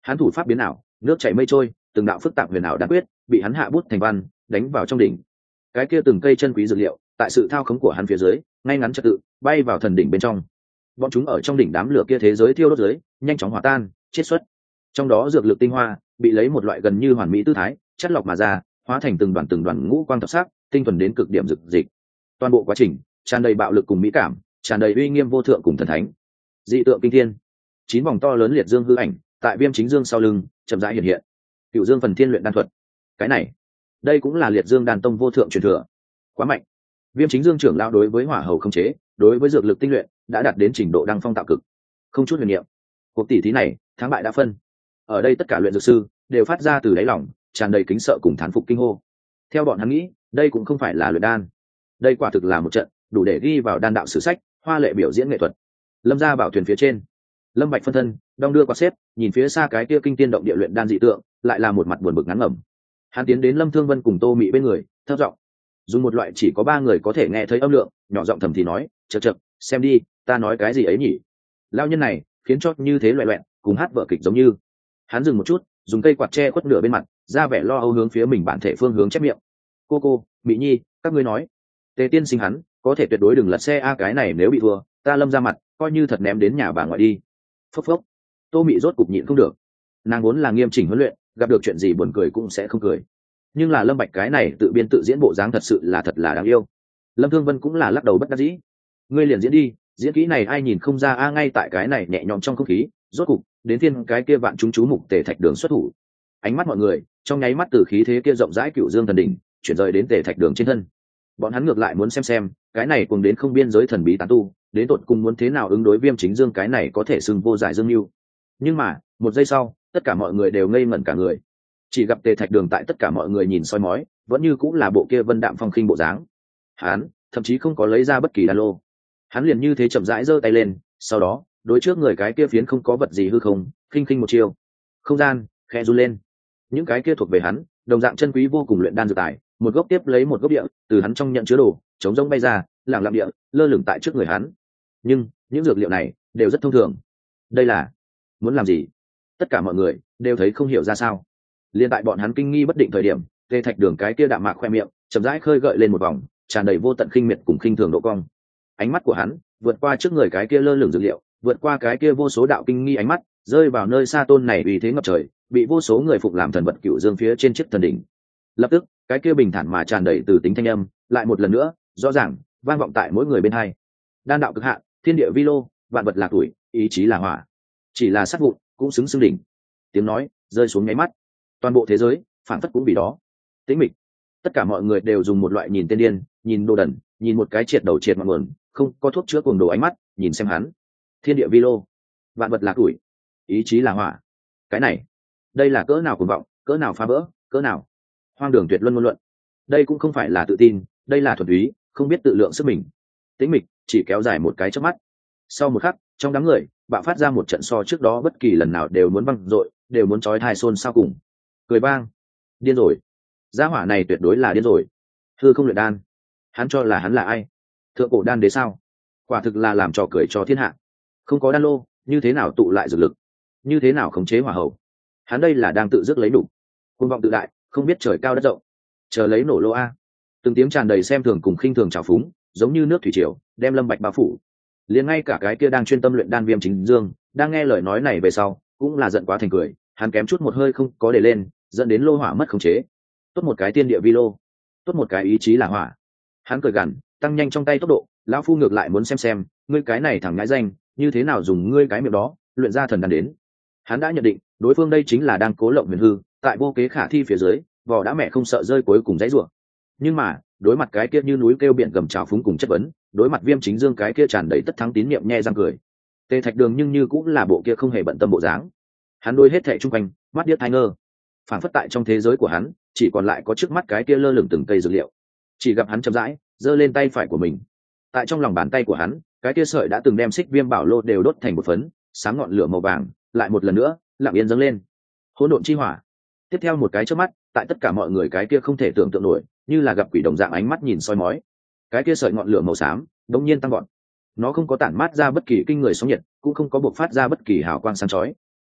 Hắn thủ pháp biến ảo, nước chảy mây trôi, từng đạo phức tạp huyền ảo đan quyết bị hắn hạ bút thành văn, đánh vào trong đỉnh. Cái kia từng cây chân quý dược liệu, tại sự thao khống của hắn phía dưới, ngay ngắn trật tự, bay vào thần đỉnh bên trong. Bọn chúng ở trong đỉnh đám lửa kia thế giới thiêu đốt dưới, nhanh chóng hòa tan, chiết xuất. Trong đó dược lực tinh hoa bị lấy một loại gần như hoàn mỹ tư thái, chất lọc mà ra, hóa thành từng đoàn ngũ quang thập sắc, tinh thuần đến cực điểm dược dịch. Toàn bộ quá trình tràn đầy bạo lực cùng mỹ cảm, tràn đầy uy nghiêm vô thượng cùng thần thánh. Dị tượng kinh thiên, 9 vòng to lớn liệt dương hư ảnh tại viêm chính dương sau lưng chậm rãi hiện hiện. Cựu dương phần thiên luyện đan thuật, cái này đây cũng là liệt dương đan tông vô thượng truyền thừa, quá mạnh. Viêm chính dương trưởng lão đối với hỏa hầu không chế, đối với dược lực tinh luyện đã đạt đến trình độ đăng phong tạo cực, không chút huyền niệm. Cuộc tỷ thí này thắng bại đã phân. Ở đây tất cả luyện dược sư đều phát ra từ đáy lòng tràn đầy kính sợ cùng thán phục kinh hô. Theo bọn hắn nghĩ, đây cũng không phải là luyện đan, đây quả thực là một trận đủ để ghi vào đan đạo sử sách, hoa lệ biểu diễn nghệ thuật. Lâm gia bảo thuyền phía trên, Lâm Bạch phân thân đong đưa quạt xếp, nhìn phía xa cái kia kinh tiên động địa luyện đan dị tượng, lại là một mặt buồn bực ngán ngẩm. Hắn tiến đến Lâm Thương Vân cùng Tô Mị bên người, thấp giọng dùng một loại chỉ có 3 người có thể nghe thấy âm lượng, nhỏ giọng thầm thì nói, chậc chậc, xem đi, ta nói cái gì ấy nhỉ? Lão nhân này khiến cho như thế loẹt loẹt, cùng hát vở kịch giống như. Hắn dừng một chút, dùng cây quạt che khuất nửa bên mặt, ra vẻ lo âu hướng phía mình bản thể phương hướng chép miệng. Cô, Mị Nhi, các ngươi nói, Tề tiên sinh hắn có thể tuyệt đối đừng lật xe a, cái này nếu bị thua, ta Lâm ra mặt, coi như thật ném đến nhà bà ngoại đi. Phốc phốc. Tô Mị rốt cục nhịn không được. Nàng vốn là nghiêm chỉnh huấn luyện, gặp được chuyện gì buồn cười cũng sẽ không cười. Nhưng là Lâm Bạch cái này tự biên tự diễn bộ dáng thật sự là đáng yêu. Lâm Thương Vân cũng là lắc đầu bất đắc dĩ. Ngươi liền diễn đi, diễn kỹ này ai nhìn không ra a, ngay tại cái này nhẹ nhõm trong không khí, rốt cục đến phiên cái kia vạn chúng chú mục Tề Thạch Đường xuất thủ. Ánh mắt mọi người trong nháy mắt từ khí thế kia rộng rãi cựu dương thần đỉnh chuyển rời đến Tề Thạch Đường trên thân. Bọn hắn ngược lại muốn xem cái này cùng đến không biên giới thần bí tán tu đến tột cùng muốn thế nào ứng đối viêm chính dương cái này có thể xưng vô giải dương lưu. Nhưng mà một giây sau, tất cả mọi người đều ngây ngẩn cả người. Chỉ gặp Tề Thạch Đường tại tất cả mọi người nhìn soi mói, vẫn như cũng là bộ kia vân đạm phong khinh bộ dáng. Hắn thậm chí không có lấy ra bất kỳ đan lô. Hắn liền như thế chậm rãi giơ tay lên, sau đó đối trước người cái kia phiến không có vật gì hư không, khinh một chiêu. Không gian khẽ run lên. Những cái kia thuộc về hắn, đồng dạng chân quý vô cùng luyện đan dược tài, một gốc tiếp lấy một gốc địa, từ hắn trong nhận chứa đồ, chống rỗng bay ra, lẳng lặng địa, lơ lửng tại trước người hắn. Nhưng những dược liệu này đều rất thông thường. Đây là muốn làm gì? Tất cả mọi người đều thấy không hiểu ra sao. Liên tại bọn hắn kinh nghi bất định thời điểm, Tề Thạch Đường cái kia đạm mạc khoe miệng chậm rãi khơi gợi lên một vòng, tràn đầy vô tận khinh miệt cùng khinh thường độ cong. Ánh mắt của hắn vượt qua trước người cái kia lơ lửng dược liệu, vượt qua cái kia vô số đạo kinh nghi ánh mắt, rơi vào nơi xa tôn này uy thế ngập trời, bị vô số người phụng làm thần vật cựu dương phía trên chiếc thần đỉnh. Lập tức, cái kia bình thản mà tràn đầy từ tính thanh âm, lại một lần nữa, rõ ràng vang vọng tại mỗi người bên hai. Đan đạo cực hạn, thiên địa vi lô, vạn vật là tuổi, ý chí là hỏa, chỉ là sát vụn cũng xứng xưng đỉnh. Tiếng nói rơi xuống nháy mắt, toàn bộ thế giới phản phất cũng vì đó tĩnh mịch. Tất cả mọi người đều dùng một loại nhìn tên điên, nhìn đồ đần, nhìn một cái triệt đầu triệt ngọn nguồn, không có thuốc chữa cuồng đồ ánh mắt nhìn xem hắn. Thiên địa vi lô, vạn vật là tuổi, ý chí là hỏa. Cái này, đây là cỡ nào cuồng vọng, cỡ nào phá vỡ, cỡ nào hoang đường tuyệt luân ngôn luận. Đây cũng không phải là tự tin, đây là thuần túy không biết tự lượng sức mình. Tĩnh mịch chỉ kéo dài một cái chớp mắt. Sau một khắc, trong đám người bạo phát ra một trận so trước đó bất kỳ lần nào đều muốn văng dội, đều muốn chói tai xôn xao cùng. Cười bang, điên rồi, gia hỏa này tuyệt đối là điên rồi. Hư không luyện đan, hắn cho là hắn là ai? Thượng cổ đan đế sao? Quả thực là làm trò cười cho thiên hạ. Không có đan lô, như thế nào tụ lại dược lực, như thế nào khống chế hỏa hầu? Hắn đây là đang tự dứt lấy đủ, cuồng vọng tự đại, không biết trời cao đất rộng, chờ lấy nổ lô a. Từng tiếng tràn đầy xem thường cùng khinh thường trào phúng, giống như nước thủy triều đem Lâm Bạch bao phủ. Liền ngay cả cái kia đang chuyên tâm luyện đan Viêm Chính Dương, đang nghe lời nói này về sau, cũng là giận quá thành cười, hắn kém chút một hơi không có để lên, dẫn đến lô hỏa mất khống chế. Tốt một cái tiên địa vi lô, tốt một cái ý chí là hỏa. Hắn cười gằn, tăng nhanh trong tay tốc độ, lão phu ngược lại muốn xem ngươi cái này thằng nhãi danh, như thế nào dùng ngươi cái miệng đó luyện ra thần đan đến. Hắn đã nhận định, đối phương đây chính là đang cố lộng huyền hư, tại vô kế khả thi phía dưới, vỏ đã mẹ không sợ rơi cuối cùng dãy rủa. Nhưng mà, đối mặt cái kia như núi kêu biển gầm trào phúng cùng chất vấn, đối mặt Viêm Chính Dương cái kia tràn đầy tất thắng tín niệm nhe răng cười. Tề Thạch Đường nhưng như cũng là bộ kia không hề bận tâm bộ dáng. Hắn đôi hết thảy chung quanh, mắt điếc tai ngơ. Phản phất tại trong thế giới của hắn, chỉ còn lại có trước mắt cái kia lơ lửng từng cây dược liệu. Chỉ gặp hắn chậm rãi giơ lên tay phải của mình. Tại trong lòng bàn tay của hắn, cái kia sợi đã từng đem Xích Viêm Bảo Lô đều đốt thành một phấn, sáng ngọn lửa màu vàng, lại một lần nữa, lặng yên dâng lên. Hỗn độn chi hỏa. Tiếp theo một cái chớp mắt, tại tất cả mọi người cái kia không thể tưởng tượng nổi, như là gặp quỷ đồng dạng ánh mắt nhìn soi mói. Cái kia sợi ngọn lửa màu xám, đột nhiên tăng vọt. Nó không có tản mát ra bất kỳ kinh người sóng nhiệt, cũng không có bộc phát ra bất kỳ hào quang sáng chói.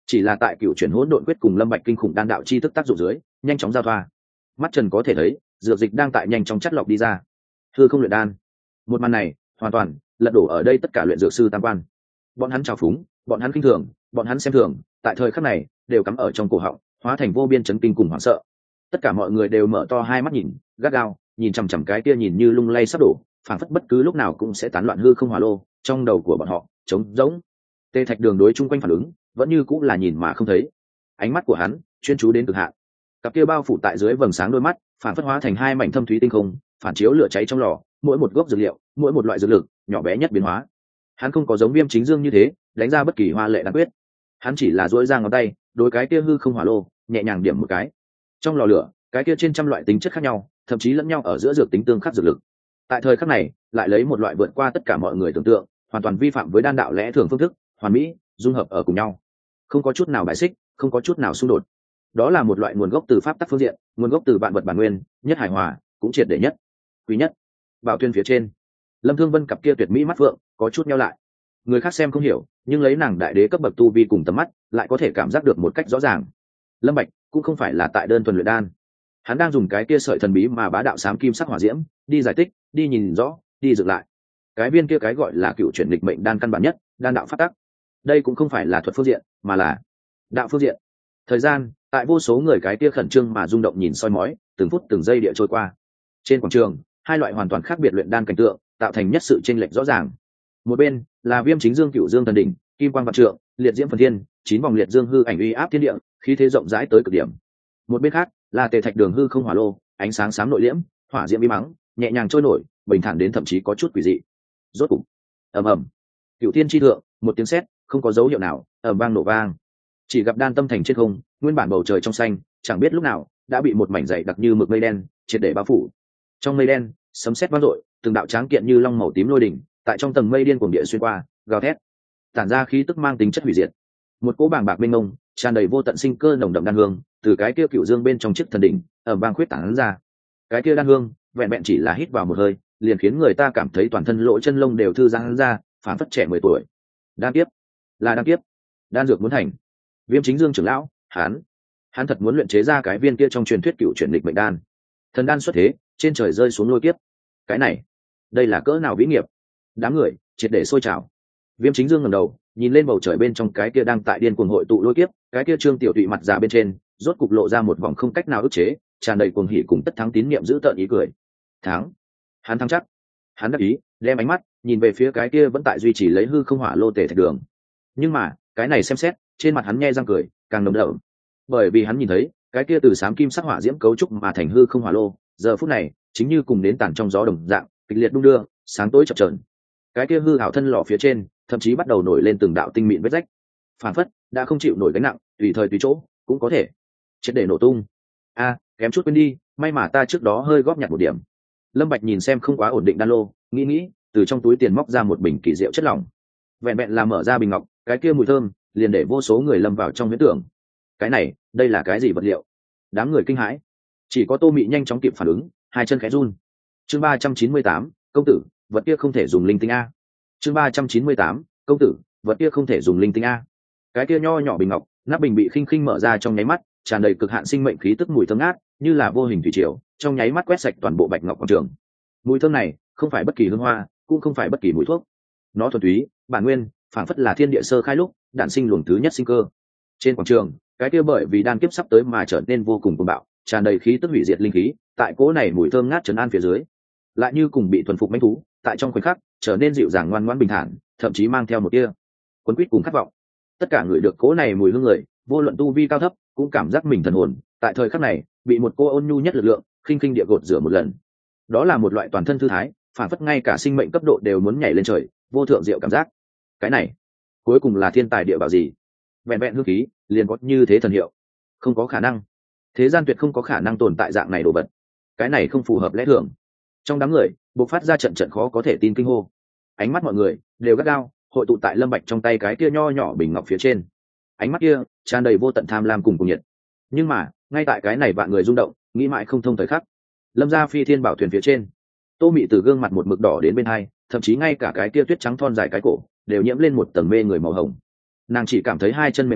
chỉ là tại cựu chuyển hỗn độn quyết cùng lâm bạch kinh khủng đan đạo chi thức tác dụng dưới nhanh chóng giao thoa, mắt trần có thể thấy dược dịch đang tại nhanh chóng chắt lọc đi ra. Hư không luyện đan, một màn này hoàn toàn lật đổ ở đây tất cả luyện dược sư tam quan. Bọn hắn trào phúng, bọn hắn khinh thường, bọn hắn xem thường, tại thời khắc này đều cắm ở trong cổ họng, hóa thành vô biên chấn kinh cùng hoảng sợ. Tất cả mọi người đều mở to hai mắt nhìn, gắt gao nhìn chằm chằm cái kia nhìn như lung lay sắp đổ, phảng phất bất cứ lúc nào cũng sẽ tán loạn hư không hỏa lô. Trong đầu của bọn họ trống rỗng. Tê Thạch Đường đối chung quanh phản ứng vẫn như cũng là nhìn mà không thấy. Ánh mắt của hắn chuyên chú đến cực hạn, cặp kia bao phủ tại dưới vầng sáng đôi mắt phản phất hóa thành hai mảnh thâm thúy tinh không, phản chiếu lửa cháy trong lò, mỗi một gốc dược liệu, mỗi một loại dược lực nhỏ bé nhất biến hóa. Hắn không có giống Viêm Chính Dương như thế đánh ra bất kỳ hoa lệ đan quyết, hắn chỉ là duỗi ra ngón tay đối cái kia hư không hỏa lô nhẹ nhàng điểm một cái. Trong lò lửa cái kia trên trăm loại tính chất khác nhau, thậm chí lẫn nhau ở giữa dược tính tương khắc dược lực, tại thời khắc này lại lấy một loại vượt qua tất cả mọi người tưởng tượng, hoàn toàn vi phạm với đan đạo lẽ thường phương thức, hoàn mỹ dung hợp ở cùng nhau, không có chút nào bại xích, không có chút nào xung đột. Đó là một loại nguồn gốc từ pháp tắc phương diện, nguồn gốc từ vạn vật bản nguyên, nhất hài hòa, cũng triệt để nhất, quý nhất. Bảo thuyền phía trên, Lâm Thương Vân cặp kia tuyệt mỹ mắt phượng có chút nheo lại. Người khác xem không hiểu, nhưng lấy nàng đại đế cấp bậc tu vi cùng tầm mắt, lại có thể cảm giác được một cách rõ ràng. Lâm Bạch cũng không phải là tại đơn thuần luyện đan, hắn đang dùng cái kia sợi thần bí mà bá đạo xám kim sắc hỏa diễm, đi giải tích, đi nhìn rõ, đi dựng lại. Cái viên kia cái gọi là cựu chuyển nghịch mệnh đan căn bản nhất, đan đạo pháp tắc. Đây cũng không phải là thuật phương diện, mà là đạo phương diện. Thời gian tại vô số người cái kia khẩn trương mà rung động nhìn soi mói, từng phút từng giây địa trôi qua. Trên quảng trường, hai loại hoàn toàn khác biệt luyện đan cảnh tượng tạo thành nhất sự chênh lệch rõ ràng. Một bên là Viêm Chính Dương Cựu Dương Thần Đỉnh, kim quang vạn trượng, liệt diễm phần thiên, 9 vòng liệt dương hư ảnh uy áp thiên địa, khí thế rộng rãi tới cực điểm. Một bên khác là Tề Thạch Đường hư không hỏa lô, ánh sáng xám nội liễm, hỏa diễm bí mắng, nhẹ nhàng trôi nổi, bình thản đến thậm chí có chút quỷ dị. Rốt cục, ầm ầm, Cựu Thiên chi thượng, một tiếng sét không có dấu hiệu nào, ầm vang nổ vang. Chỉ gặp đan tâm thành trên không, nguyên bản bầu trời trong xanh, chẳng biết lúc nào đã bị một mảnh dày đặc như mực mây đen triệt để bao phủ. Trong mây đen, sấm sét vang dội, từng đạo tráng kiện như long màu tím lôi đỉnh, tại trong tầng mây điên cuồng địa xuyên qua, gào thét, tản ra khí tức mang tính chất hủy diệt. Một cỗ bàng bạc mênh mông, tràn đầy vô tận sinh cơ nồng đậm đan hương, từ cái kia cựu dương bên trong chiếc thần đỉnh, ầm vang khuyết tán ra. Cái kia đan hương, vẹn vẹn chỉ là hít vào một hơi, liền khiến người ta cảm thấy toàn thân lỗ chân lông đều thư giãn ra, phản phất trẻ 10 tuổi. Đan kiếp, là đan kiếp, đan dược muốn thành. Viêm Chính Dương trưởng lão, hắn thật muốn luyện chế ra cái viên kia trong truyền thuyết cựu chuyển lịch mệnh đan. Thần đan xuất thế, trên trời rơi xuống lôi kiếp. Cái này, đây là cỡ nào vĩ nghiệp. Đám người triệt để sôi trào. Viêm Chính Dương ngẩng đầu, nhìn lên bầu trời bên trong cái kia đang tại điên cuồng hội tụ lôi kiếp, cái kia trương tiểu tụy mặt già bên trên, rốt cục lộ ra một vòng không cách nào ức chế, tràn đầy cuồng hỉ cùng tất thắng tín niệm giữ tợn ý cười. Thắng, hắn thắng chắc. Hắn đắc ý, đem ánh mắt nhìn về phía cái kia vẫn tại duy trì lấy hư không hỏa lô Tề Thạch Đường. Nhưng mà, cái này xem xét, trên mặt hắn nhe răng cười càng nồng đậm, bởi vì hắn nhìn thấy cái kia từ xám kim sắc hỏa diễm cấu trúc mà thành hư không hỏa lô, giờ phút này chính như cùng nến tàn trong gió đồng dạng, kịch liệt đung đưa, sáng tối chập chờn. Cái kia hư hảo thân lò phía trên thậm chí bắt đầu nổi lên từng đạo tinh mịn vết rách, phản phất đã không chịu nổi gánh nặng, tùy thời tùy chỗ cũng có thể triệt để nổ tung. Kém chút quên đi, may mà ta trước đó hơi góp nhặt một điểm. Lâm Bạch nhìn xem không quá ổn định đan lô, nghĩ từ trong túi tiền móc ra một bình kỳ diệu chất lỏng. Vẹn vẹn là mở ra bình ngọc, cái kia mùi thơm liền để vô số người lâm vào trong huyễn tưởng. Cái này, đây là cái gì vật liệu? Đám người kinh hãi. Chỉ có Tô Mị nhanh chóng kịp phản ứng, hai chân khẽ run. Chương 398, công tử, vật kia không thể dùng linh tinh a. Chương 398, công tử, vật kia không thể dùng linh tinh a. Cái kia nho nhỏ bình ngọc, nắp bình bị khinh khinh mở ra trong nháy mắt, tràn đầy cực hạn sinh mệnh khí tức mùi thơm ngát, như là vô hình thủy triều, trong nháy mắt quét sạch toàn bộ bạch ngọc quảng trường. Mùi thơm này, không phải bất kỳ hương hoa, cũng không phải bất kỳ mùi thuốc. Nó thuần túy, bản nguyên, phản phất là thiên địa sơ khai lúc, đản sinh luồng thứ nhất sinh cơ. Trên quảng trường, cái kia bởi vì đan kiếp sắp tới mà trở nên vô cùng cuồng bạo, tràn đầy khí tức hủy diệt linh khí, tại cỗ này mùi thơm ngát trấn an phía dưới, lại như cùng bị thuần phục mãnh thú, tại trong khoảnh khắc trở nên dịu dàng ngoan ngoãn bình thản, thậm chí mang theo một tia cuốn quýt cùng khát vọng. Tất cả người được cỗ này mùi hương người, vô luận tu vi cao thấp, cũng cảm giác mình thần hồn, tại thời khắc này, bị một cô ôn nhu nhất lực lượng, khinh khinh địa gột rửa một lần. Đó là một loại toàn thân thư thái, phản phất ngay cả sinh mệnh cấp độ đều muốn nhảy lên trời, vô thượng diệu cảm giác. Cái này, cuối cùng là thiên tài địa bảo gì? Vẹn vẹn hương khí, liền có như thế thần hiệu. Không có khả năng. Thế gian tuyệt không có khả năng tồn tại dạng này đồ vật. Cái này không phù hợp lẽ thường. Trong đám người, bộc phát ra trận trận khó có thể tin kinh hô. Ánh mắt mọi người đều gắt gao hội tụ tại Lâm Bạch trong tay cái kia nho nhỏ bình ngọc phía trên. Ánh mắt kia tràn đầy vô tận tham lam cùng cuồng nhiệt. Nhưng mà, ngay tại cái này vạn người rung động, nghĩ mãi không thông thời khắc. Lâm gia phi thiên bảo thuyền phía trên, Tô Mị từ gương mặt một mực đỏ đến bên hai, thậm chí ngay cả cái kia tuyết trắng thon dài cái cổ đều nhiễm lên một tầng mê người màu hồng. Nàng chỉ cảm thấy hai chân mềm nhũn,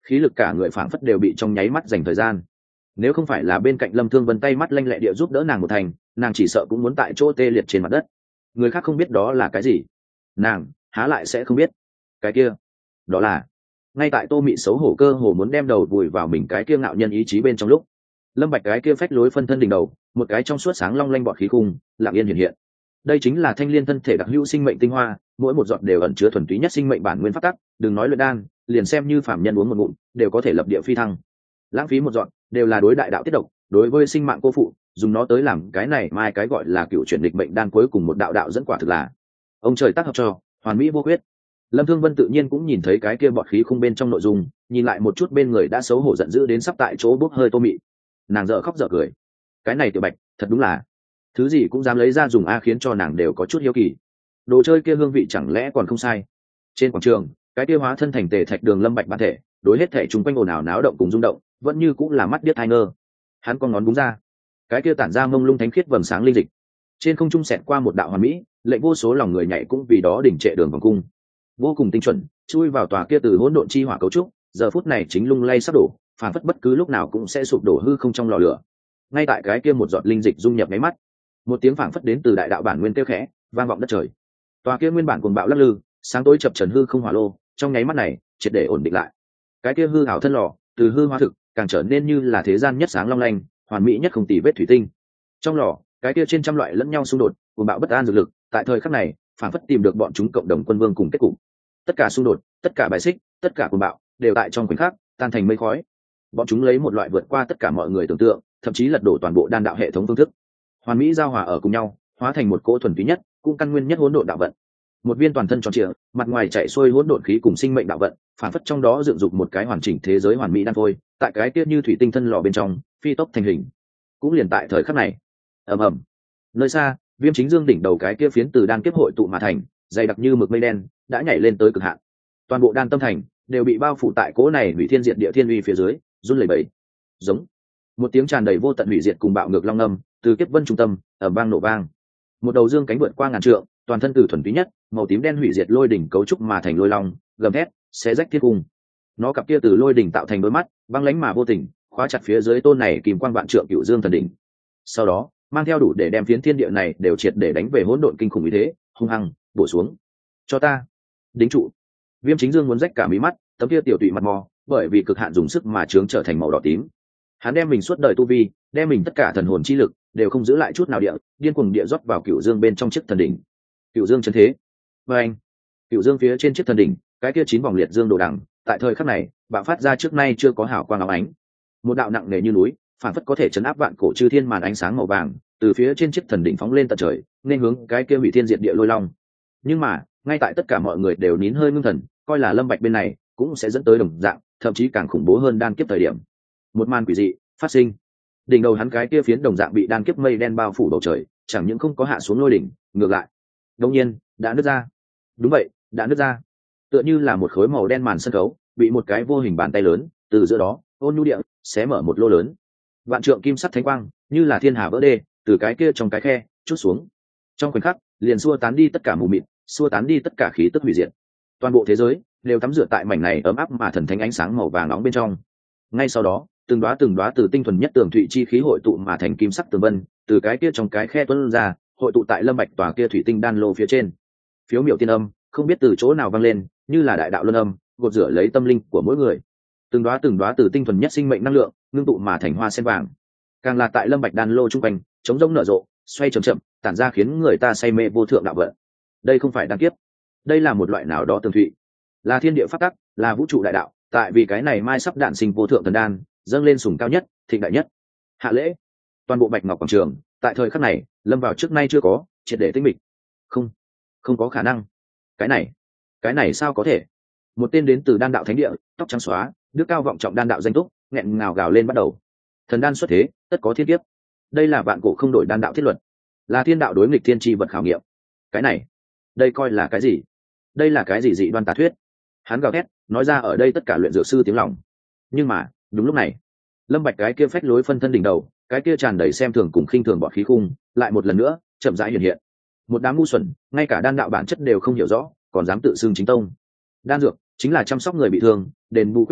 khí lực cả người phảng phất đều bị trong nháy mắt dành thời gian. Nếu không phải là bên cạnh Lâm Thương Vân tay mắt lanh lẹ địa giúp đỡ nàng một thành, nàng chỉ sợ cũng muốn tại chỗ tê liệt trên mặt đất. Người khác không biết đó là cái gì, nàng há lại sẽ không biết. Cái kia, đó là ngay tại Tô Mị xấu hổ cơ hồ muốn đem đầu vùi vào mình cái kia ngạo nhân ý chí bên trong lúc, Lâm Bạch cái kia phách lối phân thân đỉnh đầu, một cái trong suốt sáng long lanh bọt khí khung lặng yên hiện hiện. Đây chính là thanh liên thân thể đặc hữu sinh mệnh tinh hoa, mỗi một giọt đều ẩn chứa thuần túy nhất sinh mệnh bản nguyên pháp tắc, đừng nói luyện đan, liền xem như phàm nhân uống một ngụm, đều có thể lập địa phi thăng. Lãng phí một giọt, đều là đối đại đạo tiết độc, đối với sinh mạng cô phụ, dùng nó tới làm cái này mai cái gọi là cựu chuyển địch mệnh đan cuối cùng một đạo đạo dẫn quả thực là ông trời tác hợp cho hoàn mỹ vô khuyết. Lâm Thương Vân tự nhiên cũng nhìn thấy cái kia bọt khí khung bên trong nội dung, nhìn lại một chút bên người đã xấu hổ giận dữ đến sắp tại chỗ bốc hơi Tô Mị, nàng dở khóc dở cười. Cái này Tiểu Bạch thật đúng là thứ gì cũng dám lấy ra dùng a, khiến cho nàng đều có chút hiếu kỳ. Đồ chơi kia hương vị chẳng lẽ còn không sai. Trên quảng trường, cái kia hóa thân thành tề thạch đường Lâm Bạch bản thể, đối hết thể chúng quanh ồn ào náo động cùng rung động, vẫn như cũng là mắt điếc tai ngơ. Hắn con ngón búng ra, cái kia tản ra mông lung thánh khiết vầng sáng linh dịch, trên không trung xẹt qua một đạo hoàn mỹ, lệnh vô số lòng người nhảy cũng vì đó đỉnh trệ đường vòng cung, vô cùng tinh chuẩn, chui vào tòa kia từ hỗn độn chi hỏa cấu trúc, giờ phút này chính lung lay sắp đổ, phản phất bất cứ lúc nào cũng sẽ sụp đổ hư không trong lò lửa. Ngay tại cái kia một giọt linh dịch dung nhập mấy mắt, một tiếng phảng phất đến từ đại đạo bản nguyên kêu khẽ vang vọng đất trời. Tòa kia nguyên bản cuồng bạo lắc lư, sáng tối chập chờn hư không hỏa lô, trong nháy mắt này triệt để ổn định lại. Cái kia hư ảo thân lò, từ hư hóa thực, càng trở nên như là thế gian nhất sáng long lanh, hoàn mỹ nhất không tì vết thủy tinh. Trong lò, cái kia trên trăm loại lẫn nhau xung đột, cuồng bạo bất an dược lực, tại thời khắc này, phảng phất tìm được bọn chúng cộng đồng quân vương cùng kết cục. Tất cả xung đột, tất cả bài xích, tất cả cuồng bạo, đều tại trong khoảnh khắc tan thành mây khói. Bọn chúng lấy một loại vượt qua tất cả mọi người tưởng tượng, thậm chí lật đổ toàn bộ đan đạo hệ thống phương thức, hoàn mỹ giao hòa ở cùng nhau, hóa thành một cỗ thuần túy nhất, cũng căn nguyên nhất hỗn độn đạo vận. Một viên toàn thân tròn trịa, mặt ngoài chạy xuôi hỗn độn khí cùng sinh mệnh đạo vận, phản phất trong đó dựng dục một cái hoàn chỉnh thế giới hoàn mỹ đan phôi, tại cái tiết như thủy tinh thân lò bên trong, phi tốc thành hình. Cũng liền tại thời khắc này, ầm ầm, nơi xa, Viêm Chính Dương đỉnh đầu cái kia phiến từ đan kiếp hội tụ mà thành, dày đặc như mực mây đen, đã nhảy lên tới cực hạn. Toàn bộ đan tâm thành đều bị bao phủ tại cỗ này hủy thiên diệt địa thiên uy phía dưới, run lẩy bẩy. Giống một tiếng tràn đầy vô tận hủy diệt cùng bạo ngược long âm, từ kiếp vân trung tâm ở vang nổ vang. Một đầu dương cánh vượt qua ngàn trượng, toàn thân từ thuần túy nhất màu tím đen hủy diệt lôi đỉnh cấu trúc mà thành lôi long, gầm thét xé rách thiên cung. Nó cặp kia từ lôi đỉnh tạo thành đôi mắt, băng lãnh mà vô tình, khóa chặt phía dưới tôn này kìm quang vạn trượng cựu dương thần đỉnh. Sau đó mang theo đủ để đem phiến thiên địa này đều triệt để đánh về hỗn độn kinh khủng như thế, hung hăng bổ xuống. Cho ta đính trụ. Viêm Chính Dương muốn rách cả mí mắt, tấm kia tiểu tụy mặt mò, bởi vì cực hạn dùng sức mà trướng trở thành màu đỏ tím. Hắn đem mình suốt đời tu vi, đem mình tất cả thần hồn chi lực đều không giữ lại chút nào địa, điên cuồng địa rót vào cựu dương bên trong chiếc thần đỉnh. Cựu dương chân thế. Và anh, cựu dương phía trên chiếc thần đỉnh, cái kia 9 vòng liệt dương đồ đằng, tại thời khắc này, bạo phát ra trước nay chưa có hào quang óng ánh. Một đạo nặng nề như núi, phản phất có thể chấn áp vạn cổ chư thiên màn ánh sáng màu vàng, từ phía trên chiếc thần đỉnh phóng lên tận trời, nên hướng cái kia hủy thiên diệt địa lôi long. Nhưng mà, ngay tại tất cả mọi người đều nín hơi ngưng thần, coi là Lâm Bạch bên này cũng sẽ dẫn tới đồng dạng, thậm chí càng khủng bố hơn đan kiếp thời điểm. Một màn quỷ dị phát sinh. Đỉnh đầu hắn cái kia phiến đồng dạng bị đan kiếp mây đen bao phủ bầu trời, chẳng những không có hạ xuống lôi đỉnh, ngược lại, đột nhiên đã nứt ra. Đúng vậy, đã nứt ra. Tựa như là một khối màu đen màn sân khấu, bị một cái vô hình bàn tay lớn từ giữa đó ôn nhu địa xé mở một lỗ lớn. Vạn trượng kim sắc thánh quang, như là thiên hà vỡ đê, từ cái kia trong cái khe chút xuống. Trong khoảnh khắc, liền xua tán đi tất cả mù mịt, xua tán đi tất cả khí tức hủy diệt. Toàn bộ thế giới đều tắm rửa tại mảnh này ấm áp mà thần thánh ánh sáng màu vàng nóng bên trong. Ngay sau đó, từng đóa từ tinh thuần nhất tường thụy chi khí hội tụ mà thành kim sắc tường vân, từ cái kia trong cái khe tuôn ra, hội tụ tại Lâm Bạch tòa kia thủy tinh đan lô phía trên. Phiếu miểu tiên âm không biết từ chỗ nào vang lên, như là đại đạo luân âm, gột rửa lấy tâm linh của mỗi người. Từng đóa từ tinh thuần nhất sinh mệnh năng lượng, ngưng tụ mà thành hoa sen vàng. Càng là tại Lâm Bạch đan lô trung quanh, chống rỗng nở rộ, xoay chậm chậm, tản ra khiến người ta say mê vô thượng đạo vận. Đây không phải đan kiếp, đây là một loại nào đó tường thụy, là thiên địa pháp tắc, là vũ trụ đại đạo, tại vì cái này mai sắp đản sinh vô thượng thần đan, dâng lên sủng cao nhất, thịnh đại nhất. Hạ lễ. Toàn bộ Bạch Ngọc quảng trường, tại thời khắc này, lâm vào trước nay chưa có, triệt để tĩnh mịch. Không có khả năng. Cái này sao có thể? Một tên đến từ đan đạo thánh địa, tóc trắng xóa, đức cao vọng trọng đan đạo danh túc, nghẹn ngào gào lên bắt đầu. Thần đan xuất thế, tất có thiên kiếp. Đây là vạn cổ không đổi đan đạo thiết luật, là thiên đạo đối nghịch thiên tri vật khảo nghiệm. Cái này, đây coi là cái gì? Đây là cái gì dị đoan tà thuyết? Hắn gào thét, nói ra ở đây tất cả luyện dược sư tiếng lòng. Nhưng mà, đúng lúc này, Lâm Bạch cái kia phách lối phân thân đỉnh đầu, cái kia tràn đầy xem thường cùng khinh thường bọt khí khung, lại một lần nữa chậm rãi hiện hiện. Một đám ngu xuẩn, ngay cả đan đạo bản chất đều không hiểu rõ, còn dám tự xưng chính tông. Đan dược chính là chăm sóc người bị thương, đền bù khuyết điểm,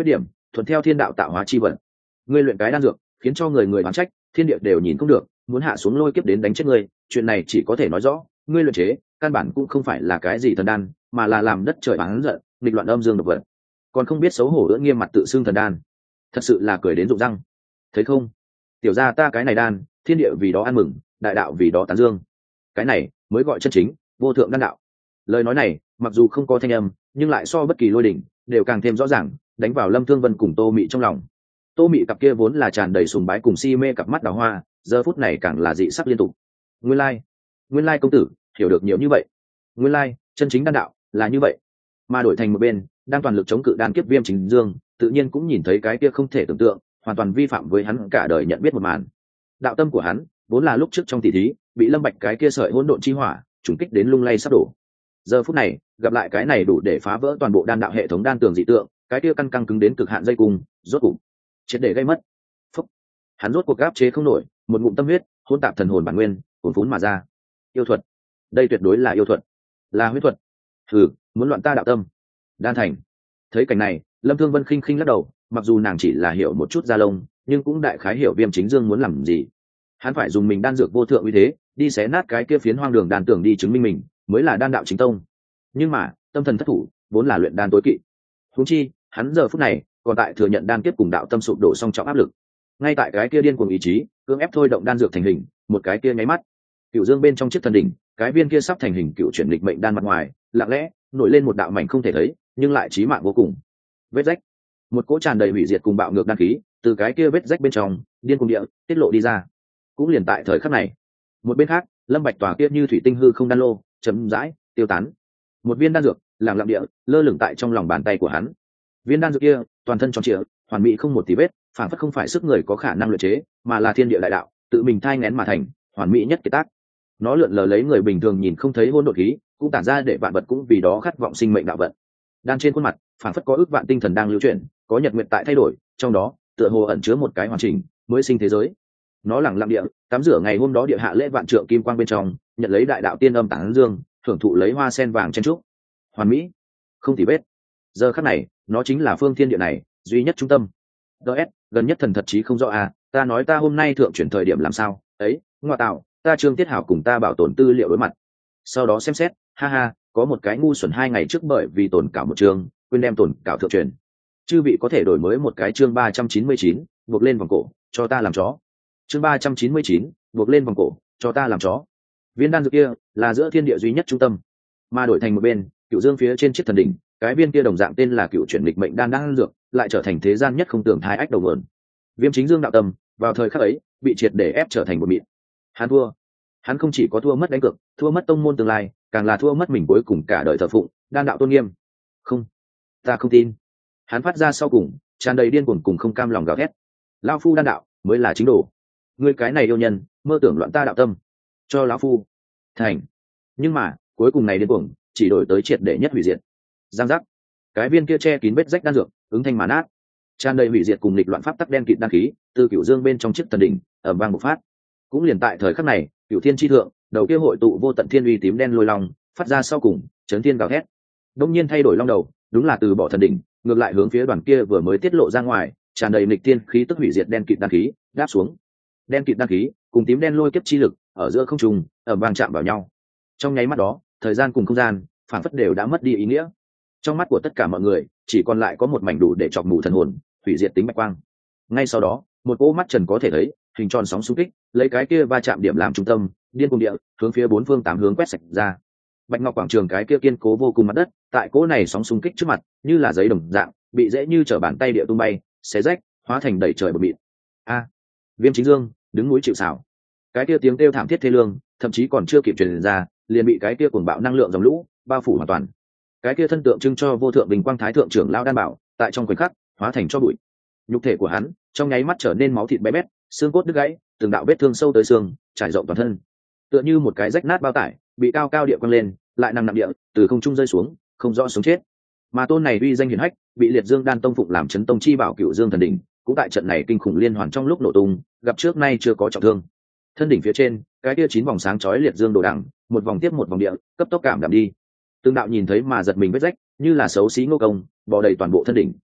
thuận theo thiên đạo tạo hóa chi vận. Ngươi luyện cái đan dược khiến cho người người bán trách, thiên địa đều nhìn không được, muốn hạ xuống lôi kiếp đến đánh chết ngươi, chuyện này chỉ có thể nói rõ ngươi luyện chế căn bản cũng không phải là cái gì thần đan, mà là làm đất trời bán giận, nghịch loạn âm dương độc vật, còn không biết xấu hổ ưỡn nghiêm mặt tự xưng thần đan, thật sự là cười đến rụng răng. Thấy không, tiểu gia ta cái này đan, thiên địa vì đó ăn mừng, đại đạo vì đó tán dương, cái này mới gọi chân chính vô thượng đan đạo. Lời nói này mặc dù không có thanh âm, nhưng lại so bất kỳ lôi đỉnh đều càng thêm rõ ràng, đánh vào Lâm Thương Vân cùng Tô Mị trong lòng. Tô Mị cặp kia vốn là tràn đầy sùng bái cùng si mê cặp mắt đào hoa, giờ phút này càng là dị sắc liên tục. Nguyên lai công tử hiểu được nhiều như vậy. Nguyên lai chân chính đan đạo là như vậy. Mà đổi thành một bên đang toàn lực chống cự đan kiếp Viêm Chính Dương, tự nhiên cũng nhìn thấy cái kia không thể tưởng tượng, hoàn toàn vi phạm với hắn cả đời nhận biết một màn. Đạo tâm của hắn vốn là lúc trước trong tỷ thí bị Lâm Bạch cái kia sợi hỗn độn chi hỏa trùng kích đến lung lay sắp đổ. Giờ phút này gặp lại cái này đủ để phá vỡ toàn bộ đan đạo hệ thống đan tường dị tượng, cái kia căn căng cứng đến cực hạn dây cung, rốt cục triệt để gây mất. Phúc. Hắn rốt cuộc áp chế không nổi, một ngụm tâm huyết hỗn tạp thần hồn bản nguyên cuồn phún mà ra. Yêu thuật, đây tuyệt đối là yêu thuật, là huyết thuật. Muốn loạn ta đạo tâm. Đan thành. Thấy cảnh này, Lâm Thương Vân khinh khinh lắc đầu, mặc dù nàng chỉ là hiểu một chút da lông, nhưng cũng đại khái hiểu Viêm Chính Dương muốn làm gì. Hắn phải dùng mình đan dược vô thượng uy thế, đi xé nát cái kia phiến hoang đường đan tưởng đi chứng minh mình mới là đan đạo chính tông. Nhưng mà tâm thần thất thủ vốn là luyện đan tối kỵ. Huống chi hắn giờ phút này còn tại thừa nhận đan kiếp cùng đạo tâm sụp đổ song trọng áp lực. Ngay tại cái kia điên cuồng ý chí cưỡng ép thôi động đan dược thành hình, một cái kia nháy mắt, Cựu Dương bên trong chiếc thần đỉnh, cái viên kia sắp thành hình cựu chuyển lịch mệnh đan mặt ngoài lặng lẽ nổi lên một đạo mảnh không thể thấy nhưng lại chí mạng vô cùng vết rách. Một cỗ tràn đầy hủy diệt cùng bạo ngược đan khí từ cái kia vết rách bên trong điên cuồng địa tiết lộ đi ra. Cũng liền tại thời khắc này, một bên khác Lâm Bạch tỏa kia như thủy tinh hư không đan lô chấm rãi tiêu tán. Một viên đan dược lặng lặng địa lơ lửng tại trong lòng bàn tay của hắn. Viên đan dược kia toàn thân tròn trịa, hoàn mỹ không một tì vết, phản phất không phải sức người có khả năng luyện chế, mà là thiên địa đại đạo tự mình thai nghén mà thành, hoàn mỹ nhất kiệt tác. Nó lượn lờ lấy người bình thường nhìn không thấy hỗn độn khí, cũng tản ra để vạn vật cũng vì đó khát vọng sinh mệnh đạo vận. Đan trên khuôn mặt phản phất có ước vạn tinh thần đang lưu chuyển, có nhật nguyệt tại thay đổi, trong đó tựa hồ ẩn chứa một cái hoàn chỉnh mới sinh thế giới. Nó lặng lặng địa tắm rửa ngày hôm đó địa hạ lễ vạn trượng kim quang bên trong, nhận lấy đại đạo tiên âm tán dương, thưởng thụ lấy hoa sen vàng chen trúc, hoàn mỹ không tì vết. Giờ khắc này nó chính là phương thiên địa này duy nhất trung tâm. Gần nhất thần thật chí không rõ à, ta nói ta hôm nay thượng chuyển thời điểm làm sao ấy, ngoại tạo ta Trương Tiết Hảo cùng ta bảo tồn tư liệu đối mặt, sau đó xem xét, ha ha, có một cái ngu xuẩn 2 ngày trước bởi vì tồn cảo một chương quên đem tồn cảo thượng truyền. Chư vị có thể đổi mới một cái chương 399, buộc lên vòng cổ cho ta làm chó. Chương 399, buộc lên vòng cổ cho ta làm chó. Viên đan dược kia là giữa thiên địa duy nhất trung tâm, mà đổi thành một bên Cựu Dương phía trên chiếc thần đỉnh, cái viên kia đồng dạng tên là cựu chuyển lịch mệnh đan dược lại trở thành thế gian nhất không tưởng thai ách đầu nguồn. Viêm Chính Dương đạo tâm vào thời khắc ấy bị triệt để ép trở thành một mịn. Hắn thua. Hắn không chỉ có thua mất đánh cược, thua mất tông môn tương lai, càng là thua mất mình cuối cùng cả đời thờ phụng đan đạo tôn nghiêm. Không, ta không tin. Hắn phát ra sau cùng tràn đầy điên cuồng cùng không cam lòng gào thét. Lão phu đan đạo mới là chính đồ, ngươi cái này yêu nhân mơ tưởng loạn ta đạo tâm, cho lão phu thành. Nhưng mà cuối cùng này điên cuồng chỉ đổi tới triệt để nhất hủy diệt. Giang giác, cái viên kia che kín vết rách đan dược ứng thanh mà nát, tràn đầy hủy diệt cùng nghịch loạn pháp tắc đen kịt đan khí từ Cựu Dương bên trong chiếc thần đỉnh ầm vang bộc phát. Cũng liền tại thời khắc này, Cựu Thiên chi thượng đầu kia hội tụ vô tận thiên uy tím đen lôi long phát ra sau cùng chấn thiên gào thét. Đông nhiên thay đổi long đầu, đúng là từ bỏ thần đỉnh, ngược lại hướng phía đoàn kia vừa mới tiết lộ ra ngoài tràn đầy nghịch thiên khí tức hủy diệt đen kịt đan khí đáp xuống. Đen kịt đan khí cùng tím đen lôi kiếp chi lực ở giữa không trung ầm vang chạm vào nhau. Trong nháy mắt đó, thời gian cùng không gian phản phất đều đã mất đi ý nghĩa. Trong mắt của tất cả mọi người chỉ còn lại có một mảnh đủ để chọc mù thần hồn hủy diệt tính bạch quang. Ngay sau đó, một cỗ mắt trần có thể thấy hình tròn sóng xung kích lấy cái kia va chạm điểm làm trung tâm, điên cuồng địa hướng phía 4 phương 8 hướng quét sạch ra. Bạch ngọc quảng trường cái kia kiên cố vô cùng mặt đất tại cỗ này sóng xung kích trước mặt như là giấy đồng dạng bị dễ như trở bàn tay địa tung bay, xé rách, hóa thành đầy trời bụi mịn. A, Viêm Chính Dương đứng núi chịu sào. Cái kia tiếng kêu thảm thiết thê lương thậm chí còn chưa kịp truyền ra liền bị cái kia cuồng bạo năng lượng dòng lũ bao phủ hoàn toàn. Cái kia thân tượng trưng cho vô thượng bình quang thái thượng trưởng lão đan bảo tại trong khoảnh khắc hóa thành cho bụi. Nhục thể của hắn trong nháy mắt trở nên máu thịt bé bét, xương cốt đứt gãy, từng đạo vết thương sâu tới xương trải rộng toàn thân, tựa như một cái rách nát bao tải bị cao cao địa quăng lên lại nằm nặng địa từ không trung rơi xuống, không rõ sống chết. Mà tôn này uy danh hiển hách bị Liệt Dương Đan tông phụng làm chấn tông chi bảo Cựu Dương thần đỉnh cũng tại trận này kinh khủng liên hoàn trong lúc nổ tung gặp trước nay chưa có trọng thương. Thân đỉnh phía trên cái kia 9 vòng sáng chói liệt dương đồ đẳng một vòng tiếp một vòng địa cấp tốc cảm đạm đi, tương đạo nhìn thấy mà giật mình vết rách như là xấu xí ngô công bò đầy toàn bộ thân đỉnh.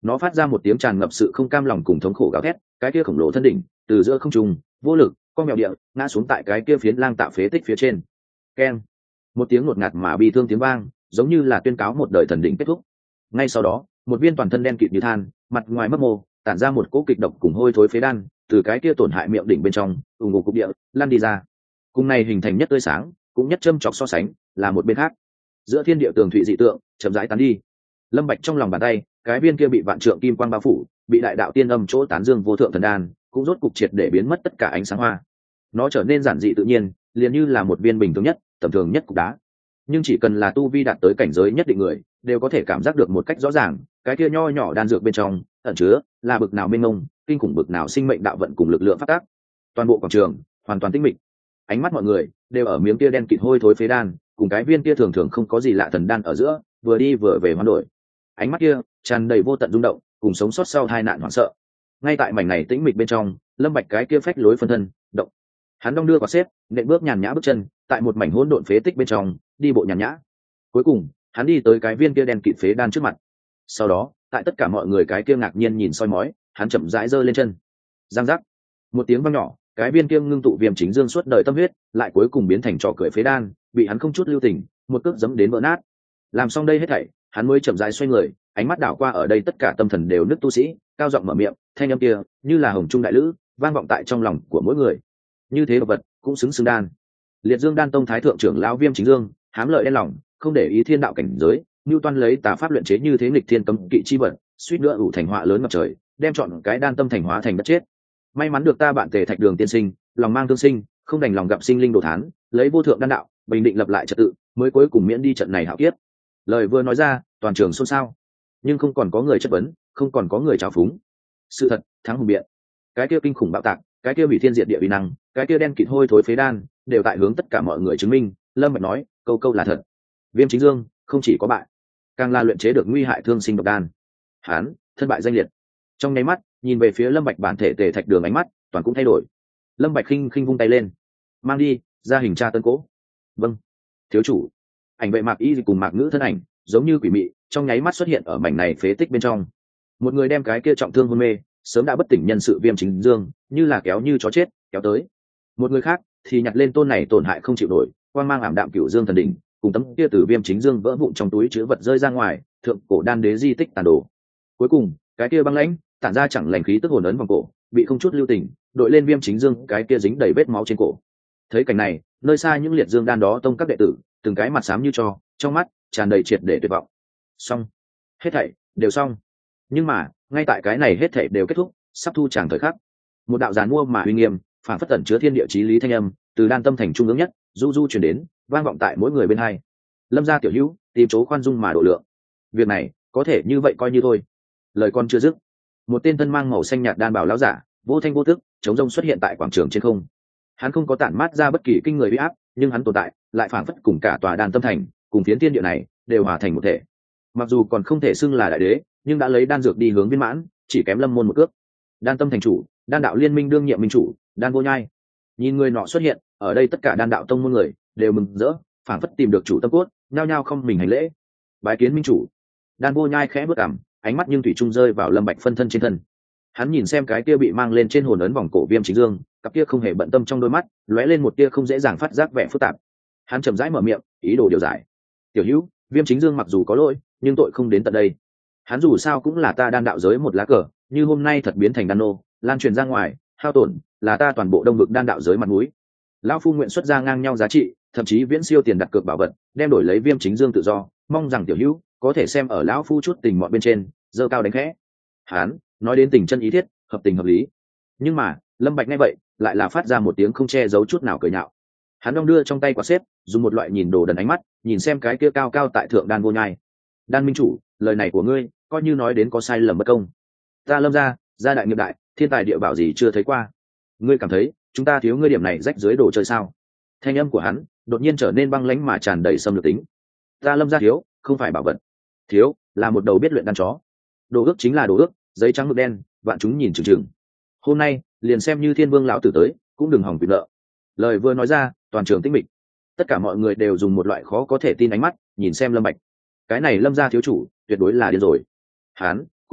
nó phát ra một tiếng tràn ngập sự không cam lòng cùng thống khổ gào thét, cái kia khổng lồ thân đỉnh từ giữa không trung vô lực con mèo địa ngã xuống tại cái kia phiến lang tạo phế tích phía trên. Keng, một tiếng ngột ngạt mà bi thương tiếng vang, giống như là tuyên cáo một đời thần đỉnh kết thúc. Ngay sau đó, một viên toàn thân đen kịt như than, mặt ngoài mấp mô, tản ra một cỗ kịch độc cùng hôi thối phế đan, từ cái kia tổn hại miệng đỉnh bên trong ủng ngục cục địa lan đi ra. Cùng này hình thành nhất tươi sáng, cũng nhất châm chọc so sánh, là một bên khác giữa thiên địa tường thụy dị tượng chậm rãi tán đi. Lâm Bạch trong lòng bàn tay, cái viên kia bị vạn trượng kim quang bao phủ, bị đại đạo tiên âm chỗ tán dương vô thượng thần đan, cũng rốt cục triệt để biến mất tất cả ánh sáng hoa. Nó trở nên giản dị tự nhiên, liền như là một viên bình thường nhất, tầm thường nhất cục đá. Nhưng chỉ cần là tu vi đạt tới cảnh giới nhất định người, đều có thể cảm giác được một cách rõ ràng, cái kia nho nhỏ đan dược bên trong ẩn chứa là bực nào mênh mông, kinh khủng bực nào sinh mệnh đạo vận cùng lực lượng phát tác. Toàn bộ quảng trường hoàn toàn tĩnh mịch, ánh mắt mọi người đều ở miếng kia đen kịt hôi thối phế đan, cùng cái viên kia thường thường không có gì lạ thần đan ở giữa, vừa đi vừa về hoán đổi. Ánh mắt kia tràn đầy vô tận rung động, cùng sống sót sau tai nạn hoảng sợ. Ngay tại mảnh này tĩnh mịch bên trong, Lâm Bạch cái kia phách lối phân thân động, hắn đong đưa quả xếp, nện bước nhàn nhã bước chân, tại một mảnh hỗn độn phế tích bên trong đi bộ nhàn nhã. Cuối cùng, hắn đi tới cái viên kia đen kịt phế đan trước mặt. Sau đó, tại tất cả mọi người cái kia ngạc nhiên nhìn soi mói, hắn chậm rãi giơ lên chân. Giang giác, một tiếng vang nhỏ, cái viên kia ngưng tụ viêm chính dương suốt đời tâm huyết, lại cuối cùng biến thành trò cười phế đan, bị hắn không chút lưu tình, một cước giẫm đến vỡ nát. Làm xong đây hết thảy, hắn mới chậm rãi xoay người, ánh mắt đảo qua ở đây tất cả tâm thần đều nứt tu sĩ, cao giọng mở miệng, thanh âm kia như là hồng trung đại lữ, vang vọng tại trong lòng của mỗi người. Như thế đồ vật cũng xứng xứng đan. Liệt Dương Đan Tông thái thượng trưởng lão Viêm Chính Dương, hám lợi đen lòng, không để ý thiên đạo cảnh giới, Nưu Toan lấy tà pháp luyện chế như thế nghịch thiên cấm kỵ chi vật, suýt nữa ủ thành họa lớn ngập trời, đem chọn cái đan tâm thành hóa thành đất chết. May mắn được ta bạn Tề Thạch Đường tiên sinh, lòng mang thương sinh, không đành lòng gặp sinh linh đồ thán, lấy vô thượng đan đạo, bình định lập lại trật tự, mới cuối cùng miễn đi trận này hạo kiếp. Lời vừa nói ra, toàn trường xôn xao, nhưng không còn có người chất vấn, không còn có người trào phúng. Sự thật thắng hùng biện, cái kia kinh khủng bạo tạc, cái kia hủy thiên diệt địa uy năng, cái kia đen kịt hôi thối phế đan, đều tại hướng tất cả mọi người chứng minh. Lâm Bạch nói, câu câu là thật. Viêm Chính Dương không chỉ có bại, càng là luyện chế được nguy hại thương sinh độc đan. Hán thân bại danh liệt. Trong nháy mắt, nhìn về phía Lâm Bạch bản thể Tề Thạch Đường, ánh mắt toàn cũng thay đổi. Lâm Bạch khinh khinh vung tay lên, mang đi ra hình tra tân cố. Vâng, thiếu chủ. Ảnh vệ Mạc Y cùng Mạc Ngữ thân ảnh giống như quỷ mị, trong nháy mắt xuất hiện ở mảnh này phế tích bên trong. Một người đem cái kia trọng thương hôn mê, sớm đã bất tỉnh nhân sự Viêm Chính Dương, như là kéo như chó chết kéo tới. Một người khác thì nhặt lên tôn này tổn hại không chịu nổi, quang mang ảm đạm Cửu Dương thần đỉnh, cùng tấm kia từ Viêm Chính Dương vỡ vụn trong túi chứa vật rơi ra ngoài, thượng cổ đan đế di tích tàn đồ. Cuối cùng, cái kia băng lãnh, tản ra chẳng lành khí tức hồn ấn vòng cổ, bị không chút lưu tình đội lên Viêm Chính Dương cái kia dính đầy vết máu trên cổ. Thấy cảnh này, nơi xa những liệt dương đan đó tông các đệ tử, từng cái mặt xám như tro, trong mắt tràn đầy triệt để tuyệt vọng. Xong, hết thảy đều xong. Nhưng mà, ngay tại cái này hết thảy đều kết thúc, sắp thu tràng thời khắc, một đạo giàn mua mà uy nghiêm, phản phất tẩn chứa thiên địa chí lý thanh âm, từ đan tâm thành trung ương nhất, du du truyền đến, vang vọng tại mỗi người bên hai. Lâm gia tiểu hữu, tìm chỗ khoan dung mà độ lượng. Việc này, có thể như vậy coi như thôi. Lời con chưa dứt, một tên thân mang màu xanh nhạt đan bảo lão giả, vô thanh vô tức, chống rông xuất hiện tại quảng trường trên không. Hắn không có tản mát ra bất kỳ kinh người uy áp, nhưng hắn tồn tại lại phản phất cùng cả tòa đan tâm thành, cùng phiến thiên địa này đều hòa thành một thể. Mặc dù còn không thể xưng là đại đế, nhưng đã lấy đan dược đi hướng viên mãn, chỉ kém Lâm môn một cước. Đan tâm thành chủ, đan đạo liên minh đương nhiệm minh chủ, Đan Vô Nhai. Nhìn người nọ xuất hiện, ở đây tất cả đan đạo tông môn người đều mừng rỡ, phản phất tìm được chủ tâm cốt, nhao nhao không mình hành lễ. Bái kiến minh chủ. Đan Vô Nhai khẽ bước cằm, ánh mắt nhưng thủy chung rơi vào Lâm Bạch phân thân trên thân. Hắn nhìn xem cái kia bị mang lên trên hồn ấn vòng cổ Viêm Chính Dương, cặp kia không hề bận tâm trong đôi mắt lóe lên một tia không dễ dàng phát giác vẻ phức tạp. Hắn chậm rãi mở miệng, ý đồ điều giải. Tiểu hữu, Viêm Chính Dương mặc dù có lỗi, nhưng tội không đến tận đây. Hắn dù sao cũng là ta đan đạo giới một lá cờ, như hôm nay thật biến thành đan nô, lan truyền ra ngoài, hao tổn là ta toàn bộ đông vực đan đạo giới mặt mũi. Lão phu nguyện xuất ra ngang nhau giá trị, thậm chí viễn siêu tiền đặt cược bảo vật, đem đổi lấy Viêm Chính Dương tự do, mong rằng tiểu hữu có thể xem ở lão phu chút tình mọn bên trên, giơ cao đánh khẽ. Hắn nói đến tình chân ý thiết, hợp tình hợp lý. Nhưng mà Lâm Bạch nghe vậy, lại là phát ra một tiếng không che giấu chút nào cười nhạo. Hắn đong đưa trong tay quả xếp, dùng một loại nhìn đồ đần ánh mắt nhìn xem cái kia cao cao tại thượng Đan Vô Nhai. Đan minh chủ, lời này của ngươi coi như nói đến có sai lầm bất công. Ta Lâm gia đại nghiệp đại, thiên tài địa bảo gì chưa thấy qua. Ngươi cảm thấy chúng ta thiếu ngươi điểm này rách dưới đồ chơi sao? Thanh âm của hắn đột nhiên trở nên băng lãnh mà tràn đầy xâm lược tính. Ta Lâm gia thiếu, không phải bảo vật, thiếu là một đầu biết luyện đan chó. Đồ ước chính là đồ ước, giấy trắng mực đen, vạn chúng nhìn chừng chừng. Hôm nay liền xem như Thiên Vương lão tử tới, cũng đừng hỏng quyền nợ. Lời vừa nói ra, toàn trường tĩnh mịch. Tất cả mọi người đều dùng một loại khó có thể tin ánh mắt nhìn xem Lâm Bạch. Cái này Lâm gia thiếu chủ tuyệt đối là điên rồi. Hắn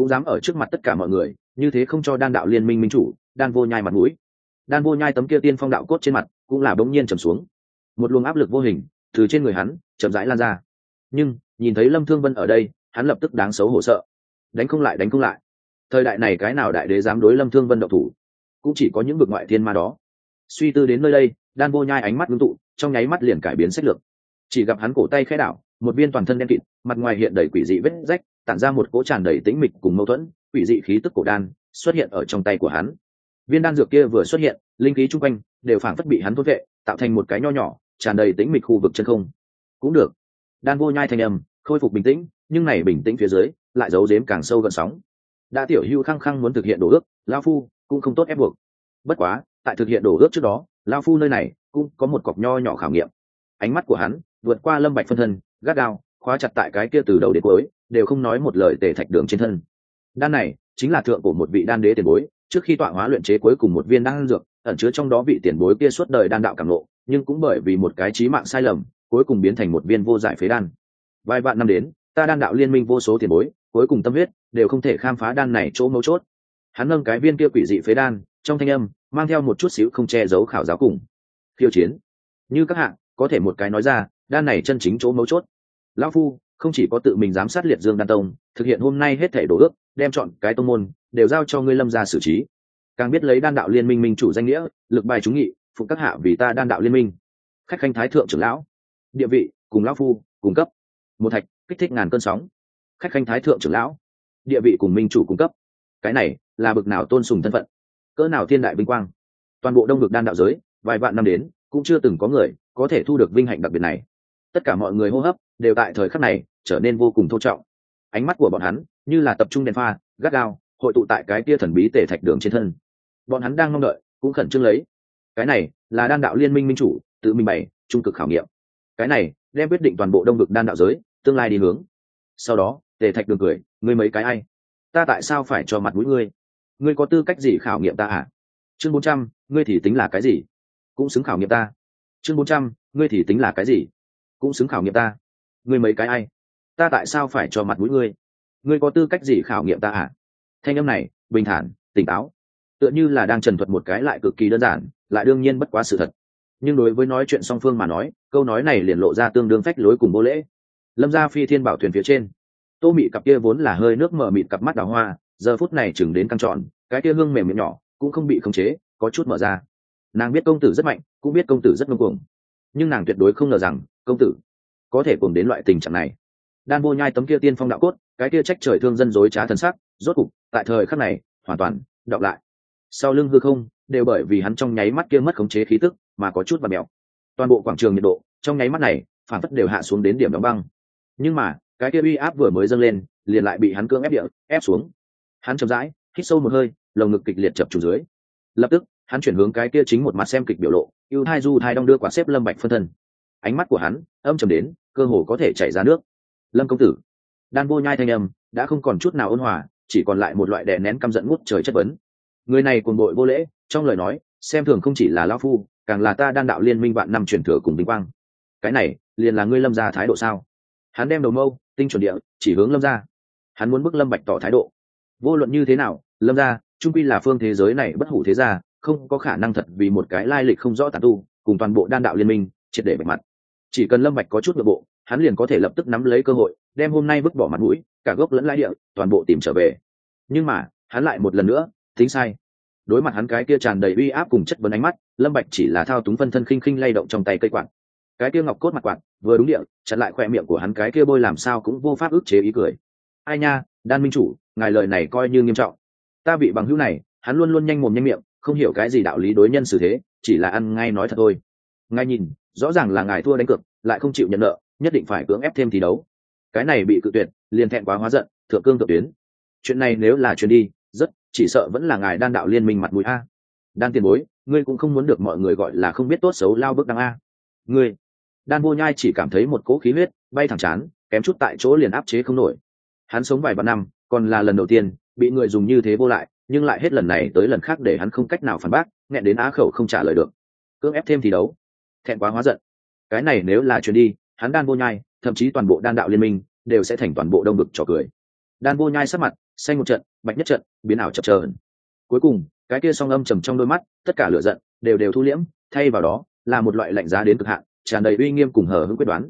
cũng dám ở trước mặt tất cả mọi người như thế không cho đan đạo liên minh minh chủ đan vô nhai mặt mũi. Đan vô nhai tấm kia tiên phong đạo cốt trên mặt cũng là bỗng nhiên trầm xuống, một luồng áp lực vô hình từ trên người hắn chậm rãi lan ra. Nhưng nhìn thấy Lâm Thương Vân ở đây, hắn lập tức đáng xấu hổ sợ. Đánh không lại, đánh không lại. Thời đại này cái nào đại đế dám đối Lâm Thương Vân động thủ? Cũng chỉ có những vực ngoại thiên ma đó. Suy tư đến nơi đây, Đan vô nhai ánh mắt ngưng tụ, trong nháy mắt liền cải biến sách lược. Chỉ gặp hắn cổ tay khẽ đảo, một viên toàn thân đen kịt, mặt ngoài hiện đầy quỷ dị vết rách, tản ra một cỗ tràn đầy tĩnh mịch cùng mâu thuẫn, quỷ dị khí tức cổ đan xuất hiện ở trong tay của hắn. Viên đan dược kia vừa xuất hiện, linh khí chung quanh đều phảng phất bị hắn thôn vệ, tạo thành một cái nho nhỏ, tràn đầy tĩnh mịch khu vực chân không. Cũng được. Đan vô nhai thanh âm khôi phục bình tĩnh, nhưng này bình tĩnh phía dưới lại giấu giếm càng sâu gần sóng. Đã tiểu hưu khăng khăng muốn thực hiện đổ ước, lão phu cũng không tốt ép buộc. Bất quá, tại thực hiện đổ ước trước đó, lão phu nơi này cũng có một cọc nho nhỏ khảo nghiệm. Ánh mắt của hắn vượt qua Lâm Bạch phân thân, gắt gao khóa chặt tại cái kia từ đầu đến cuối đều không nói một lời tề thạch đường trên thân. Đan này chính là thượng của một vị đan đế tiền bối, trước khi tọa hóa luyện chế cuối cùng một viên đan dược, ẩn chứa trong đó vị tiền bối kia suốt đời đan đạo cảm ngộ, nhưng cũng bởi vì một cái chí mạng sai lầm, cuối cùng biến thành một viên vô giải phế đan. Vài vạn năm đến, ta đan đạo liên minh vô số tiền bối, cuối cùng tâm huyết đều không thể khám phá đan này chỗ mấu chốt. Hắn nâng cái viên kia quỷ dị phế đan, trong thanh âm mang theo một chút xíu không che giấu khảo giáo cùng khiêu chiến. Như các hạng, có thể một cái nói ra, đan này chân chính chỗ mấu chốt. Lão phu không chỉ có tự mình giám sát liệt Dương đan tông, thực hiện hôm nay hết thảy đổ ước, đem chọn cái tông môn đều giao cho ngươi Lâm gia xử trí. Càng biết lấy đan đạo liên minh minh chủ danh nghĩa, lực bài chúng nghị, phục các hạ vì ta đan đạo liên minh. Khách khanh thái thượng trưởng lão, địa vị cùng lão phu cung cấp. Một thạch kích thích ngàn cơn sóng. Khách khanh thái thượng trưởng lão, địa vị cùng minh chủ cung cấp. Cái này là bực nào tôn sùng thân phận, cỡ nào thiên đại vinh quang. Toàn bộ đông vực đan đạo giới, vài vạn năm đến, cũng chưa từng có người có thể thu được vinh hạnh đặc biệt này. Tất cả mọi người hô hấp đều tại thời khắc này trở nên vô cùng thô trọng. Ánh mắt của bọn hắn như là tập trung đèn pha, gắt gao hội tụ tại cái tia thần bí tề thạch đường trên thân. Bọn hắn đang mong đợi, cũng khẩn trương lấy. Cái này là đan đạo liên minh minh chủ tự mình bày trung cực khảo nghiệm. Cái này đem quyết định toàn bộ đông vực đan đạo giới tương lai đi hướng. Sau đó tề thạch đường cười, ngươi mấy cái ai? Ta tại sao phải cho mặt mũi ngươi? Ngươi có tư cách gì khảo nghiệm ta à? Chương 400, ngươi thì tính là cái gì? Cũng xứng khảo nghiệm ta. Chương 400, ngươi thì tính là cái gì? Cũng xứng khảo nghiệm ta. Ngươi mấy cái ai? Ta tại sao phải cho mặt mũi ngươi? Ngươi có tư cách gì khảo nghiệm ta à? Thanh âm này bình thản, tỉnh táo, tựa như là đang trần thuật một cái lại cực kỳ đơn giản, lại đương nhiên bất quá sự thật. Nhưng đối với nói chuyện song phương mà nói, câu nói này liền lộ ra tương đương phách lối cùng vô lễ. Lâm gia phi thiên bảo thuyền phía trên, Tô Mị cặp kia vốn là hơi nước mờ mịt cặp mắt đào hoa, giờ phút này chừng đến căng tròn, cái kia hương mềm miệng nhỏ cũng không bị khống chế, có chút mở ra. Nàng biết công tử rất mạnh, cũng biết công tử rất ngông cuồng, nhưng nàng tuyệt đối không ngờ rằng công tử có thể cùng đến loại tình trạng này. Đan vô nhai tấm kia tiên phong đạo cốt, cái kia trách trời thương dân dối trá thần sắc, rốt cục tại thời khắc này hoàn toàn đọc lại. Sau lưng hư không đều bởi vì hắn trong nháy mắt kia mất khống chế khí tức mà có chút và mèo. Toàn bộ quảng trường nhiệt độ trong nháy mắt này phản phất đều hạ xuống đến điểm đóng băng. Nhưng mà cái kia uy áp vừa mới dâng lên, liền lại bị hắn cưỡng ép địa ép xuống. Hắn chậm rãi hít sâu một hơi, lồng ngực kịch liệt chập trùng dưới. Lập tức hắn chuyển hướng cái kia chính một mặt xem kịch biểu lộ, ưu thai du thai đong đưa quả xếp Lâm Bạch phân thân. Ánh mắt của hắn âm trầm đến cơ hồ có thể chảy ra nước. Lâm công tử. Đan vô nhai thanh âm đã không còn chút nào ôn hòa, chỉ còn lại một loại đè nén căm giận ngút trời chất vấn. Người này cuồng bội vô lễ, trong lời nói xem thường không chỉ là lão phu, càng là ta đan đạo liên minh vạn năm truyền thừa cùng vinh quang. Cái này liền là ngươi Lâm gia thái độ sao? Hắn đem đầu mâu tinh chuẩn địa chỉ hướng Lâm gia. Hắn muốn bức Lâm Bạch tỏ thái độ. Vô luận như thế nào, Lâm gia trung quy là phương thế giới này bất hủ thế gia, không có khả năng thật vì một cái lai lịch không rõ tàn tu cùng toàn bộ đan đạo liên minh triệt để bạch mặt. Chỉ cần Lâm Bạch có chút nội bộ, hắn liền có thể lập tức nắm lấy cơ hội, đem hôm nay vứt bỏ mặt mũi, cả gốc lẫn lãi địa, toàn bộ tìm trở về. Nhưng mà, hắn lại một lần nữa tính sai. Đối mặt hắn cái kia tràn đầy uy áp cùng chất vấn ánh mắt, Lâm Bạch chỉ là thao túng phân thân khinh khinh lay động trong tay cây quạt. Cái kia ngọc cốt mặt quạt vừa đúng địa, chặn lại khóe miệng của hắn cái kia bôi làm sao cũng vô pháp ức chế ý cười. Ai nha, Đan minh chủ, ngài lời này coi như nghiêm trọng. Ta bị bằng hữu này, hắn luôn luôn nhanh mồm nhanh miệng, không hiểu cái gì đạo lý đối nhân xử thế, chỉ là ăn ngay nói thật thôi. Ngài nhìn, rõ ràng là ngài thua đánh cược, lại không chịu nhận nợ, nhất định phải cưỡng ép thêm thi đấu. Cái này bị cự tuyệt, liền thẹn quá hóa giận, thượng cương thượng tuyến. Chuyện này nếu là truyền đi, rất chỉ sợ vẫn là ngài đan đạo liên minh mặt mũi a. Đan tiền bối, ngươi cũng không muốn được mọi người gọi là không biết tốt xấu lao bước đăng a. Ngươi, Đan vô nhai chỉ cảm thấy một cỗ khí huyết bay thẳng chán, kém chút tại chỗ liền áp chế không nổi. Hắn sống vài vạn năm, còn là lần đầu tiên bị người dùng như thế vô lại, nhưng lại hết lần này tới lần khác để hắn không cách nào phản bác, nghẹn đến á khẩu không trả lời được. Cưỡng ép thêm thi đấu, thẹn quá hóa giận. Cái này nếu là truyền đi, hắn Đan vô nhai, thậm chí toàn bộ đan đạo liên minh đều sẽ thành toàn bộ đông vực trò cười. Đan vô nhai sắc mặt xanh một trận bạch nhất trận biến ảo chập chờn. Cuối cùng cái kia song âm trầm trong đôi mắt tất cả lửa giận đều thu liễm, thay vào đó là một loại lạnh giá đến cực hạn, tràn đầy uy nghiêm cùng hờ hững quyết đoán.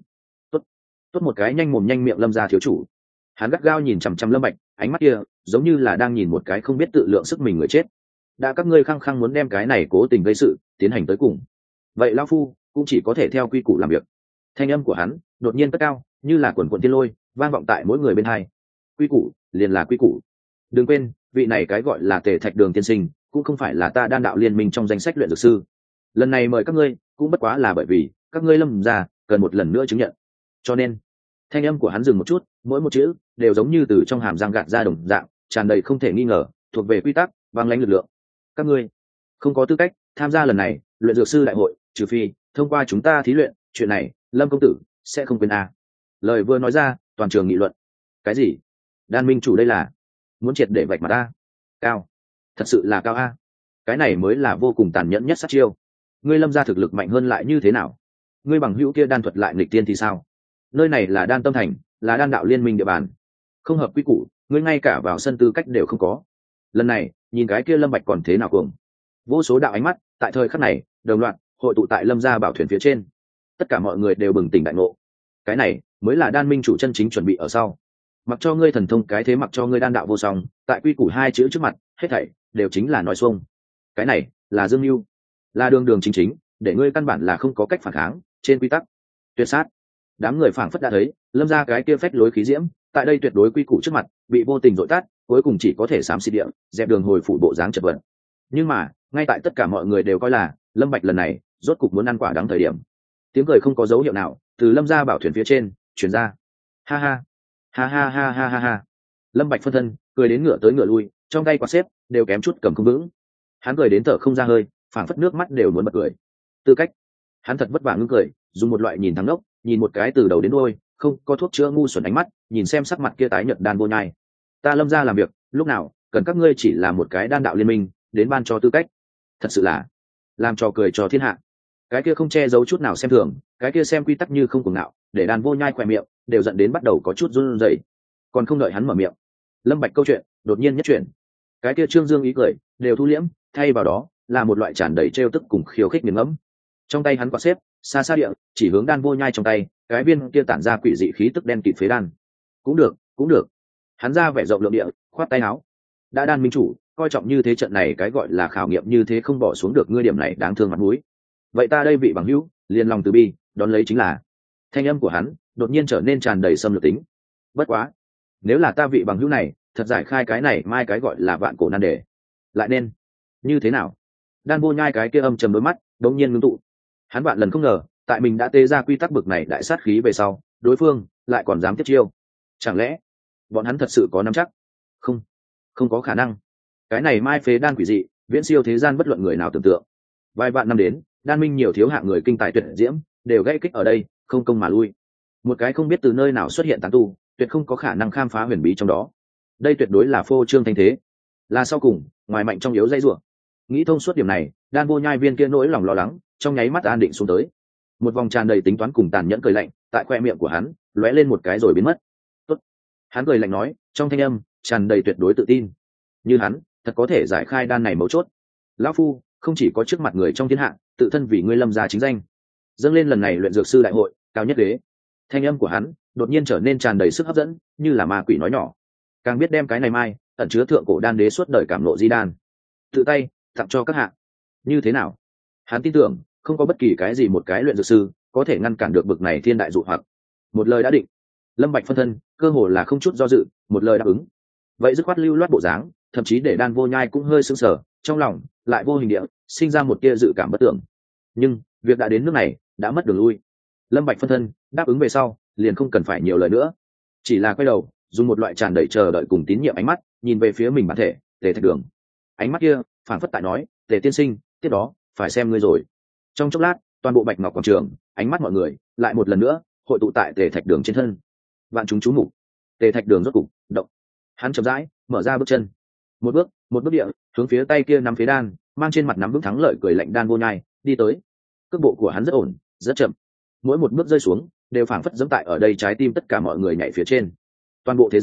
Tốt một cái nhanh mồm nhanh miệng Lâm gia thiếu chủ. Hắn gắt gao nhìn chằm chằm Lâm Bạch, ánh mắt kia giống như là đang nhìn một cái không biết tự lượng sức mình người chết. Đã các ngươi khăng khăng muốn đem cái này cố tình gây sự tiến hành tới cùng, vậy lão phu cũng chỉ có thể theo quy củ làm việc. Thanh âm của hắn đột nhiên cất cao, như là quần quần thiên lôi, vang vọng tại mỗi người bên hai. Quy củ liền là quy củ. Đừng quên, vị này cái gọi là Tề Thạch Đường tiên sinh, cũng không phải là ta Đan đạo liên minh trong danh sách luyện dược sư. Lần này mời các ngươi, cũng bất quá là bởi vì các ngươi Lâm gia cần một lần nữa chứng nhận. Cho nên, thanh âm của hắn dừng một chút, mỗi một chữ đều giống như từ trong hàm răng gạt ra đồng dạng, tràn đầy không thể nghi ngờ, thuộc về quy tắc, băng lãnh lực lượng. Các ngươi không có tư cách tham gia lần này luyện dược sư đại hội, trừ phi thông qua chúng ta thí luyện, chuyện này Lâm công tử sẽ không quên a. Lời vừa nói ra, toàn trường nghị luận. Cái gì? Đan minh chủ đây là muốn triệt để vạch mặt ta? Cao, thật sự là cao a. Cái này mới là vô cùng tàn nhẫn nhất sát chiêu. Ngươi Lâm gia thực lực mạnh hơn lại như thế nào? Ngươi bằng hữu kia đan thuật lại nghịch tiên thì sao? Nơi này là Đan Tâm Thành, là Đan đạo liên minh địa bàn, không hợp quy củ, ngươi ngay cả vào sân tư cách đều không có. Lần này nhìn cái kia Lâm Bạch còn thế nào cuồng. Vô số đạo ánh mắt tại thời khắc này đồng loạt hội tụ tại Lâm gia bảo thuyền phía trên. Tất cả mọi người đều bừng tỉnh đại ngộ. Cái này mới là Đan minh chủ chân chính chuẩn bị ở sau. Mặc cho ngươi thần thông cái thế, mặc cho ngươi đan đạo vô song, tại quy củ hai chữ trước mặt, hết thảy đều chính là nói xuông. Cái này là dương mưu, là đường đường chính chính, để ngươi căn bản là không có cách phản kháng, trên quy tắc tuyệt sát. Đám người phảng phất đã thấy Lâm gia cái kia phách lối khí diễm, tại đây tuyệt đối quy củ trước mặt bị vô tình dội tát, cuối cùng chỉ có thể xám xịt địa dẹp đường hồi phủ bộ dáng chật vật. Nhưng mà ngay tại tất cả mọi người đều coi là Lâm Bạch lần này rốt cục muốn ăn quả đắng thời điểm, tiếng cười không có dấu hiệu nào từ Lâm gia bảo thuyền phía trên truyền ra. Ha ha ha ha ha ha ha ha. Lâm Bạch phân thân cười đến ngựa tới ngựa lui, trong tay quạt xếp đều kém chút cầm không vững. Hắn cười đến thở không ra hơi, phảng phất nước mắt đều muốn bật cười. Tư cách, hắn thật vất vả ngưng cười, dùng một loại nhìn thẳng đốc, nhìn một cái từ đầu đến đuôi không có thuốc chữa ngu xuẩn ánh mắt, nhìn xem sắc mặt kia tái nhợt Đan Vô Nhai. Ta Lâm gia làm việc lúc nào cần các ngươi chỉ là một cái đan đạo liên minh đến ban cho tư cách? Thật sự là làm trò cười cho thiên hạ. Cái kia không che giấu chút nào xem thường, cái kia xem quy tắc như không cuồng ngạo, để Đan Vô Nhai khỏe miệng đều giận đến bắt đầu có chút run rẩy. Còn không đợi hắn mở miệng, Lâm Bạch câu chuyện đột nhiên nhất chuyển. Cái kia trương dương ý cười đều thu liễm, thay vào đó là một loại tràn đầy trêu tức cùng khiêu khích nghiền ngẫm. Trong tay hắn quạt xếp xa xa địa chỉ hướng Đan Vô Nhai trong tay, cái viên kia tản ra quỷ dị khí tức đen kịt phế đan. Cũng được, cũng được. Hắn ra vẻ rộng lượng địa, khoát tay áo. Đã Đan minh chủ coi trọng như thế, trận này cái gọi là khảo nghiệm như thế không bỏ xuống được ngươi điểm này đáng thương mặt mũi. Vậy ta đây vị bằng hữu, liền lòng từ bi, đón lấy chính là. Thanh âm của hắn đột nhiên trở nên tràn đầy xâm lược tính. Bất quá, nếu là ta vị bằng hữu này thật giải khai cái này mai cái gọi là vạn cổ nan đề, lại nên như thế nào? Đan Vô Nhai cái kia âm trầm đôi mắt đột nhiên ngưng tụ. Hắn vạn lần không ngờ, tại mình đã tê ra quy tắc bực này đại sát khí về sau, đối phương lại còn dám tiếp chiêu. Chẳng lẽ bọn hắn thật sự có nắm chắc? Không, không có khả năng. Cái này mai phế đan quỷ dị, viễn siêu thế gian bất luận người nào tưởng tượng. Vài vạn năm đến, Đan minh nhiều thiếu hạng người kinh tài tuyệt diễm đều gãy kích ở đây, không công mà lui. Một cái không biết từ nơi nào xuất hiện tán tu, tuyệt không có khả năng khám phá huyền bí trong đó. Đây tuyệt đối là phô trương thanh thế, là sau cùng ngoài mạnh trong yếu dây rủa. Nghĩ thông suốt điểm này, Đan Vô Nhai viên kia nỗi lòng lo lắng trong nháy mắt an định xuống tới. Một vòng tràn đầy tính toán cùng tàn nhẫn cười lạnh tại khoe miệng của hắn lóe lên một cái rồi biến mất. Tốt, hắn cười lạnh nói, trong thanh âm tràn đầy tuyệt đối tự tin. Như hắn thật có thể giải khai đan này mấu chốt, lão phu không chỉ có trước mặt người trong thiên hạ, tự thân vì ngươi Lâm gia chính danh, dâng lên lần này luyện dược sư đại hội cao nhất ghế. Thanh âm của hắn đột nhiên trở nên tràn đầy sức hấp dẫn, như là ma quỷ nói nhỏ. Càng biết đem cái này mai ẩn chứa thượng cổ đan đế suốt đời cảm nộ di đan, tự tay tặng cho các hạ. Như thế nào? Hắn tin tưởng không có bất kỳ cái gì một cái luyện dược sư có thể ngăn cản được bực này thiên đại dụ hoặc. Một lời đã định, Lâm Bạch phân thân cơ hồ là không chút do dự, một lời đáp ứng. Vậy dứt khoát lưu loát bộ dáng, thậm chí để Đan Vô Nhai cũng hơi sững sờ, trong lòng lại vô hình địa sinh ra một tia dự cảm bất tưởng. Nhưng việc đã đến nước này, đã mất đường lui. Lâm Bạch phân thân đáp ứng về sau, liền không cần phải nhiều lời nữa, chỉ là quay đầu, dùng một loại tràn đầy chờ đợi cùng tín nhiệm ánh mắt nhìn về phía mình bản thể Tề Thạch Đường. Ánh mắt kia phảng phất tại nói, Tề tiên sinh, tiếp đó phải xem ngươi rồi. Trong chốc lát, toàn bộ Bạch Ngọc quảng trường, ánh mắt mọi người lại một lần nữa hội tụ tại Tề Thạch Đường trên thân. Vạn chúng chú mục. Tề Thạch Đường rốt cục động. Hắn chậm rãi mở ra bước chân, một bước địa hướng phía tay kia nắm phế đan, mang trên mặt nắm vững thắng lợi cười lạnh Đan Vô Nhai đi tới. Cước bộ của hắn rất ổn, rất chậm, mỗi một bước rơi xuống đều phảng phất giẫm tại ở đây trái tim tất cả mọi người nhảy phía trên. Toàn bộ thế giới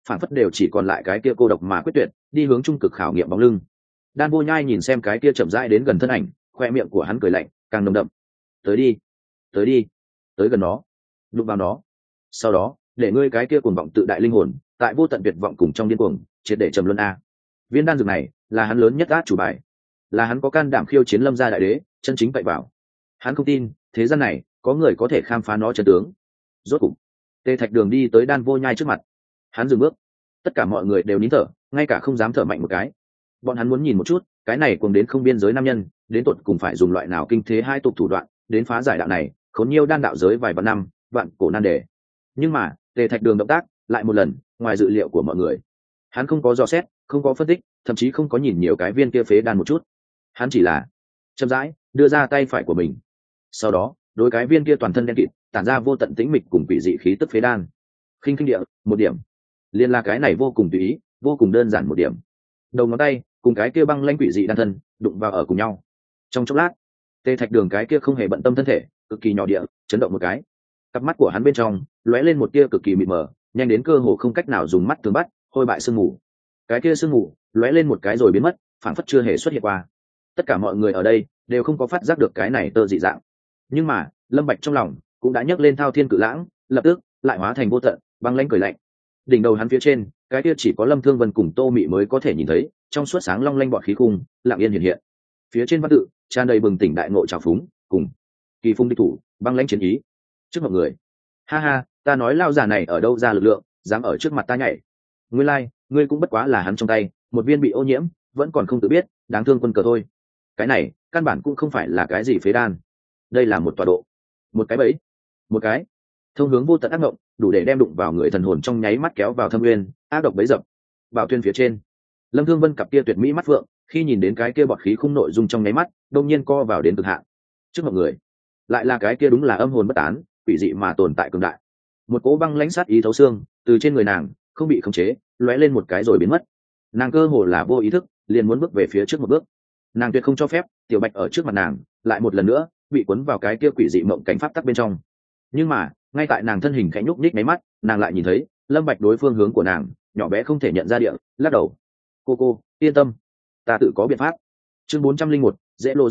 phản phất đều chỉ còn lại cái kia cô độc mà quyết tuyệt đi hướng trung cực khảo nghiệm bóng lưng. Đan Vô Nhai nhìn xem cái kia chậm rãi đến gần thân ảnh, khoe miệng của hắn cười lạnh càng nồng đậm. Tới đi, tới đi, tới gần nó, đụng vào nó, sau đó để ngươi cái kia cuồng vọng tự đại linh hồn tại vô tận tuyệt vọng cùng trong điên cuồng triệt để trầm luân a. Viên đan dược này là hắn lớn nhất át chủ bài, là hắn có can đảm khiêu chiến Lâm gia đại đế chân chính vậy bảo. Hắn không tin thế gian này có người có thể khám phá nó chân tướng. Rốt cục Tề Thạch Đường đi tới Đan Vô Nhai trước mặt, hắn dừng bước, tất cả mọi người đều nín thở, ngay cả không dám thở mạnh một cái. Bọn hắn muốn nhìn một chút cái này cuồng đến không biên giới nam nhân đến tột cùng phải dùng loại nào kinh thế hai tục thủ đoạn đến phá giải đạo này khốn nhiều đan đạo giới vài vạn năm vạn cổ nan đề. Nhưng mà Tề Thạch Đường động tác lại một lần ngoài dự liệu của mọi người. Hắn không có dò xét, không có phân tích, thậm chí không có nhìn nhiều cái viên kia phế đan một chút. Hắn chỉ là chậm rãi đưa ra tay phải của mình, sau đó đối cái viên kia toàn thân đen kịt tản ra vô tận tĩnh mịch cùng quỷ dị khí tức phế đan khinh khinh địa một điểm, liên là cái này vô cùng tùy ý, vô cùng đơn giản một điểm, đầu ngón tay cùng cái kia băng lãnh quỷ dị đan thân đụng vào ở cùng nhau. Trong chốc lát Tề Thạch Đường cái kia không hề bận tâm thân thể cực kỳ nhỏ địa chấn động một cái, cặp mắt của hắn bên trong lóe lên một tia cực kỳ mịt mờ, nhanh đến cơ hồ không cách nào dùng mắt thường bắt, hôi bại sương mù. Cái kia sương mù lóe lên một cái rồi biến mất, phản phất chưa hề xuất hiện qua. Tất cả mọi người ở đây đều không có phát giác được cái này tơ dị dạng, nhưng mà Lâm Bạch trong lòng cũng đã nhấc lên thao thiên cự lãng, lập tức lại hóa thành vô tận băng lãnh cười lạnh. Đỉnh đầu hắn phía trên cái kia chỉ có Lâm Thương Vân cùng Tô Mị mới có thể nhìn thấy, trong suốt sáng long lanh bọt khí khung lặng yên hiện hiện. Phía trên văn tự tràn đầy bừng tỉnh đại ngộ trào phúng cùng kỳ phung địch thủ, băng lãnh chiến ý. Trước mọi người, ha ha, ta nói lao già này ở đâu ra lực lượng dám ở trước mặt ta nhảy. Ngươi lai, ngươi cũng bất quá là hắn trong tay một viên bị ô nhiễm vẫn còn không tự biết đáng thương quân cờ thôi. Cái này căn bản cũng không phải là cái gì phế đan, đây là một tọa độ, một cái bẫy, một cái thông hướng vô tận ác mộng, đủ để đem đụng vào người thần hồn trong nháy mắt kéo vào thâm nguyên ác độc bấy dập. Bảo tuyên phía trên, Lâm Thương Vân cặp kia tuyệt mỹ mắt phượng khi nhìn đến cái kia bọt khí khung nội dung trong nháy mắt đông nhiên co vào đến cực hạn. Trước mọi người, lại là cái kia đúng là âm hồn bất tán quỷ dị mà tồn tại cường đại, một cỗ băng lãnh sát ý thấu xương từ trên người nàng không bị khống chế lóe lên một cái rồi biến mất. Nàng cơ hồ là vô ý thức liền muốn bước về phía trước một bước, nàng tuyệt không cho phép Tiểu Bạch ở trước mặt nàng lại một lần nữa bị cuốn vào cái kia quỷ dị mộng cảnh pháp tắc bên trong. Nhưng mà ngay tại nàng thân hình khẽ nhúc nhích mấy mắt, nàng lại nhìn thấy Lâm Bạch đối phương hướng của nàng nhỏ bé không thể nhận ra địa lắc đầu. Cô yên tâm, ta tự có biện pháp. Chương 401, dễ lộ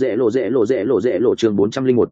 chương 401,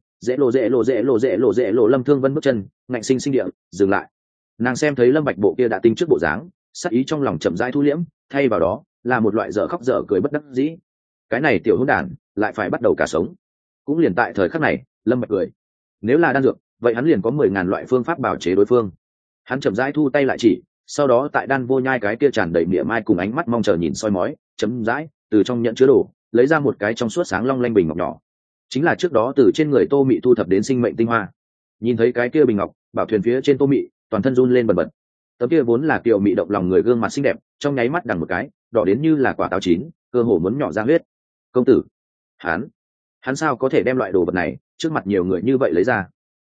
dễ lộ. Lâm Thương Vân bước chân ngạnh sinh sinh địa dừng lại. Nàng xem thấy Lâm Bạch bộ kia đã tinh trước bộ dáng, sát ý trong lòng chậm rãi thu liễm, thay vào đó là một loại dở khóc dở cười bất đắc dĩ. Cái này tiểu hỗn đản lại phải bắt đầu cả sống. Cũng liền tại thời khắc này, Lâm Bạch cười. Nếu là đan dược, vậy hắn liền có 10.000 loại phương pháp bảo chế đối phương. Hắn chậm rãi thu tay lại chỉ, sau đó tại Đan Vô Nhai cái kia tràn đầy mỉa mai cùng ánh mắt mong chờ nhìn soi mói, chấm rãi từ trong nhận chứa đồ lấy ra một cái trong suốt sáng long lanh bình ngọc nhỏ, chính là trước đó từ trên người Tô Mị thu thập đến sinh mệnh tinh hoa. Nhìn thấy cái kia bình ngọc, bảo thuyền phía trên Tô Mị toàn thân run lên bần bật. Tấm kia vốn là kiều mị động lòng người gương mặt xinh đẹp, trong nháy mắt đằng một cái đỏ đến như là quả táo chín, cơ hồ muốn nhỏ ra huyết. Công tử, hắn sao có thể đem loại đồ vật này trước mặt nhiều người như vậy lấy ra?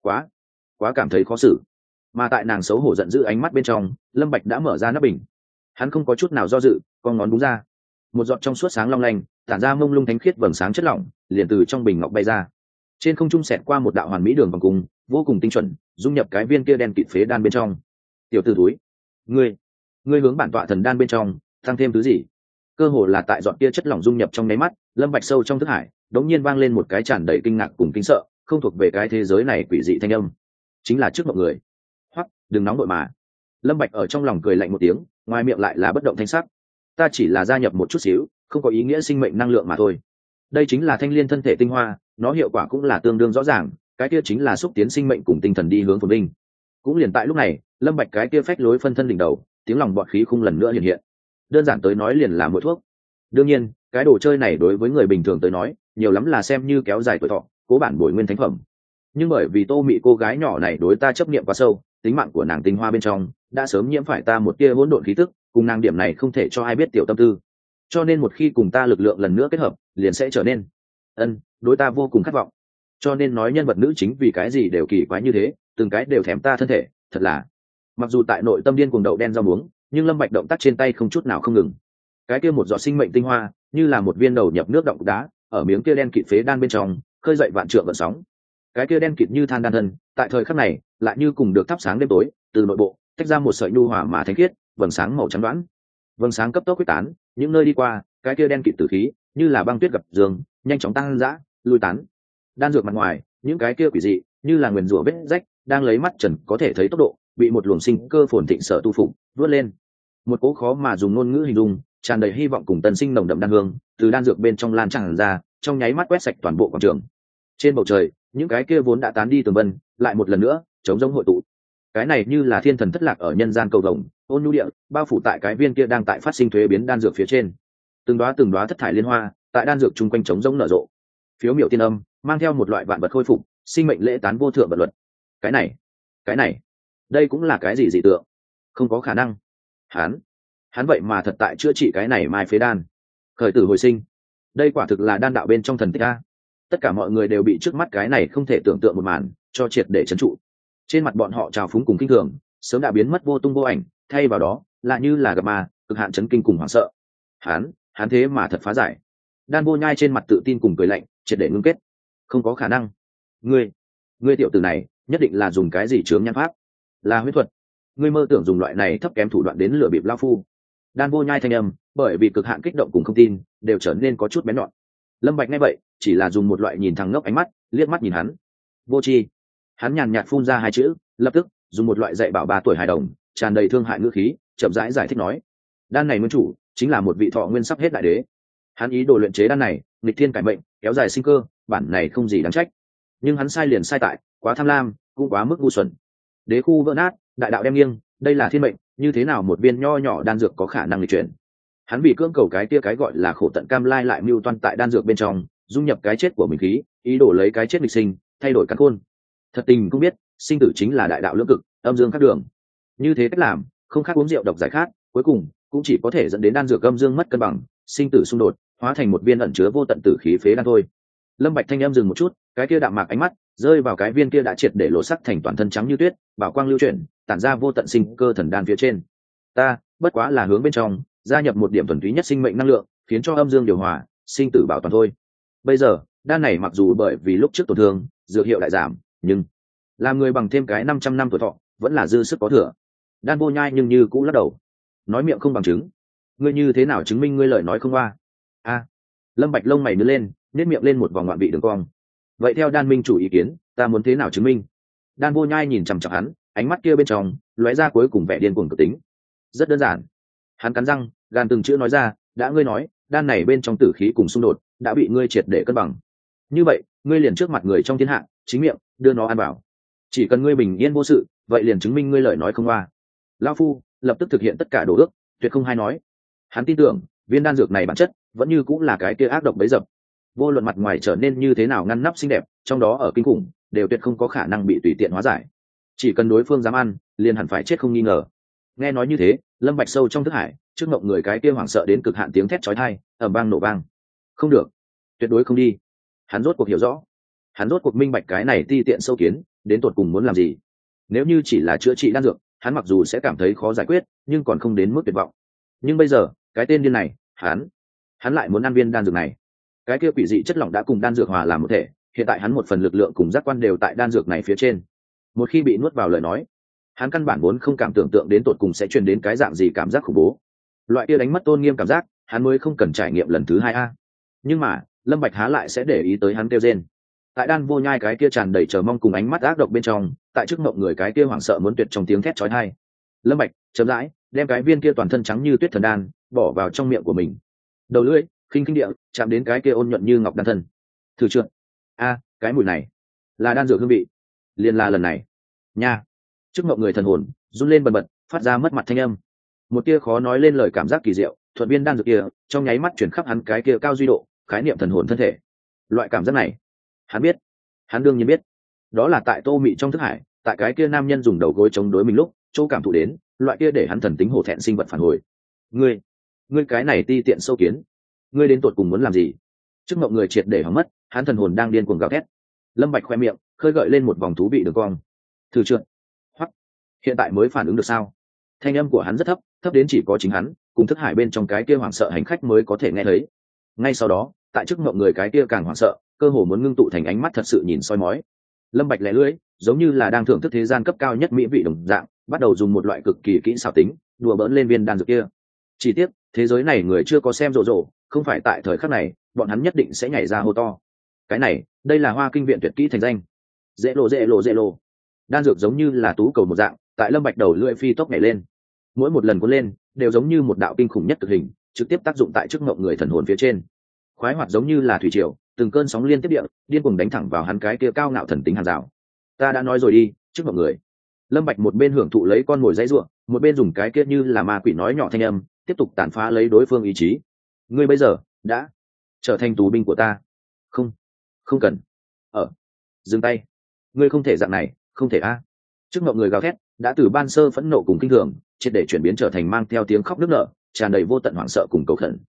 Quá cảm thấy khó xử. Mà tại nàng xấu hổ giận dữ ánh mắt bên trong, Lâm Bạch đã mở ra nắp bình. Hắn không có chút nào do dự, con ngón búng ra, một giọt trong suốt sáng long lanh tản ra mông lung thánh khiết vầng sáng chất lỏng liền từ trong bình ngọc bay ra, trên không trung xẹt qua một đạo hoàn mỹ đường vòng cung vô cùng tinh chuẩn, dung nhập cái viên kia đen kịt phế đan bên trong. Tiểu tử túi, ngươi hướng bản tọa thần đan bên trong tăng thêm thứ gì? Cơ hồ là tại giọt kia chất lỏng dung nhập trong nháy mắt, Lâm Bạch sâu trong thức hải đống nhiên vang lên một cái tràn đầy kinh ngạc cùng kinh sợ, không thuộc về cái thế giới này quỷ dị thanh âm, chính là trước mọi người. Hoắc, đừng nóng nội mà. Lâm Bạch ở trong lòng cười lạnh một tiếng, ngoài miệng lại là bất động thanh sắc. Ta chỉ là gia nhập một chút xíu, không có ý nghĩa sinh mệnh năng lượng mà thôi. Đây chính là thanh liên thân thể tinh hoa, nó hiệu quả cũng là tương đương rõ ràng, cái kia chính là xúc tiến sinh mệnh cùng tinh thần đi hướng phồn vinh. Cũng liền tại lúc này, Lâm Bạch cái kia phách lối phân thân đỉnh đầu, tiếng lòng bọt khí khung lần nữa hiện hiện. Đơn giản tới nói liền là mũi thuốc. Đương nhiên, cái đồ chơi này đối với người bình thường tới nói, nhiều lắm là xem như kéo dài tuổi thọ, cố bản bồi nguyên thánh phẩm. Nhưng bởi vì Tô Mị cô gái nhỏ này đối ta chấp niệm quá sâu, tính mạng của nàng tinh hoa bên trong đã sớm nhiễm phải ta một tia hỗn độn khí tức, cùng nàng điểm này không thể cho ai biết tiểu tâm tư. Cho nên một khi cùng ta lực lượng lần nữa kết hợp, liền sẽ trở nên đối ta vô cùng khát vọng. Cho nên nói nhân vật nữ chính vì cái gì đều kỳ quái như thế, từng cái đều thèm ta thân thể, thật là. Mặc dù tại nội tâm điên cuồng đậu đen rau muống, nhưng Lâm Bạch động tác trên tay không chút nào không ngừng. Cái kia một giọt sinh mệnh tinh hoa, như là một viên đầu nhập nước động đá, ở miếng kia đen kịt phế đan bên trong, khơi dậy vạn trượng gợn sóng. Cái kia đen kịt như than đan thân, tại thời khắc này, lại như cùng được thắp sáng đêm tối, từ nội bộ tách ra một sợi nhu hòa mà thánh khiết vầng sáng màu trắng đoán. Vầng sáng cấp tốc quyết tán, những nơi đi qua cái kia đen kịt tử khí như là băng tuyết gặp giường nhanh chóng tăng dã lui tán. Đan dược mặt ngoài những cái kia quỷ dị như là nguyền rủa vết rách đang lấy mắt trần có thể thấy tốc độ bị một luồng sinh cơ phồn thịnh sở tu phục vớt lên. Một cỗ khó mà dùng ngôn ngữ hình dung, tràn đầy hy vọng cùng tân sinh nồng đậm đan hương từ đan dược bên trong lan tràn ra, trong nháy mắt quét sạch toàn bộ quảng trường. Trên bầu trời những cái kia vốn đã tán đi tường vân lại một lần nữa chống giống hội tụ. Cái này như là thiên thần thất lạc ở nhân gian cầu vồng ôn nhu địa bao phủ tại cái viên kia đang tại phát sinh thuế biến đan dược phía trên. Từng đóa thất thải liên hoa tại đan dược chung quanh chống giống nở rộ. Phiếu miểu tiên âm mang theo một loại vạn vật khôi phục sinh mệnh lễ tán vô thượng vật luật. Cái này đây cũng là cái gì dị tượng? Không có khả năng. Hắn vậy mà thật tại chữa trị cái này mai phế đan, khởi tử hồi sinh. Đây quả thực là đan đạo bên trong thần tích a. Tất cả mọi người đều bị trước mắt cái này không thể tưởng tượng một màn cho triệt để trấn trụ. Trên mặt bọn họ trào phúng cùng kinh thường sớm đã biến mất vô tung vô ảnh, thay vào đó là như là gặp ma, cực hạn chấn kinh cùng hoảng sợ. Hắn thế mà thật phá giải. Đan Vô Nhai trên mặt tự tin cùng cười lạnh triệt để ngưng kết. Không có khả năng. Ngươi tiểu tử này nhất định là dùng cái gì chướng nhãn pháp, là huyết thuật. Ngươi mơ tưởng dùng loại này thấp kém thủ đoạn đến lừa bịp lao phu. Đan Vô Nhai thanh âm bởi vì cực hạn kích động cùng không tin đều trở nên có chút bén nhọn. Lâm Bạch nghe vậy chỉ là dùng một loại nhìn thẳng ngốc ánh mắt liếc mắt nhìn hắn. Vô tri. Hắn nhàn nhạt phun ra hai chữ, lập tức dùng một loại dạy bảo 3 tuổi hài đồng tràn đầy thương hại ngữ khí chậm rãi giải thích nói: đan này nguyên chủ chính là một vị thọ nguyên sắp hết đại đế. Hắn ý đồ luyện chế đan này nghịch thiên cải mệnh kéo dài sinh cơ, bản này không gì đáng trách, nhưng hắn sai liền sai tại quá tham lam cũng quá mức ngu xuẩn. Đế khu vỡ nát, đại đạo đem nghiêng, đây là thiên mệnh, như thế nào một viên nho nhỏ đan dược có khả năng nghịch chuyển? Hắn vì cưỡng cầu cái kia cái gọi là khổ tận cam lai lại mưu toan tại đan dược bên trong dung nhập cái chết của mình khí, ý đồ lấy cái chết nghịch sinh, thay đổi căn khôn. Thật tình cũng biết sinh tử chính là đại đạo lưỡng cực, âm dương khác đường. Như thế cách làm không khác uống rượu độc giải khát, cuối cùng cũng chỉ có thể dẫn đến đan dược âm dương mất cân bằng, sinh tử xung đột, hóa thành một viên ẩn chứa vô tận tử khí phế đan thôi. Lâm Bạch thanh âm dừng một chút, cái kia đạm mạc ánh mắt rơi vào cái viên kia đã triệt để lộ sắc thành toàn thân trắng như tuyết, bảo quang lưu chuyển, tản ra vô tận sinh cơ thần đan phía trên. Ta bất quá là hướng bên trong gia nhập một điểm thuần túy nhất sinh mệnh năng lượng, khiến cho âm dương điều hòa, sinh tử bảo toàn thôi. Bây giờ đan này mặc dù bởi vì lúc trước tổn thương dược hiệu đại giảm, nhưng làm người bằng thêm cái 500 năm tuổi thọ vẫn là dư sức có thừa. Đan Vô Nhai nhưng như cũ lắc đầu, nói miệng không bằng chứng. Ngươi như thế nào chứng minh ngươi lời nói không qua? Lâm Bạch lông mày nhướng lên, nét miệng lên một vòng ngoạn vị đường cong. Vậy theo Đan minh chủ ý kiến, ta muốn thế nào chứng minh? Đan Vô Nhai nhìn chằm chằm hắn, ánh mắt kia bên trong lóe ra cuối cùng vẻ điên cuồng cực tính. Rất đơn giản. Hắn cắn răng, gan từng chữ nói ra, đã ngươi nói, đan này bên trong tử khí cùng xung đột đã bị ngươi triệt để cân bằng. Như vậy, ngươi liền trước mặt người trong thiên hạ, chính miệng đưa nó ăn bảo. Chỉ cần ngươi bình yên vô sự, vậy liền chứng minh ngươi lời nói không hoa. Lão phu lập tức thực hiện tất cả đồ ước, tuyệt không hay nói. Hắn tin tưởng, viên đan dược này bản chất vẫn như cũng là cái kia ác độc bấy dập. Vô luận mặt ngoài trở nên như thế nào ngăn nắp xinh đẹp, trong đó ở kinh khủng, đều tuyệt không có khả năng bị tùy tiện hóa giải. Chỉ cần đối phương dám ăn, liền hẳn phải chết không nghi ngờ. Nghe nói như thế, Lâm Bạch sâu trong thức hải, trước ngộng người cái kia hoảng sợ đến cực hạn tiếng thét chói tai, ầm vang nổ vang. Không được, tuyệt đối không đi. Hắn rốt cuộc hiểu rõ, hắn rốt cuộc minh bạch cái này ti tiện sâu kiến, đến tột cùng muốn làm gì. Nếu như chỉ là chữa trị đan dược, hắn mặc dù sẽ cảm thấy khó giải quyết, nhưng còn không đến mức tuyệt vọng. Nhưng bây giờ, cái tên điên này, hắn lại muốn ăn viên đan dược này. Cái kia quỷ dị chất lỏng đã cùng đan dược hòa làm một thể, hiện tại hắn một phần lực lượng cùng giác quan đều tại đan dược này phía trên. Một khi bị nuốt vào lời nói, hắn căn bản vốn không cảm tưởng tượng đến tột cùng sẽ truyền đến cái dạng gì cảm giác khủng bố. Loại kia đánh mất tôn nghiêm cảm giác, hắn mới không cần trải nghiệm lần thứ 2 Nhưng mà, Lâm Bạch há lại sẽ để ý tới hắn kêu rên. Tại Đan Vô Nhai cái kia tràn đầy chờ mong cùng ánh mắt ác độc bên trong, tại trước mộng người cái kia hoảng sợ muốn tuyệt trong tiếng thét chói tai. Lâm Bạch chậm rãi đem cái viên kia toàn thân trắng như tuyết thần đan bỏ vào trong miệng của mình. Đầu lưỡi khinh khinh địa chạm đến cái kia ôn nhuận như ngọc đan thân. Thử trượt. Cái mùi này là đan dược hương vị. Liền là lần này. Nha. Trước mộng người thần hồn run lên bần bật, phát ra mất mặt thanh âm. Một tia khó nói lên lời cảm giác kỳ diệu, thuận viên đan dược kia, trong nháy mắt chuyển khắp hắn cái kia cao duy độ, khái niệm thần hồn thân thể. Loại cảm giác này, hắn biết, hắn đương nhiên biết, đó là tại Tô Mị trong thức hải, tại cái kia nam nhân dùng đầu gối chống đối mình lúc, chỗ cảm thụ đến, loại kia để hắn thần tính hổ thẹn sinh vật phản hồi. Ngươi cái này ti tiện sâu kiến, ngươi đến tột cùng muốn làm gì? Trước mộng người triệt để hỏng mất, hắn thần hồn đang điên cuồng gào thét. Lâm Bạch khoe miệng, khơi gợi lên một vòng thú vị đường cong. Thử trượt. Hoắc, hiện tại mới phản ứng được sao? Thanh âm của hắn rất thấp, thấp đến chỉ có chính hắn cùng thức hải bên trong cái kia hoảng sợ hành khách mới có thể nghe thấy. Ngay sau đó, tại trước mộng người cái kia càng hoảng sợ, cơ hồ muốn ngưng tụ thành ánh mắt thật sự nhìn soi mói. Lâm Bạch lẻ lưỡi, giống như là đang thưởng thức thế gian cấp cao nhất mỹ vị đồng dạng, bắt đầu dùng một loại cực kỳ kỹ xảo tính đùa bỡn lên viên đan dược kia. Chỉ tiếc thế giới này người chưa có xem rộ rộ, không phải tại thời khắc này bọn hắn nhất định sẽ nhảy ra hô to. Cái này đây là Hoa Kinh viện tuyệt kỹ thành danh dễ lộ. Đan dược giống như là tú cầu một dạng tại Lâm Bạch đầu lưỡi phi tốc nhảy lên, mỗi một lần cuốn lên đều giống như một đạo kinh khủng nhất cực hình, trực tiếp tác dụng tại trước ngộng người thần hồn phía trên. Khoái hoạt giống như là thủy triều, từng cơn sóng liên tiếp địa điên cuồng đánh thẳng vào hắn cái kia cao ngạo thần tính hàng rào. Ta đã nói rồi đi, trước ngộng người. Lâm Bạch một bên hưởng thụ lấy con mồi dãy rủa, một bên dùng cái kia như là ma quỷ nói nhỏ thanh âm, tiếp tục tàn phá lấy đối phương ý chí. Ngươi bây giờ đã trở thành tù binh của ta. Không cần. Dừng tay. Ngươi không thể dạng này, không thể a. Trước ngộng người gào thét, đã từ ban sơ phẫn nộ cùng kinh thường, triệt để chuyển biến trở thành mang theo tiếng khóc nức nở, tràn đầy vô tận hoảng sợ cùng cầu khẩn.